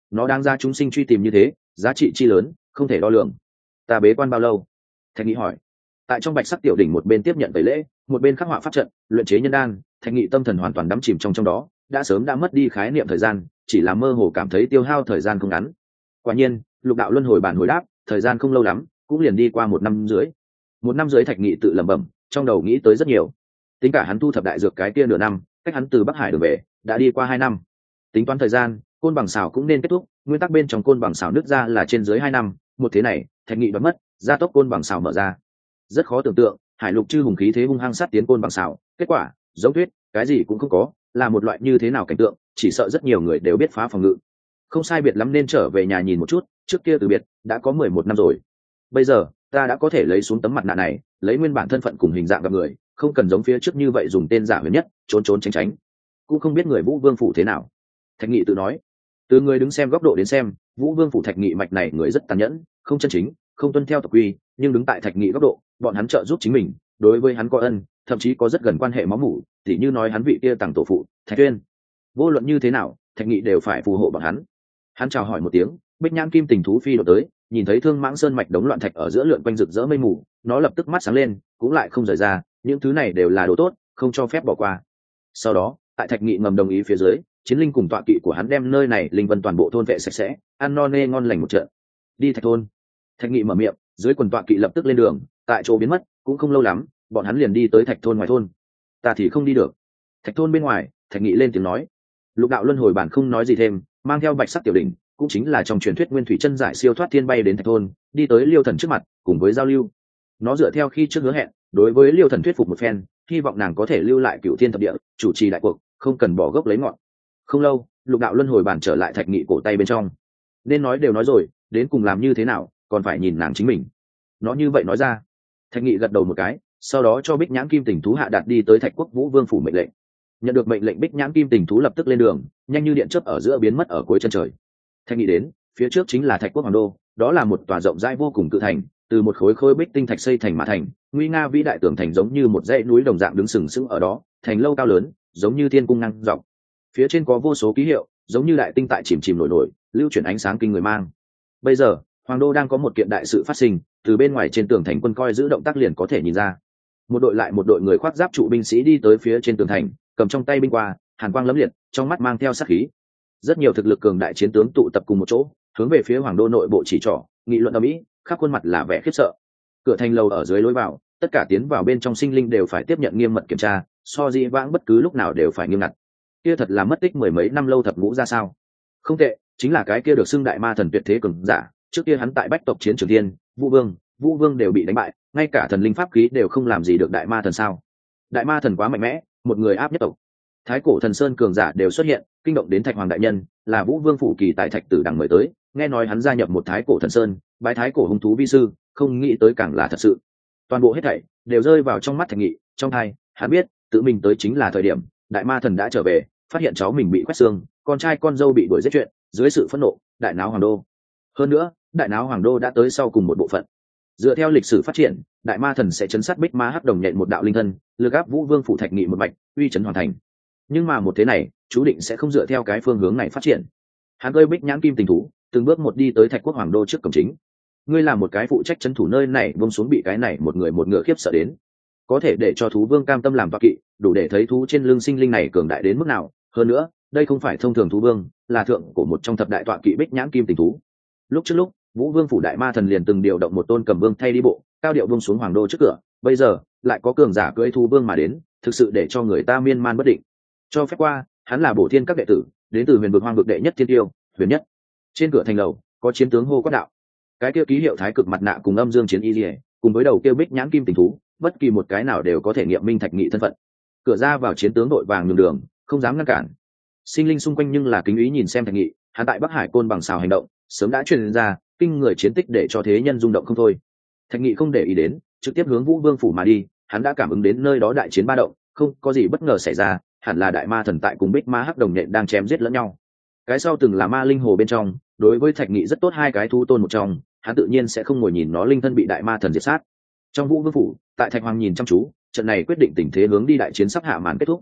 nó đang ra chúng sinh truy tìm như thế, giá trị chi lớn không thể đo lường. Ta bế quan bao lâu? Thạch Nghị hỏi. Tại trong bạch sắc tiểu đỉnh, một bên tiếp nhận tẩy lễ, một bên khắc họa pháp trận, luyện chế nhân đan. Thạch Nghị tâm thần hoàn toàn đắm chìm trong trong đó, đã sớm đã mất đi khái niệm thời gian, chỉ là mơ hồ cảm thấy tiêu hao thời gian không ngắn. Quả nhiên, lục đạo luân hồi bản hồi đáp, thời gian không lâu lắm, cũng liền đi qua một năm dưới. Một năm dưới, Thạch Nghị tự lẩm bẩm, trong đầu nghĩ tới rất nhiều. Tính cả hắn thu thập đại dược cái kia nửa năm, cách hắn từ Bắc Hải đường về, đã đi qua hai năm. Tính toán thời gian, côn bằng xảo cũng nên kết thúc, nguyên tắc bên trong côn bằng xảo nứt ra là trên dưới hai năm, một thế này, Thạch Nghị đoán mất, gia tốc côn bằng xảo mở ra. Rất khó tưởng tượng, hải lục chư hùng khí thế hung hăng sát tiến côn bằng xảo, kết quả, giống tuyết, cái gì cũng không có, là một loại như thế nào cảnh tượng, chỉ sợ rất nhiều người đều biết phá phòng ngự. Không sai biệt lắm nên trở về nhà nhìn một chút, trước kia từ biệt, đã có mười một năm rồi. Bây giờ, ta đã có thể lấy xuống tấm mặt nạ này, lấy nguyên bản thân phận cùng hình dạng gặp người, không cần giống phía trước như vậy dùng tên giả huyền nhất, trốn trốn tránh tránh. Cũng không biết người Vũ Vương phủ thế nào. Thạch Nghị tự nói. Từ người đứng xem góc độ đến xem, Vũ Vương phủ Thạch Nghị mạch này người rất tàn nhẫn, không chân chính, không tuân theo tộc quy, nhưng đứng tại Thạch Nghị góc độ, bọn hắn trợ giúp chính mình, đối với hắn có ân, thậm chí có rất gần quan hệ máu mủ, tỉ như nói hắn vị kia tàng tổ phụ, Thạch Tuyên. Vô luận như thế nào, Thạch Nghị đều phải phù hộ bọn hắn. Hắn chào hỏi một tiếng, Bích Nhãn Kim Tình thú phi độ tới, nhìn thấy Thương Mãng Sơn mạch đống loạn thạch ở giữa lượn quanh rực rỡ mây mù, nó lập tức mắt sáng lên, cũng lại không rời ra, những thứ này đều là đồ tốt, không cho phép bỏ qua. Sau đó, tại Thạch Nghị ngầm đồng ý phía dưới, chiến linh cùng tọa kỵ của hắn đem nơi này linh vân toàn bộ thôn vệ sạch sẽ, ăn no nê ngon lành một trận. Đi Thạch thôn. Thạch Nghị mở miệng, dưới quần tọa kỵ lập tức lên đường, tại chỗ biến mất, cũng không lâu lắm, bọn hắn liền đi tới Thạch thôn ngoài thôn. Ta thì không đi được. Thạch thôn bên ngoài, Thạch Nghị lên tiếng nói. Lục đạo luân hồi bản không nói gì thêm, mang theo bạch sắc tiểu đỉnh, cũng chính là trong truyền thuyết nguyên thủy chân giải siêu thoát thiên bay đến Thạch thôn, đi tới Liêu Thần trước mặt, cùng với giao lưu. Nó dựa theo khi trước hứa hẹn, đối với Liêu Thần thuyết phục một phen, hy vọng nàng có thể lưu lại cửu thiên thập địa, chủ trì đại cuộc, không cần bỏ gốc lấy ngọn. Không lâu, lục đạo luân hồi bản trở lại Thạch Nghị cổ tay bên trong. Nên nói đều nói rồi, đến cùng làm như thế nào, còn phải nhìn nàng chính mình. Nó như vậy nói ra. Thạch Nghị gật đầu một cái, sau đó cho Bích Nhãn Kim Tình thú hạ đạt đi tới Thạch Quốc Vũ Vương phủ mệnh lệnh. Nhận được mệnh lệnh, Bích Nhãn Kim Tình thú lập tức lên đường, nhanh như điện chớp ở giữa biến mất ở cuối chân trời. Thạch Nghị đến, phía trước chính là Thạch Quốc hoàng đô, đó là một tòa rộng rãi vô cùng cự thành, từ một khối khối bích tinh thạch xây thành mà thành, nguy nga vĩ đại tường thành giống như một dãy núi đồng dạng đứng sừng sững ở đó, thành lâu cao lớn, giống như thiên cung ngang dọc. Phía trên có vô số ký hiệu, giống như đại tinh tại chìm chìm nổi nổi, lưu chuyển ánh sáng kinh người mang. Bây giờ, hoàng đô đang có một kiện đại sự phát sinh, từ bên ngoài trên tường thành quân coi giữ động tác liền có thể nhìn ra. Một đội lại một đội người khoác giáp trụ binh sĩ đi tới phía trên tường thành, cầm trong tay binh qua, hàn quang lẫm liệt, trong mắt mang theo sát khí. Rất nhiều thực lực cường đại chiến tướng tụ tập cùng một chỗ, hướng về phía hoàng đô nội bộ chỉ trỏ, nghị luận ầm ĩ, khắp khuôn mặt là vẻ khiếp sợ. Cửa thành lầu ở dưới lối vào, tất cả tiến vào bên trong sinh linh đều phải tiếp nhận nghiêm mật kiểm tra, so dĩ vãng bất cứ lúc nào đều phải nghiêm ngặt. Kia thật là mất tích mười mấy năm lâu thập ngũ ra sao? Không tệ, chính là cái kia được xưng đại ma thần tuyệt thế cường giả, trước kia hắn tại bách tộc chiến trường thiên, Vũ Vương, Vũ Vương đều bị đánh bại, ngay cả thần linh pháp khí đều không làm gì được đại ma thần sao? Đại ma thần quá mạnh mẽ, một người áp nhất tộc. Thái cổ thần sơn cường giả đều xuất hiện, kinh động đến Thạch Hoàng đại nhân, là Vũ Vương phủ kỳ tại Thạch Tử đằng mời tới, nghe nói hắn gia nhập một thái cổ thần sơn, bái thái cổ hung thú vi sư, không nghĩ tới càng là thật sự. Toàn bộ hết thảy đều rơi vào trong mắt Thạch Nghị, trong hai, hắn biết, tự mình tới chính là thời điểm, đại ma thần đã trở về, phát hiện cháu mình bị quét xương, con trai con dâu bị đuổi giết chuyện, dưới sự phẫn nộ, đại náo hoàng đô. Hơn nữa, đại náo hoàng đô đã tới sau cùng một bộ phận. Dựa theo lịch sử phát triển, đại ma thần sẽ chấn sát bích ma hắc đồng nhện một đạo linh thân, lừa gáp Vũ Vương phủ Thạch Nghị một mạch, uy chấn hoàn thành. Nhưng mà một thế này, chú định sẽ không dựa theo cái phương hướng này phát triển. Hắn cơi Bích Nhãn Kim Tình thú, từng bước một đi tới Thạch Quốc hoàng đô trước cổng chính. Ngươi là một cái phụ trách trấn thủ nơi này, buông xuống bị cái này một người một ngựa khiếp sợ đến. Có thể để cho thú vương cam tâm làm tọa kỵ, đủ để thấy thú trên lưng sinh linh này cường đại đến mức nào. Hơn nữa, đây không phải thông thường thú vương, là thượng của một trong thập đại tọa kỵ Bích Nhãn Kim Tình thú. Lúc trước lúc, Vũ Vương phủ đại ma thần liền từng điều động một tôn cầm vương thay đi bộ, cao điệu buông xuống hoàng đô trước cửa. Bây giờ, lại có cường giả cưỡi thú vương mà đến, thực sự để cho người ta miên man bất định. Cho phép qua, hắn là bổ thiên các đệ tử, đến từ huyền vực hoang vực đệ nhất thiên tiêu, huyền nhất. Trên cửa thành lầu có chiến tướng hô quát đạo. Cái kia ký hiệu thái cực mặt nạ cùng âm dương chiến y liễu, cùng với đầu kia Bích Nhãn Kim Tình thú, bất kỳ một cái nào đều có thể nghiệm minh Thạch Nghị thân phận. Cửa ra vào chiến tướng đội vàng nhường đường, không dám ngăn cản. Sinh linh xung quanh nhưng là kính ý nhìn xem Thạch Nghị, hắn tại Bắc Hải côn bằng xào hành động, sớm đã truyền ra kinh người chiến tích để cho thế nhân rung động không thôi. Thạch Nghị không để ý đến, trực tiếp hướng Vũ Vương phủ mà đi, hắn đã cảm ứng đến nơi đó đại chiến ba động, không có gì bất ngờ xảy ra, hẳn là đại ma thần tại cùng Bích Ma hắc đồng nhện đang chém giết lẫn nhau. Cái sau từng là ma linh hồ bên trong, đối với Thạch Nghị rất tốt, hai cái thú tôn một trong, hắn tự nhiên sẽ không ngồi nhìn nó linh thân bị đại ma thần diệt sát. Trong Vũ Vương phủ, tại Thạch Hoàng nhìn chăm chú, trận này quyết định tình thế hướng đi đại chiến sắp hạ màn kết thúc.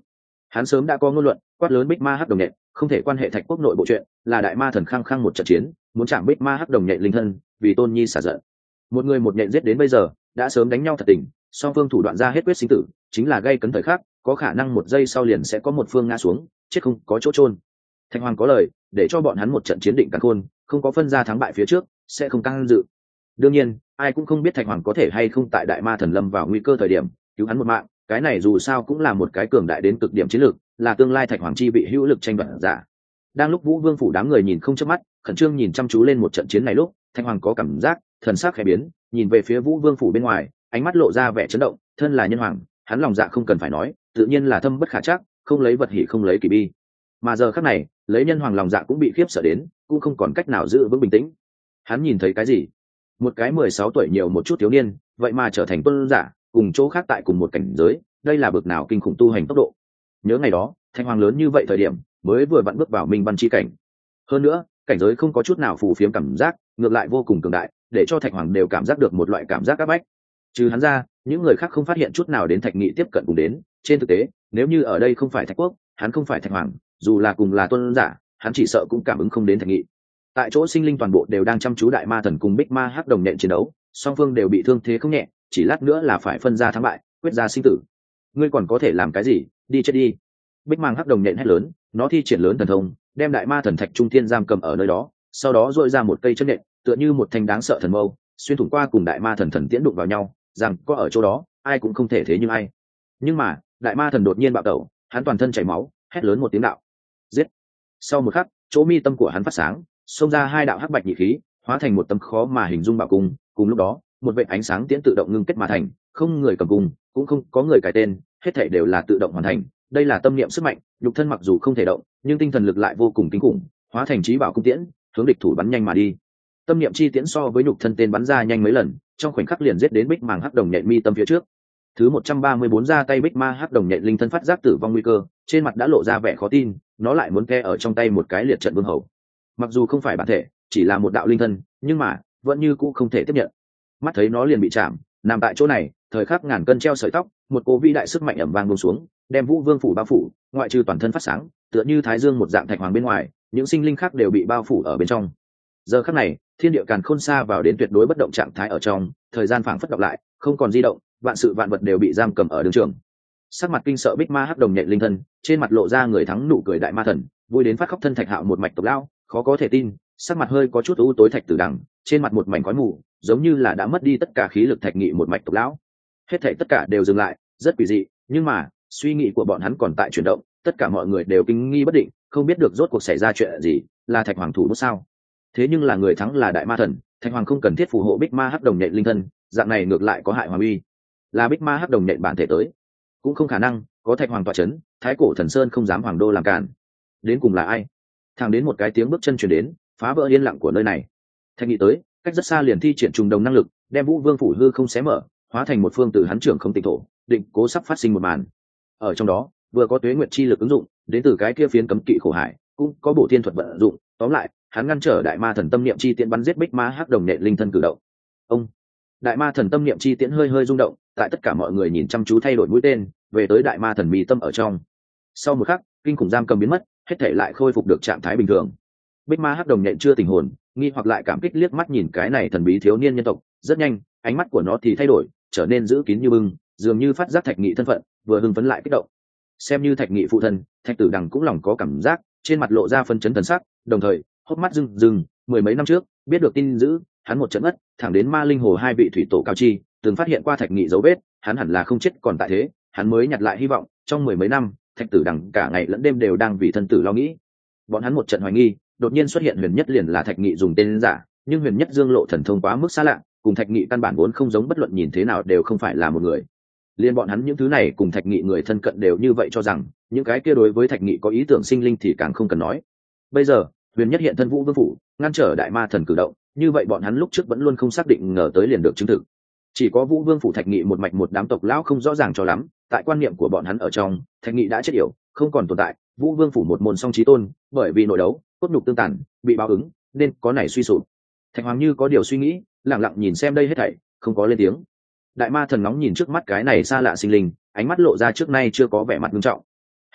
Hắn sớm đã có ngôn luận quát lớn bích ma hắc đồng nhện không thể quan hệ thạch quốc nội bộ chuyện, là đại ma thần khăng khăng một trận chiến muốn chạm bích ma hắc đồng nhện linh thân, vì tôn nhi xả giận. Một người một nhện giết đến bây giờ đã sớm đánh nhau thật tình, song phương thủ đoạn ra hết quyết sinh tử, chính là gây cấn thời khắc, có khả năng một giây sau liền sẽ có một phương ngã xuống, chết không có chỗ chôn. Thạch hoàng có lời để cho bọn hắn một trận chiến định càn khôn, không có phân ra thắng bại phía trước sẽ không căng dự. Đương nhiên ai cũng không biết thạch hoàng có thể hay không tại đại ma thần lâm vào nguy cơ thời điểm cứu hắn một mạng, cái này dù sao cũng là một cái cường đại đến cực điểm chiến lược, là tương lai thạch hoàng chi bị hữu lực tranh đoạt giả. Đang lúc vũ vương phủ đám người nhìn không chớp mắt khẩn trương nhìn chăm chú lên một trận chiến này lúc, thạch hoàng có cảm giác thần sắc khẽ biến, nhìn về phía vũ vương phủ bên ngoài, ánh mắt lộ ra vẻ chấn động. Thân là nhân hoàng, hắn lòng dạ không cần phải nói, tự nhiên là thâm bất khả trắc, không lấy vật hỉ không lấy kỳ bi. Mà giờ khắc này lấy nhân hoàng lòng dạ cũng bị khiếp sợ đến, cũng không còn cách nào giữ vững bình tĩnh. Hắn nhìn thấy cái gì? Một cái mười sáu tuổi nhiều một chút thiếu niên vậy mà trở thành tuân giả, cùng chỗ khác tại cùng một cảnh giới, đây là bực nào kinh khủng tu hành tốc độ. Nhớ ngày đó thạch hoàng lớn như vậy thời điểm mới vừa vặn bước vào minh văn chi cảnh, hơn nữa cảnh giới không có chút nào phù phiếm cảm giác, ngược lại vô cùng cường đại, để cho thạch hoàng đều cảm giác được một loại cảm giác áp bách. Trừ hắn ra những người khác không phát hiện chút nào đến thạch nghị tiếp cận cùng đến. Trên thực tế nếu như ở đây không phải thạch quốc, hắn không phải thạch hoàng, dù là cùng là tuân giả, hắn chỉ sợ cũng cảm ứng không đến thạch nghị. Tại chỗ sinh linh toàn bộ đều đang chăm chú đại ma thần cùng bích ma hắc đồng nhện chiến đấu, song phương đều bị thương thế không nhẹ, chỉ lát nữa là phải phân ra thắng bại, quyết ra sinh tử. Ngươi còn có thể làm cái gì? Đi chết đi! Bích mang hắc đồng nhện hét lớn, nó thi triển lớn thần thông, đem đại ma thần thạch trung thiên giam cầm ở nơi đó, sau đó dội ra một cây chân nhện, tựa như một thanh đáng sợ thần mâu, xuyên thủng qua cùng đại ma thần thần tiễn đụng vào nhau, rằng có ở chỗ đó ai cũng không thể thế như ai. Nhưng mà đại ma thần đột nhiên bạo tẩu, hắn toàn thân chảy máu, hét lớn một tiếng đạo giết. Sau một khắc chỗ mi tâm của hắn phát sáng, xông ra hai đạo hắc bạch nhị khí, hóa thành một tấm khó mà hình dung bạo cung. Cùng lúc đó một vệt ánh sáng tiễn tự động ngưng kết mà thành, không người cầm cung, cũng không có người cài tên, hết thảy đều là tự động hoàn thành. Đây là tâm niệm sức mạnh, nhục thân mặc dù không thể động, nhưng tinh thần lực lại vô cùng kinh khủng, hóa thành trí bảo cung tiễn, hướng địch thủ bắn nhanh mà đi. Tâm niệm chi tiễn so với nhục thân tên bắn ra nhanh mấy lần, trong khoảnh khắc liền giết đến bích màng hắc đồng nhện mi tâm phía trước. Thứ một trăm ba mươi bốn ra tay bích ma hắc đồng nhện linh thân phát giác tử vong nguy cơ, trên mặt đã lộ ra vẻ khó tin, nó lại muốn ke ở trong tay một cái liệt trận vương hầu. Mặc dù không phải bản thể, chỉ là một đạo linh thân, nhưng mà vẫn như cũ không thể tiếp nhận. Mắt thấy nó liền bị chạm, nằm tại chỗ này, thời khắc ngàn cân treo sợi tóc, một cỗ vĩ đại sức mạnh ầm vang buông xuống, đem vũ vương phủ bao phủ, ngoại trừ toàn thân phát sáng, tựa như thái dương một dạng thạch hoàng bên ngoài, những sinh linh khác đều bị bao phủ ở bên trong. Giờ khắc này thiên địa càn khôn xa vào đến tuyệt đối bất động trạng thái ở trong, thời gian phảng phất đọc lại, không còn di động, vạn sự vạn vật đều bị giam cầm ở đường trường. Sắc mặt kinh sợ bích ma hắc đồng nhện linh thân, trên mặt lộ ra người thắng nụ cười đại ma thần, vui đến phát khóc thân thạch hạo một mạch tộc lão, khó có thể tin, sắc mặt hơi có chút u tối thạch tử đằng, trên mặt một mảnh khói mù, giống như là đã mất đi tất cả khí lực thạch nghị một mạch tộc lão. Hết thảy tất cả đều dừng lại, rất quỷ dị, nhưng mà suy nghĩ của bọn hắn còn tại chuyển động, tất cả mọi người đều kinh nghi bất định, không biết được rốt cuộc xảy ra chuyện gì, là thạch hoàng thủ bút sao? Thế nhưng là người thắng là đại ma thần, thạch hoàng không cần thiết phù hộ bích ma hắc đồng nhện linh thân, dạng này ngược lại có hại hoàng uy. Là bích ma hắc đồng nhện bản thể tới, cũng không khả năng, có thạch hoàng tọa chấn, thái cổ thần sơn không dám hoàng đô làm cản. Đến cùng là ai? Thẳng đến một cái tiếng bước chân truyền đến, phá vỡ yên lặng của nơi này. Thạch nghị tới, cách rất xa liền thi triển trùng đồng năng lực, đem vũ vương phủ hư không xé mở, hóa thành một phương tử hắn trưởng không tịnh thổ, định cố sắp phát sinh một màn. Ở trong đó vừa có tuế nguyệt chi lực ứng dụng, đến từ cái kia phiến cấm kỵ khổ hải, cũng có bộ thiên thuật vận dụng. Tóm lại hắn ngăn trở đại ma thần tâm niệm chi tiễn bắn giết bích ma hắc đồng nhện linh thân cử động. Ông đại ma thần tâm niệm chi tiễn hơi hơi rung động, tại tất cả mọi người nhìn chăm chú thay đổi mũi tên về tới đại ma thần mi tâm ở trong. Sau một khắc kinh khủng giam cầm biến mất, hết thể lại khôi phục được trạng thái bình thường. Bích ma hắc đồng nhện chưa tình hồn, nghi hoặc lại cảm kích liếc mắt nhìn cái này thần bí thiếu niên nhân tộc, rất nhanh ánh mắt của nó thì thay đổi, trở nên giữ kín như bưng, dường như phát giác thạch nghị thân phận, vừa hưng phấn lại kích động. Xem như thạch nghị phụ thân, thạch tử đằng cũng lòng có cảm giác, trên mặt lộ ra phân chấn thần sắc, đồng thời hốc mắt rưng rưng. Mười mấy năm trước biết được tin dữ, hắn một trận ngất, thẳng đến ma linh hồ hai vị thủy tổ cao chi từng phát hiện qua thạch nghị dấu vết, hắn hẳn là không chết còn tại thế, hắn mới nhặt lại hy vọng. Trong mười mấy năm thạch tử đằng cả ngày lẫn đêm đều đang vì thân tử lo nghĩ. Bọn hắn một trận hoài nghi, đột nhiên xuất hiện huyền nhất liền là thạch nghị dùng tên giả, nhưng huyền nhất dương lộ thần thông quá mức xa lạ, cùng thạch nghị căn bản vốn không giống, bất luận nhìn thế nào đều không phải là một người. Liên bọn hắn những thứ này cùng thạch nghị người thân cận đều như vậy cho rằng, những cái kia đối với thạch nghị có ý tưởng sinh linh thì càng không cần nói. Bây giờ huyền nhất hiện thân vũ vương phủ, ngăn trở đại ma thần cử động, như vậy bọn hắn lúc trước vẫn luôn không xác định, ngờ tới liền được chứng thực. Chỉ có vũ vương phủ thạch nghị một mạch một đám tộc lão không rõ ràng cho lắm, tại quan niệm của bọn hắn ở trong, thạch nghị đã chết yểu, không còn tồn tại. Vũ vương phủ một môn song chí tôn, bởi vì nội đấu cốt nhục tương tàn, bị báo ứng, nên có nảy suy sụp. Thạch hoàng như có điều suy nghĩ, lặng lặng nhìn xem đây hết thảy, không có lên tiếng. Đại ma thần nóng nhìn trước mắt cái này xa lạ sinh linh, ánh mắt lộ ra trước nay chưa có vẻ mặt nghiêm trọng.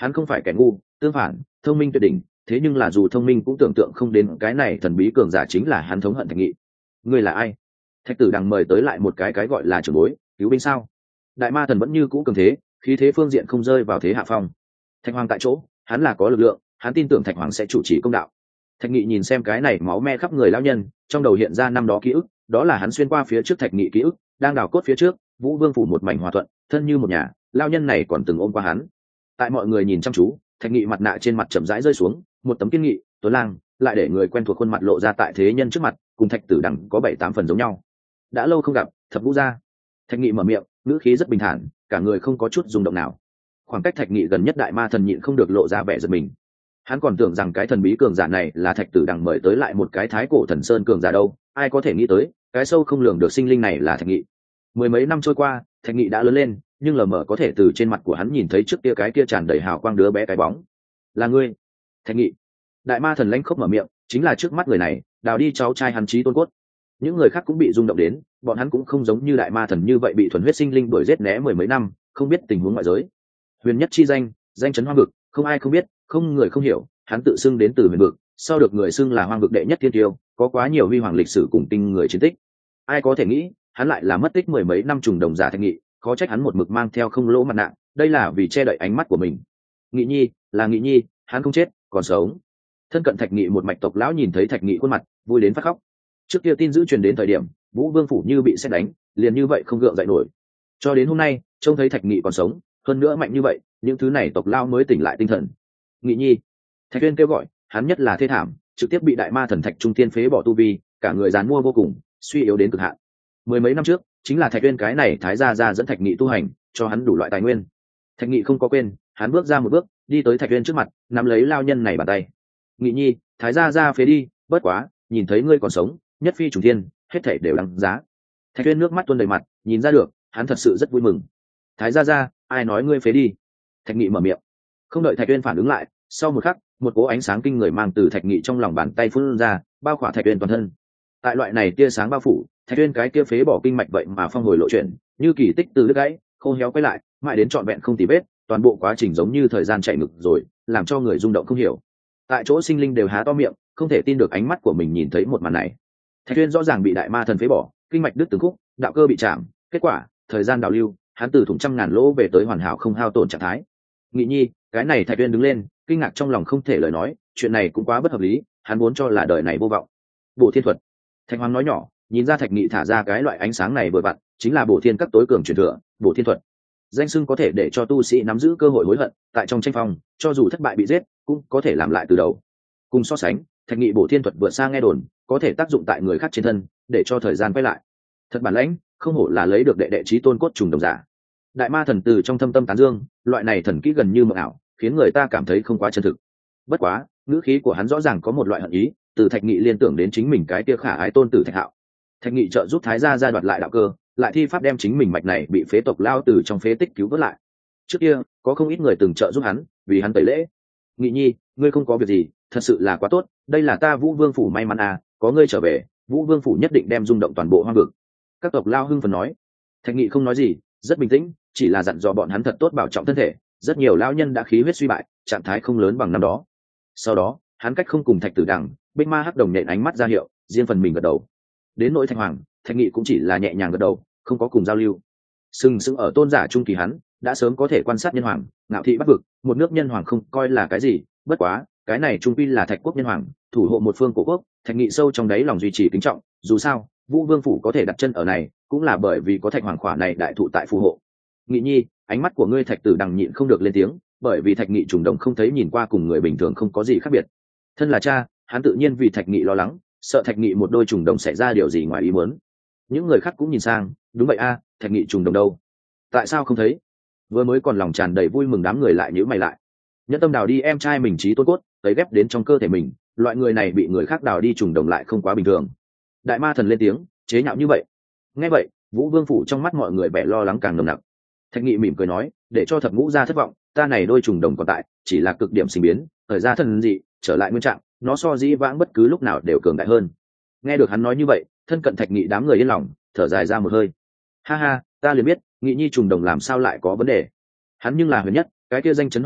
hắn không phải kẻ ngu, tương phản thông minh tuyệt đỉnh, thế nhưng là dù thông minh cũng tưởng tượng không đến cái này thần bí cường giả chính là hắn thống hận Thạch Nghị. Ngươi là ai? Thạch Tử Đằng mời tới lại một cái cái gọi là trưởng bối, cứu binh sao? Đại ma thần vẫn như cũ cường thế, khí thế phương diện không rơi vào thế hạ phong. Thạch Hoàng tại chỗ, hắn là có lực lượng, hắn tin tưởng Thạch Hoàng sẽ chủ trì công đạo. Thạch Nghị nhìn xem cái này máu me khắp người lão nhân, trong đầu hiện ra năm đó ký ức, đó là hắn xuyên qua phía trước Thạch Nghị ký ức, đang đào cốt phía trước, Vũ Vương phủ một mảnh hòa thuận, thân như một nhà, lão nhân này còn từng ôm qua hắn. Tại mọi người nhìn chăm chú, Thạch Nghị mặt nạ trên mặt chậm rãi rơi xuống, một tấm kiên nghị, tuấn lang, lại để người quen thuộc khuôn mặt lộ ra tại thế nhân trước mặt, cùng Thạch Tử Đằng có bảy tám phần giống nhau. Đã lâu không gặp, Thập Vũ gia. Thạch Nghị mở miệng, ngữ khí rất bình thản, cả người không có chút rung động nào. Khoảng cách Thạch Nghị gần nhất đại ma thần nhịn không được lộ ra vẻ giật mình. Hắn còn tưởng rằng cái thần bí cường giả này là Thạch Tử Đằng mời tới lại một cái thái cổ thần sơn cường giả đâu, ai có thể nghĩ tới, cái sâu không lường được sinh linh này là Thạch Nghị. Mười mấy năm trôi qua, Thạch Nghị đã lớn lên, nhưng lờ mờ có thể từ trên mặt của hắn nhìn thấy trước kia cái kia tràn đầy hào quang đứa bé cái bóng. Là ngươi, Thạch Nghị. Đại ma thần lãnh khốc mở miệng, chính là trước mắt người này, đào đi cháu trai hắn chí tôn cốt. Những người khác cũng bị rung động đến, bọn hắn cũng không giống như đại ma thần như vậy bị thuần huyết sinh linh đuổi giết né mười mấy năm, không biết tình huống ngoại giới. Huyền nhất chi danh, danh chấn hoang vực, không ai không biết, không người không hiểu, hắn tự xưng đến từ huyền vực, sau được người xưng là hoang vực đệ nhất thiên tiêu, có quá nhiều huy hoàng lịch sử cùng tinh người chiến tích. Ai có thể nghĩ, hắn lại là mất tích mười mấy năm trùng đồng giả Thạch Nghị, khó trách hắn một mực mang theo không lỗ mặt nạ, đây là vì che đậy ánh mắt của mình. Nghị nhi, là Nghị nhi, hắn không chết, còn sống. Thân cận Thạch Nghị một mạch tộc lão nhìn thấy Thạch Nghị khuôn mặt, vui đến phát khóc. Trước kia tin dữ truyền đến thời điểm, Vũ Vương phủ như bị sét đánh, liền như vậy không gượng dậy nổi. Cho đến hôm nay, trông thấy Thạch Nghị còn sống, hơn nữa mạnh như vậy, những thứ này tộc lão mới tỉnh lại tinh thần. Nghị nhi, Thạch Uyên kêu gọi, hắn nhất là thê thảm, trực tiếp bị đại ma thần Thạch Trung Tiên phế bỏ tu vi, cả người giàn mua vô cùng, suy yếu đến cực hạn. Mười mấy năm trước, chính là Thạch Uyên cái này thái gia gia dẫn Thạch Nghị tu hành, cho hắn đủ loại tài nguyên. Thạch Nghị không có quên, hắn bước ra một bước, đi tới Thạch Uyên trước mặt, nắm lấy lao nhân này bàn tay. Nghị nhi, thái gia gia phế đi, bất quá, nhìn thấy ngươi còn sống, nhất phi trùng thiên, hết thảy đều đáng giá. Thạch Uyên nước mắt tuôn đầy mặt, nhìn ra được, hắn thật sự rất vui mừng. Thái gia gia, ai nói ngươi phế đi? Thạch Nghị mở miệng. Không đợi Thạch Uyên phản ứng lại, sau một khắc, một cỗ ánh sáng kinh người mang từ Thạch Nghị trong lòng bàn tay phun ra, bao khỏa Thạch Uyên toàn thân. Tại loại này tia sáng bao phủ, Thạch Uyên cái kia phế bỏ kinh mạch vậy mà phong hồi lộ chuyển, như kỳ tích từ đứt gãy, khô héo quay lại, mãi đến trọn vẹn không tì vết, toàn bộ quá trình giống như thời gian chạy ngược rồi, làm cho người rung động không hiểu. Tại chỗ sinh linh đều há to miệng, không thể tin được ánh mắt của mình nhìn thấy một màn này. Thạch Uyên rõ ràng bị đại ma thần phế bỏ, kinh mạch đứt từng khúc, đạo cơ bị chạm, kết quả, thời gian đảo lưu, hắn từ thủng trăm ngàn lỗ về tới hoàn hảo không hao tổn trạng thái. Nghị nhi, cái này Thạch Uyên đứng lên, kinh ngạc trong lòng không thể lời nói, chuyện này cũng quá bất hợp lý, hắn vốn cho là đời này vô vọng. Bổ Thiên thuật. Thạch Hoàng nói nhỏ, nhìn ra Thạch Nghị thả ra cái loại ánh sáng này vừa vặn, chính là Bổ Thiên các tối cường truyền thừa, Bổ Thiên thuật. Danh xưng có thể để cho tu sĩ nắm giữ cơ hội hối hận, tại trong tranh phong, cho dù thất bại bị giết, cũng có thể làm lại từ đầu. Cùng so sánh, Thạch Nghị Bổ Thiên thuật vượt xa nghe đồn, có thể tác dụng tại người khác trên thân, để cho thời gian quay lại. Thật bản lãnh, không hổ là lấy được đệ đệ chí tôn cốt trùng đồng giả. Đại ma thần từ trong thâm tâm tán dương, loại này thần kỹ gần như mộng ảo, khiến người ta cảm thấy không quá chân thực. Bất quá, ngữ khí của hắn rõ ràng có một loại hận ý, từ Thạch Nghị liên tưởng đến chính mình cái kia khả ái tôn tử Thạch Hạo. Thạch Nghị trợ giúp thái gia gia đoạt lại đạo cơ, lại thi pháp đem chính mình mạch này bị phế tộc lao từ trong phế tích cứu vớt lại. Trước kia, có không ít người từng trợ giúp hắn, vì hắn tẩy lễ. Nghị nhi, ngươi không có việc gì, thật sự là quá tốt, đây là ta Vũ Vương phủ may mắn à, có ngươi trở về, Vũ Vương phủ nhất định đem rung động toàn bộ hoang vực. Các tộc lao hưng phấn nói. Thạch Nghị không nói gì, rất bình tĩnh, chỉ là dặn dò bọn hắn thật tốt bảo trọng thân thể, rất nhiều lão nhân đã khí huyết suy bại, trạng thái không lớn bằng năm đó. Sau đó, hắn cách không cùng Thạch Tử Đằng, Bích Ma hắc đồng nện ánh mắt ra hiệu, riêng phần mình gật đầu. Đến nỗi Thạch Hoàng, Thạch Nghị cũng chỉ là nhẹ nhàng gật đầu, không có cùng giao lưu. Sừng sững ở tôn giả trung kỳ hắn, đã sớm có thể quan sát nhân hoàng, ngạo thị bắc vực, một nước nhân hoàng không coi là cái gì, bất quá, cái này trung quy là Thạch quốc nhân hoàng, thủ hộ một phương cổ quốc, Thạch Nghị sâu trong đáy lòng duy trì kính trọng, dù sao, Vũ Vương phủ có thể đặt chân ở này, cũng là bởi vì có Thạch hoàng khỏa này đại thụ tại phù hộ. Nghị nhi, ánh mắt của ngươi Thạch Tử Đằng nhịn không được lên tiếng, bởi vì Thạch Nghị trùng đồng không thấy nhìn qua cùng người bình thường không có gì khác biệt. Thân là cha, hắn tự nhiên vì Thạch Nghị lo lắng, sợ Thạch Nghị một đôi trùng đồng xảy ra điều gì ngoài ý muốn. Những người khác cũng nhìn sang, đúng vậy a, Thạch Nghị trùng đồng đâu? Tại sao không thấy? Vừa mới còn lòng tràn đầy vui mừng đám người lại nhíu mày lại. Nhẫn tâm đào đi em trai mình chí tôn cốt, tới ghép đến trong cơ thể mình, loại người này bị người khác đào đi trùng đồng lại không quá bình thường. Đại ma thần lên tiếng, chế nhạo như vậy. Nghe vậy, Vũ Vương phủ trong mắt mọi người vẻ lo lắng càng nồng nặc. Thạch Nghị mỉm cười nói, để cho Thập Ngũ gia thất vọng, ta này đôi trùng đồng còn tại, chỉ là cực điểm sinh biến, thời gian thần dị, trở lại nguyên trạng, nó so dĩ vãng bất cứ lúc nào đều cường đại hơn. Nghe được hắn nói như vậy, thân cận Thạch Nghị đám người yên lòng, thở dài ra một hơi. Ha ha, ta liền biết, Nghị nhi trùng đồng làm sao lại có vấn đề. Hắn nhưng là huyền nhất, cái kia danh chấn hoang vực,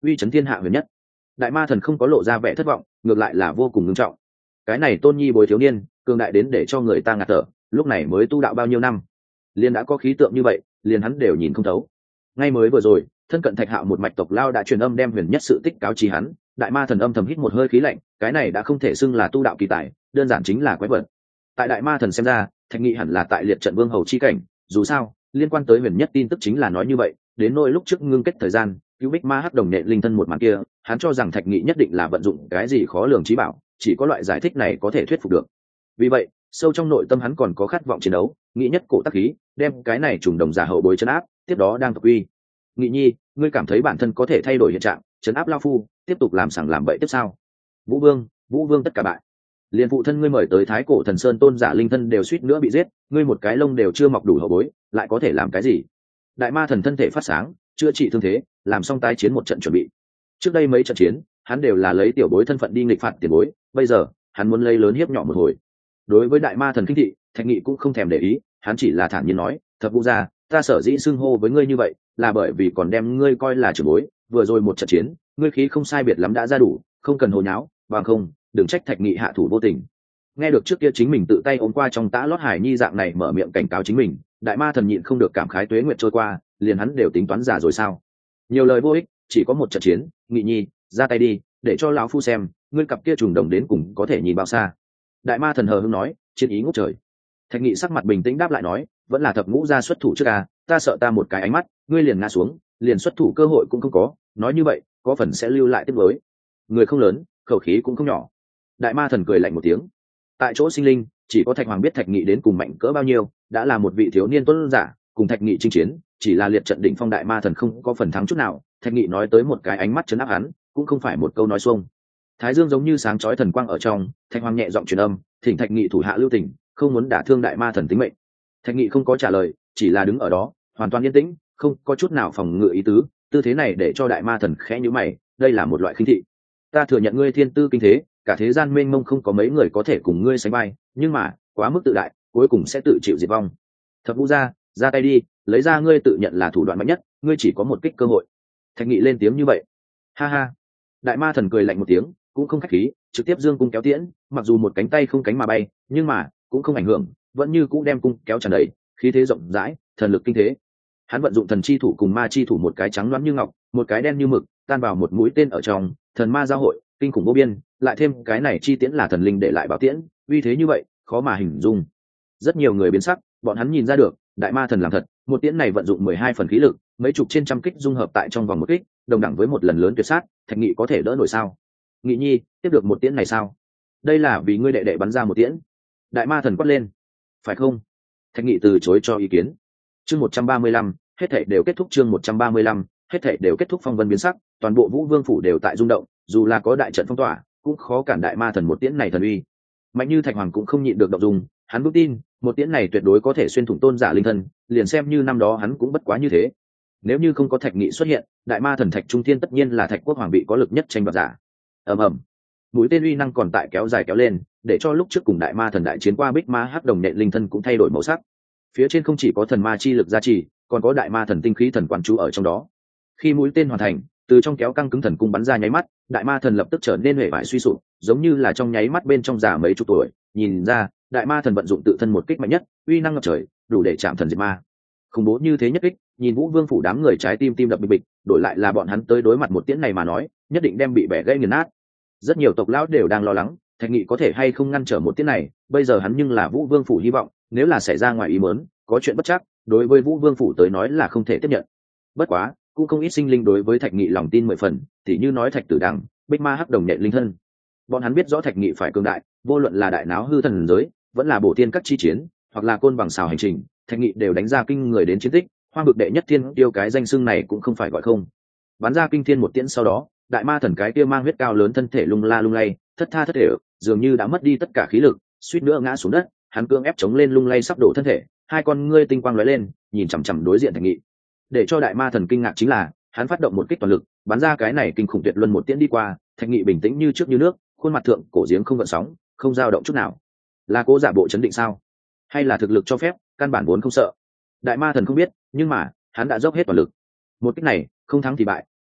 uy chấn thiên hạ huyền nhất. Đại ma thần không có lộ ra vẻ thất vọng, ngược lại là vô cùng nghiêm trọng. Cái này tôn nhi bồi thiếu niên cường đại đến để cho người ta ngạt thở, lúc này mới tu đạo bao nhiêu năm liền đã có khí tượng như vậy, liền hắn đều nhìn không thấu. Ngay mới vừa rồi thân cận Thạch Hạo một mạch tộc lao đã truyền âm đem huyền nhất sự tích cáo chi hắn. Đại ma thần âm thầm hít một hơi khí lạnh, cái này đã không thể xưng là tu đạo kỳ tài, đơn giản chính là quái vật. Tại đại ma thần xem ra, Thạch Nghị hẳn là tại liệt trận vương hầu chi cảnh, dù sao liên quan tới huyền nhất tin tức chính là nói như vậy. Đến nỗi lúc trước ngưng kết thời gian cứu bích ma hắc đồng nệ linh thân một màn kia, hắn cho rằng Thạch Nghị nhất định là vận dụng cái gì khó lường trí bảo, chỉ có loại giải thích này có thể thuyết phục được. Vì vậy sâu trong nội tâm hắn còn có khát vọng chiến đấu, nghĩ nhất cổ tác khí đem cái này trùng đồng giả hậu bối chấn áp, tiếp đó đang tộc uy. Nghị nhi, ngươi cảm thấy bản thân có thể thay đổi hiện trạng, chấn áp lao phu, tiếp tục làm sằng làm bậy tiếp sao? Vũ vương, vũ vương tất cả bại. Liên phụ thân ngươi mời tới thái cổ thần sơn tôn giả linh thân đều suýt nữa bị giết, ngươi một cái lông đều chưa mọc đủ hậu bối, lại có thể làm cái gì? Đại ma thần thân thể phát sáng, chữa trị thương thế, làm xong tái chiến một trận chuẩn bị. Trước đây mấy trận chiến hắn đều là lấy tiểu bối thân phận đi nghịch phạt tiền bối, bây giờ hắn muốn lấy lớn hiếp nhỏ một hồi. Đối với đại ma thần kinh thị, Thạch Nghị cũng không thèm để ý, hắn chỉ là thản nhiên nói, thập vũ gia, ta sở dĩ xưng hô với ngươi như vậy là bởi vì còn đem ngươi coi là trưởng bối, vừa rồi một trận chiến ngươi khí không sai biệt lắm đã ra đủ, không cần hồ nháo, bằng không đừng trách Thạch Nghị hạ thủ vô tình. Nghe được trước kia chính mình tự tay ôm qua trong tã lót hải nhi dạng này mở miệng cảnh cáo chính mình, đại ma thần nhịn không được cảm khái tuế nguyệt trôi qua, liền hắn đều tính toán giả rồi sao? Nhiều lời vô ích, chỉ có một trận chiến, Nghị nhi ra tay đi, để cho lão phu xem ngươi cặp kia trùng đồng đến cùng có thể nhìn bao xa. Đại ma thần hờ hững nói, chiến ý ngút trời. Thạch Nghị sắc mặt bình tĩnh đáp lại nói, vẫn là thập ngũ gia xuất thủ trước à, ta sợ ta một cái ánh mắt ngươi liền ngã xuống, liền xuất thủ cơ hội cũng không có, nói như vậy có phần sẽ lưu lại tiếc nuối. Người không lớn, khẩu khí cũng không nhỏ. Đại ma thần cười lạnh một tiếng. Tại chỗ sinh linh chỉ có Thạch Hoàng biết Thạch Nghị đến cùng mạnh cỡ bao nhiêu, đã là một vị thiếu niên tuấn giả cùng Thạch Nghị chinh chiến, chỉ là liệt trận đỉnh phong đại ma thần không có phần thắng chút nào. Thạch Nghị nói tới một cái ánh mắt chấn áp hắn, cũng không phải một câu nói xuông. Thái dương giống như sáng chói thần quang ở trong, Thạch Hoàng nhẹ giọng truyền âm, thỉnh Thạch Nghị thủ hạ lưu tình, không muốn đả thương đại ma thần tính mệnh. Thạch Nghị không có trả lời, chỉ là đứng ở đó hoàn toàn yên tĩnh, không có chút nào phòng ngự ý tứ. Tư thế này để cho đại ma thần khẽ nhíu mày, đây là một loại khinh thị. Ta thừa nhận ngươi thiên tư kinh thế, cả thế gian mênh mông không có mấy người có thể cùng ngươi sánh vai, nhưng mà quá mức tự đại cuối cùng sẽ tự chịu diệt vong. Thập vũ gia, ra tay đi, lấy ra ngươi tự nhận là thủ đoạn mạnh nhất, ngươi chỉ có một kích cơ hội. Thạch Nghị lên tiếng như vậy. Ha ha. Đại ma thần cười lạnh một tiếng, cũng không khách khí, trực tiếp dương cung kéo tiễn, mặc dù một cánh tay không cánh mà bay, nhưng mà cũng không ảnh hưởng, vẫn như cũ đem cung kéo tràn đầy, khí thế rộng rãi, thần lực kinh thế. Hắn vận dụng thần chi thủ cùng ma chi thủ, một cái trắng loáng như ngọc, một cái đen như mực, tan vào một mũi tên ở trong, thần ma giao hội, kinh khủng vô biên, lại thêm cái này chi tiễn là thần linh để lại bảo tiễn, uy thế như vậy, khó mà hình dung. Rất nhiều người biến sắc, bọn hắn nhìn ra được, đại ma thần làm thật, một tiễn này vận dụng mười hai phần khí lực, mấy chục trên trăm kích dung hợp tại trong vòng một kích, đồng đẳng với một lần lớn tuyệt sát, Thạch Nghị có thể đỡ nổi sao? Nghị nhi, tiếp được một tiễn này sao? Đây là vì ngươi đệ đệ bắn ra một tiễn. Đại ma thần quát lên. Phải không? Thạch Nghị từ chối cho ý kiến. Chương một trăm ba mươi lăm, hết thảy đều kết thúc. Chương một trăm ba mươi lăm, hết thảy đều kết thúc. Phong vân biến sắc, toàn bộ Vũ Vương phủ đều tại rung động, dù là có đại trận phong tỏa, cũng khó cản đại ma thần một tiễn này thần uy. Mạnh như Thạch Hoàng cũng không nhịn được động dung, hắn vững tin, một tiễn này tuyệt đối có thể xuyên thủng tôn giả linh thân, liền xem như năm đó hắn cũng bất quá như thế. Nếu như không có Thạch Nghị xuất hiện, đại ma thần Thạch Trung Thiên tất nhiên là Thạch Quốc Hoàng bị có lực nhất tranh đoạt giả. Ầm ầm, mũi tên uy năng còn tại kéo dài kéo lên, để cho lúc trước cùng đại ma thần đại chiến qua bích ma hắc đồng nện linh thân cũng thay đổi màu sắc. Phía trên không chỉ có thần ma chi lực gia trì, còn có đại ma thần tinh khí thần quan chú ở trong đó. Khi mũi tên hoàn thành, từ trong kéo căng cứng thần cung bắn ra nháy mắt, đại ma thần lập tức trở nên huệ vải suy sụp, giống như là trong nháy mắt bên trong già mấy chục tuổi. Nhìn ra, đại ma thần vận dụng tự thân một kích mạnh nhất, uy năng ngập trời, đủ để chạm thần diệt ma. Khủng bố như thế nhất kích, nhìn Vũ Vương phủ đám người trái tim tim đập bịch bịch, đổi lại là bọn hắn tới đối mặt một tiễn này mà nói, nhất định đem bị bẻ gãy nghiền nát. Rất nhiều tộc lão đều đang lo lắng, Thạch Nghị có thể hay không ngăn trở một tiễn này, bây giờ hắn nhưng là Vũ Vương phủ hy vọng, nếu là xảy ra ngoài ý muốn, có chuyện bất chắc, đối với Vũ Vương phủ tới nói là không thể tiếp nhận. Bất quá, cũng không ít sinh linh đối với Thạch Nghị lòng tin mười phần, tỉ như nói Thạch Tử Đằng, Bích Ma Hắc Đồng Nhện linh thân. Bọn hắn biết rõ Thạch Nghị phải cường đại, vô luận là đại náo hư thần giới, vẫn là bổ tiên các chi chiến, hoặc là côn bằng xào hành trình, Thạch Nghị đều đánh ra kinh người đến chiến tích, Hoang Bực đệ nhất thiên tiêu cái danh xưng này cũng không phải gọi không. Bắn ra kinh thiên một tiễn sau đó, đại ma thần cái kia mang huyết cao lớn thân thể lung la lung lay, thất tha thất thể, dường như đã mất đi tất cả khí lực, suýt nữa ngã xuống đất. Hắn cương ép chống lên lung lay sắp đổ thân thể, hai con ngươi tinh quang lóe lên, nhìn chằm chằm đối diện Thạch Nghị. Để cho đại ma thần kinh ngạc chính là, hắn phát động một kích toàn lực, bắn ra cái này kinh khủng tuyệt luân một tiễn đi qua, Thạch Nghị bình tĩnh như trước như nước, khuôn mặt thượng cổ giếng không gợn sóng, không dao động chút nào. Là cố giả bộ chấn định sao? Hay là thực lực cho phép, căn bản vốn không sợ? Đại ma thần không biết, nhưng mà hắn đã dốc hết toàn lực. Một kích này, không thắng thì bại,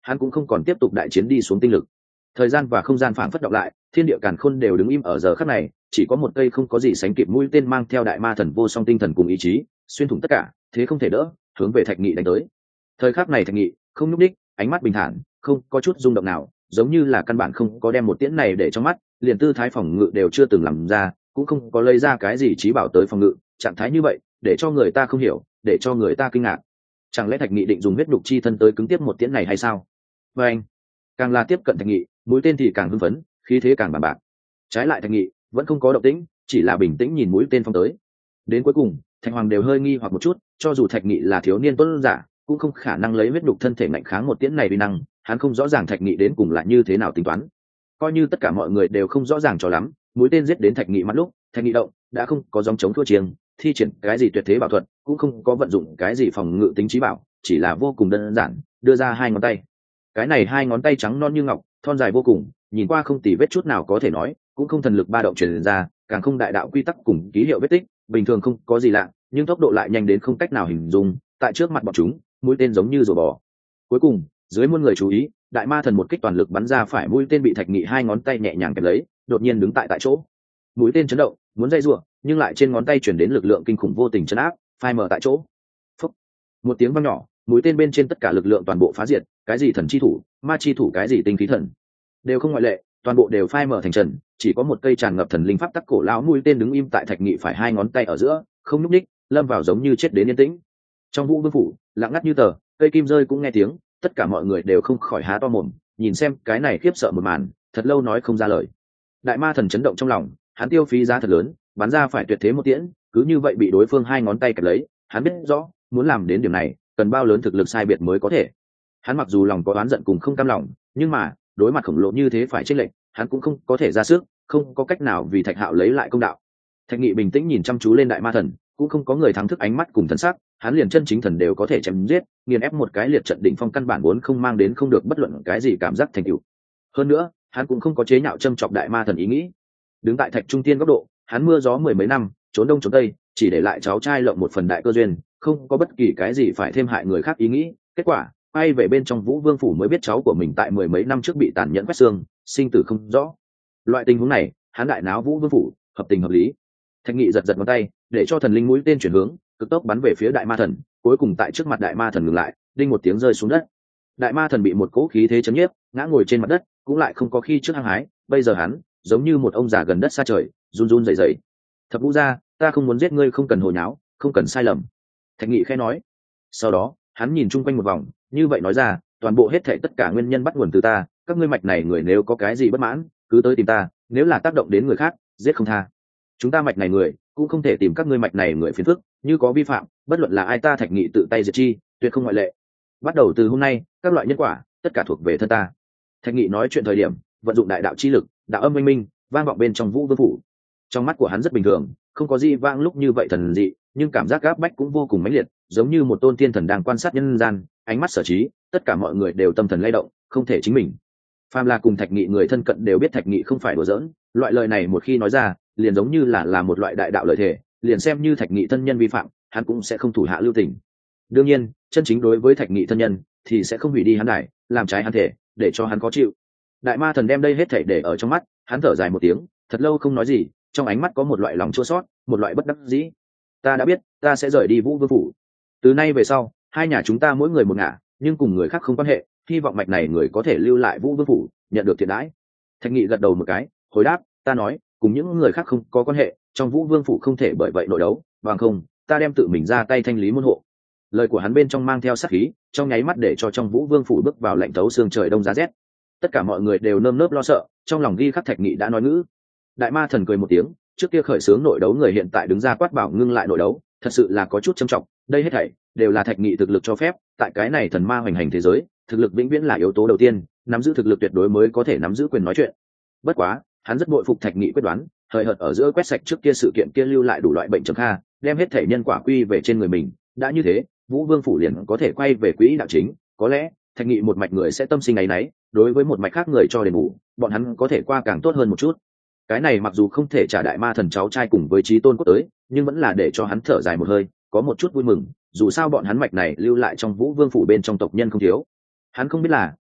hắn cũng không còn tiếp tục đại chiến đi xuống tinh lực. Thời gian và không gian phảng phất đọc lại, thiên địa càn khôn đều đứng im ở giờ khắc này, chỉ có một cây không có gì sánh kịp mũi tên mang theo đại ma thần vô song tinh thần cùng ý chí, xuyên thủng tất cả, thế không thể đỡ, hướng về Thạch Nghị đánh tới. Thời khắc này Thạch Nghị không nhúc nhích, ánh mắt bình thản, không có chút rung động nào, giống như là căn bản không có đem một tiễn này để trong mắt, liền tư thái phòng ngự đều chưa từng làm ra, cũng không có lấy ra cái gì trí bảo tới phòng ngự, trạng thái như vậy, để cho người ta không hiểu, để cho người ta kinh ngạc. Chẳng lẽ Thạch Nghị định dùng huyết đục chi thân tới cứng tiếp một tiễn này hay sao? Và anh, càng là tiếp cận Thạch Nghị, mũi tên thì càng hưng phấn, khí thế càng bàng bạc. Trái lại Thạch Nghị vẫn không có động tĩnh, chỉ là bình tĩnh nhìn mũi tên phong tới. Đến cuối cùng, Thạch Hoàng đều hơi nghi hoặc một chút, cho dù Thạch Nghị là thiếu niên tuấn giả, cũng không khả năng lấy huyết đục thân thể ngạnh kháng một tiễn này uy năng, hắn không rõ ràng Thạch Nghị đến cùng là như thế nào tính toán. Coi như tất cả mọi người đều không rõ ràng cho lắm, mũi tên giết đến Thạch Nghị mắt lúc, Thạch Nghị động, đã không có dòng chống thua chiêng, thi triển cái gì tuyệt thế bảo thuật, cũng không có vận dụng cái gì phòng ngự tính trí bảo, chỉ là vô cùng đơn giản, đưa ra hai ngón tay. Cái này hai ngón tay trắng non như ngọc, thon dài vô cùng, nhìn qua không tì vết chút nào có thể nói, cũng không thần lực ba động truyền ra, càng không đại đạo quy tắc cùng ký hiệu vết tích, bình thường không có gì lạ, nhưng tốc độ lại nhanh đến không cách nào hình dung, tại trước mặt bọn chúng, mũi tên giống như rùa bò. Cuối cùng, dưới muôn người chú ý, đại ma thần một kích toàn lực bắn ra phải mũi tên bị Thạch Nghị hai ngón tay nhẹ nhàng kẹp lấy, đột nhiên đứng tại tại chỗ. Mũi tên chấn động, muốn dây rủa, nhưng lại trên ngón tay truyền đến lực lượng kinh khủng vô tình chấn áp, phai mờ tại chỗ. Phốc. Một tiếng vang nhỏ, mũi tên bên trên tất cả lực lượng toàn bộ phá diệt, cái gì thần chi thủ, ma chi thủ, cái gì tinh khí thần, đều không ngoại lệ, toàn bộ đều phai mờ thành trần, chỉ có một cây tràn ngập thần linh pháp tắc cổ lão mũi tên đứng im tại Thạch Nghị phải hai ngón tay ở giữa, không nhúc nhích, lâm vào giống như chết đến yên tĩnh. Trong Vũ Vương phủ, lặng ngắt như tờ, cây kim rơi cũng nghe tiếng, tất cả mọi người đều không khỏi há to mồm, nhìn xem cái này khiếp sợ một màn, thật lâu nói không ra lời. Đại ma thần chấn động trong lòng, hắn tiêu phí giá thật lớn, bắn ra phải tuyệt thế một tiễn, cứ như vậy bị đối phương hai ngón tay kẹp lấy, hắn biết rõ, muốn làm đến điểm này, cần bao lớn thực lực sai biệt mới có thể. Hắn mặc dù lòng có oán giận cùng không cam lòng, nhưng mà, đối mặt khổng lồ như thế phải chênh lệch, hắn cũng không có thể ra sức, không có cách nào vì Thạch Hạo lấy lại công đạo. Thạch Nghị bình tĩnh nhìn chăm chú lên đại ma thần, cũng không có người thắng thức ánh mắt cùng thần sắc, hắn liền chân chính thần đều có thể chém giết, nghiền ép một cái liệt trận đỉnh phong căn bản vốn không mang đến không được bất luận cái gì cảm giác thành tựu. Hơn nữa, hắn cũng không có chế nhạo châm chọc đại ma thần ý nghĩ. Đứng tại Thạch Trung Tiên góc độ, hắn mưa gió mười mấy năm, trốn đông trốn tây, chỉ để lại cháu trai lộng một phần đại cơ duyên, không có bất kỳ cái gì phải thêm hại người khác ý nghĩ. Kết quả, quay về bên trong Vũ Vương phủ mới biết cháu của mình tại mười mấy năm trước bị tàn nhẫn quét xương, sinh tử không rõ. Loại tình huống này, hắn đại náo Vũ Vương phủ, hợp tình hợp lý. Thạch Nghị giật giật ngón tay, để cho thần linh mũi tên chuyển hướng, cực tốc bắn về phía đại ma thần, cuối cùng tại trước mặt đại ma thần ngừng lại, đinh một tiếng rơi xuống đất. Đại ma thần bị một cỗ khí thế chấn nhiếp, ngã ngồi trên mặt đất, cũng lại không có khi trước hăng hái, bây giờ hắn giống như một ông già gần đất xa trời, run run rẩy rẩy. Thập Vũ gia, ta không muốn giết ngươi, không cần hồ nháo, không cần sai lầm. Thạch Nghị khẽ nói. Sau đó, hắn nhìn chung quanh một vòng, như vậy nói ra, toàn bộ hết thảy tất cả nguyên nhân bắt nguồn từ ta, các ngươi mạch này người nếu có cái gì bất mãn, cứ tới tìm ta, nếu là tác động đến người khác, giết không tha. Chúng ta mạch này người, cũng không thể tìm các ngươi mạch này người phiền phức, như có vi phạm, bất luận là ai ta Thạch Nghị tự tay diệt chi, tuyệt không ngoại lệ. Bắt đầu từ hôm nay, các loại nhân quả, tất cả thuộc về thân ta. Thạch Nghị nói chuyện thời điểm, vận dụng đại đạo chi lực, đạo âm minh minh, vang vọng bên trong Vũ Vương phủ. Trong mắt của hắn rất bình thường, không có gì vang lúc như vậy thần dị, nhưng cảm giác gáp bách cũng vô cùng mãnh liệt, giống như một tôn thiên thần đang quan sát nhân gian, ánh mắt sở trí, tất cả mọi người đều tâm thần lay động, không thể chính mình. Phàm là cùng Thạch Nghị người thân cận đều biết Thạch Nghị không phải đùa giỡn, loại lời này một khi nói ra, liền giống như là là một loại đại đạo lời thề, liền xem như Thạch Nghị thân nhân vi phạm, hắn cũng sẽ không thủ hạ lưu tình. Đương nhiên, chân chính đối với Thạch Nghị thân nhân thì sẽ không hủy đi hắn đài, làm trái hắn thể, để cho hắn khó chịu. Đại ma thần đem đây hết thảy để ở trong mắt, hắn thở dài một tiếng, thật lâu không nói gì, trong ánh mắt có một loại lòng chua xót, một loại bất đắc dĩ. Ta đã biết, ta sẽ rời đi Vũ Vương phủ. Từ nay về sau, hai nhà chúng ta mỗi người một ngả, nhưng cùng người khác không quan hệ, hy vọng mạch này người có thể lưu lại Vũ Vương phủ, nhận được thiện đãi. Thạch Nghị gật đầu một cái, hồi đáp, ta nói, cùng những người khác không có quan hệ, trong Vũ Vương phủ không thể bởi vậy nội đấu, bằng không, ta đem tự mình ra tay thanh lý môn hộ. Lời của hắn bên trong mang theo sát khí, trong nháy mắt để cho trong Vũ Vương phủ bước vào lạnh thấu xương trời đông giá rét. Tất cả mọi người đều nơm nớp lo sợ, trong lòng ghi khắc Thạch Nghị đã nói ngữ. Đại ma thần cười một tiếng, trước kia khởi xướng nội đấu người hiện tại đứng ra quát bảo ngưng lại nội đấu, thật sự là có chút trầm trọng. Đây hết thảy đều là Thạch Nghị thực lực cho phép, tại cái này thần ma hoành hành thế giới, thực lực vĩnh viễn là yếu tố đầu tiên, nắm giữ thực lực tuyệt đối mới có thể nắm giữ quyền nói chuyện. Bất quá, hắn rất bội phục Thạch Nghị quyết đoán, hời hợt ở giữa quét sạch trước kia sự kiện kia lưu lại đủ loại bệnh trầm kha, đem hết thể nhân quả quy về trên người mình. Đã như thế, Vũ Vương phủ liền có thể quay về quỹ đạo chính. Có lẽ Thạch Nghị một mạch người sẽ tâm sinh áy náy, đối với một mạch khác người cho đền bù, bọn hắn có thể qua càng tốt hơn một chút. Cái này mặc dù không thể trả đại ma thần cháu trai cùng với chí tôn cốt tới, nhưng vẫn là để cho hắn thở dài một hơi, có một chút vui mừng. Dù sao bọn hắn mạch này lưu lại trong Vũ Vương phủ bên trong tộc nhân không thiếu. Hắn không biết là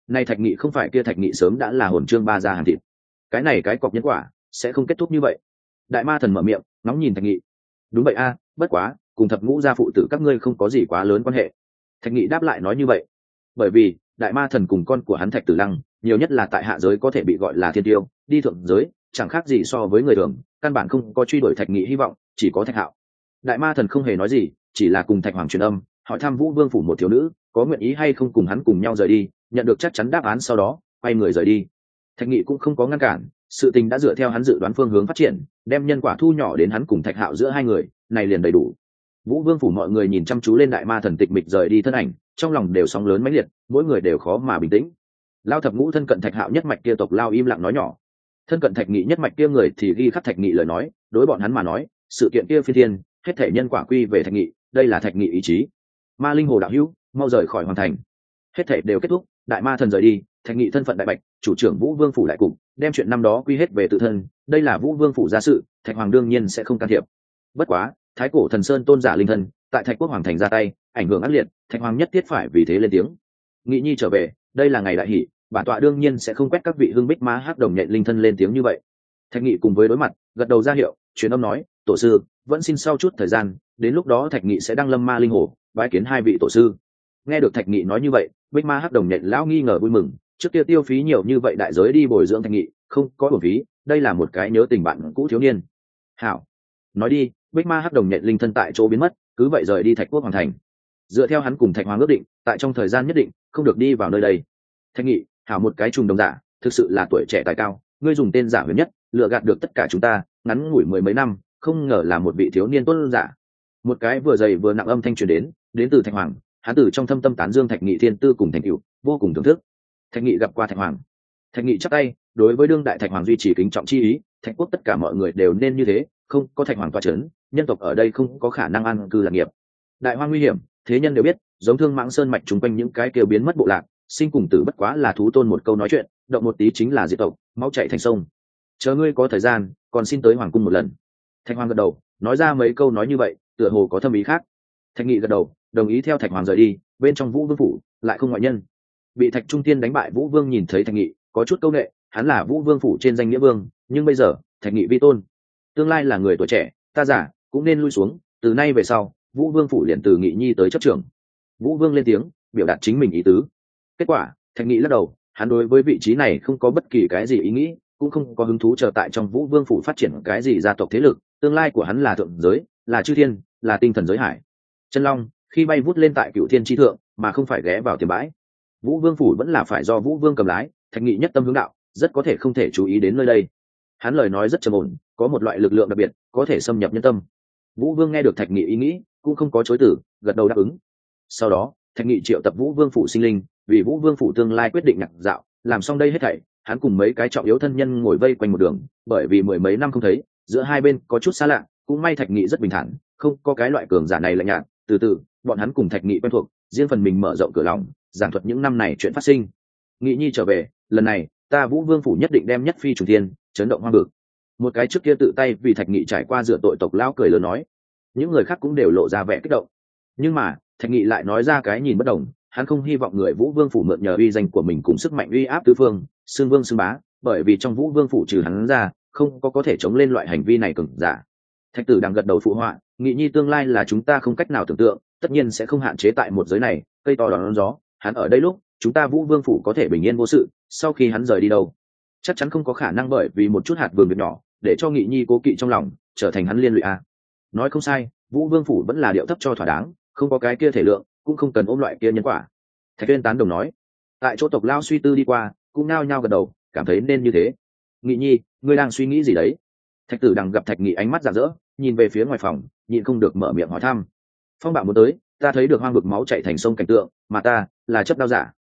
Nay thạch nghị không phải kia thạch nghị sớm đã là hồn trương ba gia hàng thịt. Cái này cái cọc nhân quả sẽ không kết thúc như vậy. Đại ma thần mở miệng ngóng nhìn thạch nghị. Đúng vậy a, bất quá cùng thập ngũ gia phụ tử các ngươi không có gì quá lớn quan hệ. Thạch nghị đáp lại nói như vậy. Bởi vì đại ma thần cùng con của hắn thạch tử lăng nhiều nhất là tại hạ giới có thể bị gọi là thiên tiêu, đi thượng giới chẳng khác gì so với người thường, căn bản không có truy đuổi thạch nghị hy vọng, chỉ có thạch hạo. Đại ma thần không hề nói gì, chỉ là cùng thạch hoàng truyền âm hỏi thăm vũ vương phủ một thiếu nữ có nguyện ý hay không cùng hắn cùng nhau rời đi, nhận được chắc chắn đáp án sau đó quay người rời đi. Thạch nghị cũng không có ngăn cản, sự tình đã dựa theo hắn dự đoán phương hướng phát triển, đem nhân quả thu nhỏ đến hắn cùng thạch hạo giữa hai người này liền đầy đủ. Vũ vương phủ mọi người nhìn chăm chú lên đại ma thần tịch mịch rời đi thân ảnh, trong lòng đều sóng lớn mãnh liệt, mỗi người đều khó mà bình tĩnh. Lao thập ngũ thân cận thạch hạo nhất mạch kia tộc Lao im lặng nói nhỏ, thân cận thạch nghị nhất mạch kia người thì ghi khắc thạch nghị lời nói, đối bọn hắn mà nói sự kiện kia phi thiên, hết thể nhân quả quy về thạch nghị, đây là thạch nghị ý chí. Ma linh hồ đạo hữu mau rời khỏi hoàn thành. Hết thể đều kết thúc, đại ma thần rời đi, thạch nghị thân phận đại bạch, chủ trưởng vũ vương phủ đại cục, đem chuyện năm đó quy hết về tự thân, đây là vũ vương phủ gia sự, thạch hoàng đương nhiên sẽ không can thiệp. Bất quá thái cổ thần sơn tôn giả linh thân tại thạch quốc hoàng thành ra tay, ảnh hưởng ác liệt, thạch hoàng nhất thiết phải vì thế lên tiếng. Nghị nhi trở về, đây là ngày đại hỷ, bản tọa đương nhiên sẽ không quét các vị hương bích ma hắc đồng nhện linh thân lên tiếng như vậy. Thạch nghị cùng với đối mặt gật đầu ra hiệu, truyền âm nói tổ sư vẫn xin sau chút thời gian, đến lúc đó thạch nghị sẽ đăng lâm ma linh hồ bái kiến hai vị tổ sư. Nghe được thạch nghị nói như vậy, bích ma hắc đồng nhện lão nghi ngờ vui mừng, trước kia tiêu phí nhiều như vậy đại giới đi bồi dưỡng thạch nghị, không có bổ phí, đây là một cái nhớ tình bạn cũ thiếu niên. Hảo, nói đi. Bích ma hắc đồng nhện linh thân tại chỗ biến mất, cứ vậy rời đi thạch quốc hoàng thành. Dựa theo hắn cùng thạch hoàng ước định, tại trong thời gian nhất định không được đi vào nơi đây. Thạch nghị, hảo một cái trùng đồng giả, thực sự là tuổi trẻ tài cao, ngươi dùng tên giả huyền nhất lừa gạt được tất cả chúng ta, ngắn ngủi mười mấy năm, không ngờ là một vị thiếu niên tuấn giả. Một cái vừa dày vừa nặng âm thanh truyền đến, đến từ thạch hoàng, hắn từ trong thâm tâm tán dương thạch nghị thiên tư cùng thành tựu, vô cùng thưởng thức. Thạch nghị gặp qua thạch hoàng. Thạch nghị chắp tay, đối với đương đại thạch hoàng duy trì kính trọng chi ý, thạch quốc tất cả mọi người đều nên như thế, không có thạch hoàng toa chấn, nhân tộc ở đây không có khả năng an cư lạc nghiệp. Đại hoang nguy hiểm, thế nhân đều biết, giống thương mãng sơn mạch chung quanh những cái kêu biến mất bộ lạc, sinh cùng tử bất quá là thú tôn một câu nói chuyện, động một tí chính là diệt tộc, máu chảy thành sông. Chờ ngươi có thời gian, còn xin tới hoàng cung một lần. Thạch hoàng gật đầu, nói ra mấy câu nói như vậy, tựa hồ có thâm ý khác. Thạch nghị gật đầu, đồng ý theo thạch hoàng rời đi. Bên trong vũ vương phủ lại không ngoại nhân. Bị thạch trung tiên đánh bại vũ vương nhìn thấy thạch nghị có chút câu nệ, hắn là vũ vương phủ trên danh nghĩa vương, nhưng bây giờ thạch nghị vi tôn, tương lai là người tuổi trẻ, ta giả cũng nên lui xuống, từ nay về sau vũ vương phủ liền từ nghị nhi tới chấp trưởng. Vũ vương lên tiếng biểu đạt chính mình ý tứ. Kết quả thạch nghị lắc đầu, hắn đối với vị trí này không có bất kỳ cái gì ý nghĩ, cũng không có hứng thú chờ tại trong vũ vương phủ phát triển cái gì gia tộc thế lực, tương lai của hắn là thượng giới, là chư thiên, là tinh thần giới hải. Chân long khi bay vút lên tại cựu thiên tri thượng mà không phải ghé vào tiềm bãi, vũ vương phủ vẫn là phải do vũ vương cầm lái. Thạch nghị nhất tâm hướng đạo, rất có thể không thể chú ý đến nơi đây. Hắn lời nói rất trầm ổn, có một loại lực lượng đặc biệt có thể xâm nhập nhân tâm. Vũ vương nghe được thạch nghị ý nghĩ cũng không có chối từ, gật đầu đáp ứng. Sau đó thạch nghị triệu tập vũ vương phủ sinh linh, vì vũ vương phủ tương lai quyết định nhạc dạo. Làm xong đây hết thảy, hắn cùng mấy cái trọng yếu thân nhân ngồi vây quanh một đường, bởi vì mười mấy năm không thấy, giữa hai bên có chút xa lạ, cũng may thạch nghị rất bình thản, không có cái loại cường giả này lạnh nhạt. Từ từ bọn hắn cùng thạch nghị quen thuộc, riêng phần mình mở rộng cửa lòng, giảng thuật những năm này chuyện phát sinh. Nghị nhi trở về, lần này ta vũ vương phủ nhất định đem nhất phi trùng thiên, chấn động hoang vực. Một cái trước kia tự tay vì thạch nghị trải qua dựa tội tộc lão cười lớn nói. Những người khác cũng đều lộ ra vẻ kích động, nhưng mà thạch nghị lại nói ra cái nhìn bất đồng. Hắn không hy vọng người vũ vương phủ mượn nhờ uy danh của mình cùng sức mạnh uy áp tứ phương, xưng vương xưng bá, bởi vì trong vũ vương phủ trừ hắn ra không có có thể chống lên loại hành vi này cường giả. Thạch tử đang gật đầu phụ họa, nghị nhi tương lai là chúng ta không cách nào tưởng tượng, tất nhiên sẽ không hạn chế tại một giới này, cây to đón gió. Hắn ở đây lúc chúng ta vũ vương phủ có thể bình yên vô sự, sau khi hắn rời đi đâu chắc chắn không có khả năng bởi vì một chút hạt vườn việc nhỏ để cho nghị nhi cố kỵ trong lòng, trở thành hắn liên lụy a. Nói không sai, vũ vương phủ vẫn là điệu thấp cho thỏa đáng, không có cái kia thể lượng, cũng không cần ôm loại kia nhân quả. Thạch tuyên tán đồng nói. Tại chỗ tộc lao suy tư đi qua, cũng nao nhao gật đầu, cảm thấy nên như thế. Nghị nhi, ngươi đang suy nghĩ gì đấy? Thạch tử đằng gặp thạch nghị ánh mắt rạng rỡ, nhìn về phía ngoài phòng, nhịn không được mở miệng hỏi thăm. Phong bạo muốn tới, ta thấy được hoang vực máu chảy thành sông cảnh tượng, mà ta là chấp đao giả,